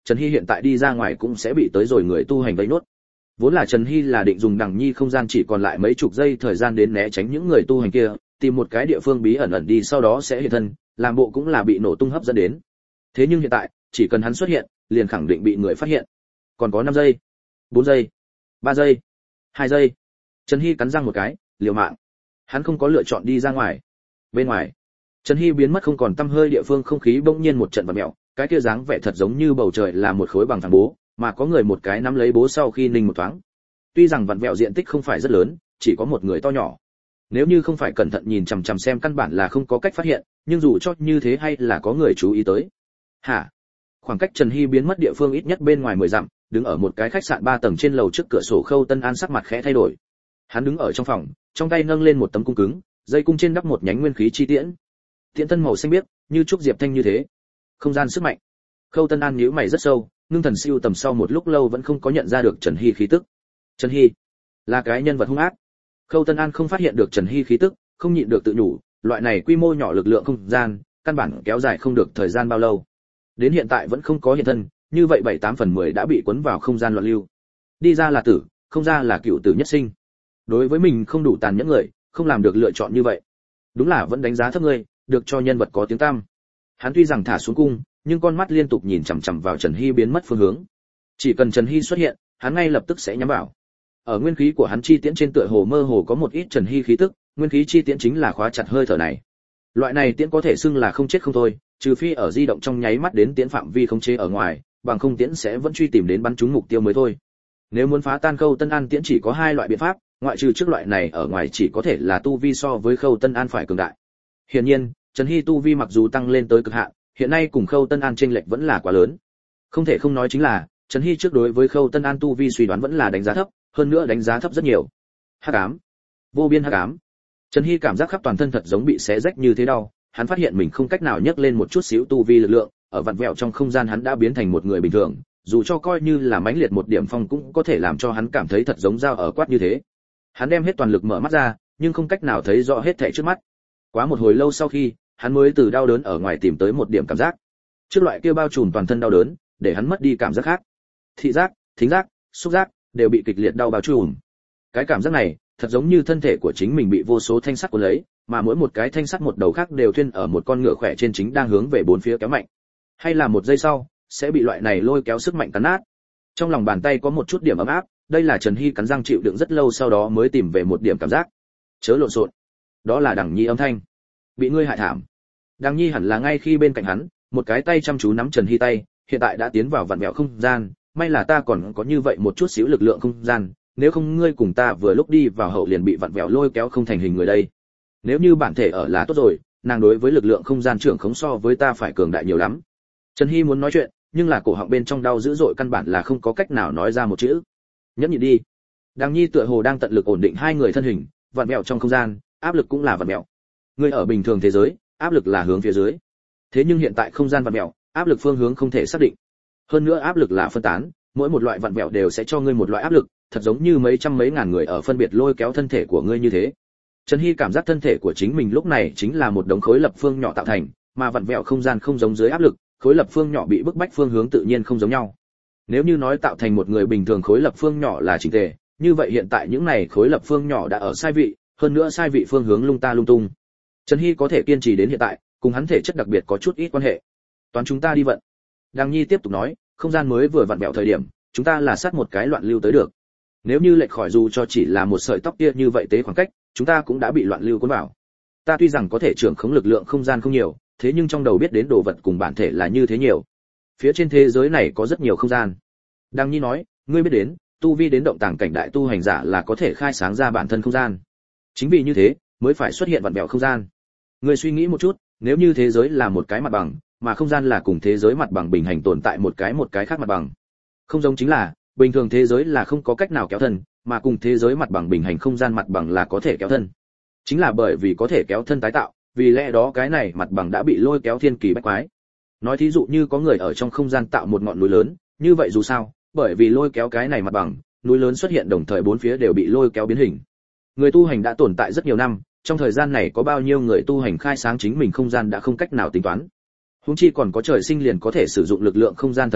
Trần Hy hiện tại đi ra ngoài cũng sẽ bị tới rồi người tu hành vây nốt. Vốn là Trần Hy là định dùng Đằng Nhi không gian chỉ còn lại mấy chục giây thời gian đến né tránh những người tu hành kia, tìm một cái địa phương bí ẩn ẩn đi sau đó sẽ hiện thân, làm bộ cũng là bị nổ tung hấp dẫn đến. Thế nhưng hiện tại, chỉ cần hắn xuất hiện, liền khẳng định bị người phát hiện. Còn có năm giây, bốn giây, ba giây, hai giây. Trần Hy cắn răng một cái, liều mạng. Hắn không có lựa chọn đi ra ngoài. Bên ngoài, Trần Hy biến mất không còn tăm hơi địa phương không khí bỗng nhiên một trận vặn mèo, cái kia dáng vẻ thật giống như bầu trời là một khối bằng phẳng bố, mà có người một cái nắm lấy bố sau khi ninh một thoáng. Tuy rằng vặn vẹo diện tích không phải rất lớn, chỉ có một người to nhỏ. Nếu như không phải cẩn thận nhìn chằm chằm xem căn bản là không có cách phát hiện, nhưng dù cho như thế hay là có người chú ý tới. Hả? Khoảng cách Trần Hy biến mất địa phương ít nhất bên ngoài mười dặm, đứng ở một cái khách sạn ba tầng trên lầu trước cửa sổ Khâu Tân An sắc mặt khẽ thay đổi. Hắn đứng ở trong phòng, trong tay nâng lên một tấm cung cứng, dây cung trên đắp một nhánh nguyên khí chi tiễn. Tiễn thân màu xanh biếc, như trúc diệp thanh như thế. Không gian sức mạnh. Khâu Tân An nhíu mày rất sâu, ngưng thần siêu tầm sau một lúc lâu vẫn không có nhận ra được Trần Hy khí tức. Trần Hy là cái nhân vật hung ác. Khâu Tân An không phát hiện được Trần Hy khí tức, không nhịn được tự nhủ, loại này quy mô nhỏ lực lượng không gian, căn bản kéo dài không được thời gian bao lâu. Đến hiện tại vẫn không có hiện thân, như vậy bảy tám phần mười đã bị cuốn vào không gian loạn lưu. Đi ra là tử, không ra là cựu tử nhất sinh. Đối với mình không đủ tàn nhẫn người, không làm được lựa chọn như vậy. Đúng là vẫn đánh giá thấp ngươi, được cho nhân vật có tiếng tăm. Hắn tuy rằng thả xuống cung, nhưng con mắt liên tục nhìn chằm chằm vào Trần Hy biến mất phương hướng. Chỉ cần Trần Hy xuất hiện, hắn ngay lập tức sẽ nhắm vào. Ở nguyên khí của hắn chi tiễn trên tựa hồ mơ hồ có một ít Trần Hy khí tức, nguyên khí chi tiễn chính là khóa chặt hơi thở này. Loại này tiễn có thể xưng là không chết không thôi, trừ phi ở di động trong nháy mắt đến tiễn phạm vi không chế ở ngoài, bằng không tiễn sẽ vẫn truy tìm đến bắn trúng mục tiêu mới thôi. Nếu muốn phá tan Khâu Tân An tiễn chỉ có hai loại biện pháp, ngoại trừ trước loại này ở ngoài chỉ có thể là tu vi so với Khâu Tân An phải cường đại. Hiển nhiên, Trần Hy tu vi mặc dù tăng lên tới cực hạn, hiện nay cùng Khâu Tân An chênh lệch vẫn là quá lớn. Không thể không nói chính là, Trần Hy trước đối với Khâu Tân An tu vi suy đoán vẫn là đánh giá thấp, hơn nữa đánh giá thấp rất nhiều. Hắc ám, vô biên hắc ám. Trần Hy cảm giác khắp toàn thân thật giống bị xé rách như thế đau, hắn phát hiện mình không cách nào nhấc lên một chút xíu tu vi lực lượng, ở vặn vẹo trong không gian hắn đã biến thành một người bình thường, dù cho coi như là mãnh liệt một điểm phong cũng có thể làm cho hắn cảm thấy thật giống dao ở quát như thế. Hắn đem hết toàn lực mở mắt ra, nhưng không cách nào thấy rõ hết thảy trước mắt. Quá một hồi lâu sau khi, hắn mới từ đau đớn ở ngoài tìm tới một điểm cảm giác. Trước loại kia bao trùm toàn thân đau đớn, để hắn mất đi cảm giác khác. Thị giác, thính giác, xúc giác đều bị kịch liệt đau bao trùm. Cái cảm giác này, thật giống như thân thể của chính mình bị vô số thanh sắt cuốn lấy, mà mỗi một cái thanh sắt một đầu khác đều thuyên ở một con ngựa khỏe trên chính đang hướng về bốn phía kéo mạnh. Hay là một giây sau, sẽ bị loại này lôi kéo sức mạnh cắn nát. Trong lòng bàn tay có một chút điểm ấm áp, đây là Trần Hy cắn răng chịu đựng rất lâu sau đó mới tìm về một điểm cảm giác. Chớ lộn xộn. Đó là Đằng Nhi âm thanh. Bị ngươi hại thảm. Đằng Nhi hẳn là ngay khi bên cạnh hắn, một cái tay chăm chú nắm Trần Hy tay, hiện tại đã tiến vào vặn vẹo không gian, may là ta còn có như vậy một chút xíu lực lượng không gian, nếu không ngươi cùng ta vừa lúc đi vào hậu liền bị vặn vẹo lôi kéo không thành hình người đây. Nếu như bản thể ở là tốt rồi, nàng đối với lực lượng không gian trưởng khống so với ta phải cường đại nhiều lắm. Trần Hy muốn nói chuyện, nhưng là cổ họng bên trong đau dữ dội căn bản là không có cách nào nói ra một chữ. Nhẫn nhịn đi. Đằng Nhi tựa hồ đang tận lực ổn định hai người thân hình, vặn vẹo trong không gian, áp lực cũng là vặn vẹo. Ngươi ở bình thường thế giới, áp lực là hướng phía dưới. Thế nhưng hiện tại không gian vặn vẹo, áp lực phương hướng không thể xác định. Hơn nữa áp lực là phân tán, mỗi một loại vặn vẹo đều sẽ cho ngươi một loại áp lực, thật giống như mấy trăm mấy ngàn người ở phân biệt lôi kéo thân thể của ngươi như thế. Trần Hy cảm giác thân thể của chính mình lúc này chính là một đống khối lập phương nhỏ tạo thành, mà vặn vẹo không gian không giống dưới áp lực, khối lập phương nhỏ bị bức bách phương hướng tự nhiên không giống nhau. Nếu như nói tạo thành một người bình thường khối lập phương nhỏ là chỉnh tề, như vậy hiện tại những này khối lập phương nhỏ đã ở sai vị, hơn nữa sai vị phương hướng lung ta lung tung. Trần Hy có thể kiên trì đến hiện tại, cùng hắn thể chất đặc biệt có chút ít quan hệ. Toán chúng ta đi vận. Đằng Nhi tiếp tục nói, không gian mới vừa vặn vẹo thời điểm, chúng ta là sát một cái loạn lưu tới được. Nếu như lệch khỏi dù cho chỉ là một sợi tóc kia như vậy tế khoảng cách, chúng ta cũng đã bị loạn lưu cuốn vào. Ta tuy rằng có thể trưởng khống lực lượng không gian không nhiều, thế nhưng trong đầu biết đến đồ vật cùng bản thể là như thế nhiều. Phía trên thế giới này có rất nhiều không gian. Đằng Nhi nói, ngươi biết đến, tu vi đến động tàng cảnh đại tu hành giả là có thể khai sáng ra bản thân không gian. Chính vì như thế, mới phải xuất hiện vặn vẹo không gian. Ngươi suy nghĩ một chút, nếu như thế giới là một cái mặt bằng, mà không gian là cùng thế giới mặt bằng bình hành tồn tại một cái một cái khác mặt bằng. Không giống chính là, bình thường thế giới là không có cách nào kéo thân, mà cùng thế giới mặt bằng bình hành không gian mặt bằng là có thể kéo thân. Chính là bởi vì có thể kéo thân tái tạo, vì lẽ đó cái này mặt bằng đã bị lôi kéo thiên kỳ bách quái. Nói thí dụ như có người ở trong không gian tạo một ngọn núi lớn, như vậy dù sao, bởi vì lôi kéo cái này mặt bằng, núi lớn xuất hiện đồng thời bốn phía đều bị lôi kéo biến hình. Người tu hành đã tồn tại rất nhiều năm, trong thời gian này có bao nhiêu người tu hành khai sáng chính mình không gian đã không cách nào tính toán. Huống chi còn có trời sinh liền có thể sử dụng lực lượng không gian thần thú,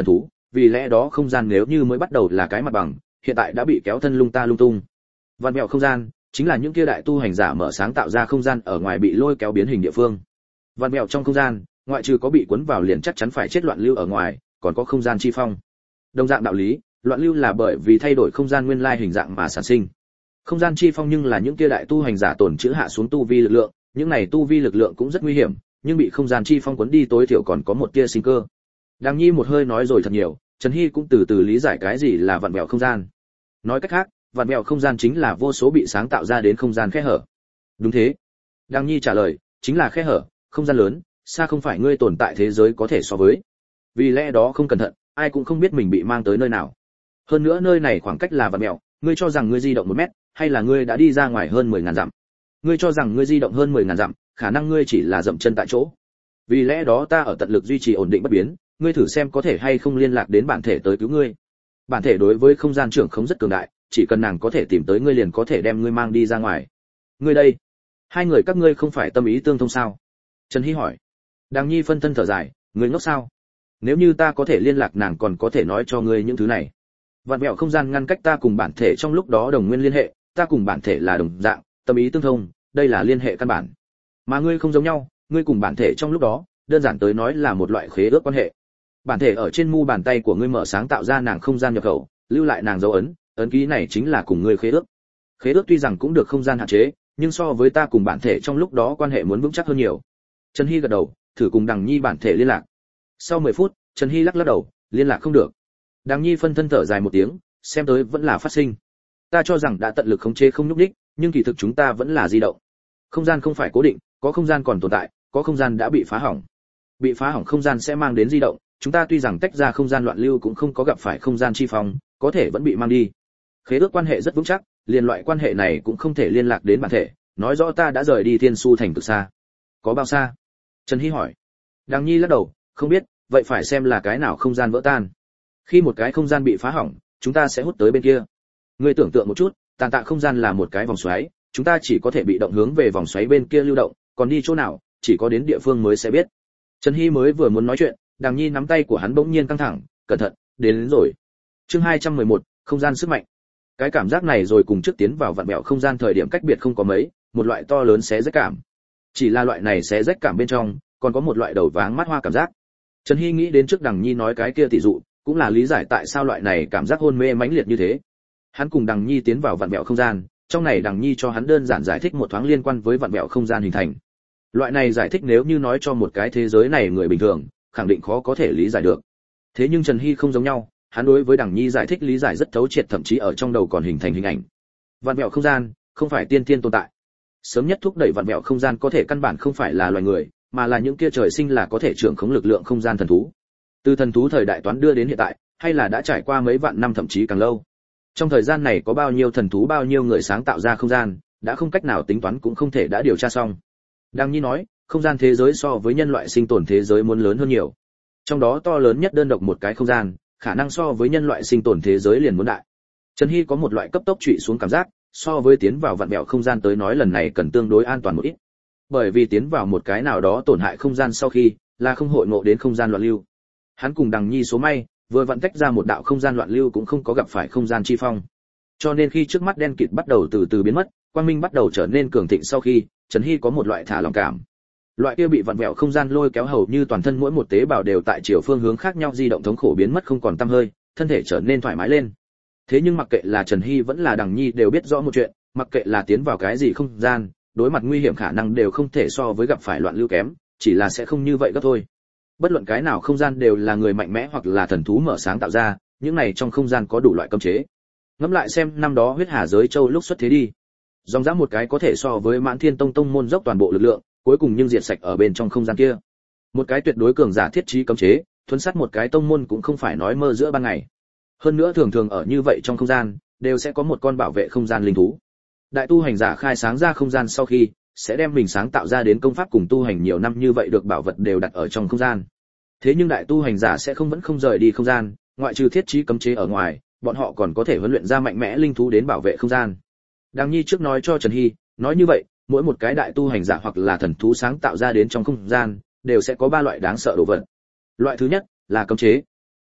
vì lẽ đó không gian nếu như mới bắt đầu là cái mặt bằng, hiện tại đã bị kéo thân lung ta lung tung. Vạn mèo không gian chính là những kia đại tu hành giả mở sáng tạo ra không gian ở ngoài bị lôi kéo biến hình địa phương. Vạn mèo trong không gian, ngoại trừ có bị cuốn vào liền chắc chắn phải chết loạn lưu ở ngoài, còn có không gian chi phong. Đồng dạng đạo lý, loạn lưu là bởi vì thay đổi không gian nguyên lai hình dạng mà sản sinh. Không gian chi phong nhưng là những kia đại tu hành giả tổn chữa hạ xuống tu vi lực lượng, những này tu vi lực lượng cũng rất nguy hiểm, nhưng bị không gian chi phong cuốn đi tối thiểu còn có một tia sinh cơ. Đàng Nhi một hơi nói rồi thật nhiều, Trần Hy cũng từ từ lý giải cái gì là vạn mèo không gian. Nói cách khác, vạn mèo không gian chính là vô số bị sáng tạo ra đến không gian khe hở. Đúng thế. Đàng Nhi trả lời, chính là khe hở, không gian lớn, xa không phải ngươi tồn tại thế giới có thể so với. Vì lẽ đó không cẩn thận, ai cũng không biết mình bị mang tới nơi nào. Hơn nữa nơi này khoảng cách là vạn mèo, ngươi cho rằng ngươi di động một mét, hay là ngươi đã đi ra ngoài hơn mười ngàn dặm. Ngươi cho rằng ngươi di động hơn mười ngàn dặm, khả năng ngươi chỉ là dậm chân tại chỗ. Vì lẽ đó ta ở tận lực duy trì ổn định bất biến, ngươi thử xem có thể hay không liên lạc đến bản thể tới cứu ngươi. Bản thể đối với không gian trưởng khống rất cường đại, chỉ cần nàng có thể tìm tới ngươi liền có thể đem ngươi mang đi ra ngoài. Ngươi đây, hai người các ngươi không phải tâm ý tương thông sao? Trần Hy hỏi. Đàng Nhi phân thân thở dài, ngươi ngốc sao? Nếu như ta có thể liên lạc nàng còn có thể nói cho ngươi những thứ này. Vạn mèo không gian ngăn cách ta cùng bản thể trong lúc đó đồng nguyên liên hệ, ta cùng bản thể là đồng dạng, tâm ý tương thông, đây là liên hệ căn bản. Mà ngươi không giống nhau, ngươi cùng bản thể trong lúc đó, đơn giản tới nói là một loại khế ước quan hệ. Bản thể ở trên mu bàn tay của ngươi mở sáng tạo ra nàng không gian nhập khẩu, lưu lại nàng dấu ấn, ấn ký này chính là cùng ngươi khế ước. Khế ước tuy rằng cũng được không gian hạn chế, nhưng so với ta cùng bản thể trong lúc đó quan hệ muốn vững chắc hơn nhiều. Trần Hy gật đầu, thử cùng Đằng Nhi bản thể liên lạc. Sau mười phút, Trần Hy lắc lắc đầu, liên lạc không được. Đằng Nhi phân thân thở dài một tiếng, xem tới vẫn là phát sinh. Ta cho rằng đã tận lực khống chế không nhúc nhích, nhưng kỳ thực chúng ta vẫn là di động. Không gian không phải cố định, có không gian còn tồn tại, có không gian đã bị phá hỏng. Bị phá hỏng không gian sẽ mang đến di động, chúng ta tuy rằng tách ra không gian loạn lưu cũng không có gặp phải không gian chi phong, có thể vẫn bị mang đi. Khế ước quan hệ rất vững chắc, liên loại quan hệ này cũng không thể liên lạc đến bản thể, nói rõ ta đã rời đi Thiên Su thành cực xa. Có bao xa? Trần Hy hỏi. Đằng Nhi lắc đầu, không biết, vậy phải xem là cái nào không gian vỡ tan. Khi một cái không gian bị phá hỏng, chúng ta sẽ hút tới bên kia. Ngươi tưởng tượng một chút, tàn tạ không gian là một cái vòng xoáy, chúng ta chỉ có thể bị động hướng về vòng xoáy bên kia lưu động, còn đi chỗ nào, chỉ có đến địa phương mới sẽ biết. Trần Hy mới vừa muốn nói chuyện, Đằng Nhi nắm tay của hắn bỗng nhiên căng thẳng, cẩn thận, đến, đến rồi. Chương hai trăm mười một, không gian sức mạnh. Cái cảm giác này rồi cùng trước tiến vào vạn mèo không gian thời điểm cách biệt không có mấy, một loại to lớn xé rách cảm. Chỉ là loại này xé rách cảm bên trong, còn có một loại đầu váng mắt hoa cảm giác. Trần Hy nghĩ đến trước Đằng Nhi nói cái kia tỷ dụ, cũng là lý giải tại sao loại này cảm giác hôn mê mãnh liệt như thế. Hắn cùng Đằng Nhi tiến vào vạn mèo không gian, trong này Đằng Nhi cho hắn đơn giản giải thích một thoáng liên quan với vạn mèo không gian hình thành. Loại này giải thích nếu như nói cho một cái thế giới này người bình thường, khẳng định khó có thể lý giải được. Thế nhưng Trần Hy không giống nhau, hắn đối với Đằng Nhi giải thích lý giải rất thấu triệt, thậm chí ở trong đầu còn hình thành hình ảnh. Vạn mèo không gian không phải tiên tiên tồn tại. Sớm nhất thúc đẩy vạn mèo không gian có thể căn bản không phải là loài người, mà là những kia trời sinh là có thể trưởng khống lực lượng không gian thần thú. Từ thần thú thời đại toán đưa đến hiện tại, hay là đã trải qua mấy vạn năm thậm chí càng lâu. Trong thời gian này có bao nhiêu thần thú, bao nhiêu người sáng tạo ra không gian, đã không cách nào tính toán cũng không thể đã điều tra xong. Đằng Nhi nói, không gian thế giới so với nhân loại sinh tồn thế giới muốn lớn hơn nhiều. Trong đó to lớn nhất đơn độc một cái không gian, khả năng so với nhân loại sinh tồn thế giới liền muốn đại. Trần Hy có một loại cấp tốc trụy xuống cảm giác, so với tiến vào vạn mèo không gian tới nói lần này cần tương đối an toàn một ít. Bởi vì tiến vào một cái nào đó tổn hại không gian sau khi, là không hội ngộ đến không gian loạn lưu. Hắn cùng Đằng Nhi số may, vừa vặn tách ra một đạo không gian loạn lưu cũng không có gặp phải không gian chi phong. Cho nên khi trước mắt đen kịt bắt đầu từ từ biến mất, quang minh bắt đầu trở nên cường thịnh sau khi, Trần Hy có một loại thả lỏng cảm. Loại kia bị vặn vẹo không gian lôi kéo hầu như toàn thân mỗi một tế bào đều tại chiều phương hướng khác nhau di động thống khổ biến mất không còn tăm hơi, thân thể trở nên thoải mái lên. Thế nhưng mặc kệ là Trần Hy vẫn là Đằng Nhi đều biết rõ một chuyện, mặc kệ là tiến vào cái gì không gian, đối mặt nguy hiểm khả năng đều không thể so với gặp phải loạn lưu kém, chỉ là sẽ không như vậy gấp thôi. Bất luận cái nào không gian đều là người mạnh mẽ hoặc là thần thú mở sáng tạo ra, những này trong không gian có đủ loại cấm chế. Ngẫm lại xem năm đó huyết hà giới châu lúc xuất thế đi, dòng dã một cái có thể so với Mãn Thiên Tông tông môn dốc toàn bộ lực lượng, cuối cùng nhưng diệt sạch ở bên trong không gian kia. Một cái tuyệt đối cường giả thiết trí cấm chế, thuần sát một cái tông môn cũng không phải nói mơ giữa ban ngày. Hơn nữa thường thường ở như vậy trong không gian, đều sẽ có một con bảo vệ không gian linh thú. Đại tu hành giả khai sáng ra không gian sau khi, sẽ đem mình sáng tạo ra đến công pháp cùng tu hành nhiều năm như vậy được bảo vật đều đặt ở trong không gian. Thế nhưng đại tu hành giả sẽ không vẫn không rời đi không gian, ngoại trừ thiết trí cấm chế ở ngoài, bọn họ còn có thể huấn luyện ra mạnh mẽ linh thú đến bảo vệ không gian. Đằng Nhi trước nói cho Trần Hy, nói như vậy, mỗi một cái đại tu hành giả hoặc là thần thú sáng tạo ra đến trong không gian, đều sẽ có ba loại đáng sợ đồ vật. Loại thứ nhất là cấm chế.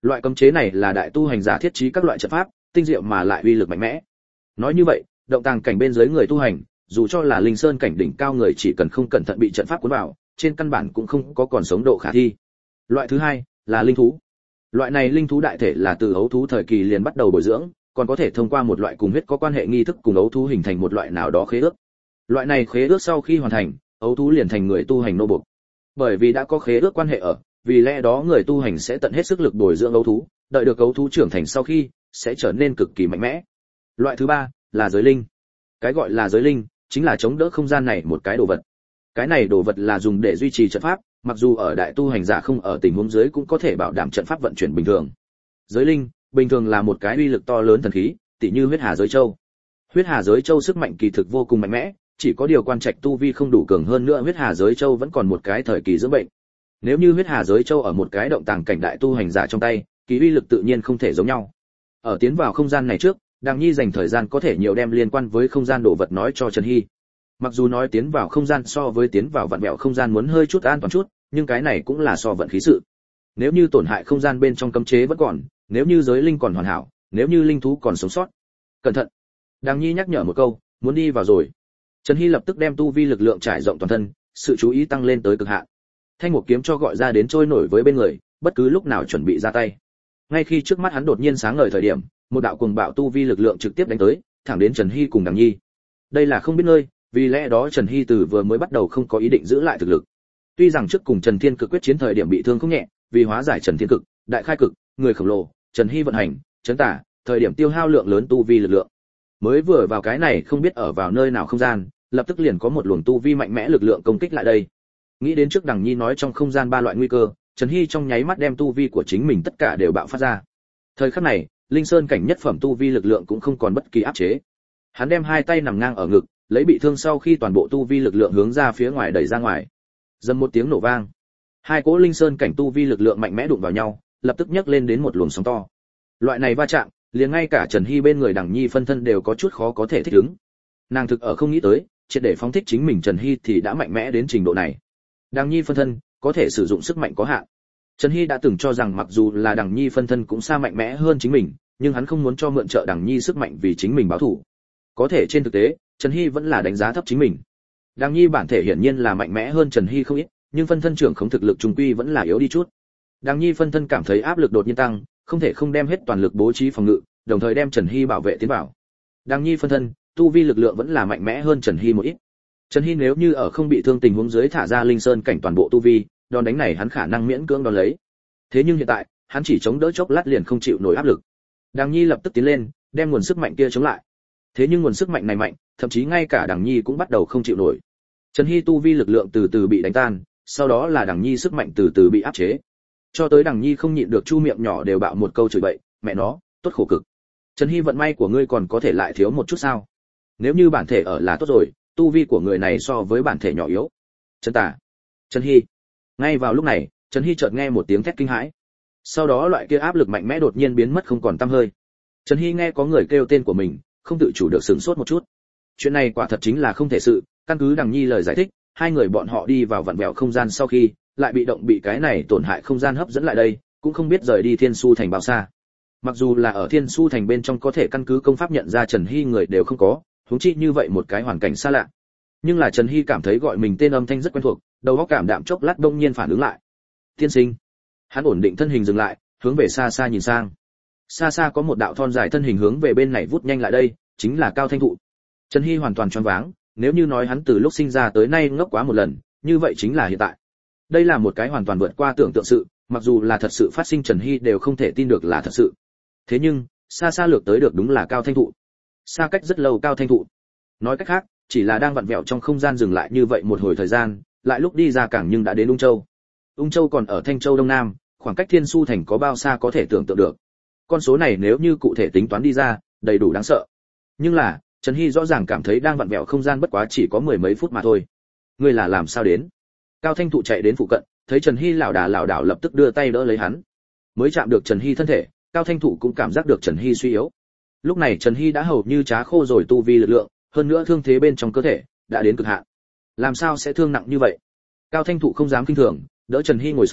Loại cấm chế này là đại tu hành giả thiết trí các loại trận pháp, tinh diệu mà lại uy lực mạnh mẽ. Nói như vậy, động tàng cảnh bên dưới người tu hành, dù cho là linh sơn cảnh đỉnh cao người chỉ cần không cẩn thận bị trận pháp cuốn vào, trên căn bản cũng không có còn sống độ khả thi. Loại thứ hai là linh thú. Loại này linh thú đại thể là từ ấu thú thời kỳ liền bắt đầu bồi dưỡng, còn có thể thông qua một loại cùng huyết có quan hệ nghi thức cùng ấu thú hình thành một loại nào đó khế ước. Loại này khế ước sau khi hoàn thành, ấu thú liền thành người tu hành nô buộc. Bởi vì đã có khế ước quan hệ ở, vì lẽ đó người tu hành sẽ tận hết sức lực bồi dưỡng ấu thú, đợi được ấu thú trưởng thành sau khi sẽ trở nên cực kỳ mạnh mẽ. Loại thứ ba là giới linh. Cái gọi là giới linh chính là chống đỡ không gian này một cái đồ vật. Cái này đồ vật là dùng để duy trì trận pháp, mặc dù ở đại tu hành giả không ở tình huống dưới cũng có thể bảo đảm trận pháp vận chuyển bình thường. Giới linh bình thường là một cái uy lực to lớn thần khí, tỉ như huyết hà giới châu. Huyết hà giới châu sức mạnh kỳ thực vô cùng mạnh mẽ, chỉ có điều quan trạch tu vi không đủ cường hơn nữa, huyết hà giới châu vẫn còn một cái thời kỳ dưỡng bệnh. Nếu như huyết hà giới châu ở một cái động tàng cảnh đại tu hành giả trong tay, kỳ uy lực tự nhiên không thể giống nhau. Ở tiến vào không gian này trước, Đàng Nhi dành thời gian có thể nhiều đem liên quan với không gian đồ vật nói cho Trần Hy. Mặc dù nói tiến vào không gian so với tiến vào vạn vẹo không gian muốn hơi chút an toàn chút, nhưng cái này cũng là so vận khí sự. Nếu như tổn hại không gian bên trong cấm chế vẫn còn, nếu như giới linh còn hoàn hảo, nếu như linh thú còn sống sót, cẩn thận. Đàng Nhi nhắc nhở một câu, muốn đi vào rồi. Trần Hy lập tức đem tu vi lực lượng trải rộng toàn thân, sự chú ý tăng lên tới cực hạn. Thanh một kiếm cho gọi ra đến trôi nổi với bên người, bất cứ lúc nào chuẩn bị ra tay. Ngay khi trước mắt hắn đột nhiên sáng ngời thời điểm, một đạo cuồng bạo tu vi lực lượng trực tiếp đánh tới, thẳng đến Trần Hy cùng Đàng Nhi. Đây là không biết nơi, vì lẽ đó Trần Hy từ vừa mới bắt đầu không có ý định giữ lại thực lực. Tuy rằng trước cùng Trần Thiên Cực quyết chiến thời điểm bị thương không nhẹ, vì hóa giải Trần Thiên Cực, đại khai cực, người khổng lồ, Trần Hy vận hành, chấn tả, thời điểm tiêu hao lượng lớn tu vi lực lượng. Mới vừa vào cái này không biết ở vào nơi nào không gian, lập tức liền có một luồng tu vi mạnh mẽ lực lượng công kích lại đây. Nghĩ đến trước Đằng Nhi nói trong không gian ba loại nguy cơ, Trần Hy trong nháy mắt đem tu vi của chính mình tất cả đều bạo phát ra. Thời khắc này, linh sơn cảnh nhất phẩm tu vi lực lượng cũng không còn bất kỳ áp chế. Hắn đem hai tay nằm ngang ở ngực, lấy bị thương sau khi toàn bộ tu vi lực lượng hướng ra phía ngoài đẩy ra ngoài. Dầm một tiếng nổ vang, hai cỗ linh sơn cảnh tu vi lực lượng mạnh mẽ đụng vào nhau, lập tức nhấc lên đến một luồng sóng to. Loại này va chạm, liền ngay cả Trần Hy bên người Đằng Nhi phân thân đều có chút khó có thể thích ứng. Nàng thực ở không nghĩ tới, triệt để phóng thích chính mình Trần Hy thì đã mạnh mẽ đến trình độ này. Đằng Nhi phân thân có thể sử dụng sức mạnh có hạn. Trần Hy đã từng cho rằng mặc dù là Đằng Nhi phân thân cũng xa mạnh mẽ hơn chính mình, nhưng hắn không muốn cho mượn trợ Đằng Nhi sức mạnh vì chính mình báo thù. Có thể trên thực tế, Trần Hy vẫn là đánh giá thấp chính mình. Đằng Nhi bản thể hiển nhiên là mạnh mẽ hơn Trần Hy không ít, nhưng phân thân trưởng không thực lực trung quy vẫn là yếu đi chút. Đằng Nhi phân thân cảm thấy áp lực đột nhiên tăng, không thể không đem hết toàn lực bố trí phòng ngự, đồng thời đem Trần Hy bảo vệ tiến vào. Đằng Nhi phân thân, tu vi lực lượng vẫn là mạnh mẽ hơn Trần Hy một ít. Trần Hy nếu như ở không bị thương tình huống dưới thả ra linh sơn cảnh toàn bộ tu vi, đòn đánh này hắn khả năng miễn cưỡng đón lấy. Thế nhưng hiện tại, hắn chỉ chống đỡ chốc lát liền không chịu nổi áp lực. Đằng Nhi lập tức tiến lên, đem nguồn sức mạnh kia chống lại. Thế nhưng nguồn sức mạnh này mạnh, thậm chí ngay cả Đằng Nhi cũng bắt đầu không chịu nổi. Trần Hy tu vi lực lượng từ từ bị đánh tan, sau đó là Đằng Nhi sức mạnh từ từ bị áp chế. Cho tới Đằng Nhi không nhịn được chu miệng nhỏ đều bạo một câu chửi bậy, mẹ nó, tốt khổ cực. Trần Hy vận may của ngươi còn có thể lại thiếu một chút sao? Nếu như bản thể ở là tốt rồi, tu vi của người này so với bản thể nhỏ yếu. Trần Tả, Trần Hy. Ngay vào lúc này, Trần Hy chợt nghe một tiếng thét kinh hãi. Sau đó loại kia áp lực mạnh mẽ đột nhiên biến mất không còn tăm hơi. Trần Hy nghe có người kêu tên của mình, không tự chủ được sửng sốt một chút. Chuyện này quả thật chính là không thể sự, căn cứ Đằng Nhi lời giải thích, hai người bọn họ đi vào vặn vẹo không gian sau khi, lại bị động bị cái này tổn hại không gian hấp dẫn lại đây, cũng không biết rời đi Thiên Su thành bao xa. Mặc dù là ở Thiên Su thành bên trong có thể căn cứ công pháp nhận ra Trần Hy người đều không có, huống chi như vậy một cái hoàn cảnh xa lạ. Nhưng là Trần Hy cảm thấy gọi mình tên âm thanh rất quen thuộc, đầu óc cảm đạm chốc lát đông nhiên phản ứng lại. Tiên sinh. Hắn ổn định thân hình dừng lại, hướng về xa xa nhìn sang. Xa xa có một đạo thon dài thân hình hướng về bên này vút nhanh lại đây, chính là Cao Thanh Thụ. Trần Hy hoàn toàn choáng váng, nếu như nói hắn từ lúc sinh ra tới nay ngốc quá một lần, như vậy chính là hiện tại. Đây là một cái hoàn toàn vượt qua tưởng tượng sự, mặc dù là thật sự phát sinh Trần Hy đều không thể tin được là thật sự. Thế nhưng, xa xa lược tới được đúng là Cao Thanh Thụ. Xa cách rất lâu Cao Thanh Thụ. Nói cách khác, chỉ là đang vặn vẹo trong không gian dừng lại như vậy một hồi thời gian, lại lúc đi ra cảng nhưng đã đến Ung Châu. Ung Châu còn ở Thanh Châu Đông Nam, khoảng cách Thiên Su thành có bao xa có thể tưởng tượng được. Con số này nếu như cụ thể tính toán đi ra, đầy đủ đáng sợ. Nhưng là, Trần Hy rõ ràng cảm thấy đang vặn vẹo không gian bất quá chỉ có mười mấy phút mà thôi. Ngươi là làm sao đến? Cao Thanh Thụ chạy đến phụ cận, thấy Trần Hy lảo đà lảo đảo lập tức đưa tay đỡ lấy hắn. Mới chạm được Trần Hy thân thể, Cao Thanh Thụ cũng cảm giác được Trần Hy suy yếu. Lúc này Trần Hy đã hầu như trá khô rồi tu vi lực lượng, hơn nữa thương thế bên trong cơ thể đã đến cực hạn. Làm sao sẽ thương nặng như vậy? Cao Thanh Thụ không dám kinh thường, đỡ Trần Hy ngồi xong,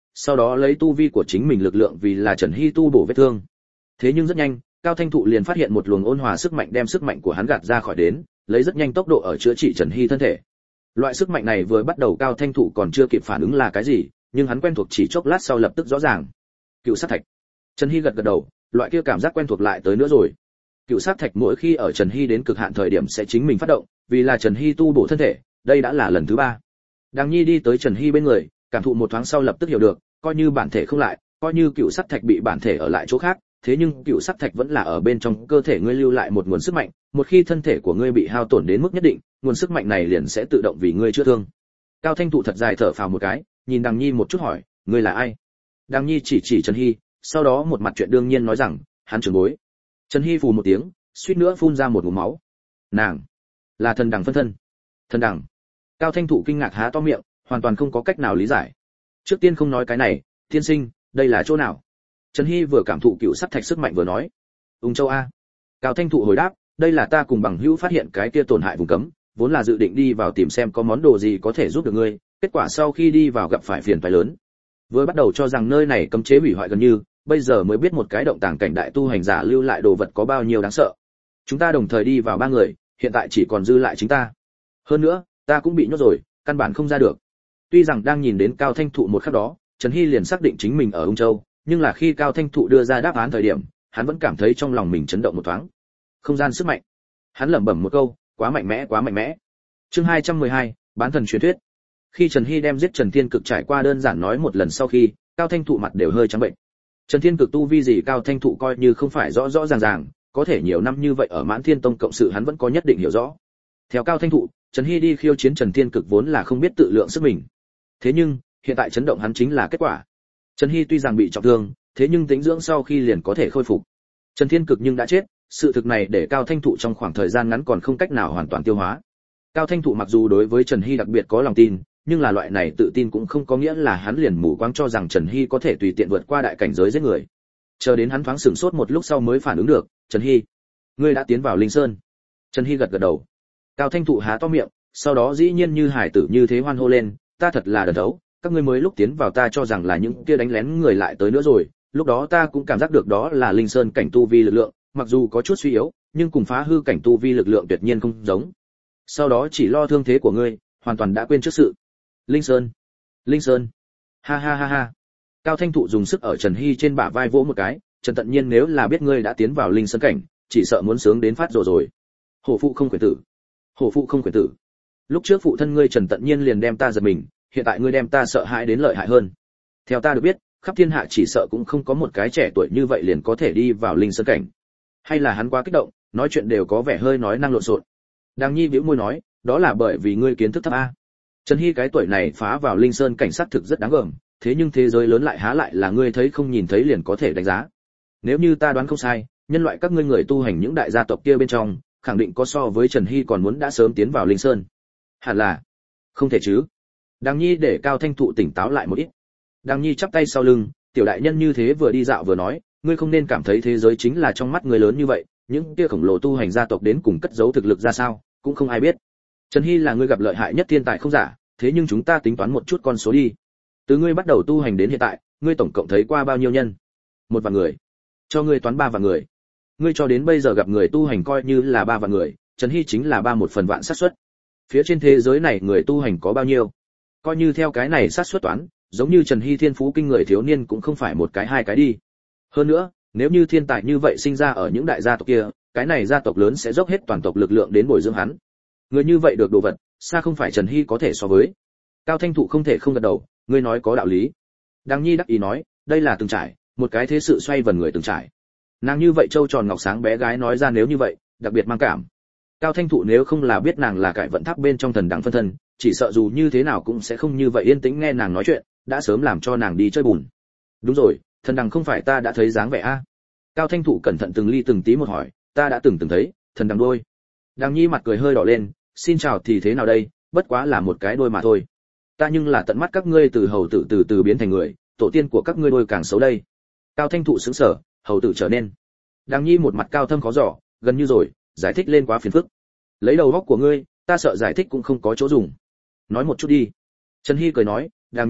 sau đó lấy tu vi của chính mình lực lượng vì là Trần Hy tu bổ vết thương. Thế nhưng rất nhanh, Cao Thanh Thụ liền phát hiện một luồng ôn hòa sức mạnh đem sức mạnh của hắn gạt ra khỏi đến, lấy rất nhanh tốc độ ở chữa trị Trần Hy thân thể. Loại sức mạnh này vừa bắt đầu Cao Thanh Thụ còn chưa kịp phản ứng là cái gì, nhưng hắn quen thuộc chỉ chốc lát sau lập tức rõ ràng. Cựu sát thạch. Trần Hy gật gật đầu, loại kia cảm giác quen thuộc lại tới nữa rồi. Cựu sát thạch mỗi khi ở Trần Hy đến cực hạn thời điểm sẽ chính mình phát động, vì là Trần Hy tu bổ thân thể, đây đã là lần thứ ba. Đằng Nhi đi tới Trần Hy bên người, cảm thụ một thoáng sau lập tức hiểu được, coi như bản thể không lại, coi như cựu sát thạch bị bản thể ở lại chỗ khác, thế nhưng cựu sát thạch vẫn là ở bên trong cơ thể ngươi lưu lại một nguồn sức mạnh, một khi thân thể của ngươi bị hao tổn đến mức nhất định, nguồn sức mạnh này liền sẽ tự động vì ngươi chữa thương. Cao Thanh Thụ thật dài thở phào một cái, nhìn Đằng Nhi một chút hỏi, ngươi là ai? Đằng Nhi chỉ chỉ Trần Hy, sau đó một mặt chuyện đương nhiên nói rằng, hắn trưởng bối. Trần Hy phù một tiếng, suýt nữa phun ra một ngụm máu. Nàng là thần đằng phân thân. Thần đằng? Cao Thanh Thụ kinh ngạc há to miệng, hoàn toàn không có cách nào lý giải. Trước tiên không nói cái này, tiên sinh, đây là chỗ nào? Trần Hy vừa cảm thụ cựu sắt thạch sức mạnh vừa nói, Ung Châu a. Cao Thanh Thụ hồi đáp, đây là ta cùng bằng hữu phát hiện cái kia tổn hại vùng cấm, vốn là dự định đi vào tìm xem có món đồ gì có thể giúp được ngươi, kết quả sau khi đi vào gặp phải phiền toái lớn. Vừa bắt đầu cho rằng nơi này cấm chế hủy hoại gần như, bây giờ mới biết một cái động tàng cảnh đại tu hành giả lưu lại đồ vật có bao nhiêu đáng sợ. Chúng ta đồng thời đi vào ba người, hiện tại chỉ còn dư lại chính ta. Hơn nữa, ta cũng bị nhốt rồi, căn bản không ra được. Tuy rằng đang nhìn đến Cao Thanh Thụ một khắc đó, Trần Hy liền xác định chính mình ở Ung Châu, nhưng là khi Cao Thanh Thụ đưa ra đáp án thời điểm, hắn vẫn cảm thấy trong lòng mình chấn động một thoáng. Không gian sức mạnh. Hắn lẩm bẩm một câu, quá mạnh mẽ, quá mạnh mẽ. Chương hai trăm mười hai, bán thần truyền thuyết. Khi Trần Hy đem giết Trần Thiên Cực trải qua đơn giản nói một lần sau khi, Cao Thanh Thụ mặt đều hơi trắng bệnh. Trần Thiên Cực tu vi gì Cao Thanh Thụ coi như không phải rõ rõ ràng ràng, có thể nhiều năm như vậy ở Mãn Thiên Tông cộng sự hắn vẫn có nhất định hiểu rõ. Theo Cao Thanh Thụ, Trần Hy đi khiêu chiến Trần Thiên Cực vốn là không biết tự lượng sức mình. Thế nhưng, hiện tại chấn động hắn chính là kết quả. Trần Hy tuy rằng bị trọng thương, thế nhưng tĩnh dưỡng sau khi liền có thể khôi phục. Trần Thiên Cực nhưng đã chết, sự thực này để Cao Thanh Thụ trong khoảng thời gian ngắn còn không cách nào hoàn toàn tiêu hóa. Cao Thanh Thụ mặc dù đối với Trần Hy đặc biệt có lòng tin, nhưng là loại này tự tin cũng không có nghĩa là hắn liền mù quáng cho rằng Trần Hy có thể tùy tiện vượt qua đại cảnh giới giết người. Chờ đến hắn thoáng sửng sốt một lúc sau mới phản ứng được, "Trần Hy, ngươi đã tiến vào Linh Sơn?" Trần Hy gật gật đầu. Cao Thanh Thụ há to miệng, sau đó dĩ nhiên như hải tử như thế hoan hô lên, "Ta thật là đần thấu, các ngươi mới lúc tiến vào ta cho rằng là những kia đánh lén người lại tới nữa rồi, lúc đó ta cũng cảm giác được đó là Linh Sơn cảnh tu vi lực lượng, mặc dù có chút suy yếu, nhưng cùng phá hư cảnh tu vi lực lượng tuyệt nhiên không giống. Sau đó chỉ lo thương thế của ngươi, hoàn toàn đã quên trước sự." Linh Sơn, Linh Sơn, ha ha ha ha. Cao Thanh Thụ dùng sức ở Trần Hy trên bả vai vỗ một cái, "Trần Tận Nhiên nếu là biết ngươi đã tiến vào Linh Sơn cảnh, chỉ sợ muốn sướng đến phát rồi rồi. Hổ phụ không quyền tử, hổ phụ không quyền tử. Lúc trước phụ thân ngươi Trần Tận Nhiên liền đem ta giật mình, hiện tại ngươi đem ta sợ hãi đến lợi hại hơn. Theo ta được biết, khắp thiên hạ chỉ sợ cũng không có một cái trẻ tuổi như vậy liền có thể đi vào Linh Sơn cảnh. Hay là hắn quá kích động, nói chuyện đều có vẻ hơi nói năng lộn xộn." Đàng Nhi bĩu môi nói, "Đó là bởi vì ngươi kiến thức thấp a." Trần Hy cái tuổi này phá vào Linh Sơn cảnh sát thực rất đáng gờm, thế nhưng thế giới lớn lại há lại là ngươi thấy không nhìn thấy liền có thể đánh giá. Nếu như ta đoán không sai, nhân loại các ngươi người tu hành những đại gia tộc kia bên trong, khẳng định có so với Trần Hy còn muốn đã sớm tiến vào Linh Sơn. Hẳn là, không thể chứ. Đàng Nhi để Cao Thanh Thụ tỉnh táo lại một ít. Đàng Nhi chắp tay sau lưng, "Tiểu đại nhân như thế vừa đi dạo vừa nói, ngươi không nên cảm thấy thế giới chính là trong mắt người lớn như vậy, những kia khổng lồ tu hành gia tộc đến cùng cất giấu thực lực ra sao, cũng không ai biết. Trần Hy là ngươi gặp lợi hại nhất thiên tài không giả, thế nhưng chúng ta tính toán một chút con số đi. Từ ngươi bắt đầu tu hành đến hiện tại, ngươi tổng cộng thấy qua bao nhiêu nhân? Một vạn người. Cho ngươi toán ba vạn người. Ngươi cho đến bây giờ gặp người tu hành coi như là ba vạn người, Trần Hy chính là ba một phần vạn xác suất. Phía trên thế giới này người tu hành có bao nhiêu? Coi như theo cái này xác suất toán, giống như Trần Hy thiên phú kinh người thiếu niên cũng không phải một cái hai cái đi. Hơn nữa, nếu như thiên tài như vậy sinh ra ở những đại gia tộc kia, cái này gia tộc lớn sẽ dốc hết toàn tộc lực lượng đến bồi dưỡng hắn. Người như vậy được đồ vật, xa không phải Trần Hy có thể so với." Cao Thanh Thụ không thể không gật đầu, "Ngươi nói có đạo lý." Đàng Nhi đắc ý nói, "Đây là từng trải, một cái thế sự xoay vần người từng trải." Nàng như vậy trâu tròn ngọc sáng bé gái nói ra nếu như vậy, đặc biệt mang cảm. Cao Thanh Thụ nếu không là biết nàng là cải vận tháp bên trong thần đẳng phân thân, chỉ sợ dù như thế nào cũng sẽ không như vậy yên tĩnh nghe nàng nói chuyện, đã sớm làm cho nàng đi chơi bùn. "Đúng rồi, thần đẳng không phải ta đã thấy dáng vẻ a?" Cao Thanh Thụ cẩn thận từng ly từng tí một hỏi, "Ta đã từng từng thấy, thần đẳng đôi." Đàng Nhi mặt cười hơi đỏ lên, "Xin chào thì thế nào đây, bất quá là một cái đôi mà thôi. Ta nhưng là tận mắt các ngươi từ hầu tử từ từ biến thành người, tổ tiên của các ngươi đôi càng xấu đây." Cao Thanh Thụ sững sờ, "Hầu tử trở nên?" Đàng Nhi một mặt cao thâm khó dò, "Gần như rồi, giải thích lên quá phiền phức. Lấy đầu óc của ngươi, ta sợ giải thích cũng không có chỗ dùng. Nói một chút đi." Trần Hy cười nói, "Đàng Nhi,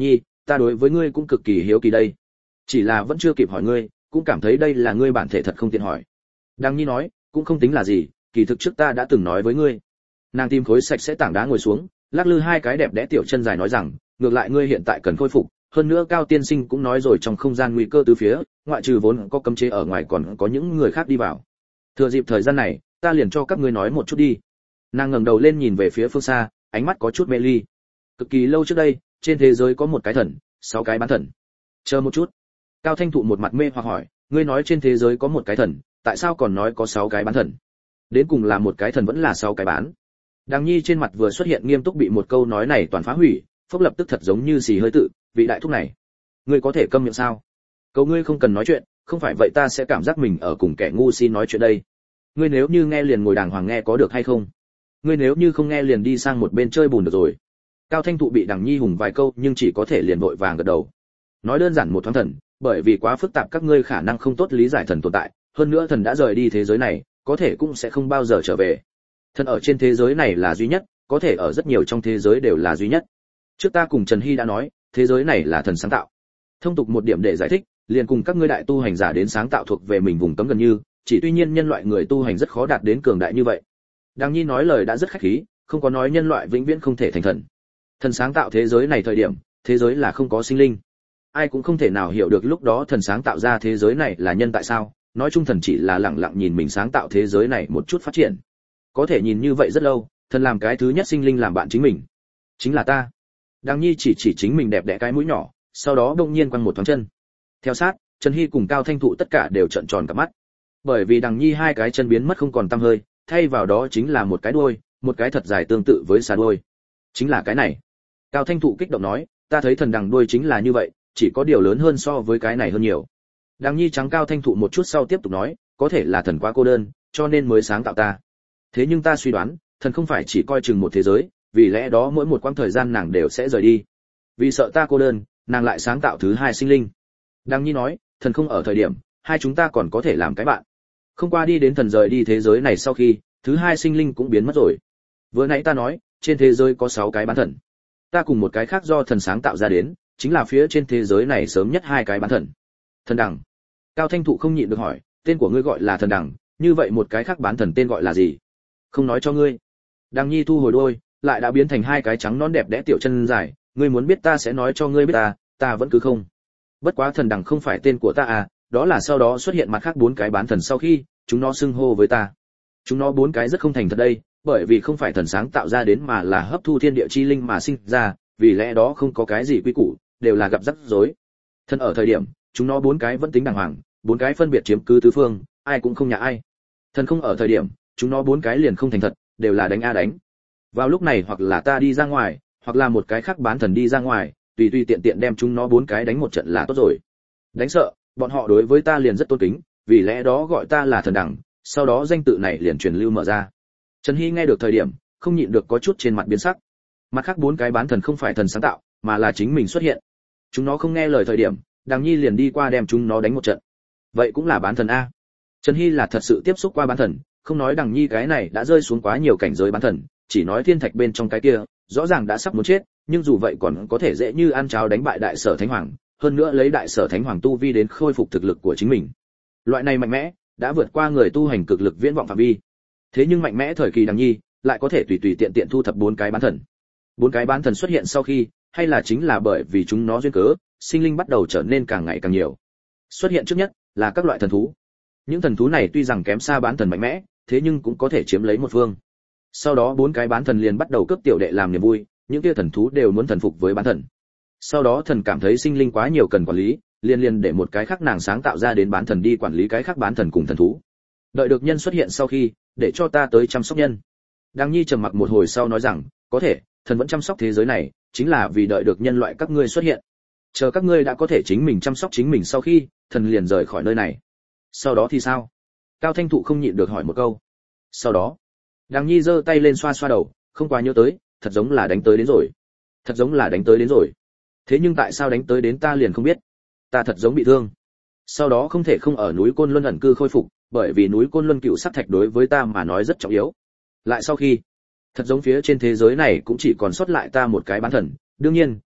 ta đối với ngươi cũng cực kỳ hiếu kỳ đây. Chỉ là vẫn chưa kịp hỏi ngươi, cũng cảm thấy đây là ngươi bản thể thật không tiện hỏi. Đằng Nhi nói, cũng không tính là gì, kỳ thực trước ta đã từng nói với ngươi. Nàng tìm khối sạch sẽ tảng đá ngồi xuống, lắc lư hai cái đẹp đẽ tiểu chân dài nói rằng, ngược lại ngươi hiện tại cần khôi phục, hơn nữa Cao tiên sinh cũng nói rồi trong không gian nguy cơ từ phía, ngoại trừ vốn có cấm chế ở ngoài còn có những người khác đi vào. Thừa dịp thời gian này, ta liền cho các ngươi nói một chút đi. Nàng ngẩng đầu lên nhìn về phía phương xa, ánh mắt có chút mê ly. Cực kỳ lâu trước đây, trên thế giới có một cái thần, sáu cái bán thần. Chờ một chút. Cao Thanh Thụ một mặt mê hoặc hỏi, ngươi nói trên thế giới có một cái thần, tại sao còn nói có sáu cái bán thần? Đến cùng là một cái thần vẫn là sáu cái bán? Đằng Nhi trên mặt vừa xuất hiện nghiêm túc bị một câu nói này toàn phá hủy, phốc lập tức thật giống như xì hơi tự, vị đại thúc này, ngươi có thể câm miệng sao? Cầu ngươi không cần nói chuyện, không phải vậy ta sẽ cảm giác mình ở cùng kẻ ngu si nói chuyện đây. Ngươi nếu như nghe liền ngồi đàng hoàng nghe có được hay không? Ngươi nếu như không nghe liền đi sang một bên chơi bùn được rồi. Cao Thanh Thụ bị Đằng Nhi hùng vài câu nhưng chỉ có thể liền vội vàng gật đầu. Nói đơn giản một thoáng thần, bởi vì quá phức tạp các ngươi khả năng không tốt lý giải thần tồn tại, hơn nữa thần đã rời đi thế giới này, có thể cũng sẽ không bao giờ trở về. Thần ở trên thế giới này là duy nhất, có thể ở rất nhiều trong thế giới đều là duy nhất. Trước ta cùng Trần Hy đã nói, thế giới này là thần sáng tạo. Thông tục một điểm để giải thích, liền cùng các ngươi đại tu hành giả đến sáng tạo thuộc về mình vùng cấm gần như, chỉ tuy nhiên nhân loại người tu hành rất khó đạt đến cường đại như vậy. Đằng Nhi nói lời đã rất khách khí, không có nói nhân loại vĩnh viễn không thể thành thần. Thần sáng tạo thế giới này thời điểm, thế giới là không có sinh linh. Ai cũng không thể nào hiểu được lúc đó thần sáng tạo ra thế giới này là nhân tại sao, nói chung thần chỉ là lặng lặng nhìn mình sáng tạo thế giới này một chút phát triển. Có thể nhìn như vậy rất lâu, thần làm cái thứ nhất sinh linh làm bạn chính mình. Chính là ta. Đằng Nhi chỉ chỉ chính mình đẹp đẽ cái mũi nhỏ, sau đó đông nhiên quăng một thoáng chân. Theo sát, Trần Hy cùng Cao Thanh Thụ tất cả đều trợn tròn cả mắt. Bởi vì Đằng Nhi hai cái chân biến mất không còn tăm hơi, thay vào đó chính là một cái đuôi, một cái thật dài tương tự với xà đuôi. Chính là cái này. Cao Thanh Thụ kích động nói, ta thấy thần đằng đuôi chính là như vậy, chỉ có điều lớn hơn so với cái này hơn nhiều. Đằng Nhi trắng Cao Thanh Thụ một chút sau tiếp tục nói, có thể là thần quá cô đơn, cho nên mới sáng tạo ta. Thế nhưng ta suy đoán, thần không phải chỉ coi chừng một thế giới, vì lẽ đó mỗi một quãng thời gian nàng đều sẽ rời đi. Vì sợ ta cô đơn, nàng lại sáng tạo thứ hai sinh linh. Đằng Nhi nói, thần không ở thời điểm, hai chúng ta còn có thể làm cái bạn. Không qua đi đến thần rời đi thế giới này sau khi, thứ hai sinh linh cũng biến mất rồi. Vừa nãy ta nói, trên thế giới có sáu cái bán thần. Ta cùng một cái khác do thần sáng tạo ra đến, chính là phía trên thế giới này sớm nhất hai cái bán thần. Thần đằng. Cao Thanh Thụ không nhịn được hỏi, tên của ngươi gọi là thần đằng, như vậy một cái khác bán thần tên gọi là gì? Không nói cho ngươi. Đằng Nhi thu hồi đôi, lại đã biến thành hai cái trắng non đẹp đẽ tiểu chân dài, ngươi muốn biết ta sẽ nói cho ngươi biết ta, ta vẫn cứ không. Bất quá thần đằng không phải tên của ta à, đó là sau đó xuất hiện mặt khác bốn cái bán thần sau khi, chúng nó xưng hô với ta. Chúng nó bốn cái rất không thành thật đây, bởi vì không phải thần sáng tạo ra đến mà là hấp thu thiên địa chi linh mà sinh ra, vì lẽ đó không có cái gì quy củ, đều là gặp rắc rối. Thần ở thời điểm, chúng nó bốn cái vẫn tính đàng hoàng, bốn cái phân biệt chiếm cứ tứ phương, ai cũng không nhà ai. Thần không ở thời điểm, chúng nó bốn cái liền không thành thật, đều là đánh a đánh. Vào lúc này hoặc là ta đi ra ngoài, hoặc là một cái khác bán thần đi ra ngoài, tùy tùy tiện tiện đem chúng nó bốn cái đánh một trận là tốt rồi. Đánh sợ, bọn họ đối với ta liền rất tôn kính, vì lẽ đó gọi ta là thần đẳng, sau đó danh tự này liền truyền lưu mở ra. Trần Hy nghe được thời điểm, không nhịn được có chút trên mặt biến sắc. Mặt khác bốn cái bán thần không phải thần sáng tạo, mà là chính mình xuất hiện. Chúng nó không nghe lời thời điểm, Đằng Nhi liền đi qua đem chúng nó đánh một trận. Vậy cũng là bán thần a. Trần Hy là thật sự tiếp xúc qua bán thần, không nói Đằng Nhi cái này đã rơi xuống quá nhiều cảnh giới bán thần, chỉ nói thiên thạch bên trong cái kia, rõ ràng đã sắp muốn chết, nhưng dù vậy còn có thể dễ như ăn cháo đánh bại đại sở thánh hoàng, hơn nữa lấy đại sở thánh hoàng tu vi đến khôi phục thực lực của chính mình. Loại này mạnh mẽ, đã vượt qua người tu hành cực lực viễn vọng phạm vi. Thế nhưng mạnh mẽ thời kỳ Đằng Nhi, lại có thể tùy tùy tiện tiện thu thập bốn cái bán thần. Bốn cái bán thần xuất hiện sau khi, hay là chính là bởi vì chúng nó duyên cớ, sinh linh bắt đầu trở nên càng ngày càng nhiều. Xuất hiện trước nhất là các loại thần thú. Những thần thú này tuy rằng kém xa bán thần mạnh mẽ, thế nhưng cũng có thể chiếm lấy một phương. Sau đó bốn cái bán thần liền bắt đầu cướp tiểu đệ làm niềm vui, những kia thần thú đều muốn thần phục với bán thần. Sau đó thần cảm thấy sinh linh quá nhiều cần quản lý, liền liền để một cái khác nàng sáng tạo ra đến bán thần đi quản lý cái khác bán thần cùng thần thú. Đợi được nhân xuất hiện sau khi, để cho ta tới chăm sóc nhân. Đằng Nhi trầm mặc một hồi sau nói rằng, có thể, thần vẫn chăm sóc thế giới này, chính là vì đợi được nhân loại các ngươi xuất hiện. Chờ các ngươi đã có thể chính mình chăm sóc chính mình sau khi, thần liền rời khỏi nơi này. Sau đó thì sao? Cao Thanh Thụ không nhịn được hỏi một câu. Sau đó, Đằng Nhi giơ tay lên xoa xoa đầu, không quá nhớ tới, thật giống là đánh tới đến rồi. Thật giống là đánh tới đến rồi. Thế nhưng tại sao đánh tới đến ta liền không biết. Ta thật giống bị thương. Sau đó không thể không ở núi Côn Luân ẩn cư khôi phục, bởi vì núi Côn Luân cựu sắc thạch đối với ta mà nói rất trọng yếu. Lại sau khi, thật giống phía trên thế giới này cũng chỉ còn sót lại ta một cái bán thần, đương nhiên,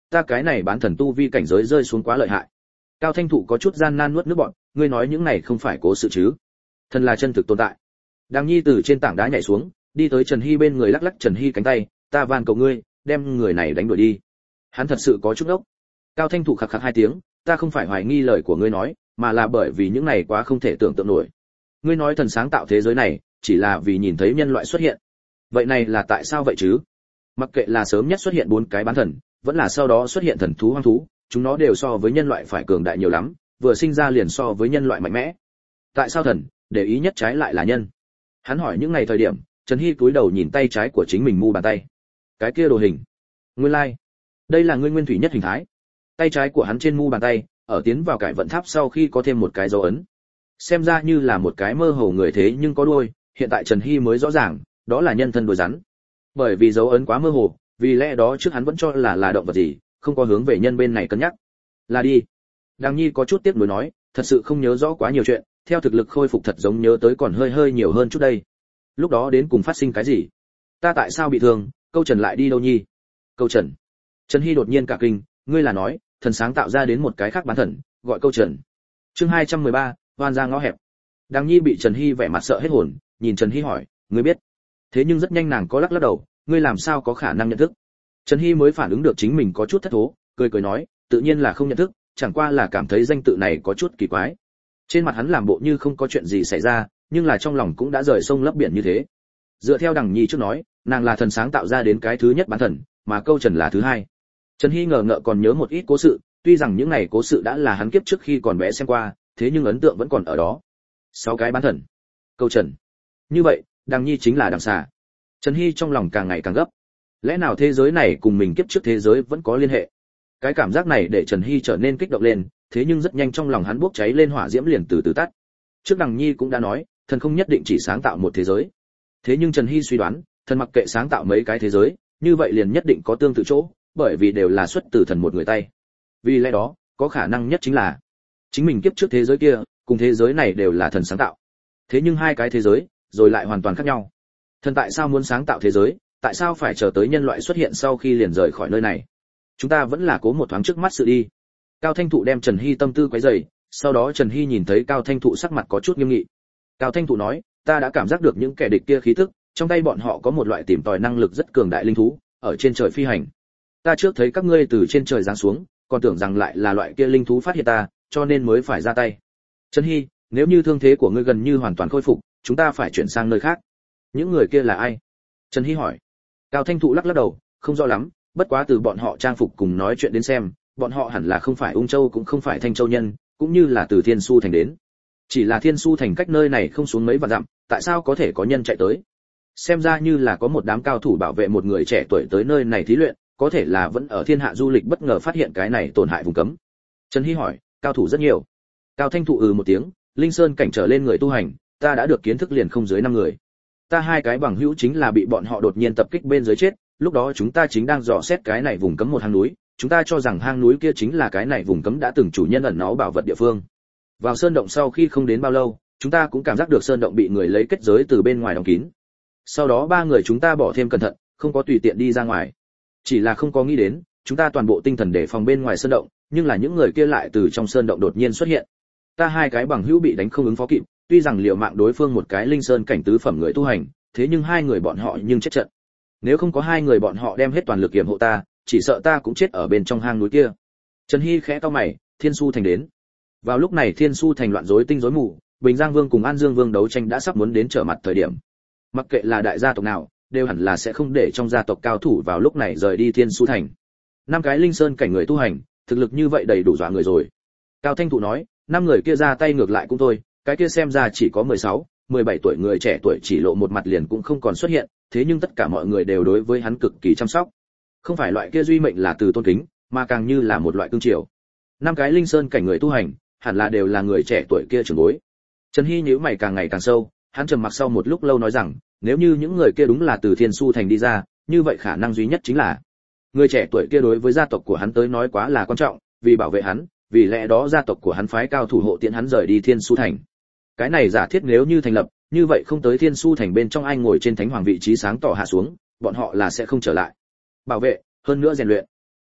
ta cái này bán thần tu vi cảnh giới rơi xuống quá lợi hại. Cao Thanh Thụ có chút gian nan nuốt nước bọt, ngươi nói những này không phải cố sự chứ? Thần là chân thực tồn tại. Đằng Nhi từ trên tảng đá nhảy xuống, đi tới Trần Hy bên người lắc lắc Trần Hy cánh tay, ta van cầu ngươi, đem người này đánh đuổi đi. Hắn thật sự có chút ốc. Cao Thanh Thụ khặc khặc hai tiếng, ta không phải hoài nghi lời của ngươi nói, mà là bởi vì những này quá không thể tưởng tượng nổi. Ngươi nói thần sáng tạo thế giới này, chỉ là vì nhìn thấy nhân loại xuất hiện. Vậy này là tại sao vậy chứ? Mặc kệ là sớm nhất xuất hiện bốn cái bán thần, vẫn là sau đó xuất hiện thần thú hoang thú, chúng nó đều so với nhân loại phải cường đại nhiều lắm, vừa sinh ra liền so với nhân loại mạnh mẽ. Tại sao thần để ý nhất trái lại là nhân? Hắn hỏi những ngày thời điểm, Trần Hy cúi đầu nhìn tay trái của chính mình mu bàn tay. Cái kia đồ hình, nguyên lai, like. Đây là ngươi nguyên thủy nhất hình thái. Tay trái của hắn trên mu bàn tay, ở tiến vào cải vận tháp sau khi có thêm một cái dấu ấn. Xem ra như là một cái mơ hồ người thế nhưng có đuôi, hiện tại Trần Hy mới rõ ràng, đó là nhân thân đuôi rắn. Bởi vì dấu ấn quá mơ hồ, vì lẽ đó trước hắn vẫn cho là là động vật gì, không có hướng về nhân bên này cân nhắc. Là đi. Đằng Nhi có chút tiếc nuối nói, thật sự không nhớ rõ quá nhiều chuyện, theo thực lực khôi phục thật giống nhớ tới còn hơi hơi nhiều hơn chút đây. Lúc đó đến cùng phát sinh cái gì? Ta tại sao bị thương? Câu Trần lại đi đâu Nhi? Câu Trần. Trần Hy đột nhiên cả kinh, ngươi là nói, thần sáng tạo ra đến một cái khác bán thần, gọi Câu Trần. Chương hai trăm mười ba, oan ra ngõ hẹp. Đằng Nhi bị Trần Hy vẻ mặt sợ hết hồn, nhìn Trần Hy hỏi, ngươi biết? Thế nhưng rất nhanh nàng có lắc lắc đầu, ngươi làm sao có khả năng nhận thức? Trần Hy mới phản ứng được chính mình có chút thất thố, cười cười nói, tự nhiên là không nhận thức, chẳng qua là cảm thấy danh tự này có chút kỳ quái. Trên mặt hắn làm bộ như không có chuyện gì xảy ra, nhưng là trong lòng cũng đã rời sông lấp biển như thế. Dựa theo Đằng Nhi trước nói, nàng là thần sáng tạo ra đến cái thứ nhất bán thần, mà Câu Trần là thứ hai. Trần Hy ngờ ngợ còn nhớ một ít cố sự, tuy rằng những này cố sự đã là hắn kiếp trước khi còn bé xem qua, thế nhưng ấn tượng vẫn còn ở đó. Sáu cái bán thần, Câu Trần. Như vậy, Đằng Nhi chính là Đằng Xà. Trần Hy trong lòng càng ngày càng gấp. Lẽ nào thế giới này cùng mình kiếp trước thế giới vẫn có liên hệ? Cái cảm giác này để Trần Hy trở nên kích động lên, thế nhưng rất nhanh trong lòng hắn bốc cháy lên hỏa diễm liền từ từ tắt. Trước Đằng Nhi cũng đã nói, thần không nhất định chỉ sáng tạo một thế giới. Thế nhưng Trần Hy suy đoán, thần mặc kệ sáng tạo mấy cái thế giới, như vậy liền nhất định có tương tự chỗ, bởi vì đều là xuất từ thần một người tay. Vì lẽ đó, có khả năng nhất chính là chính mình kiếp trước thế giới kia, cùng thế giới này đều là thần sáng tạo. Thế nhưng hai cái thế giới, rồi lại hoàn toàn khác nhau. Thần tại sao muốn sáng tạo thế giới, tại sao phải chờ tới nhân loại xuất hiện sau khi liền rời khỏi nơi này? Chúng ta vẫn là cố một thoáng trước mắt sự đi. Cao Thanh Thụ đem Trần Hy tâm tư quấy rầy, sau đó Trần Hy nhìn thấy Cao Thanh Thụ sắc mặt có chút nghiêm nghị. Cao Thanh Thụ nói, ta đã cảm giác được những kẻ địch kia khí tức, trong tay bọn họ có một loại tìm tòi năng lực rất cường đại linh thú, ở trên trời phi hành. Ta trước thấy các ngươi từ trên trời giáng xuống, còn tưởng rằng lại là loại kia linh thú phát hiện ta, cho nên mới phải ra tay. Trần Hy, nếu như thương thế của ngươi gần như hoàn toàn khôi phục, chúng ta phải chuyển sang nơi khác. Những người kia là ai? Trần Hy hỏi. Cao Thanh Thụ lắc lắc đầu, không rõ lắm, bất quá từ bọn họ trang phục cùng nói chuyện đến xem, bọn họ hẳn là không phải Ung Châu cũng không phải Thanh Châu nhân, cũng như là từ Thiên Su thành đến. Chỉ là Thiên Su thành cách nơi này không xuống mấy vạn dặm, tại sao có thể có nhân chạy tới? Xem ra như là có một đám cao thủ bảo vệ một người trẻ tuổi tới nơi này thí luyện, có thể là vẫn ở thiên hạ du lịch bất ngờ phát hiện cái này tổn hại vùng cấm. Trần Hy hỏi, cao thủ rất nhiều. Cao Thanh Thụ ừ một tiếng, Linh Sơn cảnh trở lên người tu hành, ta đã được kiến thức liền không dưới năm người. Ta hai cái bằng hữu chính là bị bọn họ đột nhiên tập kích bên dưới chết, lúc đó chúng ta chính đang dò xét cái này vùng cấm một hang núi, chúng ta cho rằng hang núi kia chính là cái này vùng cấm đã từng chủ nhân ẩn náu bảo vật địa phương. Vào sơn động sau khi không đến bao lâu, chúng ta cũng cảm giác được sơn động bị người lấy kết giới từ bên ngoài đóng kín. Sau đó ba người chúng ta bỏ thêm cẩn thận, không có tùy tiện đi ra ngoài. Chỉ là không có nghĩ đến, chúng ta toàn bộ tinh thần để phòng bên ngoài sơn động, nhưng là những người kia lại từ trong sơn động đột nhiên xuất hiện. Ta hai cái bằng hữu bị đánh không ứng phó kịp, tuy rằng liều mạng đối phương một cái linh sơn cảnh tứ phẩm người tu hành, thế nhưng hai người bọn họ nhưng chết trận. Nếu không có hai người bọn họ đem hết toàn lực yểm hộ ta, chỉ sợ ta cũng chết ở bên trong hang núi kia. Trần Hy khẽ cau mày, Thiên Su thành đến. Vào lúc này Thiên Su thành loạn rối tinh rối mù, Bình Giang Vương cùng An Dương Vương đấu tranh đã sắp muốn đến trở mặt thời điểm. Mặc kệ là đại gia tộc nào, đều hẳn là sẽ không để trong gia tộc cao thủ vào lúc này rời đi Thiên Su thành. Năm cái linh sơn cảnh người tu hành, thực lực như vậy đầy đủ dọa người rồi. Cao Thanh Thụ nói, năm người kia ra tay ngược lại cũng thôi, cái kia xem ra chỉ có mười sáu, mười bảy tuổi người trẻ tuổi chỉ lộ một mặt liền cũng không còn xuất hiện, thế nhưng tất cả mọi người đều đối với hắn cực kỳ chăm sóc. Không phải loại kia duy mệnh là từ tôn kính, mà càng như là một loại cương triều. Năm cái linh sơn cảnh người tu hành, hẳn là đều là người trẻ tuổi kia trưởng bối. Trần Hy nhíu mày càng ngày càng sâu, hắn trầm mặc sau một lúc lâu nói rằng, nếu như những người kia đúng là từ Thiên Su thành đi ra, như vậy khả năng duy nhất chính là người trẻ tuổi kia đối với gia tộc của hắn tới nói quá là quan trọng, vì bảo vệ hắn, vì lẽ đó gia tộc của hắn phái cao thủ hộ tiễn hắn rời đi Thiên Su thành. Cái này giả thiết nếu như thành lập, như vậy không tới Thiên Su thành bên trong anh ngồi trên thánh hoàng vị trí sáng tỏ hạ xuống, bọn họ là sẽ không trở lại. Bảo vệ, hơn nữa rèn luyện.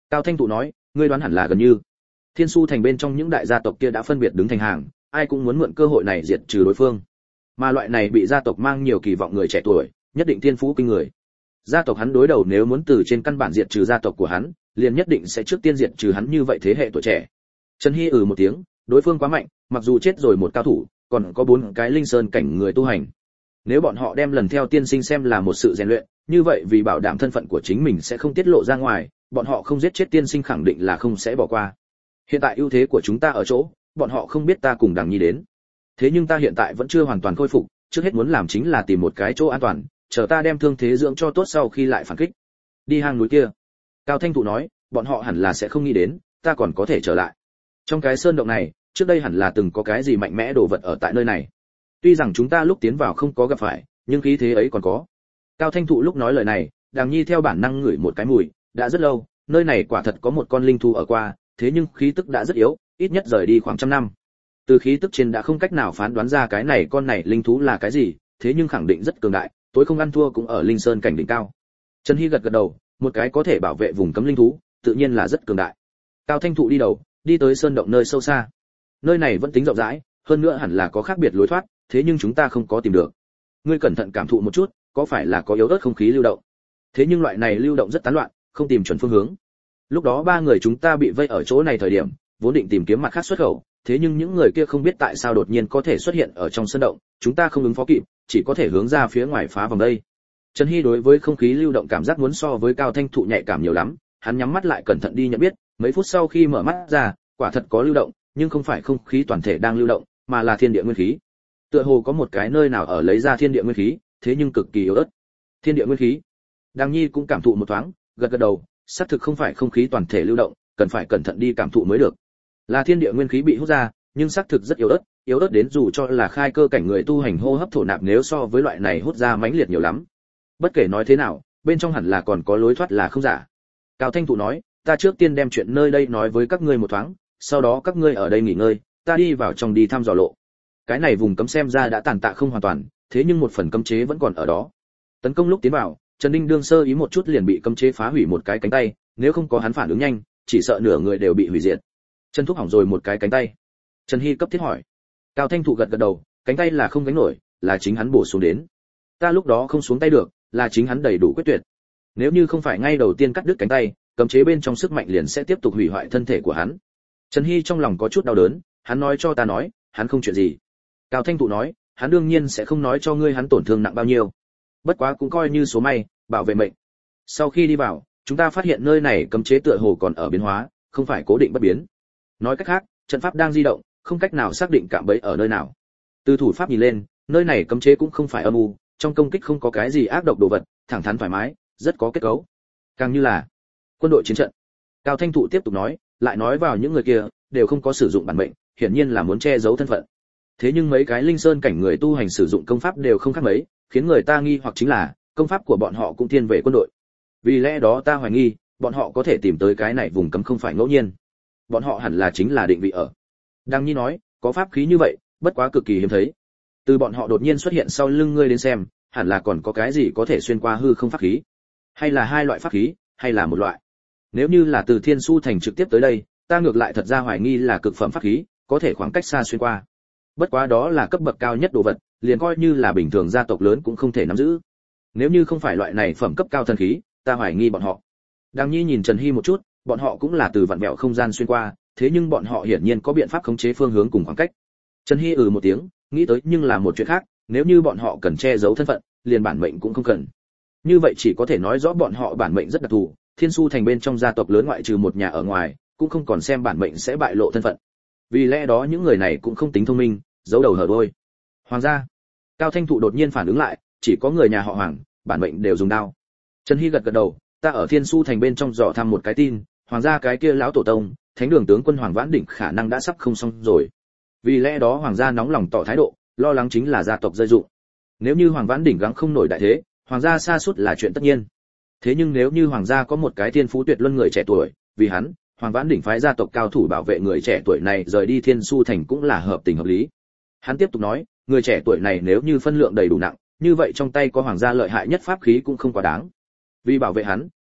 Cao Thanh Tụ nói, ngươi đoán hẳn là gần như Thiên Su thành bên trong những đại gia tộc kia đã phân biệt đứng thành hàng, ai cũng muốn mượn cơ hội này diệt trừ đối phương. Mà loại này bị gia tộc mang nhiều kỳ vọng người trẻ tuổi, nhất định thiên phú kinh người. Gia tộc hắn đối đầu nếu muốn từ trên căn bản diệt trừ gia tộc của hắn, liền nhất định sẽ trước tiên diệt trừ hắn như vậy thế hệ tuổi trẻ. Trần Hy ừ một tiếng, đối phương quá mạnh, mặc dù chết rồi một cao thủ, còn có bốn cái linh sơn cảnh người tu hành. Nếu bọn họ đem lần theo tiên sinh xem là một sự rèn luyện, như vậy vì bảo đảm thân phận của chính mình sẽ không tiết lộ ra ngoài, bọn họ không giết chết tiên sinh khẳng định là không sẽ bỏ qua. Hiện tại ưu thế của chúng ta ở chỗ, bọn họ không biết ta cùng Đằng Nhi đến. Thế nhưng ta hiện tại vẫn chưa hoàn toàn khôi phục, trước hết muốn làm chính là tìm một cái chỗ an toàn, chờ ta đem thương thế dưỡng cho tốt sau khi lại phản kích. Đi hang núi kia. Cao Thanh Thụ nói, bọn họ hẳn là sẽ không nghĩ đến, ta còn có thể trở lại. Trong cái sơn động này, trước đây hẳn là từng có cái gì mạnh mẽ đồ vật ở tại nơi này. Tuy rằng chúng ta lúc tiến vào không có gặp phải, nhưng khí thế ấy còn có. Cao Thanh Thụ lúc nói lời này, Đằng Nhi theo bản năng ngửi một cái mùi, đã rất lâu, nơi này quả thật có một con linh thú ở qua, thế nhưng khí tức đã rất yếu, ít nhất rời đi khoảng trăm năm. Từ khí tức trên đã không cách nào phán đoán ra cái này con này linh thú là cái gì, thế nhưng khẳng định rất cường đại, tối không ăn thua cũng ở linh sơn cảnh đỉnh cao. Trần Hy gật gật đầu, một cái có thể bảo vệ vùng cấm linh thú, tự nhiên là rất cường đại. Cao Thanh Thụ đi đầu, đi tới sơn động nơi sâu xa. Nơi này vẫn tính rộng rãi, hơn nữa hẳn là có khác biệt lối thoát, thế nhưng chúng ta không có tìm được. Ngươi cẩn thận cảm thụ một chút, có phải là có yếu ớt không khí lưu động? Thế nhưng loại này lưu động rất tán loạn, không tìm chuẩn phương hướng. Lúc đó ba người chúng ta bị vây ở chỗ này thời điểm, vốn định tìm kiếm mặt khác xuất khẩu, thế nhưng những người kia không biết tại sao đột nhiên có thể xuất hiện ở trong sơn động, chúng ta không ứng phó kịp, chỉ có thể hướng ra phía ngoài phá vòng đây. Trần Hy đối với không khí lưu động cảm giác muốn so với Cao Thanh Thụ nhạy cảm nhiều lắm, hắn nhắm mắt lại cẩn thận đi nhận biết, mấy phút sau khi mở mắt ra, quả thật có lưu động, nhưng không phải không khí toàn thể đang lưu động, mà là thiên địa nguyên khí. Tựa hồ có một cái nơi nào ở lấy ra thiên địa nguyên khí, thế nhưng cực kỳ yếu ớt. Thiên địa nguyên khí. Đằng Nhi cũng cảm thụ một thoáng, gật gật đầu, xác thực không phải không khí toàn thể lưu động, cần phải cẩn thận đi cảm thụ mới được. Là thiên địa nguyên khí bị hút ra, nhưng xác thực rất yếu ớt, yếu ớt đến dù cho là khai cơ cảnh người tu hành hô hấp thổ nạp nếu so với loại này hút ra mãnh liệt nhiều lắm. Bất kể nói thế nào, bên trong hẳn là còn có lối thoát là không giả. Cao Thanh Thụ nói, ta trước tiên đem chuyện nơi đây nói với các ngươi một thoáng, sau đó các ngươi ở đây nghỉ ngơi, ta đi vào trong đi thăm dò lộ. Cái này vùng cấm xem ra đã tàn tạ không hoàn toàn, thế nhưng một phần cấm chế vẫn còn ở đó. Tấn công lúc tiến vào, Trần Ninh đương sơ ý một chút liền bị cấm chế phá hủy một cái cánh tay, nếu không có hắn phản ứng nhanh, chỉ sợ nửa người đều bị hủy diệt. Trần Thúc hỏng rồi một cái cánh tay. Trần Hy cấp thiết hỏi. Cao Thanh Thụ gật gật đầu, cánh tay là không gánh nổi, là chính hắn bổ xuống đến. Ta lúc đó không xuống tay được, là chính hắn đầy đủ quyết tuyệt. Nếu như không phải ngay đầu tiên cắt đứt cánh tay, cấm chế bên trong sức mạnh liền sẽ tiếp tục hủy hoại thân thể của hắn. Trần Hy trong lòng có chút đau đớn, hắn nói cho ta nói, hắn không chuyện gì. Cao Thanh Thụ nói, hắn đương nhiên sẽ không nói cho ngươi hắn tổn thương nặng bao nhiêu. Bất quá cũng coi như số may, bảo vệ mệnh. Sau khi đi vào, chúng ta phát hiện nơi này cấm chế tựa hồ còn ở biến hóa, không phải cố định bất biến. Nói cách khác, trận pháp đang di động, không cách nào xác định cạm bẫy ở nơi nào. Từ thủ pháp nhìn lên, nơi này cấm chế cũng không phải âm u, trong công kích không có cái gì ác độc đồ vật, thẳng thắn thoải mái, rất có kết cấu. Càng như là quân đội chiến trận. Cao Thanh Thụ tiếp tục nói, lại nói vào những người kia đều không có sử dụng bản mệnh, hiển nhiên là muốn che giấu thân phận. Thế nhưng mấy cái linh sơn cảnh người tu hành sử dụng công pháp đều không khác mấy, khiến người ta nghi hoặc chính là công pháp của bọn họ cũng thiên về quân đội. Vì lẽ đó ta hoài nghi, bọn họ có thể tìm tới cái này vùng cấm không phải ngẫu nhiên. Bọn họ hẳn là chính là định vị ở. Đăng Nhi nói, có pháp khí như vậy, bất quá cực kỳ hiếm thấy. Từ bọn họ đột nhiên xuất hiện sau lưng ngươi đến xem, hẳn là còn có cái gì có thể xuyên qua hư không pháp khí, hay là hai loại pháp khí, hay là một loại. Nếu như là từ Thiên Su thành trực tiếp tới đây, ta ngược lại thật ra hoài nghi là cực phẩm pháp khí, có thể khoảng cách xa xuyên qua. Bất quá đó là cấp bậc cao nhất đồ vật, liền coi như là bình thường gia tộc lớn cũng không thể nắm giữ. Nếu như không phải loại này phẩm cấp cao thần khí, ta hoài nghi bọn họ. Đằng Nhi nhìn Trần Hy một chút, bọn họ cũng là từ vặn vẹo không gian xuyên qua, thế nhưng bọn họ hiển nhiên có biện pháp khống chế phương hướng cùng khoảng cách. Trần Hy ừ một tiếng, nghĩ tới nhưng là một chuyện khác, nếu như bọn họ cần che giấu thân phận, liền bản mệnh cũng không cần. Như vậy chỉ có thể nói rõ bọn họ bản mệnh rất đặc thù, Thiên Su thành bên trong gia tộc lớn ngoại trừ một nhà ở ngoài, cũng không còn xem bản mệnh sẽ bại lộ thân phận. Vì lẽ đó những người này cũng không tính thông minh, giấu đầu hở đuôi. Hoàng gia. Cao Thanh Thụ đột nhiên phản ứng lại, chỉ có người nhà họ Hoàng, bản mệnh đều dùng đao. Trần Hy gật gật đầu, ta ở Thiên Su thành bên trong dò thăm một cái tin, Hoàng gia cái kia lão tổ tông, Thánh đường tướng quân Hoàng Vãn Đỉnh khả năng đã sắp không xong rồi. Vì lẽ đó Hoàng gia nóng lòng tỏ thái độ, lo lắng chính là gia tộc rơi dụng. Nếu như Hoàng Vãn Đỉnh gắng không nổi đại thế, Hoàng gia sa sút là chuyện tất nhiên. Thế nhưng nếu như Hoàng gia có một cái thiên phú tuyệt luân người trẻ tuổi, vì hắn, Hoàng Vãn Đỉnh phái gia tộc cao thủ bảo vệ người trẻ tuổi này rời đi Thiên Su thành cũng là hợp tình hợp lý. Hắn tiếp tục nói, người trẻ tuổi này nếu như phân lượng đầy đủ nặng, như vậy trong tay có Hoàng gia lợi hại nhất pháp khí cũng không quá đáng. Vì bảo vệ hắn,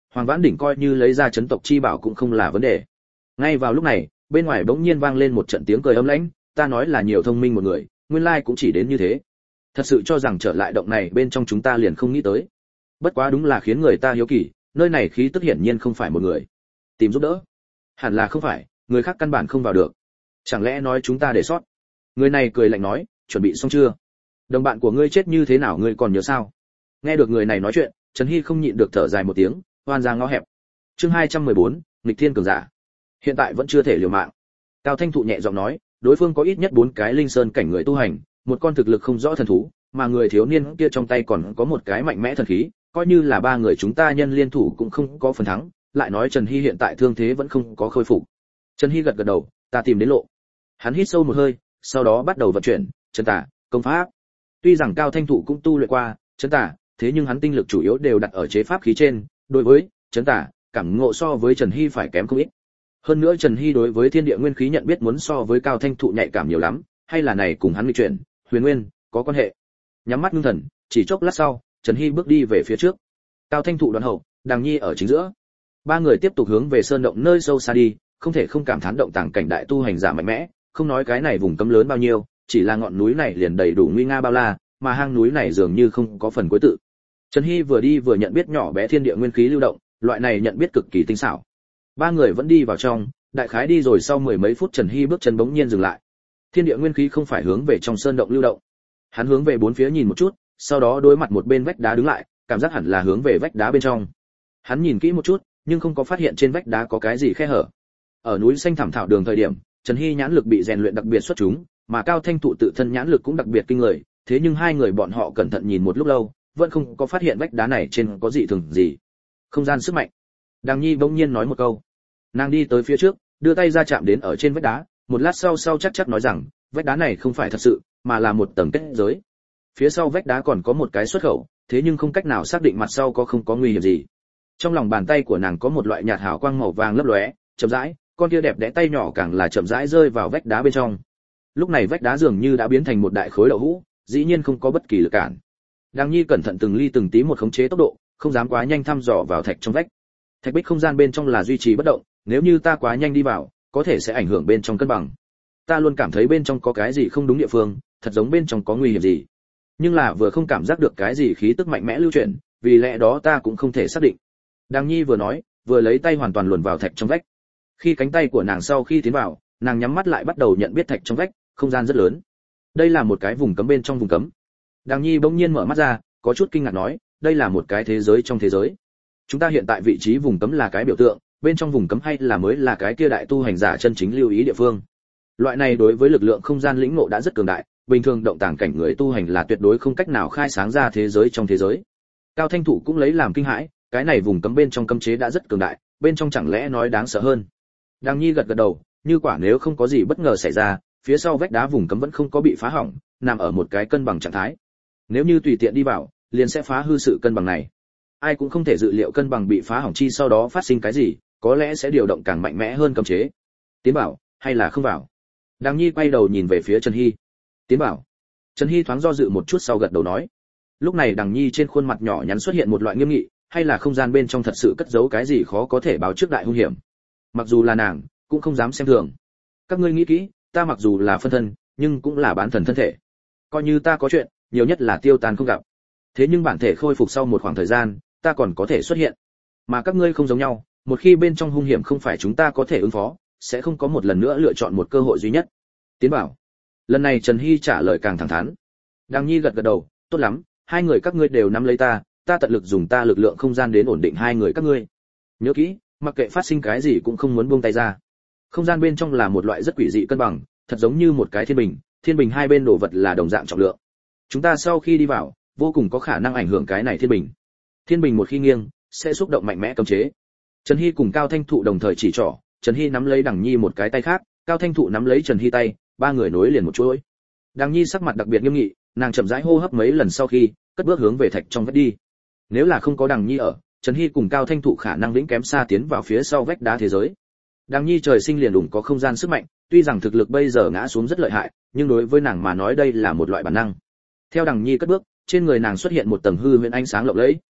Hoàng Vãn Đỉnh coi như lấy ra chấn tộc chi bảo cũng không là vấn đề. Ngay vào lúc này, bên ngoài bỗng nhiên vang lên một trận tiếng cười ấm lãnh, ta nói là nhiều thông minh một người, nguyên lai cũng chỉ đến như thế. Thật sự cho rằng trở lại động này bên trong chúng ta liền không nghĩ tới. Bất quá đúng là khiến người ta hiếu kỳ, nơi này khí tức hiển nhiên không phải một người. Tìm giúp đỡ? Hẳn là không phải, người khác căn bản không vào được. Chẳng lẽ nói chúng ta để sót? Người này cười lạnh nói, chuẩn bị xong chưa? Đồng bạn của ngươi chết như thế nào ngươi còn nhớ sao? Nghe được người này nói chuyện, Trần Hy không nhịn được thở dài một tiếng, oan ra ngõ hẹp. Chương hai trăm mười bốn, nghịch thiên cường giả. Hiện tại vẫn chưa thể liều mạng. Cao Thanh Thụ nhẹ giọng nói, đối phương có ít nhất bốn cái linh sơn cảnh người tu hành, một con thực lực không rõ thần thú, mà người thiếu niên kia trong tay còn có một cái mạnh mẽ thần khí, coi như là ba người chúng ta nhân liên thủ cũng không có phần thắng, lại nói Trần Hy hiện tại thương thế vẫn không có khôi phục. Trần Hy gật gật đầu, ta tìm đến lộ. Hắn hít sâu một hơi, sau đó bắt đầu vận chuyển chân tả công pháp. Tuy rằng Cao Thanh Thụ cũng tu luyện qua chân tả, thế nhưng hắn tinh lực chủ yếu đều đặt ở chế pháp khí trên, đối với chân tả cảm ngộ so với Trần Hy phải kém không ít. Hơn nữa Trần Hy đối với thiên địa nguyên khí nhận biết muốn so với Cao Thanh Thụ nhạy cảm nhiều lắm, hay là này cùng hắn nghịch chuyển huyền nguyên có quan hệ. Nhắm mắt ngưng thần, chỉ chốc lát sau, Trần Hy bước đi về phía trước. Cao Thanh Thụ đoạn hậu, Đàng Nhi ở chính giữa. Ba người tiếp tục hướng về sơn động nơi sâu xa đi, không thể không cảm thán động tàng cảnh đại tu hành giả mạnh mẽ, không nói cái này vùng cấm lớn bao nhiêu, chỉ là ngọn núi này liền đầy đủ nguy nga bao la, mà hang núi này dường như không có phần cuối tự. Trần Hy vừa đi vừa nhận biết nhỏ bé thiên địa nguyên khí lưu động, loại này nhận biết cực kỳ tinh xảo. Ba người vẫn đi vào trong, đại khái đi rồi sau mười mấy phút Trần Hy bước chân bỗng nhiên dừng lại. Thiên địa nguyên khí không phải hướng về trong sơn động lưu động. Hắn hướng về bốn phía nhìn một chút, sau đó đối mặt một bên vách đá đứng lại, cảm giác hẳn là hướng về vách đá bên trong. Hắn nhìn kỹ một chút, nhưng không có phát hiện trên vách đá có cái gì khe hở. Ở núi xanh thẳm thảo đường thời điểm, Trần Hy nhãn lực bị rèn luyện đặc biệt xuất chúng, mà Cao Thanh Thụ tự thân nhãn lực cũng đặc biệt kinh người, thế nhưng hai người bọn họ cẩn thận nhìn một lúc lâu, vẫn không có phát hiện vách đá này trên có gì thường gì. Không gian sức mạnh. Đàng Nhi bỗng nhiên nói một câu. Nàng đi tới phía trước, đưa tay ra chạm đến ở trên vách đá, một lát sau sau chắc chắc nói rằng, vách đá này không phải thật sự, mà là một tầng kết giới. Phía sau vách đá còn có một cái xuất khẩu, thế nhưng không cách nào xác định mặt sau có không có nguy hiểm gì. Trong lòng bàn tay của nàng có một loại nhạt hào quang màu vàng lấp lóe, chậm rãi, con kia đẹp đẽ tay nhỏ càng là chậm rãi rơi vào vách đá bên trong. Lúc này vách đá dường như đã biến thành một đại khối đậu hũ, dĩ nhiên không có bất kỳ lực cản. Đàng Nhi cẩn thận từng ly từng tí một khống chế tốc độ, không dám quá nhanh thăm dò vào thạch trong vách. Thạch bích không gian bên trong là duy trì bất động, nếu như ta quá nhanh đi vào, có thể sẽ ảnh hưởng bên trong cân bằng. Ta luôn cảm thấy bên trong có cái gì không đúng địa phương, thật giống bên trong có nguy hiểm gì. Nhưng là vừa không cảm giác được cái gì khí tức mạnh mẽ lưu chuyển, vì lẽ đó ta cũng không thể xác định. Đàng Nhi vừa nói, vừa lấy tay hoàn toàn luồn vào thạch trong vách. Khi cánh tay của nàng sau khi tiến vào, nàng nhắm mắt lại bắt đầu nhận biết thạch trong vách, không gian rất lớn. Đây là một cái vùng cấm bên trong vùng cấm. Đàng Nhi bỗng nhiên mở mắt ra, có chút kinh ngạc nói, đây là một cái thế giới trong thế giới. Chúng ta hiện tại vị trí vùng cấm là cái biểu tượng, bên trong vùng cấm hay là mới là cái kia đại tu hành giả chân chính lưu ý địa phương. Loại này đối với lực lượng không gian lĩnh ngộ đã rất cường đại, bình thường động tàng cảnh người tu hành là tuyệt đối không cách nào khai sáng ra thế giới trong thế giới. Cao Thanh Thụ cũng lấy làm kinh hãi, cái này vùng cấm bên trong cấm chế đã rất cường đại, bên trong chẳng lẽ nói đáng sợ hơn. Đàng Nhi gật gật đầu, như quả nếu không có gì bất ngờ xảy ra, phía sau vách đá vùng cấm vẫn không có bị phá hỏng, nằm ở một cái cân bằng trạng thái. Nếu như tùy tiện đi vào, liền sẽ phá hư sự cân bằng này. Ai cũng không thể dự liệu cân bằng bị phá hỏng chi sau đó phát sinh cái gì, có lẽ sẽ điều động càng mạnh mẽ hơn cấm chế. Tiến bảo, hay là không vào? Đàng Nhi quay đầu nhìn về phía Trần Hy. Tiến bảo. Trần Hy thoáng do dự một chút sau gật đầu nói. Lúc này Đàng Nhi trên khuôn mặt nhỏ nhắn xuất hiện một loại nghiêm nghị, hay là không gian bên trong thật sự cất giấu cái gì khó có thể báo trước đại hung hiểm. Mặc dù là nàng, cũng không dám xem thường. Các ngươi nghĩ kỹ, ta mặc dù là phân thân, nhưng cũng là bán thần thân thể. Coi như ta có chuyện, nhiều nhất là tiêu tan không gặp. Thế nhưng bản thể khôi phục sau một khoảng thời gian, ta còn có thể xuất hiện. Mà các ngươi không giống nhau, một khi bên trong hung hiểm không phải chúng ta có thể ứng phó, sẽ không có một lần nữa lựa chọn một cơ hội duy nhất. Tiến bảo. Lần này Trần Hy trả lời càng thẳng thắn. Đàng Nhi gật gật đầu, tốt lắm, hai người các ngươi đều nắm lấy ta, ta tận lực dùng ta lực lượng không gian đến ổn định hai người các ngươi. Nhớ kỹ, mặc kệ phát sinh cái gì cũng không muốn buông tay ra. Không gian bên trong là một loại rất quỷ dị cân bằng, thật giống như một cái thiên bình, thiên bình hai bên đồ vật là đồng dạng trọng lượng. Chúng ta sau khi đi vào, vô cùng có khả năng ảnh hưởng cái này thiên bình. Thiên bình một khi nghiêng, sẽ xúc động mạnh mẽ cấm chế. Trần Hy cùng Cao Thanh Thụ đồng thời chỉ trỏ, Trần Hy nắm lấy Đằng Nhi một cái tay khác, Cao Thanh Thụ nắm lấy Trần Hy tay, ba người nối liền một chuỗi. Đằng Nhi sắc mặt đặc biệt nghiêm nghị, nàng chậm rãi hô hấp mấy lần sau khi, cất bước hướng về thạch trong vách đi. Nếu là không có Đằng Nhi ở, Trần Hy cùng Cao Thanh Thụ khả năng vĩnh kém xa tiến vào phía sau vách đá thế giới. Đằng Nhi trời sinh liền đủng có không gian sức mạnh, tuy rằng thực lực bây giờ ngã xuống rất lợi hại, nhưng đối với nàng mà nói đây là một loại bản năng. Theo Đằng Nhi cất bước, trên người nàng xuất hiện một tầng hư huyễn ánh sáng lộng lẫy.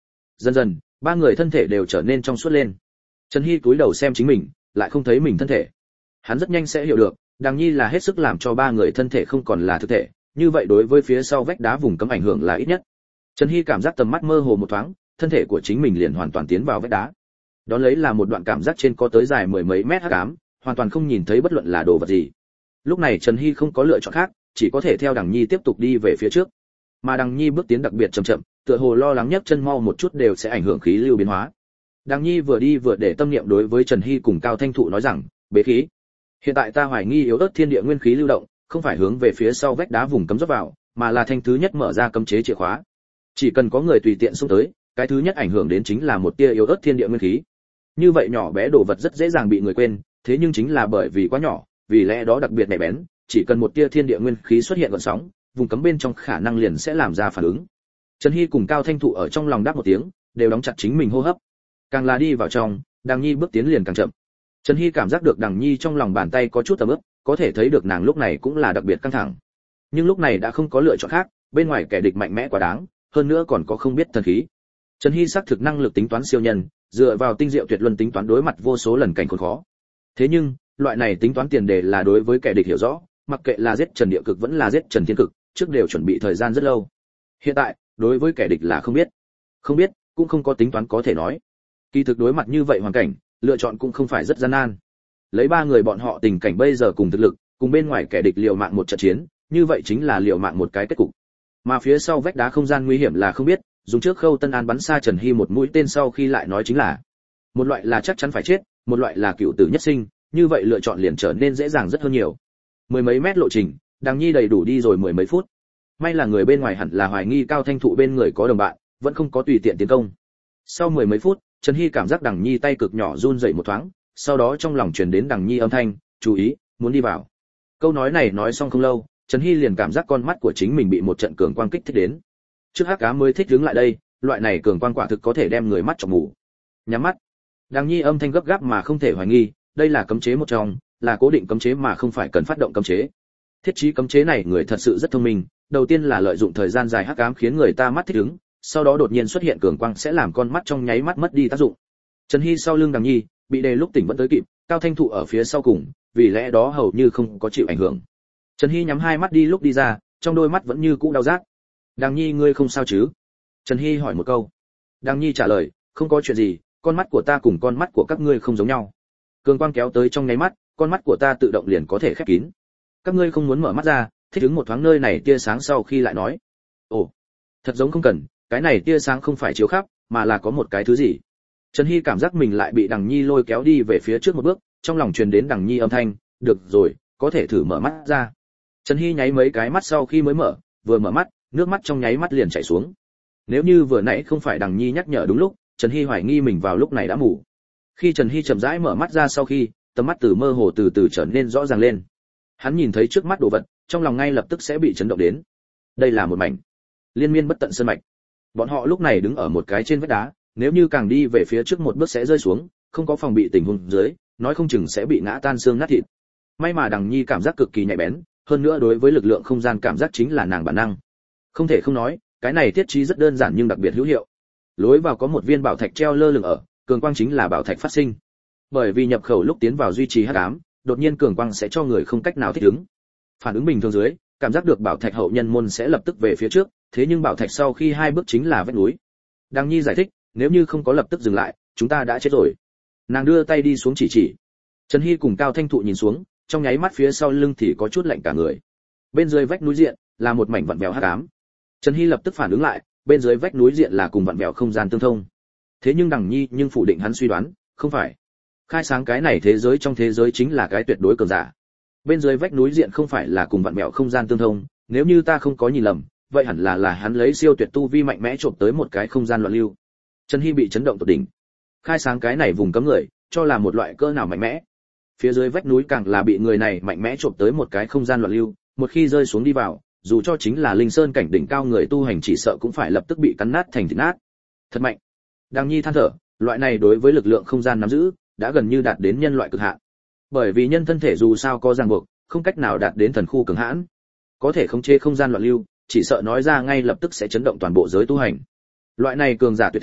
Dần dần, ba người thân thể đều trở nên trong suốt lên. Trần Hy cúi đầu xem chính mình, lại không thấy mình thân thể. Hắn rất nhanh sẽ hiểu được, Đằng Nhi là hết sức làm cho ba người thân thể không còn là thực thể, như vậy đối với phía sau vách đá vùng cấm ảnh hưởng là ít nhất. Trần Hy cảm giác tầm mắt mơ hồ một thoáng, thân thể của chính mình liền hoàn toàn tiến vào vách đá. Đó lấy là một đoạn cảm giác trên có tới dài mười mấy mét hắc ám, hoàn toàn không nhìn thấy bất luận là đồ vật gì. Lúc này Trần Hy không có lựa chọn khác, chỉ có thể theo Đằng Nhi tiếp tục đi về phía trước. Mà Đằng Nhi bước tiến đặc biệt chậm chậm, tựa hồ lo lắng nhấc chân mau một chút đều sẽ ảnh hưởng khí lưu biến hóa. Đằng Nhi vừa đi vừa để tâm niệm đối với Trần Hy cùng Cao Thanh Thụ nói rằng, bế khí. Hiện tại ta hoài nghi yếu ớt thiên địa nguyên khí lưu động, không phải hướng về phía sau vách đá vùng cấm rót vào, mà là thanh thứ nhất mở ra cấm chế chìa khóa. Chỉ cần có người tùy tiện xông tới, cái thứ nhất ảnh hưởng đến chính là một tia yếu ớt thiên địa nguyên khí. Như vậy nhỏ bé đồ vật rất dễ dàng bị người quên, thế nhưng chính là bởi vì quá nhỏ, vì lẽ đó đặc biệt nhạy bén, chỉ cần một tia thiên địa nguyên khí xuất hiện gợn sóng, vùng cấm bên trong khả năng liền sẽ làm ra phản ứng. Trần Hy cùng Cao Thanh Thụ ở trong lòng đáp một tiếng, đều đóng chặt chính mình hô hấp. Càng là đi vào trong, Đằng Nhi bước tiến liền càng chậm. Trần Hy cảm giác được Đằng Nhi trong lòng bàn tay có chút ấm ướt, có thể thấy được nàng lúc này cũng là đặc biệt căng thẳng. Nhưng lúc này đã không có lựa chọn khác, bên ngoài kẻ địch mạnh mẽ quá đáng, hơn nữa còn có không biết thần khí. Trần Hy xác thực năng lực tính toán siêu nhân, dựa vào tinh diệu tuyệt luân tính toán đối mặt vô số lần cảnh khốn khó. Thế nhưng, loại này tính toán tiền đề là đối với kẻ địch hiểu rõ, mặc kệ là giết Trần Địa Cực vẫn là giết Trần Thiên Cực, trước đều chuẩn bị thời gian rất lâu. Hiện tại, đối với kẻ địch là không biết. Không biết, cũng không có tính toán có thể nói. Kỳ thực đối mặt như vậy hoàn cảnh, lựa chọn cũng không phải rất gian nan. Lấy ba người bọn họ tình cảnh bây giờ cùng thực lực, cùng bên ngoài kẻ địch liều mạng một trận chiến, như vậy chính là liều mạng một cái kết cục. Mà phía sau vách đá không gian nguy hiểm là không biết, dùng trước Khâu Tân An bắn xa Trần Hy một mũi tên sau khi lại nói chính là một loại là chắc chắn phải chết, một loại là cựu tử nhất sinh, như vậy lựa chọn liền trở nên dễ dàng rất hơn nhiều. Mười mấy mét lộ trình, Đằng Nhi đầy đủ đi rồi mười mấy phút. May là người bên ngoài hẳn là hoài nghi Cao Thanh Thụ bên người có đồng bạn, vẫn không có tùy tiện tiến công. Sau mười mấy phút, Trần Hy cảm giác Đằng Nhi tay cực nhỏ run rẩy một thoáng, sau đó trong lòng truyền đến Đằng Nhi âm thanh, "Chú ý, muốn đi vào." Câu nói này nói xong không lâu, Trần Hy liền cảm giác con mắt của chính mình bị một trận cường quang kích thích đến. Trước hắc ám mới thích đứng lại đây, loại này cường quang quả thực có thể đem người mắt chọc mù. Nhắm mắt. Đằng Nhi âm thanh gấp gáp mà không thể hoài nghi, đây là cấm chế một trong, là cố định cấm chế mà không phải cần phát động cấm chế. Thiết trí cấm chế này người thật sự rất thông minh, đầu tiên là lợi dụng thời gian dài hắc ám khiến người ta mắt thích ứng, sau đó đột nhiên xuất hiện cường quang sẽ làm con mắt trong nháy mắt mất đi tác dụng. Trần Hy sau lưng Đằng Nhi, bị đề lúc tỉnh vẫn tới kịp, Cao Thanh Thụ ở phía sau cùng, vì lẽ đó hầu như không có chịu ảnh hưởng. Trần Hy nhắm hai mắt đi lúc đi ra, trong đôi mắt vẫn như cũ đau rát. "Đằng Nhi ngươi không sao chứ?" Trần Hy hỏi một câu. Đằng Nhi trả lời, "Không có chuyện gì, con mắt của ta cùng con mắt của các ngươi không giống nhau. Cường quang kéo tới trong nháy mắt, con mắt của ta tự động liền có thể khép kín. Các ngươi không muốn mở mắt ra, thích ứng một thoáng nơi này tia sáng sau khi lại nói." "Ồ, thật giống không cần, cái này tia sáng không phải chiếu khắp, mà là có một cái thứ gì." Trần Hy cảm giác mình lại bị Đằng Nhi lôi kéo đi về phía trước một bước, trong lòng truyền đến Đằng Nhi âm thanh, "Được rồi, có thể thử mở mắt ra." Trần Hy nháy mấy cái mắt sau khi mới mở, vừa mở mắt, nước mắt trong nháy mắt liền chảy xuống. Nếu như vừa nãy không phải Đằng Nhi nhắc nhở đúng lúc, Trần Hy hoài nghi mình vào lúc này đã ngủ. Khi Trần Hy chậm rãi mở mắt ra sau khi, tầm mắt từ mơ hồ từ từ trở nên rõ ràng lên. Hắn nhìn thấy trước mắt đồ vật, trong lòng ngay lập tức sẽ bị chấn động đến. Đây là một mảnh liên miên bất tận sơn mạch. Bọn họ lúc này đứng ở một cái trên vách đá, nếu như càng đi về phía trước một bước sẽ rơi xuống, không có phòng bị tình huống dưới, nói không chừng sẽ bị ngã tan xương nát thịt. May mà Đằng Nhi cảm giác cực kỳ nhạy bén, hơn nữa đối với lực lượng không gian cảm giác chính là nàng bản năng. Không thể không nói, cái này thiết trí rất đơn giản nhưng đặc biệt hữu hiệu. Lối vào có một viên bảo thạch treo lơ lửng ở, cường quang chính là bảo thạch phát sinh. Bởi vì nhập khẩu lúc tiến vào duy trì hắc ám, đột nhiên cường quang sẽ cho người không cách nào thích ứng. Phản ứng bình thường dưới, cảm giác được bảo thạch hậu nhân môn sẽ lập tức về phía trước, thế nhưng bảo thạch sau khi hai bước chính là vách núi. Đằng Nhi giải thích, nếu như không có lập tức dừng lại, chúng ta đã chết rồi. Nàng đưa tay đi xuống chỉ chỉ. Trần Hy cùng Cao Thanh Thụ nhìn xuống, trong nháy mắt phía sau lưng thì có chút lạnh cả người. Bên dưới vách núi diện là một mảnh vặn vẹo hắc ám. Trần Hy lập tức phản ứng lại, bên dưới vách núi diện là cùng vặn vẹo không gian tương thông. Thế nhưng Đằng Nhi nhưng phủ định hắn suy đoán, không phải. Khai sáng cái này thế giới trong thế giới chính là cái tuyệt đối cường giả. Bên dưới vách núi diện không phải là cùng vặn vẹo không gian tương thông, nếu như ta không có nhìn lầm, vậy hẳn là là hắn lấy siêu tuyệt tu vi mạnh mẽ trộm tới một cái không gian loạn lưu. Trần Hy bị chấn động tột đỉnh. Khai sáng cái này vùng cấm người, cho là một loại cỡ nào mạnh mẽ. Phía dưới vách núi càng là bị người này mạnh mẽ trộm tới một cái không gian loạn lưu, một khi rơi xuống đi vào, dù cho chính là linh sơn cảnh đỉnh cao người tu hành chỉ sợ cũng phải lập tức bị cắn nát thành thịt nát. Thật mạnh. Đằng Nhi than thở, loại này đối với lực lượng không gian nắm giữ, đã gần như đạt đến nhân loại cực hạn. Bởi vì nhân thân thể dù sao có ràng buộc, không cách nào đạt đến thần khu cường hãn. Có thể khống chế không gian loạn lưu, chỉ sợ nói ra ngay lập tức sẽ chấn động toàn bộ giới tu hành. Loại này cường giả tuyệt thế,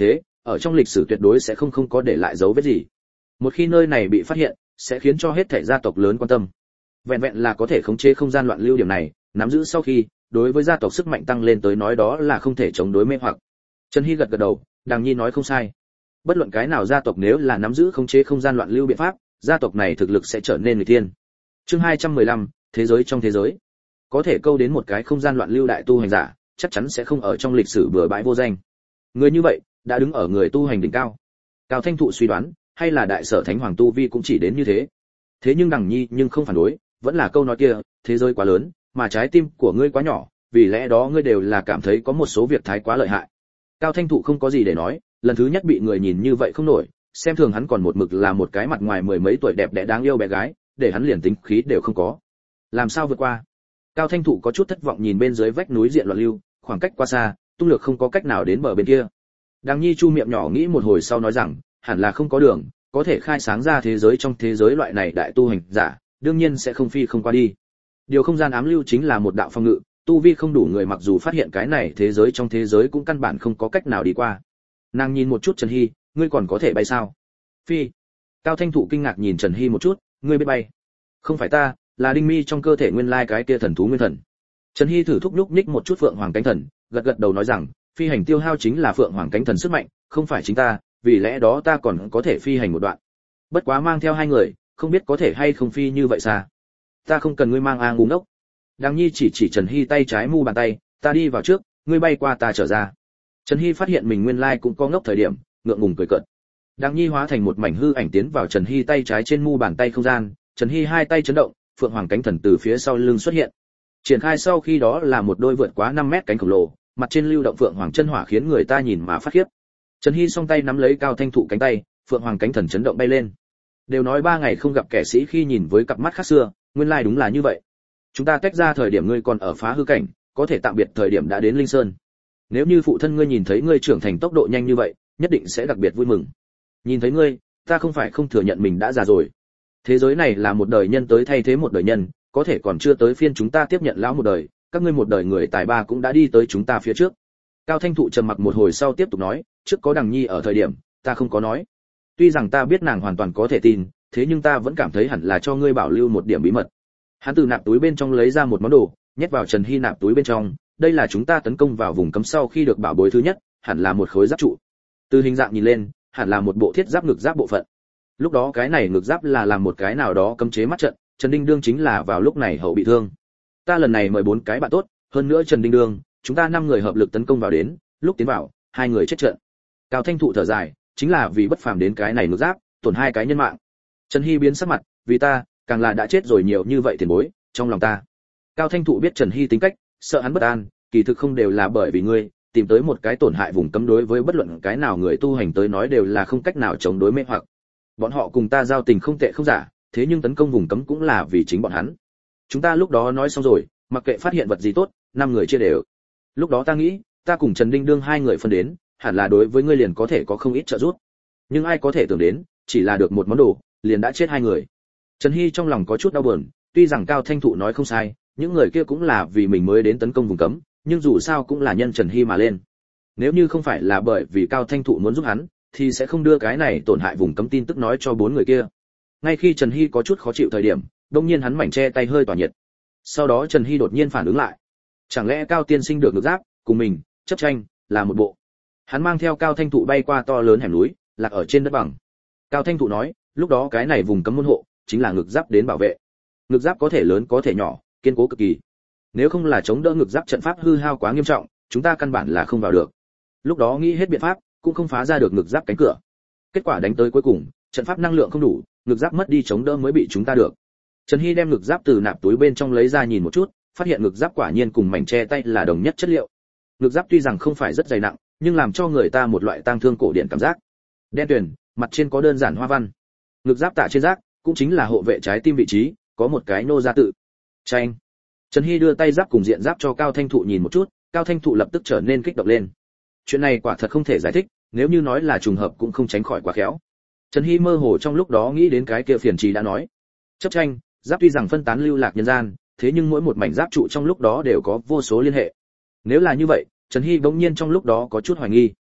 ở trong lịch sử tuyệt đối sẽ không không có để lại dấu vết gì. Một khi nơi này bị phát hiện, sẽ khiến cho hết thảy gia tộc lớn quan tâm. Vẹn vẹn là có thể khống chế không gian loạn lưu điểm này, nắm giữ sau khi, đối với gia tộc sức mạnh tăng lên tới nói đó là không thể chống đối mê hoặc. Trần Hy gật gật đầu, Đàng Nhi nói không sai. Bất luận cái nào gia tộc nếu là nắm giữ khống chế không gian loạn lưu biện pháp, gia tộc này thực lực sẽ trở nên người tiên. Chương hai trăm mười lăm, thế giới trong thế giới. Có thể câu đến một cái không gian loạn lưu đại tu hành giả, chắc chắn sẽ không ở trong lịch sử bừa bãi vô danh. Người như vậy, đã đứng ở người tu hành đỉnh cao. Cao Thanh Thụ suy đoán, hay là đại sở thánh hoàng tu vi cũng chỉ đến như thế. Thế nhưng Đằng Nhi nhưng không phản đối, vẫn là câu nói kia, thế giới quá lớn, mà trái tim của ngươi quá nhỏ, vì lẽ đó ngươi đều là cảm thấy có một số việc thái quá lợi hại. Cao Thanh Thụ không có gì để nói, lần thứ nhất bị người nhìn như vậy không nổi, xem thường hắn còn một mực là một cái mặt ngoài mười mấy tuổi đẹp đẽ đáng yêu bé gái, để hắn liền tính khí đều không có. Làm sao vượt qua? Cao Thanh Thụ có chút thất vọng nhìn bên dưới vách núi diện loạn lưu, khoảng cách quá xa, tung lược không có cách nào đến bờ bên kia. Đằng Nhi chu miệng nhỏ nghĩ một hồi sau nói rằng, hẳn là không có đường, có thể khai sáng ra thế giới trong thế giới loại này đại tu hành giả, đương nhiên sẽ không phi không qua đi. Điều không gian ám lưu chính là một đạo phòng ngự, tu vi không đủ người mặc dù phát hiện cái này thế giới trong thế giới cũng căn bản không có cách nào đi qua. Nàng nhìn một chút Trần Hy, ngươi còn có thể bay sao? Phi. Cao Thanh Thụ kinh ngạc nhìn Trần Hy một chút, ngươi biết bay? Không phải ta, là Đinh Mi trong cơ thể nguyên lai cái kia thần thú nguyên thần. Trần Hy thử thúc nhúc nhích một chút phượng hoàng cánh thần, gật gật đầu nói rằng, phi hành tiêu hao chính là phượng hoàng cánh thần sức mạnh, không phải chính ta, vì lẽ đó ta còn có thể phi hành một đoạn. Bất quá mang theo hai người, không biết có thể hay không phi như vậy xa. Ta không cần ngươi mang a ngu ngốc. Đằng Nhi chỉ chỉ Trần Hy tay trái mu bàn tay, ta đi vào trước, ngươi bay qua ta trở ra. Trần Hy phát hiện mình nguyên lai cũng có ngốc thời điểm, ngượng ngùng cười cợt. Đằng Nhi hóa thành một mảnh hư ảnh tiến vào Trần Hy tay trái trên mu bàn tay không gian, Trần Hy hai tay chấn động, phượng hoàng cánh thần từ phía sau lưng xuất hiện. Triển khai sau khi đó là một đôi vượt quá năm mét cánh khổng lồ, mặt trên lưu động phượng hoàng chân hỏa khiến người ta nhìn mà phát khiếp. Trần Hy song tay nắm lấy Cao Thanh Thụ cánh tay, phượng hoàng cánh thần chấn động bay lên. Đều nói ba ngày không gặp kẻ sĩ khi nhìn với cặp mắt khác xưa, nguyên lai đúng là như vậy. Chúng ta tách ra thời điểm ngươi còn ở phá hư cảnh, có thể tạm biệt thời điểm đã đến Linh Sơn. Nếu như phụ thân ngươi nhìn thấy ngươi trưởng thành tốc độ nhanh như vậy, nhất định sẽ đặc biệt vui mừng. Nhìn thấy ngươi, ta không phải không thừa nhận mình đã già rồi. Thế giới này là một đời nhân tới thay thế một đời nhân, có thể còn chưa tới phiên chúng ta tiếp nhận lão một đời, các ngươi một đời người tài ba cũng đã đi tới chúng ta phía trước. Cao Thanh Thụ trầm mặc một hồi sau tiếp tục nói, trước có Đằng Nhi ở thời điểm, ta không có nói. Tuy rằng ta biết nàng hoàn toàn có thể tin, thế nhưng ta vẫn cảm thấy hẳn là cho ngươi bảo lưu một điểm bí mật. Hắn từ nạp túi bên trong lấy ra một món đồ, nhét vào Trần Hy nạp túi bên trong, đây là chúng ta tấn công vào vùng cấm sau khi được bảo bối thứ nhất, hẳn là một khối giáp trụ. Từ hình dạng nhìn lên, hẳn là một bộ thiết giáp ngực giáp bộ phận. Lúc đó cái này ngực giáp là làm một cái nào đó cấm chế mắt trận, Trần Đinh Đương chính là vào lúc này hậu bị thương. Ta lần này mời bốn cái bạn tốt, hơn nữa Trần Đinh Đương, chúng ta năm người hợp lực tấn công vào đến, lúc tiến vào, hai người chết trận. Cao Thanh Thụ thở dài, chính là vì bất phàm đến cái này ngực giáp, tổn hai cái nhân mạng. Trần Hy biến sắc mặt, vì ta, càng là đã chết rồi nhiều như vậy tiền bối, trong lòng ta. Cao Thanh Thụ biết Trần Hy tính cách, sợ hắn bất an, kỳ thực không đều là bởi vì ngươi, tìm tới một cái tổn hại vùng cấm đối với bất luận cái nào người tu hành tới nói đều là không cách nào chống đối mê hoặc. Bọn họ cùng ta giao tình không tệ không giả, thế nhưng tấn công vùng cấm cũng là vì chính bọn hắn. Chúng ta lúc đó nói xong rồi, mặc kệ phát hiện vật gì tốt, năm người chia đều. Lúc đó ta nghĩ, ta cùng Trần Đinh Đương hai người phân đến, hẳn là đối với ngươi liền có thể có không ít trợ giúp. Nhưng ai có thể tưởng đến, chỉ là được một món đồ, liền đã chết hai người. Trần Hy trong lòng có chút đau buồn, tuy rằng Cao Thanh Thụ nói không sai, những người kia cũng là vì mình mới đến tấn công vùng cấm, nhưng dù sao cũng là nhân Trần Hy mà lên. Nếu như không phải là bởi vì Cao Thanh Thụ muốn giúp hắn, thì sẽ không đưa cái này tổn hại vùng cấm tin tức nói cho bốn người kia. Ngay khi Trần Hy có chút khó chịu thời điểm, đột nhiên hắn mảnh che tay hơi tỏa nhiệt. Sau đó Trần Hy đột nhiên phản ứng lại. Chẳng lẽ Cao tiên sinh được ngược giáp, cùng mình, chấp tranh, là một bộ. Hắn mang theo Cao Thanh Thụ bay qua to lớn hẻm núi, lạc ở trên đất bằng. Cao Thanh Thụ nói, lúc đó cái này vùng cấm môn hộ, chính là ngực giáp đến bảo vệ. Ngực giáp có thể lớn có thể nhỏ, kiên cố cực kỳ. Nếu không là chống đỡ ngực giáp trận pháp hư hao quá nghiêm trọng, chúng ta căn bản là không vào được. Lúc đó nghĩ hết biện pháp, cũng không phá ra được ngực giáp cánh cửa. Kết quả đánh tới cuối cùng, trận pháp năng lượng không đủ, ngực giáp mất đi chống đỡ mới bị chúng ta được. Trần Hy đem ngực giáp từ nạp túi bên trong lấy ra nhìn một chút, phát hiện ngực giáp quả nhiên cùng mảnh che tay là đồng nhất chất liệu. Ngực giáp tuy rằng không phải rất dày nặng, nhưng làm cho người ta một loại tang thương cổ điển cảm giác. Đen tuyền, mặt trên có đơn giản hoa văn. Ngực giáp tạ trên giác, cũng chính là hộ vệ trái tim vị trí, có một cái nô ra tự. Chanh. Trần Hy đưa tay giáp cùng diện giáp cho Cao Thanh Thụ nhìn một chút, Cao Thanh Thụ lập tức trở nên kích động lên. Chuyện này quả thật không thể giải thích, nếu như nói là trùng hợp cũng không tránh khỏi quá khéo. Trần Hy mơ hồ trong lúc đó nghĩ đến cái kia phiền trì đã nói. Chấp tranh, giáp tuy rằng phân tán lưu lạc nhân gian, thế nhưng mỗi một mảnh giáp trụ trong lúc đó đều có vô số liên hệ. Nếu là như vậy, Trần Hy bỗng nhiên trong lúc đó có chút hoài nghi.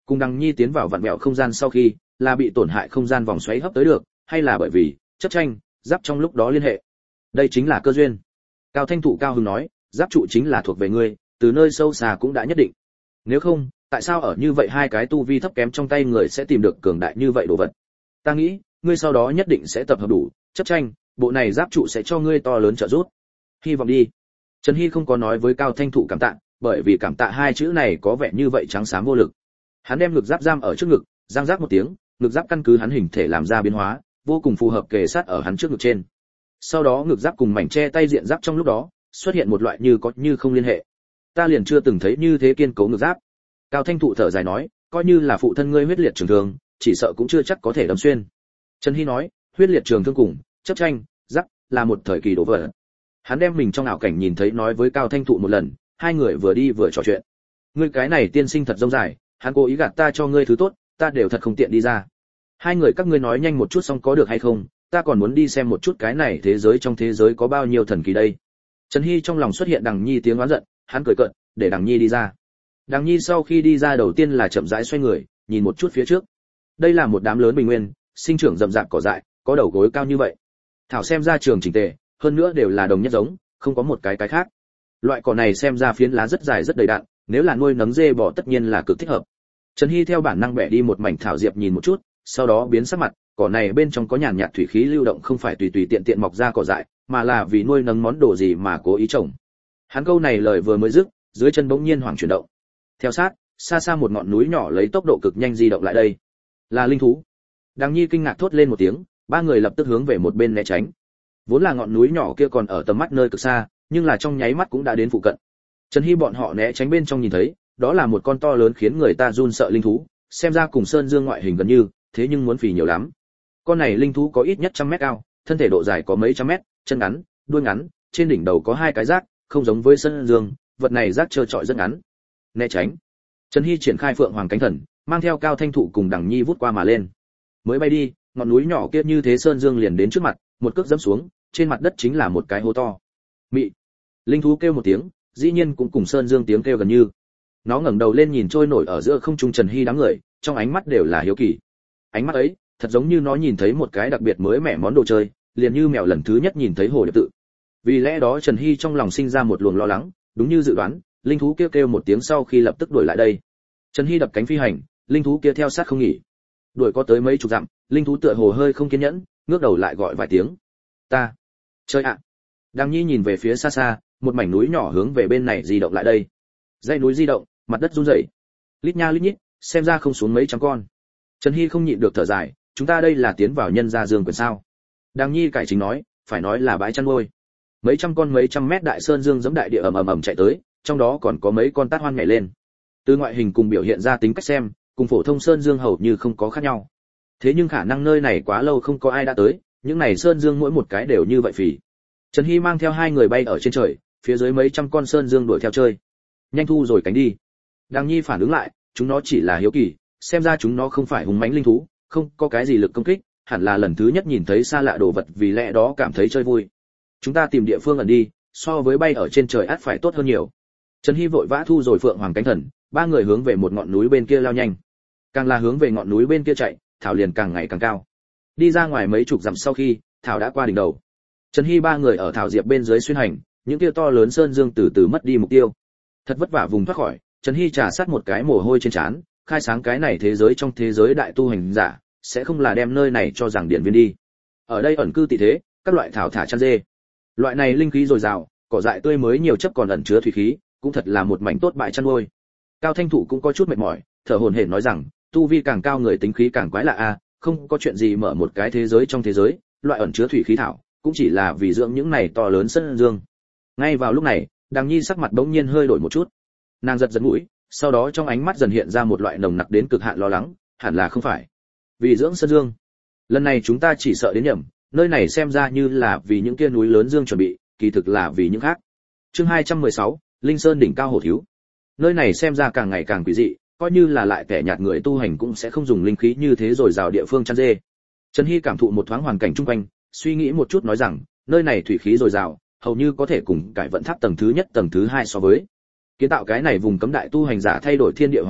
Cùng Đằng Nhi tiến vào vặn vẹo không gian sau khi, là bị tổn hại không gian vòng xoáy hấp tới được, hay là bởi vì chấp tranh, giáp trong lúc đó liên hệ. Đây chính là cơ duyên. Cao Thanh Thụ cao hứng nói, giáp trụ chính là thuộc về ngươi, từ nơi sâu xa cũng đã nhất định. Nếu không, tại sao ở như vậy hai cái tu vi thấp kém trong tay người sẽ tìm được cường đại như vậy đồ vật? Ta nghĩ, ngươi sau đó nhất định sẽ tập hợp đủ, chấp tranh, bộ này giáp trụ sẽ cho ngươi to lớn trợ giúp. Hy vọng đi. Trần Hy không có nói với Cao Thanh Thụ cảm tạ, bởi vì cảm tạ hai chữ này có vẻ như vậy trắng xám vô lực. Hắn đem ngực giáp giam ở trước ngực, giang giáp một tiếng, ngực giáp căn cứ hắn hình thể làm ra biến hóa, vô cùng phù hợp kề sát ở hắn trước ngực trên. Sau đó ngực giáp cùng mảnh che tay diện giáp trong lúc đó xuất hiện một loại như có như không liên hệ. Ta liền chưa từng thấy như thế kiên cố ngực giáp. Cao Thanh Thụ thở dài nói, coi như là phụ thân ngươi huyết liệt trường thương, chỉ sợ cũng chưa chắc có thể đâm xuyên. Trần Hy nói, huyết liệt trường thương cùng chấp tranh, giáp là một thời kỳ đổ vỡ. Hắn đem mình trong ảo cảnh nhìn thấy nói với Cao Thanh Thụ một lần, hai người vừa đi vừa trò chuyện. Ngươi cái này tiên sinh thật rông dài, hắn cố ý gạt ta cho ngươi thứ tốt, ta đều thật không tiện đi ra. Hai người các ngươi nói nhanh một chút xong có được hay không, ta còn muốn đi xem một chút cái này thế giới trong thế giới có bao nhiêu thần kỳ đây. Trần Hy trong lòng xuất hiện Đằng Nhi tiếng oán giận, hắn cười cợt, để Đằng Nhi đi ra. Đằng Nhi sau khi đi ra đầu tiên là chậm rãi xoay người, nhìn một chút phía trước. Đây là một đám lớn bình nguyên, sinh trưởng rậm rạp cỏ dại, có đầu gối cao như vậy. Thảo xem ra trường chỉnh tề, hơn nữa đều là đồng nhất giống, không có một cái cái khác. Loại cỏ này xem ra phiến lá rất dài rất đầy đặn, nếu là nuôi nấng dê bò tất nhiên là cực thích hợp. Trần Hy theo bản năng bẻ đi một mảnh thảo diệp nhìn một chút, sau đó biến sắc mặt, cỏ này bên trong có nhàn nhạt thủy khí lưu động không phải tùy tùy tiện tiện mọc ra cỏ dại, mà là vì nuôi nấng món đồ gì mà cố ý trồng. Hắn câu này lời vừa mới dứt, dưới chân bỗng nhiên hoảng chuyển động. Theo sát, xa xa một ngọn núi nhỏ lấy tốc độ cực nhanh di động lại đây. Là linh thú. Đằng Nhi kinh ngạc thốt lên một tiếng, ba người lập tức hướng về một bên né tránh. Vốn là ngọn núi nhỏ kia còn ở tầm mắt nơi cực xa, nhưng là trong nháy mắt cũng đã đến phụ cận. Trần Hy bọn họ né tránh bên trong nhìn thấy, đó là một con to lớn khiến người ta run sợ linh thú, xem ra cùng sơn dương ngoại hình gần như, thế nhưng muốn phì nhiều lắm. Con này linh thú có ít nhất trăm mét cao, thân thể độ dài có mấy trăm mét, chân ngắn, đuôi ngắn, trên đỉnh đầu có hai cái rác, không giống với sơn dương, vật này rác trơ trọi rất ngắn. Né tránh. Trần Hy triển khai Phượng Hoàng cánh thần, mang theo Cao Thanh Thụ cùng Đằng Nhi vút qua mà lên. Mới bay đi, ngọn núi nhỏ kia như thế sơn dương liền đến trước mặt, một cước giẫm xuống, trên mặt đất chính là một cái hố to. Mị. Linh thú kêu một tiếng, dĩ nhiên cũng cùng sơn dương tiếng kêu gần như. Nó ngẩng đầu lên nhìn trôi nổi ở giữa không trung Trần Hy đám người, trong ánh mắt đều là hiếu kỳ. Ánh mắt ấy, thật giống như nó nhìn thấy một cái đặc biệt mới mẻ món đồ chơi, liền như mèo lần thứ nhất nhìn thấy hồ điệp tự. Vì lẽ đó Trần Hy trong lòng sinh ra một luồng lo lắng, đúng như dự đoán, linh thú kia kêu, kêu một tiếng sau khi lập tức đuổi lại đây. Trần Hy đập cánh phi hành, linh thú kia theo sát không nghỉ. Đuổi có tới mấy chục dặm, linh thú tựa hồ hơi không kiên nhẫn, ngước đầu lại gọi vài tiếng. Ta, chơi ạ. À. Đằng Nhi nhìn về phía xa xa, một mảnh núi nhỏ hướng về bên này di động lại đây. Dãy núi di động, mặt đất rung rẩy. Lít nha lít nhít, xem ra không xuống mấy trăm con. Trần Hy không nhịn được thở dài, chúng ta đây là tiến vào nhân gia dương quyền sao? Đằng Nhi cải chính nói, phải nói là bãi chăn nuôi. Mấy trăm con mấy trăm mét đại sơn dương giẫm đại địa ầm ầm ầm chạy tới, trong đó còn có mấy con tát hoan nhảy lên. Từ ngoại hình cùng biểu hiện ra tính cách xem, cùng phổ thông sơn dương hầu như không có khác nhau. Thế nhưng khả năng nơi này quá lâu không có ai đã tới, những này sơn dương mỗi một cái đều như vậy phì. Trần Hy mang theo hai người bay ở trên trời, phía dưới mấy trăm con sơn dương đuổi theo chơi. Nhanh thu rồi cánh đi. Đằng Nhi phản ứng lại, chúng nó chỉ là hiếu kỳ, xem ra chúng nó không phải hùng mãnh linh thú, không có cái gì lực công kích, hẳn là lần thứ nhất nhìn thấy xa lạ đồ vật vì lẽ đó cảm thấy chơi vui. Chúng ta tìm địa phương ẩn đi, so với bay ở trên trời ắt phải tốt hơn nhiều. Trần Hy vội vã thu rồi Phượng Hoàng cánh thần, ba người hướng về một ngọn núi bên kia lao nhanh. Càng là hướng về ngọn núi bên kia chạy, thảo liền càng ngày càng cao. Đi ra ngoài mấy chục dặm sau khi, thảo đã qua đỉnh đầu. Trần Hy ba người ở thảo diệp bên dưới xuyên hành, những kia to lớn sơn dương từ từ mất đi mục tiêu. Thật vất vả vùng thoát khỏi, Trần Hy trà sát một cái mồ hôi trên trán, khai sáng cái này thế giới trong thế giới đại tu hành giả, sẽ không là đem nơi này cho rằng điện viên đi. Ở đây ẩn cư tị thế, các loại thảo thả chăn dê. Loại này linh khí dồi dào, cỏ dại tươi mới nhiều chấp còn ẩn chứa thủy khí, cũng thật là một mảnh tốt bãi chăn nuôi. Cao Thanh Thụ cũng có chút mệt mỏi, thở hổn hển nói rằng, tu vi càng cao người tính khí càng quái lạ a, không có chuyện gì mở một cái thế giới trong thế giới, loại ẩn chứa thủy khí thảo, cũng chỉ là vì dưỡng những này to lớn sơn dương. Ngay vào lúc này, Đằng Nhi sắc mặt bỗng nhiên hơi đổi một chút. Nàng giật giật mũi, sau đó trong ánh mắt dần hiện ra một loại nồng nặc đến cực hạn lo lắng, hẳn là không phải vì dưỡng sơn dương. Lần này chúng ta chỉ sợ đến nhầm, nơi này xem ra như là vì những kia núi lớn dương chuẩn bị, kỳ thực là vì những khác. Chương hai trăm mười sáu, Linh Sơn đỉnh cao hổ thiếu. Nơi này xem ra càng ngày càng quỷ dị, coi như là lại kẻ nhạt người tu hành cũng sẽ không dùng linh khí như thế rồi rào địa phương chăn dê. Trần Hy cảm thụ một thoáng hoàn cảnh chung quanh, suy nghĩ một chút nói rằng, nơi này thủy khí dồi dào, hầu như có thể cùng cải vận tháp tầng thứ nhất tầng thứ hai so với. Kiến tạo cái này vùng cấm đại tu hành giả thay đổi thiên địa hoàn cảnh,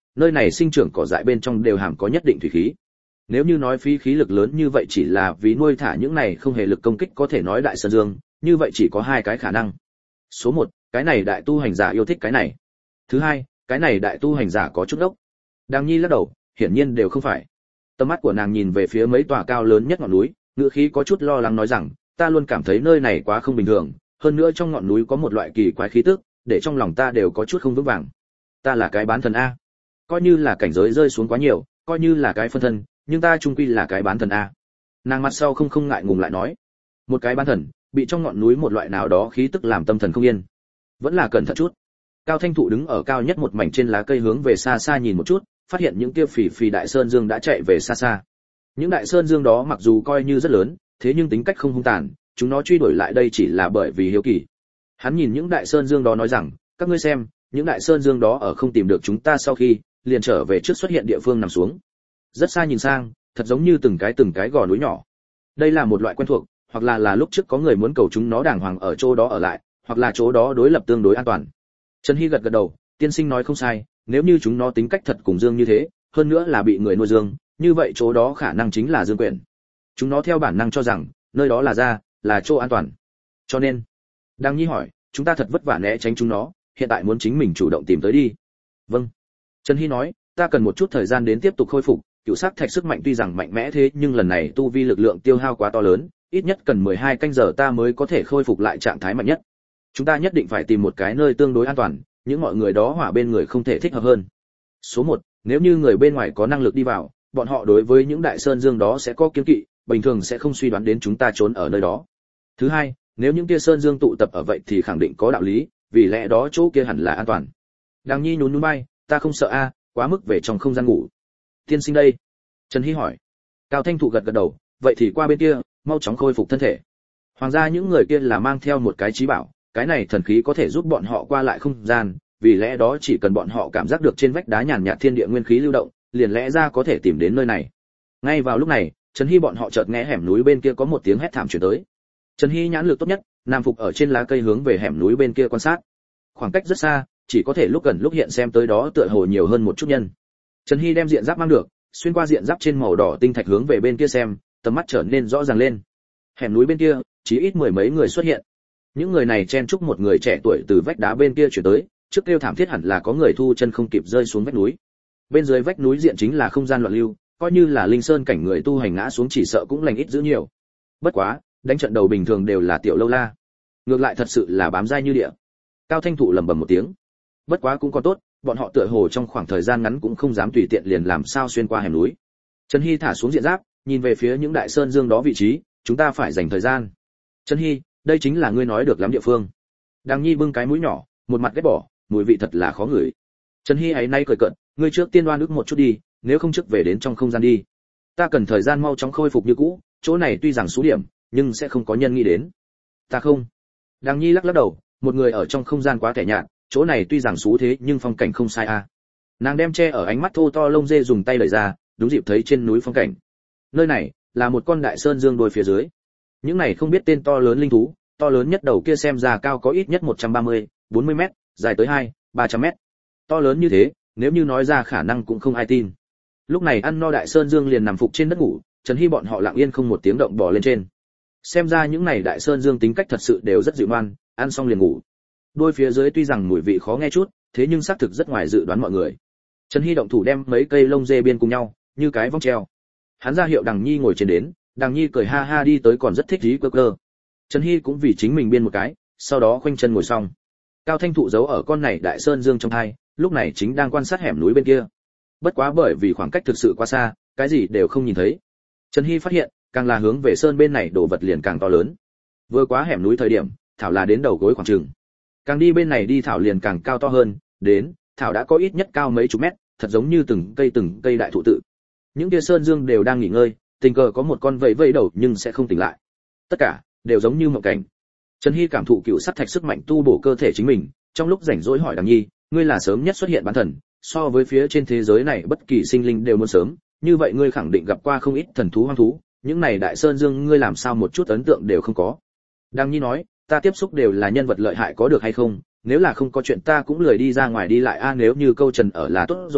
nơi này sinh trưởng cỏ dại bên trong đều hàm có nhất định thủy khí. Nếu như nói phí khí lực lớn như vậy chỉ là vì nuôi thả những này không hề lực công kích có thể nói đại sơn dương, như vậy chỉ có hai cái khả năng. Số một, cái này đại tu hành giả yêu thích cái này. Thứ hai, cái này đại tu hành giả có chút ốc. Đàng Nhi lắc đầu, hiển nhiên đều không phải. Tầm mắt của nàng nhìn về phía mấy tòa cao lớn nhất ngọn núi, ngữ khí có chút lo lắng nói rằng, ta luôn cảm thấy nơi này quá không bình thường, hơn nữa trong ngọn núi có một loại kỳ quái khí tức, để trong lòng ta đều có chút không vững vàng. Ta là cái bán thần a. Coi như là cảnh giới rơi xuống quá nhiều, coi như là cái phân thân, nhưng ta chung quy là cái bán thần a. Nàng mặt sau không không ngại ngùng lại nói, một cái bán thần, bị trong ngọn núi một loại nào đó khí tức làm tâm thần không yên. Vẫn là cẩn thận chút. Cao Thanh Thụ đứng ở cao nhất một mảnh trên lá cây hướng về xa xa nhìn một chút, phát hiện những kia phì phì đại sơn dương đã chạy về xa xa. Những đại sơn dương đó mặc dù coi như rất lớn, thế nhưng tính cách không hung tàn, chúng nó truy đuổi lại đây chỉ là bởi vì hiếu kỳ. Hắn nhìn những đại sơn dương đó nói rằng, các ngươi xem, những đại sơn dương đó ở không tìm được chúng ta sau khi, liền trở về trước xuất hiện địa phương nằm xuống. Rất xa nhìn sang, thật giống như từng cái từng cái gò núi nhỏ. Đây là một loại quen thuộc, hoặc là là lúc trước có người muốn cầu chúng nó đàng hoàng ở chỗ đó ở lại, hoặc là chỗ đó đối lập tương đối an toàn. Trần Hy gật gật đầu, tiên sinh nói không sai, nếu như chúng nó tính cách thật cùng dương như thế, hơn nữa là bị người nuôi dương, như vậy chỗ đó khả năng chính là dương quyển. Chúng nó theo bản năng cho rằng, nơi đó là ra, là chỗ an toàn. Cho nên, Đăng Nhi hỏi, chúng ta thật vất vả né tránh chúng nó, hiện tại muốn chính mình chủ động tìm tới đi. Vâng. Trần Hy nói, ta cần một chút thời gian đến tiếp tục khôi phục, cựu sắc thạch sức mạnh tuy rằng mạnh mẽ thế nhưng lần này tu vi lực lượng tiêu hao quá to lớn, ít nhất cần mười hai canh giờ ta mới có thể khôi phục lại trạng thái mạnh nhất. Chúng ta nhất định phải tìm một cái nơi tương đối an toàn, những mọi người đó hỏa bên người không thể thích hợp hơn. Số một, nếu như người bên ngoài có năng lực đi vào, bọn họ đối với những đại sơn dương đó sẽ có kiêng kỵ, bình thường sẽ không suy đoán đến chúng ta trốn ở nơi đó. Thứ hai, nếu những kia sơn dương tụ tập ở vậy thì khẳng định có đạo lý, vì lẽ đó chỗ kia hẳn là an toàn. Đàng Nhi nhún nhún vai, ta không sợ a, quá mức về trong không gian ngủ. Tiên sinh đây? Trần Hy hỏi. Cao Thanh Thụ gật gật đầu, vậy thì qua bên kia, mau chóng khôi phục thân thể. Hoàng gia những người kia là mang theo một cái trí bảo, cái này thần khí có thể giúp bọn họ qua lại không gian, vì lẽ đó chỉ cần bọn họ cảm giác được trên vách đá nhàn nhạt thiên địa nguyên khí lưu động, liền lẽ ra có thể tìm đến nơi này. Ngay vào lúc này, Trần Hy bọn họ chợt nghe hẻm núi bên kia có một tiếng hét thảm truyền tới. Trần Hy nhãn lực tốt nhất, nam phục ở trên lá cây hướng về hẻm núi bên kia quan sát. Khoảng cách rất xa, chỉ có thể lúc gần lúc hiện xem tới đó tựa hồ nhiều hơn một chút nhân. Trần Hy đem diện giáp mang được, xuyên qua diện giáp trên màu đỏ tinh thạch hướng về bên kia xem, tầm mắt trở nên rõ ràng lên. Hẻm núi bên kia, chỉ ít mười mấy người xuất hiện. Những người này chen chúc một người trẻ tuổi từ vách đá bên kia chuyển tới, trước kêu thảm thiết hẳn là có người thu chân không kịp rơi xuống vách núi. Bên dưới vách núi diện chính là không gian loạn lưu, coi như là linh sơn cảnh người tu hành ngã xuống chỉ sợ cũng lành ít dữ nhiều. Bất quá, đánh trận đầu bình thường đều là tiểu lâu la, ngược lại thật sự là bám dai như địa. Cao Thanh Thụ lẩm bẩm một tiếng. Bất quá cũng có tốt, bọn họ tựa hồ trong khoảng thời gian ngắn cũng không dám tùy tiện liền làm sao xuyên qua hẻm núi. Trần Hy thả xuống diện giáp, nhìn về phía những đại sơn dương đó vị trí, chúng ta phải dành thời gian. Trần Hy, đây chính là ngươi nói được lắm địa phương. Đàng Nhi bưng cái mũi nhỏ, một mặt ghét bỏ, mùi vị thật là khó ngửi. Trần Hy ấy nay cười cợt, ngươi trước tiên đoan ức một chút đi, nếu không trước về đến trong không gian đi. Ta cần thời gian mau chóng khôi phục như cũ, chỗ này tuy rằng số điểm, nhưng sẽ không có nhân nghĩ đến. Ta không. Đàng Nhi lắc lắc đầu, một người ở trong không gian quá tẻ nhạt, chỗ này tuy rằng xú thế nhưng phong cảnh không sai a. À. Nàng đem che ở ánh mắt thô to lông dê dùng tay đẩy ra, đúng dịp thấy trên núi phong cảnh. Nơi này là một con đại sơn dương đôi phía dưới. Những này không biết tên to lớn linh thú, to lớn nhất đầu kia xem ra cao có ít nhất một trăm ba mươi, bốn mươi mét, dài tới hai, ba trăm mét. To lớn như thế, nếu như nói ra khả năng cũng không ai tin. Lúc này ăn no đại sơn dương liền nằm phục trên đất ngủ, Trần Hy bọn họ lặng yên không một tiếng động bò lên trên. Xem ra những này đại sơn dương tính cách thật sự đều rất dịu ngoan, ăn xong liền ngủ. Đôi phía dưới tuy rằng mùi vị khó nghe chút, thế nhưng xác thực rất ngoài dự đoán mọi người. Trần Hy động thủ đem mấy cây lông dê biên cùng nhau, như cái vong treo. Hắn ra hiệu Đằng Nhi ngồi trên đến, Đằng Nhi cười ha ha đi tới còn rất thích dí cơ cơ. Trần Hy cũng vì chính mình biên một cái, sau đó khoanh chân ngồi xong. Cao Thanh Thụ giấu ở con này đại sơn dương trong hai, lúc này chính đang quan sát hẻm núi bên kia. Bất quá bởi vì khoảng cách thực sự quá xa, cái gì đều không nhìn thấy. Trần Hy phát hiện, càng là hướng về sơn bên này đổ vật liền càng to lớn. Vừa quá hẻm núi thời điểm, thảo là đến đầu gối khoảng chừng. Càng đi bên này đi thảo liền càng cao to hơn, đến, thảo đã có ít nhất cao mấy chục mét, thật giống như từng cây từng cây đại thụ tự. Những kia sơn dương đều đang nghỉ ngơi, tình cờ có một con vẫy vẫy đầu nhưng sẽ không tỉnh lại. Tất cả đều giống như mộng cảnh. Trần Hy cảm thụ cựu sắt thạch sức mạnh tu bổ cơ thể chính mình, trong lúc rảnh rỗi hỏi Đằng Nhi, ngươi là sớm nhất xuất hiện bán thần, so với phía trên thế giới này bất kỳ sinh linh đều muốn sớm, như vậy ngươi khẳng định gặp qua không ít thần thú hoang thú, những này đại sơn dương ngươi làm sao một chút ấn tượng đều không có. Đằng Nhi nói, ta tiếp xúc đều là nhân vật lợi hại có được hay không, nếu là không có chuyện ta cũng lười đi ra ngoài đi lại a, nếu như câu trần ở là tốt rồi,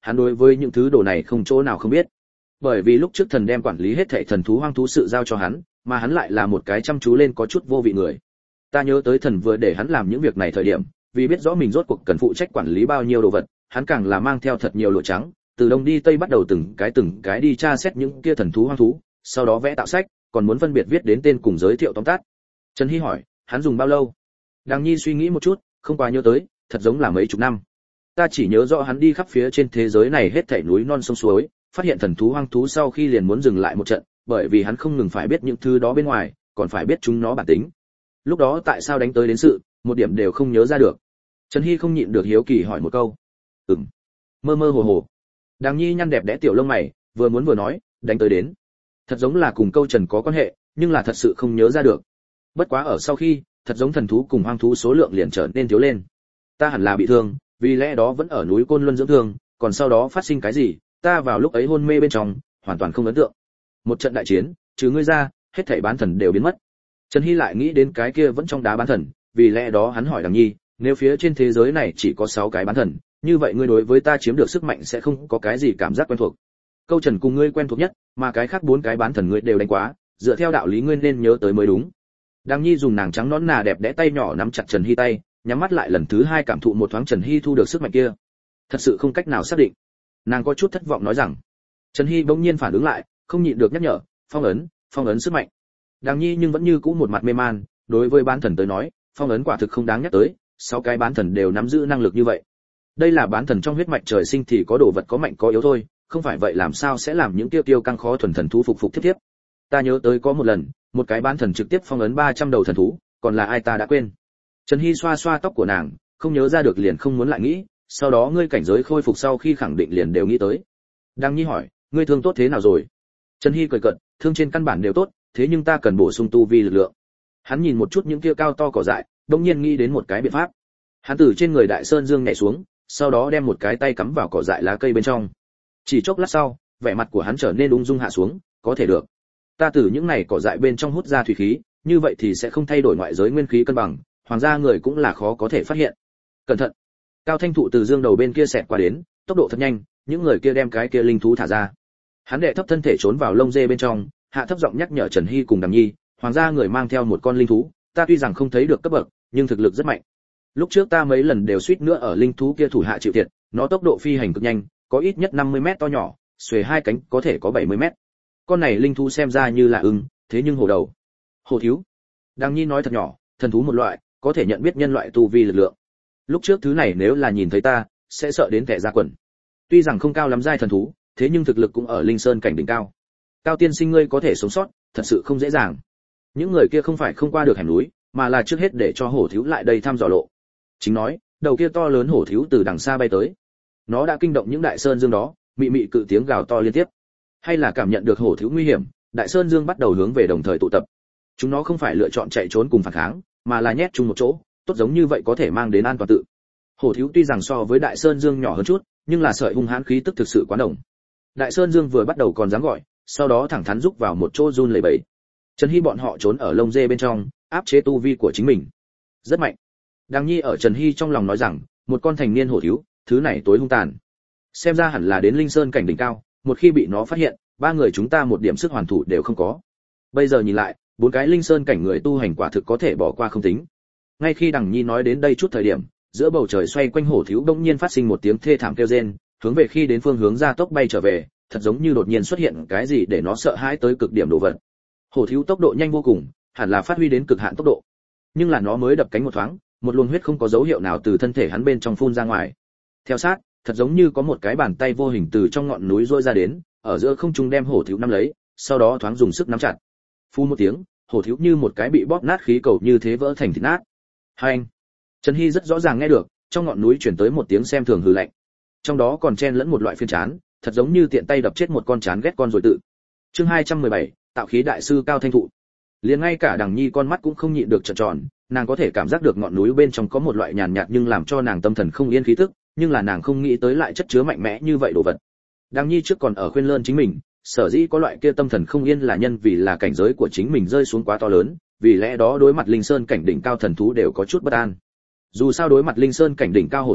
hắn đối với những thứ đồ này không chỗ nào không biết. Bởi vì lúc trước thần đem quản lý hết thảy thần thú hoang thú sự giao cho hắn, mà hắn lại là một cái chăm chú lên có chút vô vị người. Ta nhớ tới thần vừa để hắn làm những việc này thời điểm, vì biết rõ mình rốt cuộc cần phụ trách quản lý bao nhiêu đồ vật, hắn càng là mang theo thật nhiều lụa trắng, từ đông đi tây bắt đầu từng cái từng cái đi tra xét những kia thần thú hoang thú, sau đó vẽ tạo sách, còn muốn phân biệt viết đến tên cùng giới thiệu tóm tắt. Trần Hy hỏi, hắn dùng bao lâu? Đằng Nhi suy nghĩ một chút, không quá nhớ tới, thật giống là mấy chục năm. Ta chỉ nhớ rõ hắn đi khắp phía trên thế giới này hết thảy núi non sông suối, phát hiện thần thú hoang thú sau khi liền muốn dừng lại một trận, bởi vì hắn không ngừng phải biết những thứ đó bên ngoài, còn phải biết chúng nó bản tính. Lúc đó tại sao đánh tới đến sự, một điểm đều không nhớ ra được. Trần Hy không nhịn được hiếu kỳ hỏi một câu. Ừm. Mơ mơ hồ hồ. Đằng Nhi nhăn đẹp đẽ tiểu lông mày, vừa muốn vừa nói, đánh tới đến. Thật giống là cùng câu Trần có quan hệ, nhưng là thật sự không nhớ ra được. Bất quá ở sau khi, thật giống thần thú cùng hoang thú số lượng liền trở nên thiếu lên. Ta hẳn là bị thương, vì lẽ đó vẫn ở núi Côn Luân dưỡng thương, còn sau đó phát sinh cái gì, ta vào lúc ấy hôn mê bên trong, hoàn toàn không ấn tượng. Một trận đại chiến, trừ ngươi ra, hết thảy bán thần đều biến mất. Trần Hy lại nghĩ đến cái kia vẫn trong đá bán thần, vì lẽ đó hắn hỏi Đằng Nhi, nếu phía trên thế giới này chỉ có sáu cái bán thần, như vậy ngươi đối với ta chiếm được sức mạnh sẽ không có cái gì cảm giác quen thuộc. Câu Trần cùng ngươi quen thuộc nhất, mà cái khác bốn cái bán thần ngươi đều đánh quá, dựa theo đạo lý ngươi nên nhớ tới mới đúng. Đằng Nhi dùng nàng trắng nõn nà đẹp đẽ tay nhỏ nắm chặt Trần Hy tay, nhắm mắt lại lần thứ hai cảm thụ một thoáng Trần Hy thu được sức mạnh kia. Thật sự không cách nào xác định. Nàng có chút thất vọng nói rằng. Trần Hy bỗng nhiên phản ứng lại, không nhịn được nhắc nhở, phong ấn, phong ấn sức mạnh. Đằng Nhi nhưng vẫn như cũ một mặt mê man, đối với bán thần tới nói, phong ấn quả thực không đáng nhắc tới, sáu cái bán thần đều nắm giữ năng lực như vậy. Đây là bán thần trong huyết mạch trời sinh thì có đồ vật có mạnh có yếu thôi, không phải vậy làm sao sẽ làm những tiêu tiêu căng khó thuần thần thú phục phục tiếp tiếp. Ta nhớ tới có một lần, một cái bán thần trực tiếp phong ấn ba trăm đầu thần thú, còn là ai ta đã quên. Trần Hy xoa xoa tóc của nàng, không nhớ ra được liền không muốn lại nghĩ, sau đó ngươi cảnh giới khôi phục sau khi khẳng định liền đều nghĩ tới. Đăng Nhi hỏi, ngươi thương tốt thế nào rồi? Trần Hy cười cợt, thương trên căn bản đều tốt, thế nhưng ta cần bổ sung tu vi lực lượng. Hắn nhìn một chút những kia cao to cỏ dại, đột nhiên nghĩ đến một cái biện pháp. Hắn từ trên người Đại Sơn Dương nhảy xuống, sau đó đem một cái tay cắm vào cỏ dại lá cây bên trong. Chỉ chốc lát sau, vẻ mặt của hắn trở nên ung dung hạ xuống, có thể được. Ta từ những này cỏ dại bên trong hút ra thủy khí, như vậy thì sẽ không thay đổi ngoại giới nguyên khí cân bằng, hoàng gia người cũng là khó có thể phát hiện. Cẩn thận. Cao Thanh Thụ từ dương đầu bên kia xẹt qua đến, tốc độ thật nhanh, những người kia đem cái kia linh thú thả ra. Hắn đệ thấp thân thể trốn vào lông dê bên trong, hạ thấp giọng nhắc nhở Trần Hy cùng Đằng Nhi, hoàng gia người mang theo một con linh thú, ta tuy rằng không thấy được cấp bậc, nhưng thực lực rất mạnh. Lúc trước ta mấy lần đều suýt nữa ở linh thú kia thủ hạ chịu thiệt, nó tốc độ phi hành cực nhanh, có ít nhất năm mươi mét to nhỏ, xuề hai cánh có thể có bảy mươi mét. Con này linh thú xem ra như là ưng, thế nhưng hổ đầu. Hổ thiếu. Đằng Nhi nói thật nhỏ, thần thú một loại, có thể nhận biết nhân loại tu vi lực lượng. Lúc trước thứ này nếu là nhìn thấy ta, sẽ sợ đến kẻ ra quần. Tuy rằng không cao lắm giai thần thú, thế nhưng thực lực cũng ở linh sơn cảnh đỉnh cao. Cao tiên sinh ngươi có thể sống sót, thật sự không dễ dàng. Những người kia không phải không qua được hẻm núi, mà là trước hết để cho hổ thiếu lại đây thăm dò lộ. Chính nói, đầu kia to lớn hổ thiếu từ đằng xa bay tới. Nó đã kinh động những đại sơn dương đó, mị mị cự tiếng gào to liên tiếp. Hay là cảm nhận được hổ thiếu nguy hiểm, đại sơn dương bắt đầu hướng về đồng thời tụ tập. Chúng nó không phải lựa chọn chạy trốn cùng phản kháng, mà là nhét chung một chỗ, tốt giống như vậy có thể mang đến an toàn tự. Hổ thiếu tuy rằng so với đại sơn dương nhỏ hơn chút, nhưng là sợi hung hãn khí tức thực sự quá đồng. Đại sơn dương vừa bắt đầu còn dám gọi, sau đó thẳng thắn rúc vào một chỗ run lẩy bẩy. Trần Hy bọn họ trốn ở lông dê bên trong, áp chế tu vi của chính mình. Rất mạnh. Đằng Nhi ở Trần Hy trong lòng nói rằng, một con thành niên hổ thiếu, thứ này tối hung tàn. Xem ra hẳn là đến linh sơn cảnh đỉnh cao, một khi bị nó phát hiện, ba người chúng ta một điểm sức hoàn thủ đều không có. Bây giờ nhìn lại, bốn cái linh sơn cảnh người tu hành quả thực có thể bỏ qua không tính. Ngay khi Đằng Nhi nói đến đây chút thời điểm, giữa bầu trời xoay quanh hổ thiếu bỗng nhiên phát sinh một tiếng thê thảm kêu rên, hướng về khi đến phương hướng ra tốc bay trở về, thật giống như đột nhiên xuất hiện cái gì để nó sợ hãi tới cực điểm đồ vật. Hổ thiếu tốc độ nhanh vô cùng, hẳn là phát huy đến cực hạn tốc độ. Nhưng là nó mới đập cánh một thoáng, một luồng huyết không có dấu hiệu nào từ thân thể hắn bên trong phun ra ngoài. Theo sát, thật giống như có một cái bàn tay vô hình từ trong ngọn núi rỗi ra đến, ở giữa không trung đem hổ thiếu nắm lấy, sau đó thoáng dùng sức nắm chặt. Phun một tiếng, hổ thiếu như một cái bị bóp nát khí cầu như thế vỡ thành thịt nát. Hành. Trần Hy rất rõ ràng nghe được, trong ngọn núi truyền tới một tiếng xem thường hừ lạnh. Trong đó còn chen lẫn một loại phiên chán, thật giống như tiện tay đập chết một con chán ghét con rồi tự. Chương hai trăm mười bảy, tạo khí đại sư Cao Thanh Thụ. Liền ngay cả Đằng Nhi con mắt cũng không nhịn được trợn tròn, nàng có thể cảm giác được ngọn núi bên trong có một loại nhàn nhạt nhưng làm cho nàng tâm thần không yên khí tức, nhưng là nàng không nghĩ tới lại chất chứa mạnh mẽ như vậy đồ vật. Đằng Nhi trước còn ở khuyên lơn chính mình, sở dĩ có loại kia tâm thần không yên là nhân vì là cảnh giới của chính mình rơi xuống quá to lớn, vì lẽ đó đối mặt linh sơn cảnh đỉnh cao thần thú đều có chút bất an. Dù sao đối mặt linh sơn cảnh đỉnh cao hổ thiếu,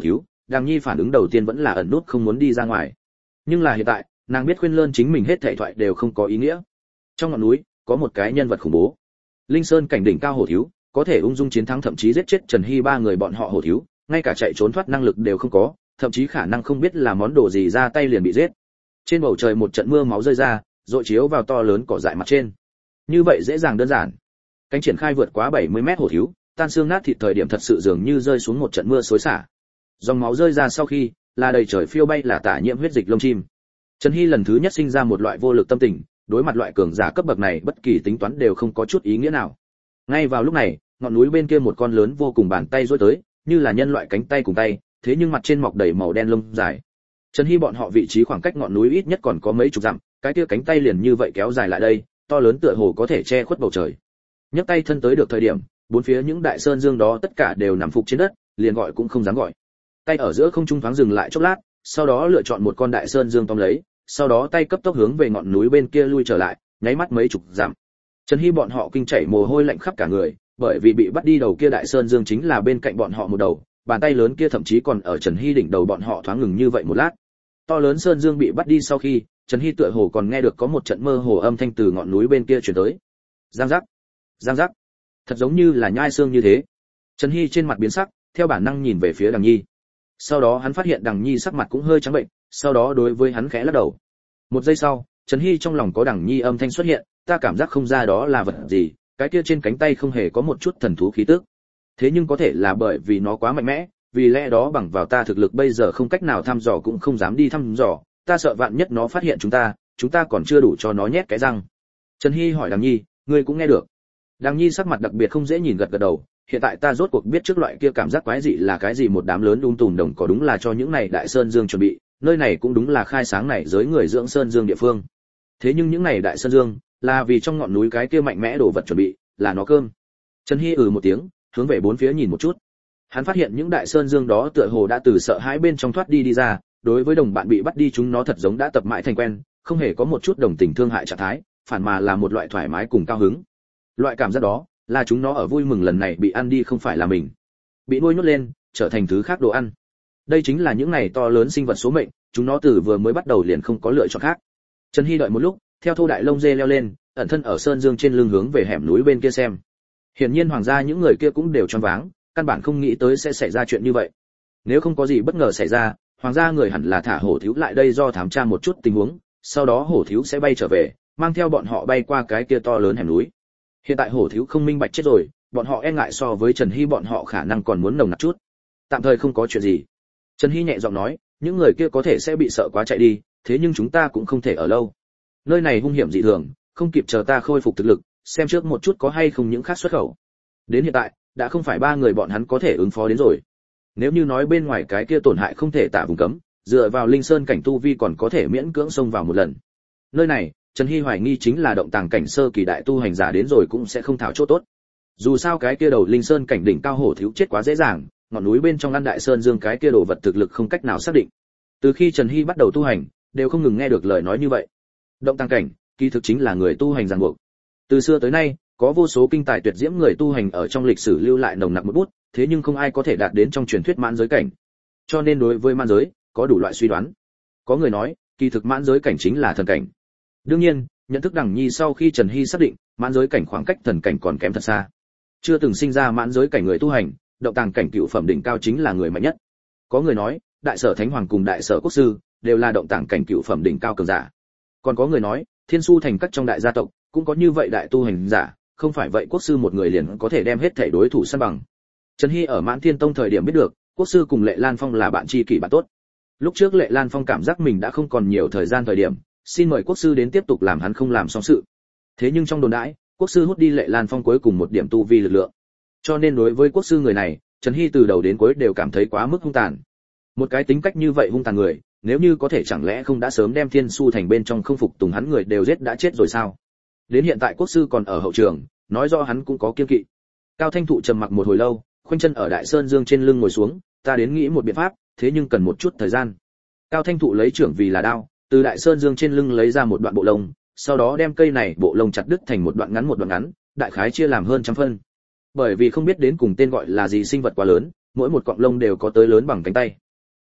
Đằng Nhi phản ứng đầu tiên vẫn là ẩn nút không muốn đi ra ngoài. Nhưng là hiện tại, nàng biết khuyên lơn chính mình hết thảy thoại đều không có ý nghĩa. Trong ngọn núi, có một cái nhân vật khủng bố. Linh Sơn cảnh đỉnh cao hổ thiếu, có thể ung dung chiến thắng thậm chí giết chết Trần Hy ba người bọn họ hổ thiếu, ngay cả chạy trốn thoát năng lực đều không có, thậm chí khả năng không biết là món đồ gì ra tay liền bị giết. Trên bầu trời một trận mưa máu rơi ra, rọi chiếu vào to lớn cỏ dại mặt trên. Như vậy dễ dàng đơn giản. Cánh triển khai vượt quá bảy mươi mét hổ thiếu, tan xương nát thịt thời điểm thật sự dường như rơi xuống một trận mưa xối xả. Dòng máu rơi ra sau khi, là đầy trời phiêu bay là tả nhiễm huyết dịch lông chim. Trần Hy lần thứ nhất sinh ra một loại vô lực tâm tình, đối mặt loại cường giả cấp bậc này bất kỳ tính toán đều không có chút ý nghĩa nào. Ngay vào lúc này, ngọn núi bên kia một con lớn vô cùng bàn tay duỗi tới, như là nhân loại cánh tay cùng tay, thế nhưng mặt trên mọc đầy màu đen lông dài. Trần Hy bọn họ vị trí khoảng cách ngọn núi ít nhất còn có mấy chục dặm, cái kia cánh tay liền như vậy kéo dài lại đây, to lớn tựa hồ có thể che khuất bầu trời. Nhấc tay thân tới được thời điểm, bốn phía những đại sơn dương đó tất cả đều nằm phục trên đất, liền gọi cũng không dám gọi. Tay ở giữa không trung thoáng dừng lại chốc lát, sau đó lựa chọn một con đại sơn dương tóm lấy, sau đó tay cấp tốc hướng về ngọn núi bên kia lui trở lại, nháy mắt mấy chục dặm. Trần Hy bọn họ kinh chảy mồ hôi lạnh khắp cả người, bởi vì bị bắt đi đầu kia đại sơn dương chính là bên cạnh bọn họ một đầu, bàn tay lớn kia thậm chí còn ở Trần Hy đỉnh đầu bọn họ thoáng ngừng như vậy một lát. To lớn sơn dương bị bắt đi sau khi, Trần Hy tựa hồ còn nghe được có một trận mơ hồ âm thanh từ ngọn núi bên kia truyền tới. Giang giác, giang giác, thật giống như là nhai xương như thế. Trần Hy trên mặt biến sắc, theo bản năng nhìn về phía Đằng Nhi. Sau đó hắn phát hiện Đằng Nhi sắc mặt cũng hơi trắng bệnh, sau đó đối với hắn khẽ lắc đầu. Một giây sau, Trần Hy trong lòng có Đằng Nhi âm thanh xuất hiện, ta cảm giác không ra đó là vật gì, cái kia trên cánh tay không hề có một chút thần thú khí tức. Thế nhưng có thể là bởi vì nó quá mạnh mẽ, vì lẽ đó bằng vào ta thực lực bây giờ không cách nào thăm dò cũng không dám đi thăm dò, ta sợ vạn nhất nó phát hiện chúng ta, chúng ta còn chưa đủ cho nó nhét cái răng. Trần Hy hỏi Đằng Nhi, ngươi cũng nghe được? Đằng Nhi sắc mặt đặc biệt không dễ nhìn gật gật đầu, hiện tại ta rốt cuộc biết trước loại kia cảm giác quái dị là cái gì, một đám lớn đun tùm đồng có đúng là cho những này đại sơn dương chuẩn bị, nơi này cũng đúng là khai sáng này giới người dưỡng sơn dương địa phương. Thế nhưng những này đại sơn dương là vì trong ngọn núi cái kia mạnh mẽ đồ vật chuẩn bị, là nó cơm. Trần Hy ừ một tiếng, hướng về bốn phía nhìn một chút. Hắn phát hiện những đại sơn dương đó tựa hồ đã từ sợ hãi bên trong thoát đi đi ra, đối với đồng bạn bị bắt đi chúng nó thật giống đã tập mãi thành quen, không hề có một chút đồng tình thương hại trạng thái, phản mà là một loại thoải mái cùng cao hứng. Loại cảm giác đó là chúng nó ở vui mừng lần này bị ăn đi không phải là mình, bị nuôi nhốt lên, trở thành thứ khác đồ ăn. Đây chính là những này to lớn sinh vật số mệnh, chúng nó từ vừa mới bắt đầu liền không có lựa chọn khác. Trần Hy đợi một lúc, theo thô đại lông dê leo lên, ẩn thân ở sơn dương trên lưng hướng về hẻm núi bên kia xem. Hiển nhiên hoàng gia những người kia cũng đều choáng váng, căn bản không nghĩ tới sẽ xảy ra chuyện như vậy. Nếu không có gì bất ngờ xảy ra, hoàng gia người hẳn là thả hổ thiếu lại đây do thám tra một chút tình huống, sau đó hổ thiếu sẽ bay trở về, mang theo bọn họ bay qua cái kia to lớn hẻm núi. Hiện tại hổ thiếu không minh bạch chết rồi, bọn họ e ngại so với Trần Hy bọn họ khả năng còn muốn nồng nặc chút. Tạm thời không có chuyện gì. Trần Hy nhẹ giọng nói, những người kia có thể sẽ bị sợ quá chạy đi, thế nhưng chúng ta cũng không thể ở lâu. Nơi này hung hiểm dị thường, không kịp chờ ta khôi phục thực lực, xem trước một chút có hay không những khác xuất khẩu. Đến hiện tại, đã không phải ba người bọn hắn có thể ứng phó đến rồi. Nếu như nói bên ngoài cái kia tổn hại không thể tả vùng cấm, dựa vào linh sơn cảnh tu vi còn có thể miễn cưỡng xông vào một lần. Nơi này, Trần Hy hoài nghi chính là động tàng cảnh sơ kỳ đại tu hành giả đến rồi cũng sẽ không thảo chỗ tốt. Dù sao cái kia đầu linh sơn cảnh đỉnh cao hổ thiếu chết quá dễ dàng, ngọn núi bên trong ăn đại sơn dương cái kia đồ vật thực lực không cách nào xác định. Từ khi Trần Hy bắt đầu tu hành, đều không ngừng nghe được lời nói như vậy. Động tàng cảnh, kỳ thực chính là người tu hành ràng buộc. Từ xưa tới nay, có vô số kinh tài tuyệt diễm người tu hành ở trong lịch sử lưu lại nồng nặc một bút, thế nhưng không ai có thể đạt đến trong truyền thuyết mãn giới cảnh. Cho nên đối với mãn giới, có đủ loại suy đoán. Có người nói, kỳ thực mãn giới cảnh chính là thần cảnh. Đương nhiên, nhận thức Đằng Nhi sau khi Trần Hy xác định, mãn giới cảnh khoảng cách thần cảnh còn kém thật xa. Chưa từng sinh ra mãn giới cảnh người tu hành, động tàng cảnh cựu phẩm đỉnh cao chính là người mạnh nhất. Có người nói, đại sở thánh hoàng cùng đại sở quốc sư đều là động tàng cảnh cựu phẩm đỉnh cao cường giả. Còn có người nói, thiên su thành các trong đại gia tộc cũng có như vậy đại tu hành giả, không phải vậy quốc sư một người liền có thể đem hết thể đối thủ săn bằng. Trần Hy ở Mãn Thiên Tông thời điểm biết được, quốc sư cùng Lệ Lan Phong là bạn tri kỷ bạn tốt. Lúc trước Lệ Lan Phong cảm giác mình đã không còn nhiều thời gian thời điểm, xin mời quốc sư đến tiếp tục làm hắn không làm xong sự. Thế nhưng trong đồn đãi, quốc sư hút đi Lệ Lan Phong cuối cùng một điểm tu vi lực lượng. Cho nên đối với quốc sư người này, Trần Hy từ đầu đến cuối đều cảm thấy quá mức hung tàn. Một cái tính cách như vậy hung tàn người, nếu như có thể chẳng lẽ không đã sớm đem Thiên Su thành bên trong không phục tùng hắn người đều giết đã chết rồi sao? Đến hiện tại quốc sư còn ở hậu trường, nói rõ hắn cũng có kiêng kỵ. Cao Thanh Thụ trầm mặc một hồi lâu, khoanh chân ở Đại Sơn Dương trên lưng ngồi xuống, ta đến nghĩ một biện pháp, thế nhưng cần một chút thời gian. Cao Thanh Thụ lấy trưởng vì là đao, từ Đại Sơn Dương trên lưng lấy ra một đoạn bộ lông, sau đó đem cây này bộ lông chặt đứt thành một đoạn ngắn một đoạn ngắn, đại khái chia làm hơn trăm phân. Bởi vì không biết đến cùng tên gọi là gì sinh vật quá lớn, mỗi một cọng lông đều có tới lớn bằng cánh tay.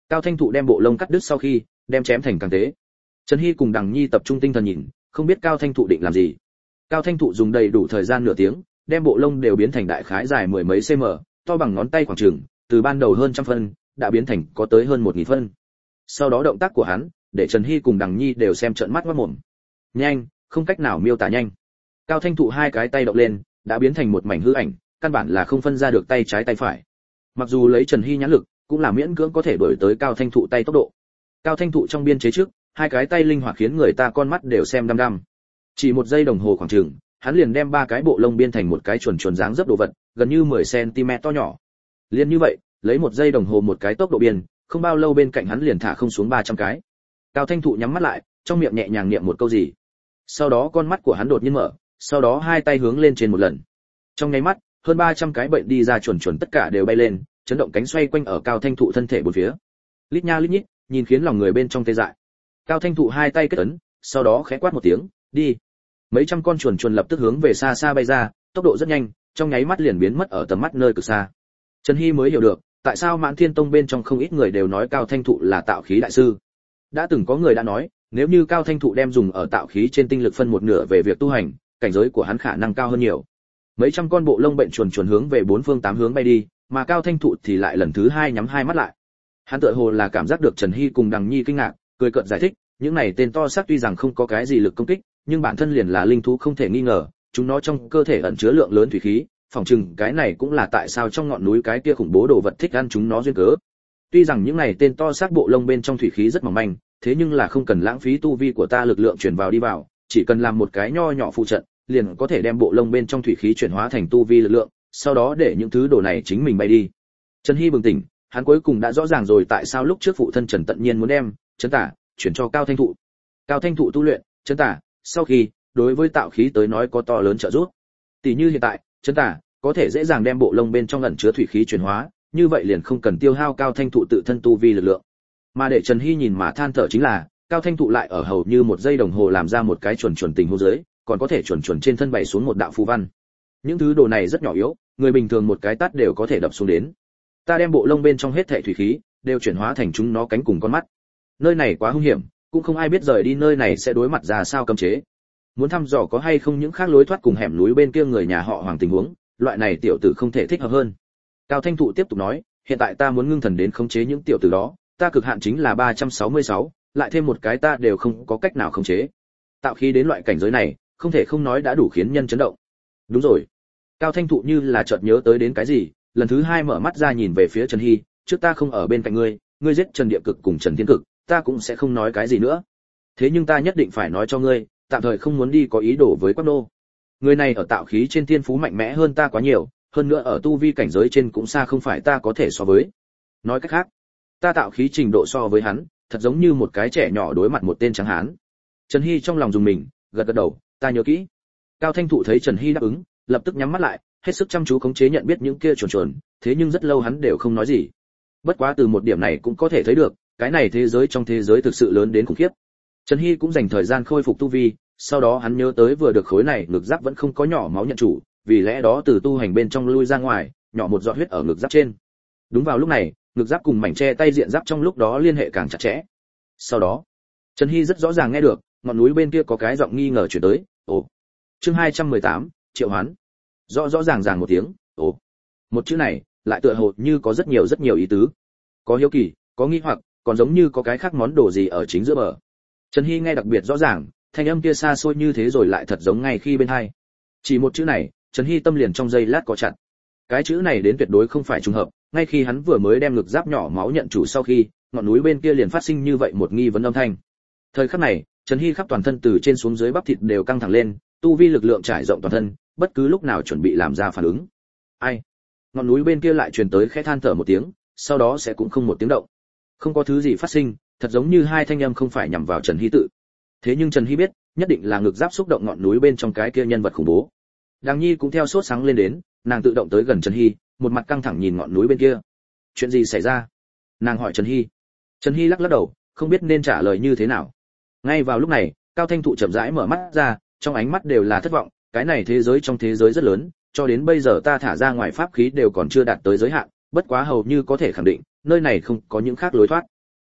Cao Thanh Thụ đem bộ lông cắt đứt sau khi, đem chém thành càng tế. Trần Hy cùng Đằng Nhi tập trung tinh thần nhìn, không biết Cao Thanh Thụ định làm gì. Cao Thanh Thụ dùng đầy đủ thời gian nửa tiếng, đem bộ lông đều biến thành đại khái dài mười mấy cm, to bằng ngón tay khoảng chừng, từ ban đầu hơn trăm phân, đã biến thành có tới hơn một nghìn phân. Sau đó động tác của hắn, để Trần Hy cùng Đằng Nhi đều xem trợn mắt ngoác mồm. Nhanh, không cách nào miêu tả nhanh. Cao Thanh Thụ hai cái tay động lên, đã biến thành một mảnh hư ảnh, căn bản là không phân ra được tay trái tay phải. Mặc dù lấy Trần Hy nhãn lực, cũng là miễn cưỡng có thể đuổi tới Cao Thanh Thụ tay tốc độ. Cao Thanh Thụ trong biên chế trước, hai cái tay linh hoạt khiến người ta con mắt đều xem đăm đăm. Chỉ một giây đồng hồ khoảng chừng, hắn liền đem ba cái bộ lông biên thành một cái chuồn chuồn dáng dấp đồ vật, gần như mười xăng-ti-mét to nhỏ. Liên như vậy, lấy một giây đồng hồ một cái tốc độ biên, không bao lâu bên cạnh hắn liền thả không xuống ba trăm cái. Cao Thanh Thụ nhắm mắt lại, trong miệng nhẹ nhàng niệm một câu gì. Sau đó con mắt của hắn đột nhiên mở, sau đó hai tay hướng lên trên một lần. Trong nháy mắt, hơn ba trăm cái bệnh đi ra chuồn chuồn tất cả đều bay lên, chấn động cánh xoay quanh ở Cao Thanh Thụ thân thể bốn phía. Lít nha lít nhít, nhìn khiến lòng người bên trong tê dại. Cao Thanh Thụ hai tay kết ấn, sau đó khẽ quát một tiếng, đi. Mấy trăm con chuồn chuồn lập tức hướng về xa xa bay ra, tốc độ rất nhanh, trong nháy mắt liền biến mất ở tầm mắt nơi cực xa. Trần Hy mới hiểu được, tại sao Mãn Thiên Tông bên trong không ít người đều nói Cao Thanh Thụ là tạo khí đại sư. Đã từng có người đã nói, nếu như Cao Thanh Thụ đem dùng ở tạo khí trên tinh lực phân một nửa về việc tu hành, cảnh giới của hắn khả năng cao hơn nhiều. Mấy trăm con bộ lông bệnh chuồn chuồn hướng về bốn phương tám hướng bay đi, mà Cao Thanh Thụ thì lại lần thứ hai nhắm hai mắt lại. Hắn tựa hồ là cảm giác được Trần Hy cùng Đằng Nhi kinh ngạc, cười cợt giải thích, những này tên to xác tuy rằng không có cái gì lực công kích, nhưng bản thân liền là linh thú không thể nghi ngờ, chúng nó trong cơ thể ẩn chứa lượng lớn thủy khí, phỏng chừng cái này cũng là tại sao trong ngọn núi cái kia khủng bố đồ vật thích ăn chúng nó duyên cớ. Tuy rằng những này tên to xác bộ lông bên trong thủy khí rất mỏng manh, thế nhưng là không cần lãng phí tu vi của ta lực lượng chuyển vào đi vào, chỉ cần làm một cái nho nhỏ phụ trận, liền có thể đem bộ lông bên trong thủy khí chuyển hóa thành tu vi lực lượng, sau đó để những thứ đồ này chính mình bay đi. Trần Hy bừng tỉnh, hắn cuối cùng đã rõ ràng rồi tại sao lúc trước phụ thân Trần Tận Nhiên muốn đem Trấn Tả chuyển cho Cao Thanh Thụ. Cao Thanh Thụ tu luyện Trấn Tả, sau khi đối với tạo khí tới nói có to lớn trợ giúp. Tỷ như hiện tại, Trấn Tả có thể dễ dàng đem bộ lông bên trong ẩn chứa thủy khí chuyển hóa, như vậy liền không cần tiêu hao Cao Thanh Thụ tự thân tu vi lực lượng. Mà để Trần Hy nhìn mà than thở chính là, Cao Thanh Thụ lại ở hầu như một giây đồng hồ làm ra một cái chuẩn chuẩn tình huống dưới, còn có thể chuẩn chuẩn trên thân bày xuống một đạo phù văn. Những thứ đồ này rất nhỏ yếu, người bình thường một cái tát đều có thể đập xuống đến. Ta đem bộ lông bên trong hết thảy thủy khí đều chuyển hóa thành chúng nó cánh cùng con mắt. Nơi này quá hung hiểm, cũng không ai biết rời đi nơi này sẽ đối mặt ra sao cấm chế. Muốn thăm dò có hay không những khác lối thoát cùng hẻm núi bên kia người nhà họ Hoàng tình huống, loại này tiểu tử không thể thích hợp hơn. Cao Thanh Thụ tiếp tục nói, hiện tại ta muốn ngưng thần đến khống chế những tiểu tử đó, ta cực hạn chính là ba trăm sáu mươi sáu, lại thêm một cái ta đều không có cách nào khống chế. Tạo khí đến loại cảnh giới này, không thể không nói đã đủ khiến nhân chấn động. Đúng rồi. Cao Thanh Thụ như là chợt nhớ tới đến cái gì, lần thứ hai mở mắt ra nhìn về phía Trần Hy, trước ta không ở bên cạnh ngươi, ngươi giết Trần Địa Cực cùng Trần Thiên Cực, ta cũng sẽ không nói cái gì nữa. Thế nhưng ta nhất định phải nói cho ngươi, tạm thời không muốn đi có ý đồ với Quách Nô. Người này ở tạo khí trên thiên phú mạnh mẽ hơn ta quá nhiều, hơn nữa ở tu vi cảnh giới trên cũng xa không phải ta có thể so với. Nói cách khác, ta tạo khí trình độ so với hắn, thật giống như một cái trẻ nhỏ đối mặt một tên trắng hán. Trần Hy trong lòng dùng mình, gật gật đầu, ta nhớ kỹ. Cao Thanh Thụ thấy Trần Hy đáp ứng, lập tức nhắm mắt lại, hết sức chăm chú khống chế nhận biết những kia chuồn chuồn, thế nhưng rất lâu hắn đều không nói gì. Bất quá từ một điểm này cũng có thể thấy được, cái này thế giới trong thế giới thực sự lớn đến khủng khiếp. Trần Hy cũng dành thời gian khôi phục tu vi, sau đó hắn nhớ tới vừa được khối này ngực giáp vẫn không có nhỏ máu nhận chủ, vì lẽ đó từ tu hành bên trong lui ra ngoài, nhỏ một giọt huyết ở ngực giáp trên. Đúng vào lúc này, ngực giáp cùng mảnh che tay diện giáp trong lúc đó liên hệ càng chặt chẽ. Sau đó, Trần Hy rất rõ ràng nghe được, ngọn núi bên kia có cái giọng nghi ngờ truyền tới, "Ồ." Chương hai trăm mười tám, Triệu Hoán. Rõ rõ ràng ràng một tiếng, "Ồ." Một chữ này, lại tựa hồ như có rất nhiều rất nhiều ý tứ. Có hiếu kỳ, có nghi hoặc, còn giống như có cái khác món đồ gì ở chính giữa bờ. Trần Hy nghe đặc biệt rõ ràng, thanh âm kia xa xôi như thế rồi lại thật giống ngay khi bên hai. Chỉ một chữ này, Trần Hy tâm liền trong giây lát có chặt. Cái chữ này đến tuyệt đối không phải trùng hợp, ngay khi hắn vừa mới đem ngực giáp nhỏ máu nhận chủ sau khi, ngọn núi bên kia liền phát sinh như vậy một nghi vấn âm thanh. Thời khắc này, Trần Hy khắp toàn thân từ trên xuống dưới bắp thịt đều căng thẳng lên, tu vi lực lượng trải rộng toàn thân, bất cứ lúc nào chuẩn bị làm ra phản ứng. Ai? Ngọn núi bên kia lại truyền tới khẽ than thở một tiếng, sau đó sẽ cũng không một tiếng động. Không có thứ gì phát sinh, thật giống như hai thanh âm không phải nhằm vào Trần Hy tự. Thế nhưng Trần Hy biết, nhất định là ngực giáp xúc động ngọn núi bên trong cái kia nhân vật khủng bố. Đằng Nhi cũng theo sốt sáng lên đến, nàng tự động tới gần Trần Hy, một mặt căng thẳng nhìn ngọn núi bên kia. Chuyện gì xảy ra? Nàng hỏi Trần Hy. Trần Hy lắc lắc đầu, không biết nên trả lời như thế nào. Ngay vào lúc này, Cao Thanh Thụ chậm rãi mở mắt ra, trong ánh mắt đều là thất vọng, cái này thế giới trong thế giới rất lớn, cho đến bây giờ ta thả ra ngoài pháp khí đều còn chưa đạt tới giới hạn, bất quá hầu như có thể khẳng định, nơi này không có những khác lối thoát.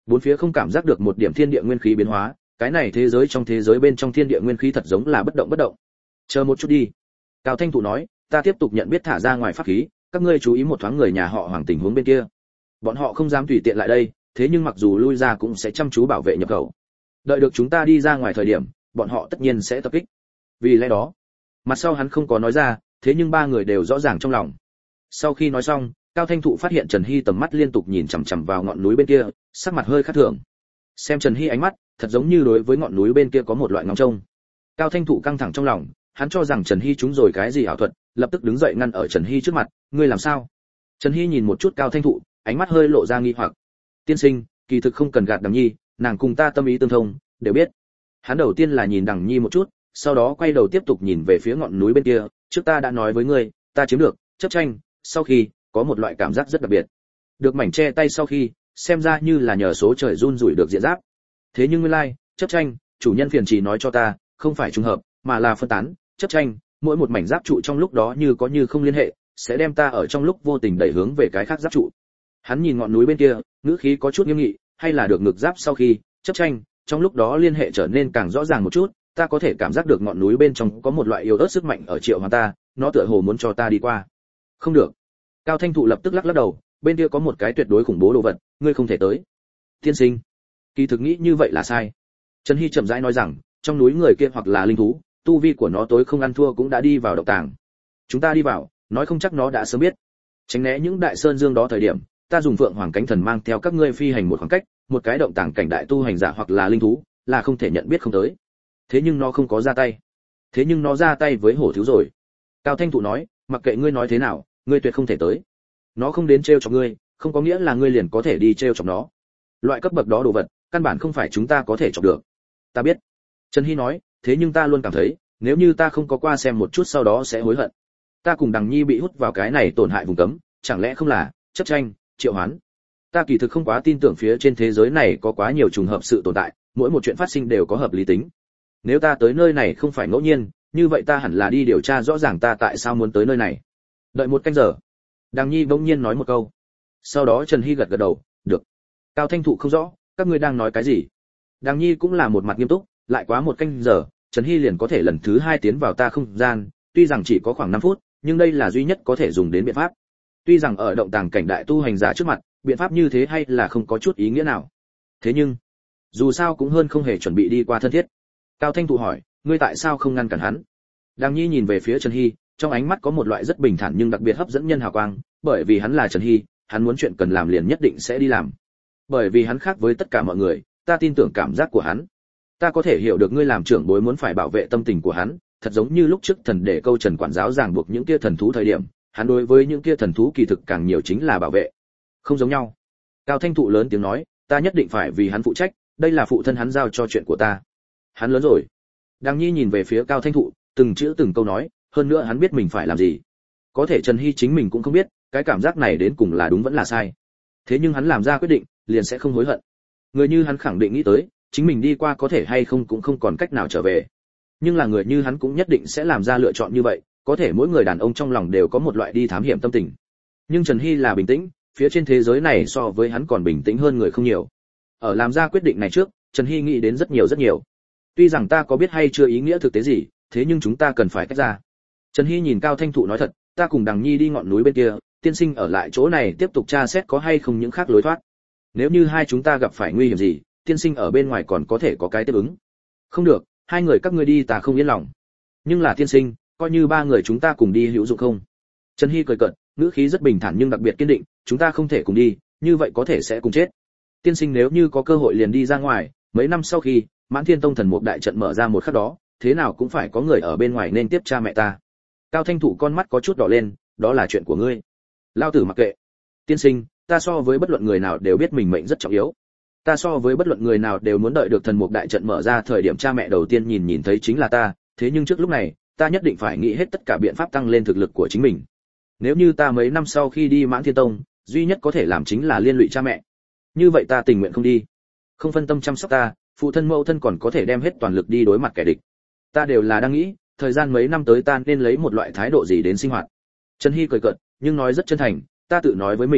bốn phía không cảm giác được một điểm thiên địa nguyên khí biến hóa, cái này thế giới trong thế giới bên trong thiên địa nguyên khí thật giống là bất động bất động. Chờ một chút đi. Cao Thanh Thụ nói, ta tiếp tục nhận biết thả ra ngoài pháp khí, các ngươi chú ý một thoáng người nhà họ Hoàng tình huống bên kia. Bọn họ không dám tùy tiện lại đây, thế nhưng mặc dù lui ra cũng sẽ chăm chú bảo vệ nhập khẩu. Đợi được chúng ta đi ra ngoài thời điểm, bọn họ tất nhiên sẽ tập kích. Vì lẽ đó, mặt sau hắn không có nói ra, thế nhưng ba người đều rõ ràng trong lòng. Sau khi nói xong, Cao Thanh Thụ phát hiện Trần Hy tầm mắt liên tục nhìn chằm chằm vào ngọn núi bên kia, sắc mặt hơi khác thường. Xem Trần Hy ánh mắt, thật giống như đối với ngọn núi bên kia có một loại ngóng trông. Cao Thanh Thụ căng thẳng trong lòng, hắn cho rằng Trần Hy trúng rồi cái gì ảo thuật, lập tức đứng dậy ngăn ở Trần Hy trước mặt, ngươi làm sao? Trần Hy nhìn một chút Cao Thanh Thụ, ánh mắt hơi lộ ra nghi hoặc. Tiên sinh, kỳ thực không cần gạt Đằng Nhi, nàng cùng ta tâm ý tương thông, đều biết. Hắn đầu tiên là nhìn Đằng Nhi một chút, sau đó quay đầu tiếp tục nhìn về phía ngọn núi bên kia, trước ta đã nói với ngươi, ta chiếm được chấp tranh, sau khi có một loại cảm giác rất đặc biệt. Được mảnh che tay sau khi, xem ra như là nhờ số trời run rủi được diện giáp. Thế nhưng nguyên lai, like, chấp tranh, chủ nhân phiền trì nói cho ta, không phải trùng hợp, mà là phân tán, chấp tranh, mỗi một mảnh giáp trụ trong lúc đó như có như không liên hệ, sẽ đem ta ở trong lúc vô tình đẩy hướng về cái khác giáp trụ. Hắn nhìn ngọn núi bên kia, ngữ khí có chút nghiêm nghị, hay là được ngực giáp sau khi, chấp tranh, trong lúc đó liên hệ trở nên càng rõ ràng một chút, ta có thể cảm giác được ngọn núi bên trong có một loại yếu ớt sức mạnh ở triệu hoàn ta, nó tựa hồ muốn cho ta đi qua. Không được. Cao Thanh Thụ lập tức lắc lắc đầu, bên kia có một cái tuyệt đối khủng bố đồ vật, ngươi không thể tới. Tiên sinh, kỳ thực nghĩ như vậy là sai. Trần Hy chậm rãi nói rằng, trong núi người kia hoặc là linh thú, tu vi của nó tối không ăn thua cũng đã đi vào động tàng. Chúng ta đi vào, nói không chắc nó đã sớm biết. Tránh né những đại sơn dương đó thời điểm, ta dùng Phượng Hoàng cánh thần mang theo các ngươi phi hành một khoảng cách, một cái động tàng cảnh đại tu hành giả hoặc là linh thú, là không thể nhận biết không tới. Thế nhưng nó không có ra tay. Thế nhưng nó ra tay với hổ thiếu rồi. Cao Thanh Thụ nói, mặc kệ ngươi nói thế nào, ngươi tuyệt không thể tới. Nó không đến trêu chọc ngươi, không có nghĩa là ngươi liền có thể đi trêu chọc nó. Loại cấp bậc đó đồ vật, căn bản không phải chúng ta có thể chọc được. Ta biết. Trần Hy nói, thế nhưng ta luôn cảm thấy, nếu như ta không có qua xem một chút sau đó sẽ hối hận. Ta cùng Đằng Nhi bị hút vào cái này tổn hại vùng cấm, chẳng lẽ không là chấp tranh, triệu hoán? Ta kỳ thực không quá tin tưởng phía trên thế giới này có quá nhiều trùng hợp sự tồn tại, mỗi một chuyện phát sinh đều có hợp lý tính. Nếu ta tới nơi này không phải ngẫu nhiên, như vậy ta hẳn là đi điều tra rõ ràng ta tại sao muốn tới nơi này. Đợi một canh giờ. Đằng Nhi bỗng nhiên nói một câu. Sau đó Trần Hy gật gật đầu, được. Cao Thanh Thụ không rõ, các ngươi đang nói cái gì? Đằng Nhi cũng là một mặt nghiêm túc, lại quá một canh giờ, Trần Hy liền có thể lần thứ hai tiến vào ta không gian, tuy rằng chỉ có khoảng năm phút, nhưng đây là duy nhất có thể dùng đến biện pháp. Tuy rằng ở động tàng cảnh đại tu hành giả trước mặt, biện pháp như thế hay là không có chút ý nghĩa nào. Thế nhưng, dù sao cũng hơn không hề chuẩn bị đi qua thân thiết. Cao Thanh Thụ hỏi, ngươi tại sao không ngăn cản hắn? Đằng Nhi nhìn về phía Trần Hy, trong ánh mắt có một loại rất bình thản nhưng đặc biệt hấp dẫn nhân hào quang, bởi vì hắn là Trần Hy, hắn muốn chuyện cần làm liền nhất định sẽ đi làm. Bởi vì hắn khác với tất cả mọi người, ta tin tưởng cảm giác của hắn. Ta có thể hiểu được ngươi làm trưởng bối muốn phải bảo vệ tâm tình của hắn, thật giống như lúc trước thần để câu Trần quản giáo ràng buộc những kia thần thú thời điểm, hắn đối với những kia thần thú kỳ thực càng nhiều chính là bảo vệ. Không giống nhau. Cao Thanh Thụ lớn tiếng nói, ta nhất định phải vì hắn phụ trách, đây là phụ thân hắn giao cho chuyện của ta. Hắn lớn rồi. Đằng Nhi nhìn về phía Cao Thanh Thụ, từng chữ từng câu nói, hơn nữa hắn biết mình phải làm gì. Có thể Trần Hy chính mình cũng không biết, cái cảm giác này đến cùng là đúng vẫn là sai. Thế nhưng hắn làm ra quyết định, liền sẽ không hối hận. Người như hắn khẳng định nghĩ tới, chính mình đi qua có thể hay không cũng không còn cách nào trở về. Nhưng là người như hắn cũng nhất định sẽ làm ra lựa chọn như vậy, có thể mỗi người đàn ông trong lòng đều có một loại đi thám hiểm tâm tình. Nhưng Trần Hy là bình tĩnh, phía trên thế giới này so với hắn còn bình tĩnh hơn người không nhiều. Ở làm ra quyết định này trước, Trần Hy nghĩ đến rất nhiều rất nhiều. Tuy rằng ta có biết hay chưa ý nghĩa thực tế gì, thế nhưng chúng ta cần phải tách ra. Trần Hy nhìn Cao Thanh Thụ nói thật, ta cùng Đằng Nhi đi ngọn núi bên kia, tiên sinh ở lại chỗ này tiếp tục tra xét có hay không những khác lối thoát. Nếu như hai chúng ta gặp phải nguy hiểm gì, tiên sinh ở bên ngoài còn có thể có cái tiếp ứng. Không được, hai người các ngươi đi ta không yên lòng. Nhưng là tiên sinh, coi như ba người chúng ta cùng đi hữu dụng không? Trần Hy cười cợt, ngữ khí rất bình thản nhưng đặc biệt kiên định, chúng ta không thể cùng đi, như vậy có thể sẽ cùng chết. Tiên sinh nếu như có cơ hội liền đi ra ngoài, mấy năm sau khi Mãn Thiên Tông thần mục đại trận mở ra một khắc đó, thế nào cũng phải có người ở bên ngoài nên tiếp cha mẹ ta. Cao Thanh Thụ con mắt có chút đỏ lên, đó là chuyện của ngươi. Lao tử mặc kệ. Tiên sinh, ta so với bất luận người nào đều biết mình mệnh rất trọng yếu. Ta so với bất luận người nào đều muốn đợi được thần mục đại trận mở ra thời điểm cha mẹ đầu tiên nhìn nhìn thấy chính là ta, thế nhưng trước lúc này, ta nhất định phải nghĩ hết tất cả biện pháp tăng lên thực lực của chính mình. Nếu như ta mấy năm sau khi đi Mãn Thiên Tông, duy nhất có thể làm chính là liên lụy cha mẹ. Như vậy ta tình nguyện không đi. Không phân tâm chăm sóc ta, phụ thân mẫu thân còn có thể đem hết toàn lực đi đối mặt kẻ địch. Ta đều là đang nghĩ, thời gian mấy năm tới ta nên lấy một loại thái độ gì đến sinh hoạt. Trần Hy cười cợt, nhưng nói rất chân thành, ta tự nói với mình,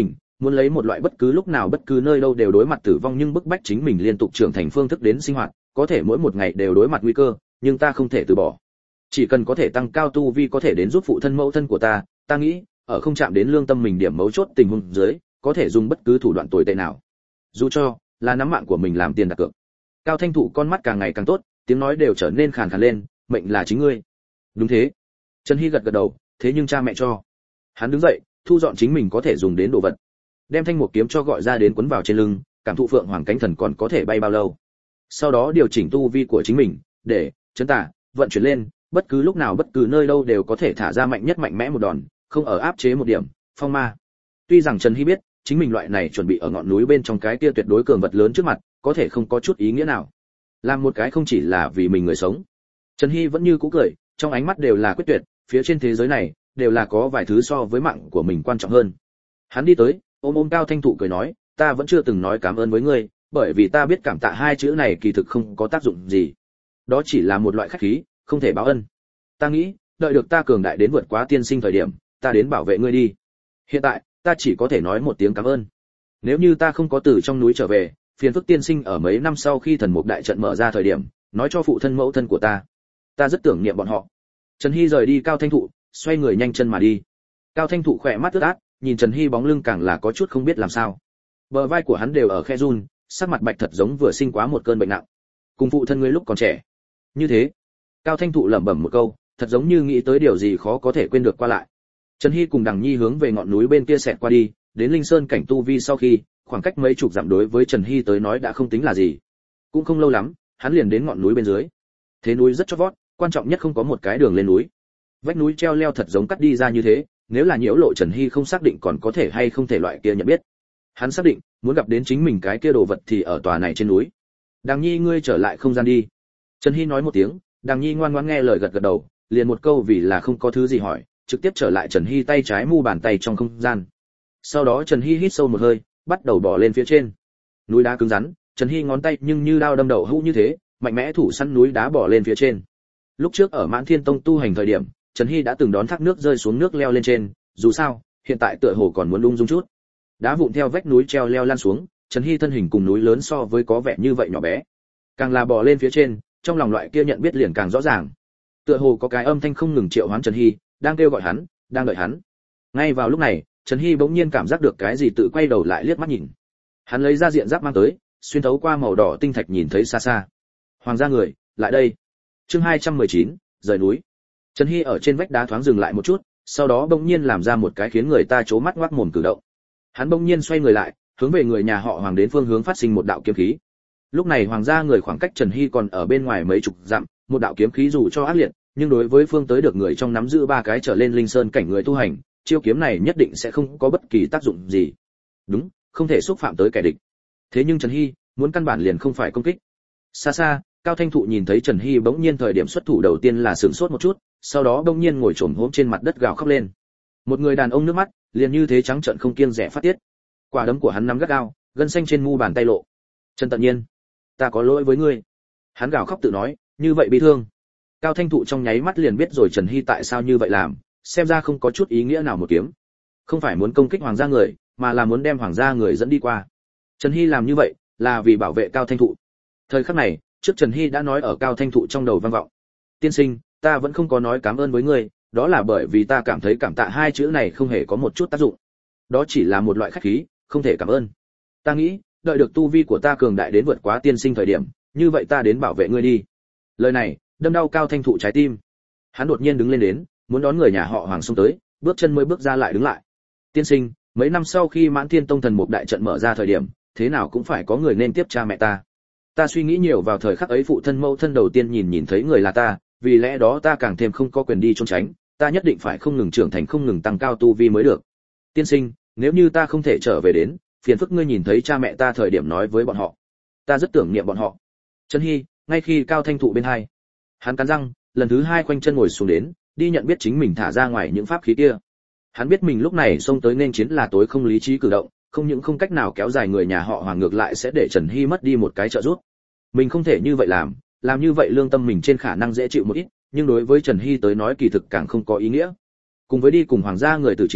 muốn lấy một loại bất cứ lúc nào bất cứ nơi đâu đều đối mặt tử vong nhưng bức bách chính mình liên tục trưởng thành phương thức đến sinh hoạt, có thể mỗi một ngày đều đối mặt nguy cơ, nhưng ta không thể từ bỏ. Chỉ cần có thể tăng cao tu vi có thể đến giúp phụ thân mẫu thân của ta, ta nghĩ, ở không chạm đến lương tâm mình điểm mấu chốt tình huống dưới, có thể dùng bất cứ thủ đoạn tồi tệ nào. Dù cho là nắm mạng của mình làm tiền đặt cược. Cao Thanh Thụ con mắt càng ngày càng tốt, tiếng nói đều trở nên khàn khàn lên, mệnh là chính ngươi. Đúng thế. Trần Hy gật gật đầu, thế nhưng cha mẹ cho. Hắn đứng dậy, thu dọn chính mình có thể dùng đến đồ vật. Đem thanh mục kiếm cho gọi ra đến quấn vào trên lưng, cảm thụ phượng hoàng cánh thần còn có thể bay bao lâu. Sau đó điều chỉnh tu vi của chính mình, để chấn tả, vận chuyển lên, bất cứ lúc nào bất cứ nơi đâu đều có thể thả ra mạnh nhất mạnh mẽ một đòn, không ở áp chế một điểm, phong ma. Tuy rằng Trần Hy biết, chính mình loại này chuẩn bị ở ngọn núi bên trong cái kia tuyệt đối cường vật lớn trước mặt, có thể không có chút ý nghĩa nào. Làm một cái không chỉ là vì mình người sống. Trần Hy vẫn như cũ cười, trong ánh mắt đều là quyết tuyệt, phía trên thế giới này đều là có vài thứ so với mạng của mình quan trọng hơn. Hắn đi tới, ôm ôm Cao Thanh Thụ cười nói, ta vẫn chưa từng nói cảm ơn với ngươi, bởi vì ta biết cảm tạ hai chữ này kỳ thực không có tác dụng gì. Đó chỉ là một loại khách khí, không thể báo ân. Ta nghĩ, đợi được ta cường đại đến vượt quá tiên sinh thời điểm, ta đến bảo vệ ngươi đi. Hiện tại, ta chỉ có thể nói một tiếng cảm ơn. Nếu như ta không có từ trong núi trở về, phiền phức tiên sinh ở mấy năm sau khi thần mục đại trận mở ra thời điểm, nói cho phụ thân mẫu thân của ta. Ta rất tưởng niệm bọn họ. Trần Hy rời đi Cao Thanh Thụ, xoay người nhanh chân mà đi. Cao Thanh Thụ khỏe mắt ướt át, nhìn Trần Hy bóng lưng càng là có chút không biết làm sao. Bờ vai của hắn đều ở khe run, sắc mặt bạch thật giống vừa sinh quá một cơn bệnh nặng. Cùng phụ thân ngươi lúc còn trẻ. Như thế. Cao Thanh Thụ lẩm bẩm một câu, thật giống như nghĩ tới điều gì khó có thể quên được qua lại. Trần Hy cùng Đằng Nhi hướng về ngọn núi bên kia xẹt qua đi, đến Linh Sơn cảnh tu vi sau khi, khoảng cách mấy chục dặm đối với Trần Hy tới nói đã không tính là gì. Cũng không lâu lắm, hắn liền đến ngọn núi bên dưới. Thế núi rất chót vót, quan trọng nhất không có một cái đường lên núi. Vách núi treo leo thật giống cắt đi ra như thế, nếu là nhiễu lộ Trần Hy không xác định còn có thể hay không thể loại kia nhận biết. Hắn xác định, muốn gặp đến chính mình cái kia đồ vật thì ở tòa này trên núi. Đằng Nhi ngươi trở lại không gian đi. Trần Hy nói một tiếng, Đằng Nhi ngoan ngoãn nghe lời gật gật đầu, liền một câu vì là không có thứ gì hỏi, trực tiếp trở lại Trần Hy tay trái mu bàn tay trong không gian. Sau đó Trần Hy hít sâu một hơi, bắt đầu bò lên phía trên. Núi đá cứng rắn, Trần Hy ngón tay nhưng như đao đâm đầu hũ như thế, mạnh mẽ thủ săn núi đá bò lên phía trên. Lúc trước ở Mãn Thiên Tông tu hành thời điểm, Trần Hy đã từng đón thác nước rơi xuống nước leo lên trên, dù sao, hiện tại tựa hồ còn muốn lung dung chút. Đá vụn theo vách núi treo leo lan xuống, Trần Hy thân hình cùng núi lớn so với có vẻ như vậy nhỏ bé. Càng là bò lên phía trên, trong lòng loại kia nhận biết liền càng rõ ràng. Tựa hồ có cái âm thanh không ngừng triệu hoán Trần Hy, đang kêu gọi hắn, đang đợi hắn. Ngay vào lúc này, Trần Hy bỗng nhiên cảm giác được cái gì tự quay đầu lại liếc mắt nhìn. Hắn lấy ra diện giáp mang tới, xuyên thấu qua màu đỏ tinh thạch nhìn thấy xa xa. Hoàng gia người, lại đây. Chương hai trăm mười chín, rời núi. Trần Hy ở trên vách đá thoáng dừng lại một chút, sau đó bỗng nhiên làm ra một cái khiến người ta chố mắt ngoác mồm cử động. Hắn bỗng nhiên xoay người lại, hướng về người nhà họ Hoàng đến phương hướng phát sinh một đạo kiếm khí. Lúc này Hoàng gia người khoảng cách Trần Hy còn ở bên ngoài mấy chục dặm, một đạo kiếm khí dù cho ác liệt, nhưng đối với phương tới được người trong nắm giữ ba cái trở lên linh sơn cảnh người tu hành, chiêu kiếm này nhất định sẽ không có bất kỳ tác dụng gì. Đúng, không thể xúc phạm tới kẻ địch. Thế nhưng Trần Hy muốn căn bản liền không phải công kích. Xa xa, Cao Thanh Thụ nhìn thấy Trần Hy bỗng nhiên thời điểm xuất thủ đầu tiên là sửng sốt một chút, sau đó bỗng nhiên ngồi xổm hốp trên mặt đất gào khóc lên. Một người đàn ông nước mắt, liền như thế trắng trợn không kiêng dè phát tiết. Quả đấm của hắn nắm gắt gao, gân xanh trên mu bàn tay lộ. Trần Tự Nhiên, ta có lỗi với ngươi. Hắn gào khóc tự nói, như vậy bi thương. Cao Thanh Thụ trong nháy mắt liền biết rồi Trần Hy tại sao như vậy làm, xem ra không có chút ý nghĩa nào một kiếm. Không phải muốn công kích hoàng gia người, mà là muốn đem hoàng gia người dẫn đi qua. Trần Hy làm như vậy, là vì bảo vệ Cao Thanh Thụ. Thời khắc này, trước Trần Hy đã nói ở Cao Thanh Thụ trong đầu vang vọng. Tiên sinh, ta vẫn không có nói cảm ơn với ngươi, đó là bởi vì ta cảm thấy cảm tạ hai chữ này không hề có một chút tác dụng. Đó chỉ là một loại khách khí, không thể cảm ơn. Ta nghĩ, đợi được tu vi của ta cường đại đến vượt quá tiên sinh thời điểm, như vậy ta đến bảo vệ ngươi đi. Lời này, đâm đau Cao Thanh Thụ trái tim. Hắn đột nhiên đứng lên đến, muốn đón người nhà họ Hoàng xông tới, bước chân mới bước ra lại đứng lại. Tiên sinh, mấy năm sau khi Mãn Thiên Tông thần mục đại trận mở ra thời điểm, thế nào cũng phải có người nên tiếp cha mẹ ta. Ta suy nghĩ nhiều vào thời khắc ấy phụ thân mẫu thân đầu tiên nhìn nhìn thấy người là ta, vì lẽ đó ta càng thêm không có quyền đi trốn tránh, ta nhất định phải không ngừng trưởng thành không ngừng tăng cao tu vi mới được. Tiên sinh, nếu như ta không thể trở về đến, phiền phức ngươi nhìn thấy cha mẹ ta thời điểm nói với bọn họ. Ta rất tưởng niệm bọn họ. Trần Hy, ngay khi Cao Thanh Thụ bên hai, hắn cắn răng, lần thứ hai khoanh chân ngồi xuống đến, đi nhận biết chính mình thả ra ngoài những pháp khí kia. Hắn biết mình lúc này xông tới nên chiến là tối không lý trí cử động, không những không cách nào kéo dài người nhà họ Hoàng ngược lại sẽ để Trần Hy mất đi một cái trợ giúp. Mình không thể như vậy làm, làm như vậy lương tâm mình trên khả năng dễ chịu một ít, nhưng đối với Trần Hy tới nói kỳ thực càng không có ý nghĩa. Cùng với đi cùng hoàng gia người tử chiến,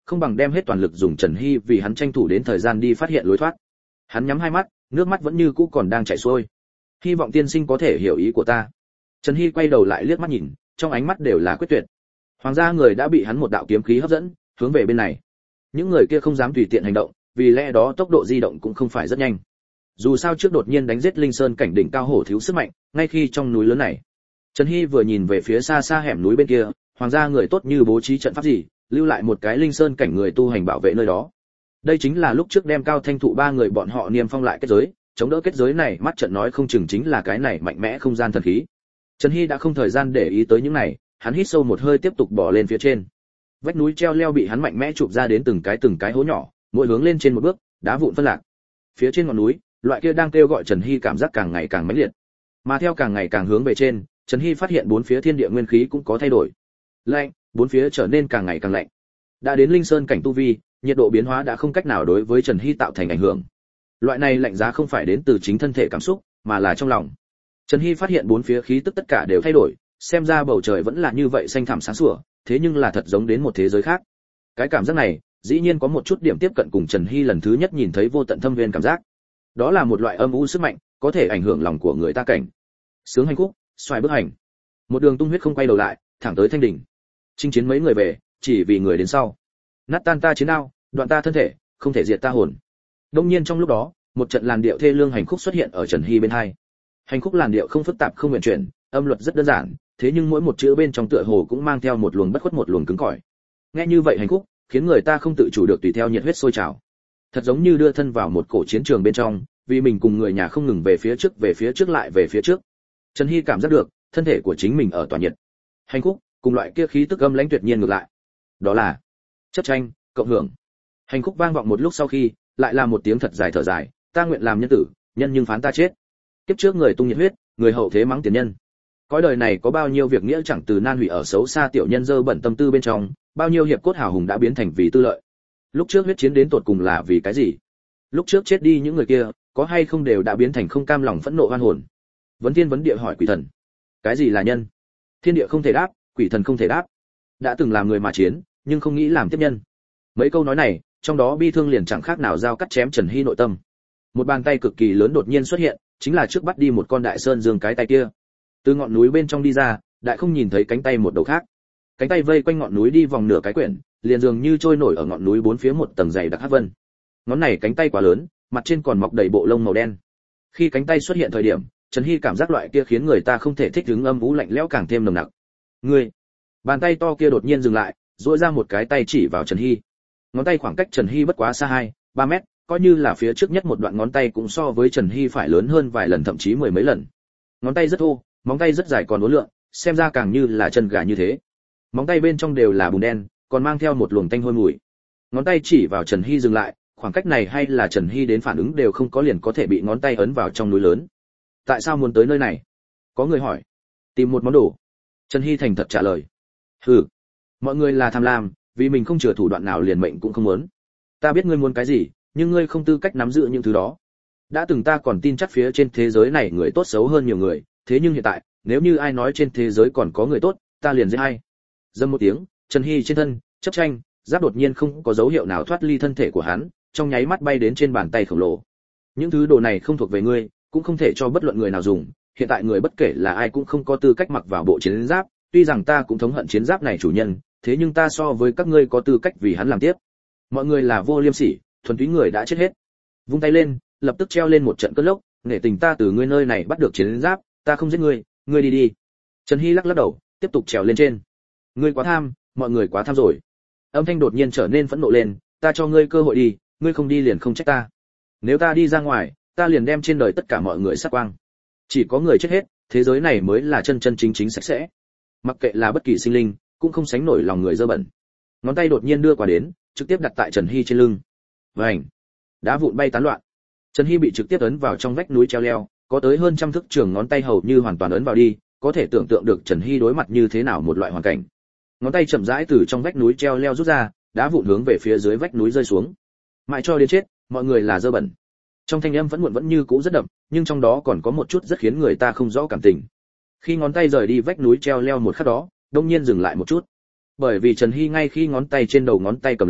không bằng đem hết toàn lực dùng Trần Hy vì hắn tranh thủ đến thời gian đi phát hiện lối thoát. Hắn nhắm hai mắt, nước mắt vẫn như cũ còn đang chảy xuôi. Hy vọng tiên sinh có thể hiểu ý của ta. Trần Hy quay đầu lại liếc mắt nhìn, trong ánh mắt đều là quyết tuyệt. Hoàng gia người đã bị hắn một đạo kiếm khí hấp dẫn, hướng về bên này. Những người kia không dám tùy tiện hành động, vì lẽ đó tốc độ di động cũng không phải rất nhanh. Dù sao trước đột nhiên đánh giết Linh Sơn cảnh đỉnh cao hổ thiếu sức mạnh, ngay khi trong núi lớn này. Trần Hy vừa nhìn về phía xa xa hẻm núi bên kia, hoàng gia người tốt như bố trí trận pháp gì, lưu lại một cái Linh Sơn cảnh người tu hành bảo vệ nơi đó. Đây chính là lúc trước đem Cao Thanh Thụ ba người bọn họ niêm phong lại kết giới, chống đỡ kết giới này, mắt trận nói không chừng chính là cái này mạnh mẽ không gian thần khí. Trần Hy đã không thời gian để ý tới những này, hắn hít sâu một hơi tiếp tục bò lên phía trên. Vách núi treo leo bị hắn mạnh mẽ chụp ra đến từng cái từng cái hố nhỏ, mỗi hướng lên trên một bước, đá vụn phân lạc. Phía trên ngọn núi, loại kia đang kêu gọi Trần Hy cảm giác càng ngày càng mãnh liệt. Mà theo càng ngày càng hướng về trên, Trần Hy phát hiện bốn phía thiên địa nguyên khí cũng có thay đổi. Lạnh, bốn phía trở nên càng ngày càng lạnh. Đã đến Linh Sơn cảnh tu vi, nhiệt độ biến hóa đã không cách nào đối với Trần Hy tạo thành ảnh hưởng. Loại này lạnh giá không phải đến từ chính thân thể cảm xúc, mà là trong lòng. Trần Hy phát hiện bốn phía khí tức tất cả đều thay đổi, xem ra bầu trời vẫn là như vậy xanh thẳm sáng sủa, thế nhưng là thật giống đến một thế giới khác. Cái cảm giác này, dĩ nhiên có một chút điểm tiếp cận cùng Trần Hy lần thứ nhất nhìn thấy vô tận thâm viên cảm giác. Đó là một loại âm u sức mạnh, có thể ảnh hưởng lòng của người ta cảnh. Sướng hành khúc, xoài bước hành. Một đường tung huyết không quay đầu lại, thẳng tới thanh đỉnh. Chinh chiến mấy người về, chỉ vì người đến sau. Nát tan ta chiến đao, đoạn ta thân thể, không thể diệt ta hồn. Đông nhiên trong lúc đó, một trận làn điệu thê lương hành khúc xuất hiện ở Trần Hy bên hai. Hành khúc làn điệu không phức tạp không huyền chuyển, âm luật rất đơn giản, thế nhưng mỗi một chữ bên trong tựa hồ cũng mang theo một luồng bất khuất một luồng cứng cỏi. Nghe như vậy hành khúc, khiến người ta không tự chủ được tùy theo nhiệt huyết sôi trào. Thật giống như đưa thân vào một cổ chiến trường bên trong, vì mình cùng người nhà không ngừng về phía trước về phía trước lại về phía trước. Trần Hy cảm giác được, thân thể của chính mình ở tỏa nhiệt. Hành khúc, cùng loại kia khí tức âm lãnh tuyệt nhiên ngược lại. Đó là chấp tranh, cộng hưởng. Hành khúc vang vọng một lúc sau khi, lại là một tiếng thật dài thở dài, ta nguyện làm nhân tử, nhân nhưng phán ta chết. Kiếp trước người tung nhiệt huyết, người hậu thế mắng tiền nhân. Cõi đời này có bao nhiêu việc nghĩa chẳng từ nan hủy ở xấu xa tiểu nhân dơ bẩn tâm tư bên trong, bao nhiêu hiệp cốt hào hùng đã biến thành vì tư lợi. Lúc trước huyết chiến đến tột cùng là vì cái gì? Lúc trước chết đi những người kia, có hay không đều đã biến thành không cam lòng phẫn nộ oan hồn. Vấn thiên vấn địa hỏi quỷ thần, cái gì là nhân? Thiên địa không thể đáp, quỷ thần không thể đáp. Đã từng làm người mà chiến, nhưng không nghĩ làm tiếp nhân. Mấy câu nói này, trong đó bi thương liền chẳng khác nào dao cắt chém Trần Hy nội tâm. Một bàn tay cực kỳ lớn đột nhiên xuất hiện, chính là trước bắt đi một con đại sơn dương cái tay kia. Từ ngọn núi bên trong đi ra, đại không nhìn thấy cánh tay một đầu khác. Cánh tay vây quanh ngọn núi đi vòng nửa cái quyển, liền dường như trôi nổi ở ngọn núi bốn phía một tầng dày đặc hắc vân. Ngón này cánh tay quá lớn, mặt trên còn mọc đầy bộ lông màu đen. Khi cánh tay xuất hiện thời điểm, Trần Hy cảm giác loại kia khiến người ta không thể thích ứng âm u lạnh lẽo càng thêm nồng nặc. Ngươi! Bàn tay to kia đột nhiên dừng lại, duỗi ra một cái tay chỉ vào Trần Hy. Ngón tay khoảng cách Trần Hy bất quá xa hai, ba mét, coi như là phía trước nhất một đoạn ngón tay cũng so với Trần Hy phải lớn hơn vài lần thậm chí mười mấy lần. Ngón tay rất thô, móng tay rất dài còn uốn lượn, xem ra càng như là chân gà như thế. Móng tay bên trong đều là bùn đen, còn mang theo một luồng tanh hôi mùi. Ngón tay chỉ vào Trần Hy dừng lại, khoảng cách này hay là Trần Hy đến phản ứng đều không có liền có thể bị ngón tay ấn vào trong núi lớn. Tại sao muốn tới nơi này? Có người hỏi. Tìm một món đồ. Trần Hy thành thật trả lời. Hừ, mọi người là tham lam, vì mình không chừa thủ đoạn nào liền mệnh cũng không muốn. Ta biết ngươi muốn cái gì, nhưng ngươi không tư cách nắm giữ những thứ đó. Đã từng ta còn tin chắc phía trên thế giới này người tốt xấu hơn nhiều người, thế nhưng hiện tại, nếu như ai nói trên thế giới còn có người tốt, ta liền giết hay. Dâm một tiếng, Trần Hy trên thân, chấp tranh, giáp đột nhiên không có dấu hiệu nào thoát ly thân thể của hắn, trong nháy mắt bay đến trên bàn tay khổng lồ. Những thứ đồ này không thuộc về ngươi, cũng không thể cho bất luận người nào dùng, hiện tại người bất kể là ai cũng không có tư cách mặc vào bộ chiến giáp, tuy rằng ta cũng thống hận chiến giáp này chủ nhân, thế nhưng ta so với các ngươi có tư cách vì hắn làm tiếp. Mọi người là vô liêm sỉ, thuần túy người đã chết hết. Vung tay lên, lập tức treo lên một trận cơn lốc, nể tình ta từ ngươi nơi này bắt được chiến giáp, ta không giết ngươi, ngươi đi đi. Trần Hy lắc lắc đầu, tiếp tục trèo lên trên. Ngươi quá tham, mọi người quá tham rồi. Âm thanh đột nhiên trở nên phẫn nộ lên, ta cho ngươi cơ hội đi, ngươi không đi liền không trách ta. Nếu ta đi ra ngoài, ta liền đem trên đời tất cả mọi người sát quang. Chỉ có người chết hết, thế giới này mới là chân chân chính chính sạch sẽ. Mặc kệ là bất kỳ sinh linh, cũng không sánh nổi lòng người dơ bẩn. Ngón tay đột nhiên đưa qua đến, trực tiếp đặt tại Trần Hy trên lưng. Vành, đá vụn bay tán loạn. Trần Hy bị trực tiếp ấn vào trong vách núi treo leo, có tới hơn trăm thước trường ngón tay hầu như hoàn toàn ấn vào đi, có thể tưởng tượng được Trần Hy đối mặt như thế nào một loại hoàn cảnh. Ngón tay chậm rãi từ trong vách núi treo leo rút ra, đá vụn hướng về phía dưới vách núi rơi xuống. Mãi cho đến chết, mọi người là dơ bẩn. Trong thanh âm vẫn muộn vẫn như cũ rất đậm, nhưng trong đó còn có một chút rất khiến người ta không rõ cảm tình. Khi ngón tay rời đi vách núi treo leo một khắc đó, đông nhiên dừng lại một chút. Bởi vì Trần Hy ngay khi ngón tay trên đầu ngón tay cầm lấy,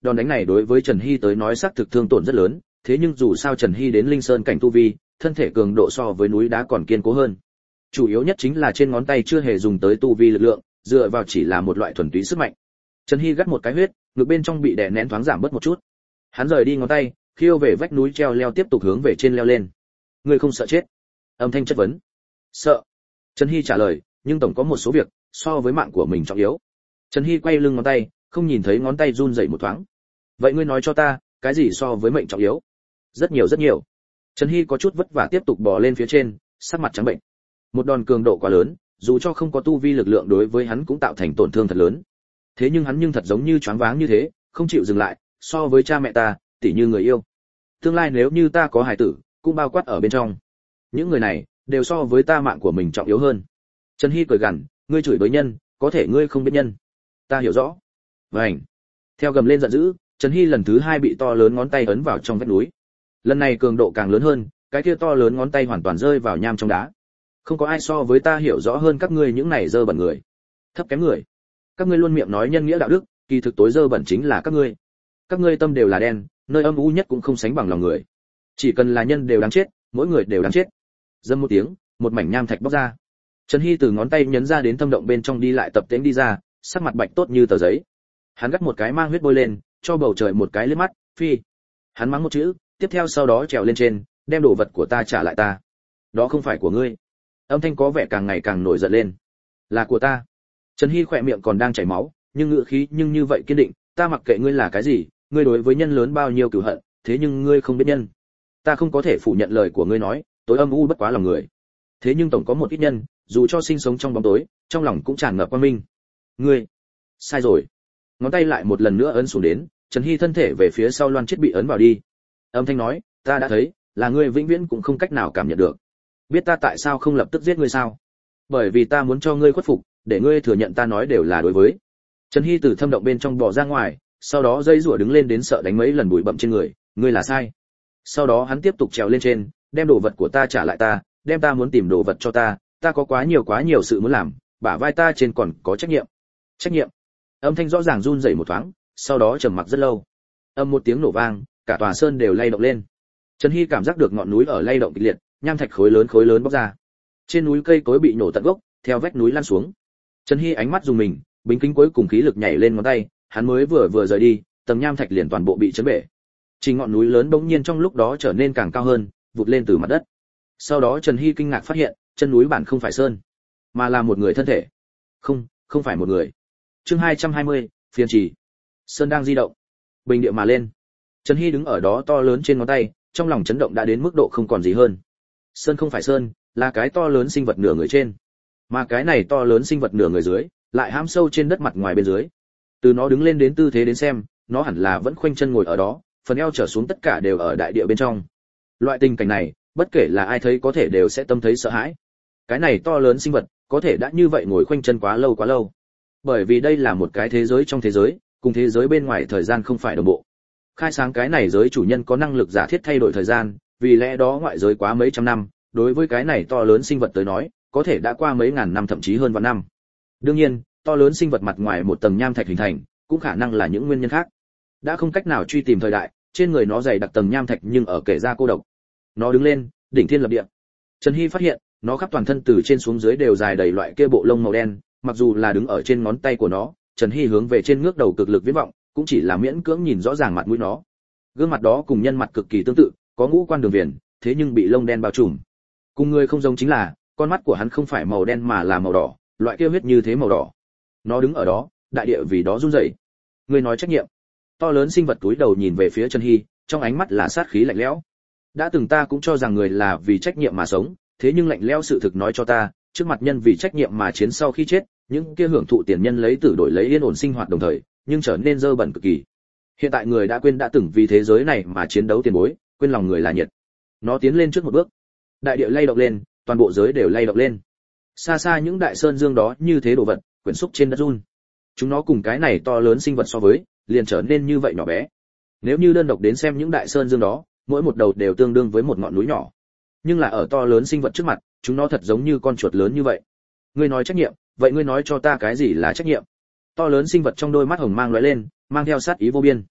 đòn đánh này đối với Trần Hy tới nói xác thực thương tổn rất lớn, thế nhưng dù sao Trần Hy đến linh sơn cảnh tu vi, thân thể cường độ so với núi đá còn kiên cố hơn. Chủ yếu nhất chính là trên ngón tay chưa hề dùng tới tu vi lực lượng, dựa vào chỉ là một loại thuần túy sức mạnh. Trần Hy gắt một cái huyết, ngực bên trong bị đè nén thoáng giảm bớt một chút. Hắn rời đi ngón tay, khiêu về vách núi treo leo tiếp tục hướng về trên leo lên. Ngươi không sợ chết? Âm thanh chất vấn. Sợ. Trần Hy trả lời, nhưng tổng có một số việc so với mạng của mình trọng yếu. Trần Hy quay lưng ngón tay, không nhìn thấy ngón tay run rẩy một thoáng. Vậy ngươi nói cho ta, cái gì so với mệnh trọng yếu? Rất nhiều rất nhiều. Trần Hy có chút vất vả tiếp tục bò lên phía trên, sắc mặt trắng bệnh. Một đòn cường độ quá lớn, dù cho không có tu vi lực lượng đối với hắn cũng tạo thành tổn thương thật lớn. Thế nhưng hắn nhưng thật giống như choáng váng như thế, không chịu dừng lại, so với cha mẹ ta, tỉ như người yêu. Tương lai nếu như ta có hài tử, cũng bao quát ở bên trong. Những người này đều so với ta mạng của mình trọng yếu hơn. Trần Hy cười gằn, ngươi chửi bới nhân, có thể ngươi không biết nhân. Ta hiểu rõ. Vành. Theo gầm lên giận dữ, Trần Hy lần thứ hai bị to lớn ngón tay ấn vào trong vách núi. Lần này cường độ càng lớn hơn, cái kia to lớn ngón tay hoàn toàn rơi vào nham trong đá. Không có ai so với ta hiểu rõ hơn các ngươi những này dơ bẩn người, thấp kém người. Các ngươi luôn miệng nói nhân nghĩa đạo đức, kỳ thực tối dơ bẩn chính là các ngươi. Các ngươi tâm đều là đen, nơi âm u nhất cũng không sánh bằng lòng người. Chỉ cần là nhân đều đáng chết, mỗi người đều đáng chết. Dâm một tiếng, một mảnh nham thạch bóc ra. Trần Hy từ ngón tay nhấn ra đến thâm động bên trong đi lại tập tễnh đi ra, sắc mặt bạch tốt như tờ giấy. Hắn gắt một cái mang huyết bôi lên, cho bầu trời một cái liếc mắt, phi. Hắn mắng một chữ, tiếp theo sau đó trèo lên trên, đem đồ vật của ta trả lại ta. Đó không phải của ngươi. Âm thanh có vẻ càng ngày càng nổi giận lên. Là của ta. Trần Hy khỏe miệng còn đang chảy máu, nhưng ngữ khí nhưng như vậy kiên định, ta mặc kệ ngươi là cái gì, ngươi đối với nhân lớn bao nhiêu cừu hận, thế nhưng ngươi không biết nhân. Ta không có thể phủ nhận lời của ngươi nói, tối âm u bất quá lòng người. Thế nhưng tổng có một ít nhân, dù cho sinh sống trong bóng tối, trong lòng cũng tràn ngập quang minh. Ngươi, sai rồi. Ngón tay lại một lần nữa ấn xuống đến, Trần Hy thân thể về phía sau loan chết bị ấn vào đi. Âm thanh nói, ta đã thấy, là ngươi vĩnh viễn cũng không cách nào cảm nhận được. Biết ta tại sao không lập tức giết ngươi sao? Bởi vì ta muốn cho ngươi khuất phục, để ngươi thừa nhận ta nói đều là đối với. Trần Hy từ thâm động bên trong bò ra ngoài, sau đó dây rủa đứng lên đến sợ đánh mấy lần bụi bặm trên người, ngươi là sai. Sau đó hắn tiếp tục trèo lên trên, đem đồ vật của ta trả lại ta, đem ta muốn tìm đồ vật cho ta, ta có quá nhiều quá nhiều sự muốn làm, bả vai ta trên còn có trách nhiệm. Trách nhiệm. Âm thanh rõ ràng run rẩy một thoáng, sau đó trầm mặc rất lâu. Âm một tiếng nổ vang, cả tòa sơn đều lay động lên. Trần Hy cảm giác được ngọn núi ở lay động kịch liệt, nham thạch khối lớn khối lớn bóc ra. Trên núi cây cối bị nổ tận gốc, theo vách núi lăn xuống. Trần Hy ánh mắt dùng mình, bính kính cuối cùng khí lực nhảy lên ngón tay, hắn mới vừa vừa rời đi, tầng nham thạch liền toàn bộ bị chấn bể. Trình ngọn núi lớn bỗng nhiên trong lúc đó trở nên càng cao hơn, vụt lên từ mặt đất. Sau đó Trần Hy kinh ngạc phát hiện, chân núi bản không phải sơn, mà là một người thân thể. Không, không phải một người. Chương hai trăm hai mươi, phiên trì. Sơn đang di động, bình địa mà lên. Trần Hy đứng ở đó to lớn trên ngón tay, trong lòng chấn động đã đến mức độ không còn gì hơn. Sơn không phải sơn, là cái to lớn sinh vật nửa người trên, mà cái này to lớn sinh vật nửa người dưới, lại hãm sâu trên đất mặt ngoài bên dưới. Từ nó đứng lên đến tư thế đến xem, nó hẳn là vẫn khoanh chân ngồi ở đó, phần eo trở xuống tất cả đều ở đại địa bên trong. Loại tình cảnh này, bất kể là ai thấy có thể đều sẽ tâm thấy sợ hãi. Cái này to lớn sinh vật, có thể đã như vậy ngồi khoanh chân quá lâu quá lâu. Bởi vì đây là một cái thế giới trong thế giới, cùng thế giới bên ngoài thời gian không phải đồng bộ. Khai sáng cái này giới chủ nhân có năng lực giả thiết thay đổi thời gian, vì lẽ đó ngoại giới quá mấy trăm năm, đối với cái này to lớn sinh vật tới nói, có thể đã qua mấy ngàn năm thậm chí hơn vạn năm. Đương nhiên, to lớn sinh vật mặt ngoài một tầng nham thạch hình thành, cũng khả năng là những nguyên nhân khác. Đã không cách nào truy tìm thời đại, trên người nó dày đặc tầng nham thạch nhưng ở kể ra cô độc. Nó đứng lên, đỉnh thiên lập địa. Trần Hy phát hiện, nó khắp toàn thân từ trên xuống dưới đều dài đầy loại kia bộ lông màu đen, mặc dù là đứng ở trên ngón tay của nó, Trần Hy hướng về trên ngước đầu cực lực viễn vọng, cũng chỉ là miễn cưỡng nhìn rõ ràng mặt mũi nó. Gương mặt đó cùng nhân mặt cực kỳ tương tự, có ngũ quan đường viền, thế nhưng bị lông đen bao trùm. Cùng người không giống chính là, con mắt của hắn không phải màu đen mà là màu đỏ, loại kia huyết như thế màu đỏ. Nó đứng ở đó, đại địa vì đó run rẩy. Người nói trách nhiệm. To lớn sinh vật túi đầu nhìn về phía Trần Hy, trong ánh mắt là sát khí lạnh lẽo. Đã từng ta cũng cho rằng người là vì trách nhiệm mà sống, thế nhưng lạnh lẽo sự thực nói cho ta, trước mặt nhân vì trách nhiệm mà chiến sau khi chết, những kia hưởng thụ tiền nhân lấy tử đổi lấy yên ổn sinh hoạt đồng thời, nhưng trở nên dơ bẩn cực kỳ. Hiện tại người đã quên đã từng vì thế giới này mà chiến đấu tiền bối, quên lòng người là nhiệt. Nó tiến lên trước một bước, đại địa lay động lên, toàn bộ giới đều lay động lên. Xa xa những đại sơn dương đó như thế đồ vật, quyển xúc trên đất run. Chúng nó cùng cái này to lớn sinh vật so với, liền trở nên như vậy nhỏ bé. Nếu như đơn độc đến xem những đại sơn dương đó, mỗi một đầu đều tương đương với một ngọn núi nhỏ. Nhưng là ở to lớn sinh vật trước mặt, chúng nó thật giống như con chuột lớn như vậy. Ngươi nói trách nhiệm, vậy ngươi nói cho ta cái gì là trách nhiệm? To lớn sinh vật trong đôi mắt hồng mang lóe lên, mang theo sát ý vô biên.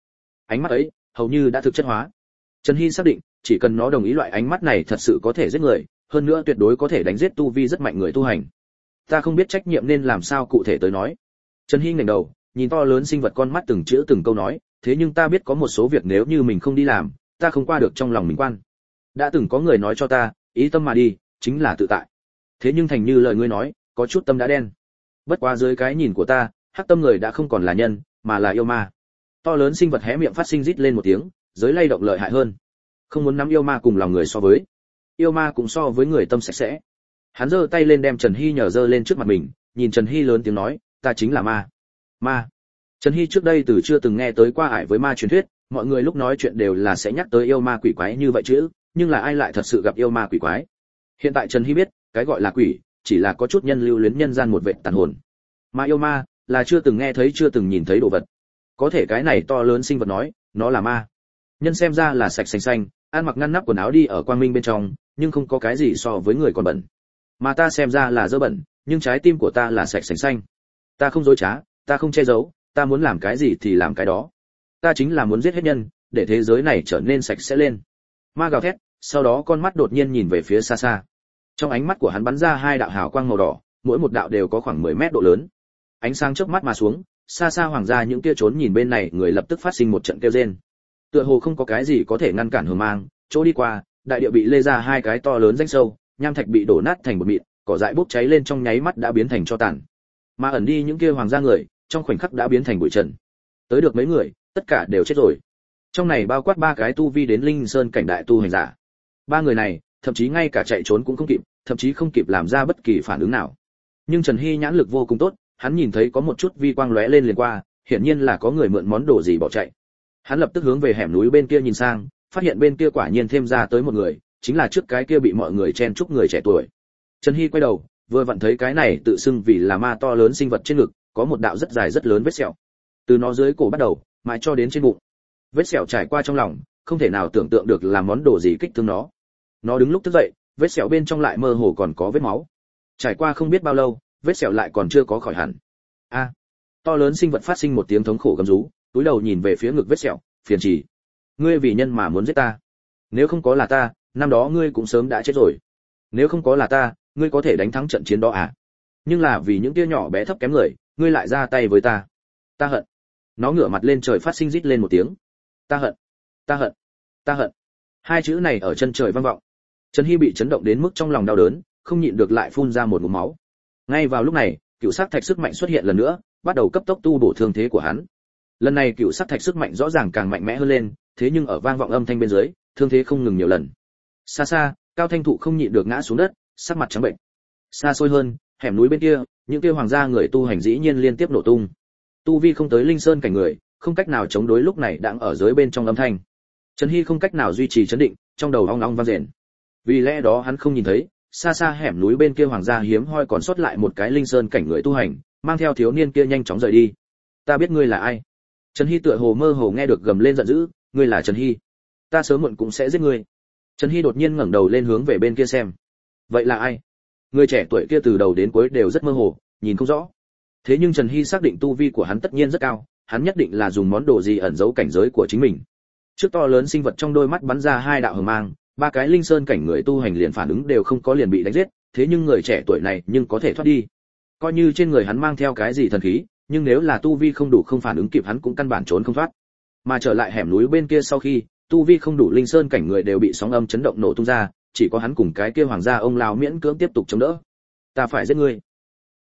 Ánh mắt ấy hầu như đã thực chất hóa. Trần Hy xác định, chỉ cần nó đồng ý loại ánh mắt này thật sự có thể giết người, hơn nữa tuyệt đối có thể đánh giết tu vi rất mạnh người tu hành. Ta không biết trách nhiệm nên làm sao cụ thể tới nói. Trần Hy ngẩng đầu, nhìn to lớn sinh vật con mắt từng chữ từng câu nói, thế nhưng ta biết có một số việc nếu như mình không đi làm, ta không qua được trong lòng mình quan. Đã từng có người nói cho ta, ý tâm mà đi, chính là tự tại. Thế nhưng thành như lời ngươi nói, có chút tâm đã đen. Bất quá dưới cái nhìn của ta, hắc tâm người đã không còn là nhân, mà là yêu ma. To lớn sinh vật hé miệng phát sinh rít lên một tiếng, giới lay động lợi hại hơn. Không muốn nắm yêu ma cùng lòng người so với. Yêu ma cũng so với người tâm sạch sẽ. Hắn giơ tay lên đem Trần Hy nhờ giơ lên trước mặt mình, nhìn Trần Hy lớn tiếng nói, ta chính là ma. Ma. Trần Hy trước đây từ chưa từng nghe tới qua ải với ma truyền thuyết, mọi người lúc nói chuyện đều là sẽ nhắc tới yêu ma quỷ quái như vậy chứ, nhưng là ai lại thật sự gặp yêu ma quỷ quái. Hiện tại Trần Hy biết, cái gọi là quỷ, chỉ là có chút nhân lưu luyến nhân gian một vệt tàn hồn. Mà yêu ma, là chưa từng nghe thấy chưa từng nhìn thấy đồ vật. Có thể cái này to lớn sinh vật nói, nó là ma. Nhân xem ra là sạch xanh xanh, ăn mặc ngăn nắp quần áo đi ở quang minh bên trong, nhưng không có cái gì so với người còn bẩn. Mà ta xem ra là dơ bẩn, nhưng trái tim của ta là sạch sành xanh. Ta không dối trá, ta không che giấu, ta muốn làm cái gì thì làm cái đó. Ta chính là muốn giết hết nhân, để thế giới này trở nên sạch sẽ lên. Ma gào thét, sau đó con mắt đột nhiên nhìn về phía xa xa. Trong ánh mắt của hắn bắn ra hai đạo hào quang màu đỏ, mỗi một đạo đều có khoảng mười mét độ lớn. Ánh sáng chớp mắt mà xuống, xa xa hoàng gia những kia trốn nhìn bên này người lập tức phát sinh một trận kêu rên. Tựa hồ không có cái gì có thể ngăn cản hờ mang, chỗ đi qua, đại địa bị lê ra hai cái to lớn rãnh sâu, nham thạch bị đổ nát thành bột mịn, cỏ dại bốc cháy lên trong nháy mắt đã biến thành tro tàn. Mà ẩn đi những kia hoàng gia người, trong khoảnh khắc đã biến thành bụi trần. Tới được mấy người, tất cả đều chết rồi. Trong này bao quát ba cái tu vi đến linh sơn cảnh đại tu hành giả. Ba người này, thậm chí ngay cả chạy trốn cũng không kịp, thậm chí không kịp làm ra bất kỳ phản ứng nào. Nhưng Trần Hy nhãn lực vô cùng tốt, hắn nhìn thấy có một chút vi quang lóe lên liền qua, hiển nhiên là có người mượn món đồ gì bỏ chạy. Hắn lập tức hướng về hẻm núi bên kia nhìn sang, phát hiện bên kia quả nhiên thêm ra tới một người, chính là trước cái kia bị mọi người chen chúc người trẻ tuổi. Trần Hy quay đầu, vừa vặn thấy cái này tự xưng vì là ma to lớn sinh vật trên ngực, có một đạo rất dài rất lớn vết sẹo. Từ nó dưới cổ bắt đầu, mãi cho đến trên bụng. Vết sẹo trải qua trong lòng, không thể nào tưởng tượng được là món đồ gì kích thương nó. Nó đứng lúc thức dậy, vết sẹo bên trong lại mơ hồ còn có vết máu. Trải qua không biết bao lâu, vết sẹo lại còn chưa có khỏi hẳn. A! To lớn sinh vật phát sinh một tiếng thống khổ gầm rú, túi đầu nhìn về phía ngực vết sẹo, phiền trì. Ngươi vì nhân mà muốn giết ta. Nếu không có là ta, năm đó ngươi cũng sớm đã chết rồi. Nếu không có là ta, ngươi có thể đánh thắng trận chiến đó à? Nhưng là vì những tia nhỏ bé thấp kém người, ngươi lại ra tay với ta. Ta hận. Nó ngửa mặt lên trời phát sinh rít lên một tiếng. Ta hận. Ta hận. Ta hận. Hai chữ này ở chân trời vang vọng. Trần Hy bị chấn động đến mức trong lòng đau đớn, không nhịn được lại phun ra một ngụm máu. Ngay vào lúc này, cựu sắc thạch sức mạnh xuất hiện lần nữa, bắt đầu cấp tốc tu bổ thương thế của hắn. Lần này cựu sắc thạch sức mạnh rõ ràng càng mạnh mẽ hơn lên, thế nhưng ở vang vọng âm thanh bên dưới, thương thế không ngừng nhiều lần. Xa xa, Cao Thanh Thụ không nhịn được ngã xuống đất, sắc mặt trắng bệnh. Xa xôi hơn, hẻm núi bên kia, những kia hoàng gia người tu hành dĩ nhiên liên tiếp nổ tung. Tu vi không tới linh sơn cảnh người, không cách nào chống đối lúc này đang ở dưới bên trong âm thanh. Trần Hy không cách nào duy trì chấn định, trong đầu ong ong vang rền. Vì lẽ đó hắn không nhìn thấy, xa xa hẻm núi bên kia hoàng gia hiếm hoi còn sót lại một cái linh sơn cảnh người tu hành, mang theo thiếu niên kia nhanh chóng rời đi. Ta biết ngươi là ai. Trần Hy tựa hồ mơ hồ nghe được gầm lên giận dữ, ngươi là Trần Hy. Ta sớm muộn cũng sẽ giết ngươi. Trần Hy đột nhiên ngẩng đầu lên hướng về bên kia xem. Vậy là ai? Người trẻ tuổi kia từ đầu đến cuối đều rất mơ hồ, nhìn không rõ. Thế nhưng Trần Hy xác định tu vi của hắn tất nhiên rất cao, hắn nhất định là dùng món đồ gì ẩn giấu cảnh giới của chính mình. Trước to lớn sinh vật trong đôi mắt bắn ra hai đạo hờ mang, ba cái linh sơn cảnh người tu hành liền phản ứng đều không có liền bị đánh giết, thế nhưng người trẻ tuổi này nhưng có thể thoát đi. Coi như trên người hắn mang theo cái gì thần khí, nhưng nếu là tu vi không đủ không phản ứng kịp hắn cũng căn bản trốn không thoát. Mà trở lại hẻm núi bên kia sau khi, tu vi không đủ linh sơn cảnh người đều bị sóng âm chấn động nổ tung ra, chỉ có hắn cùng cái kia hoàng gia ông lão miễn cưỡng tiếp tục chống đỡ. Ta phải giết ngươi.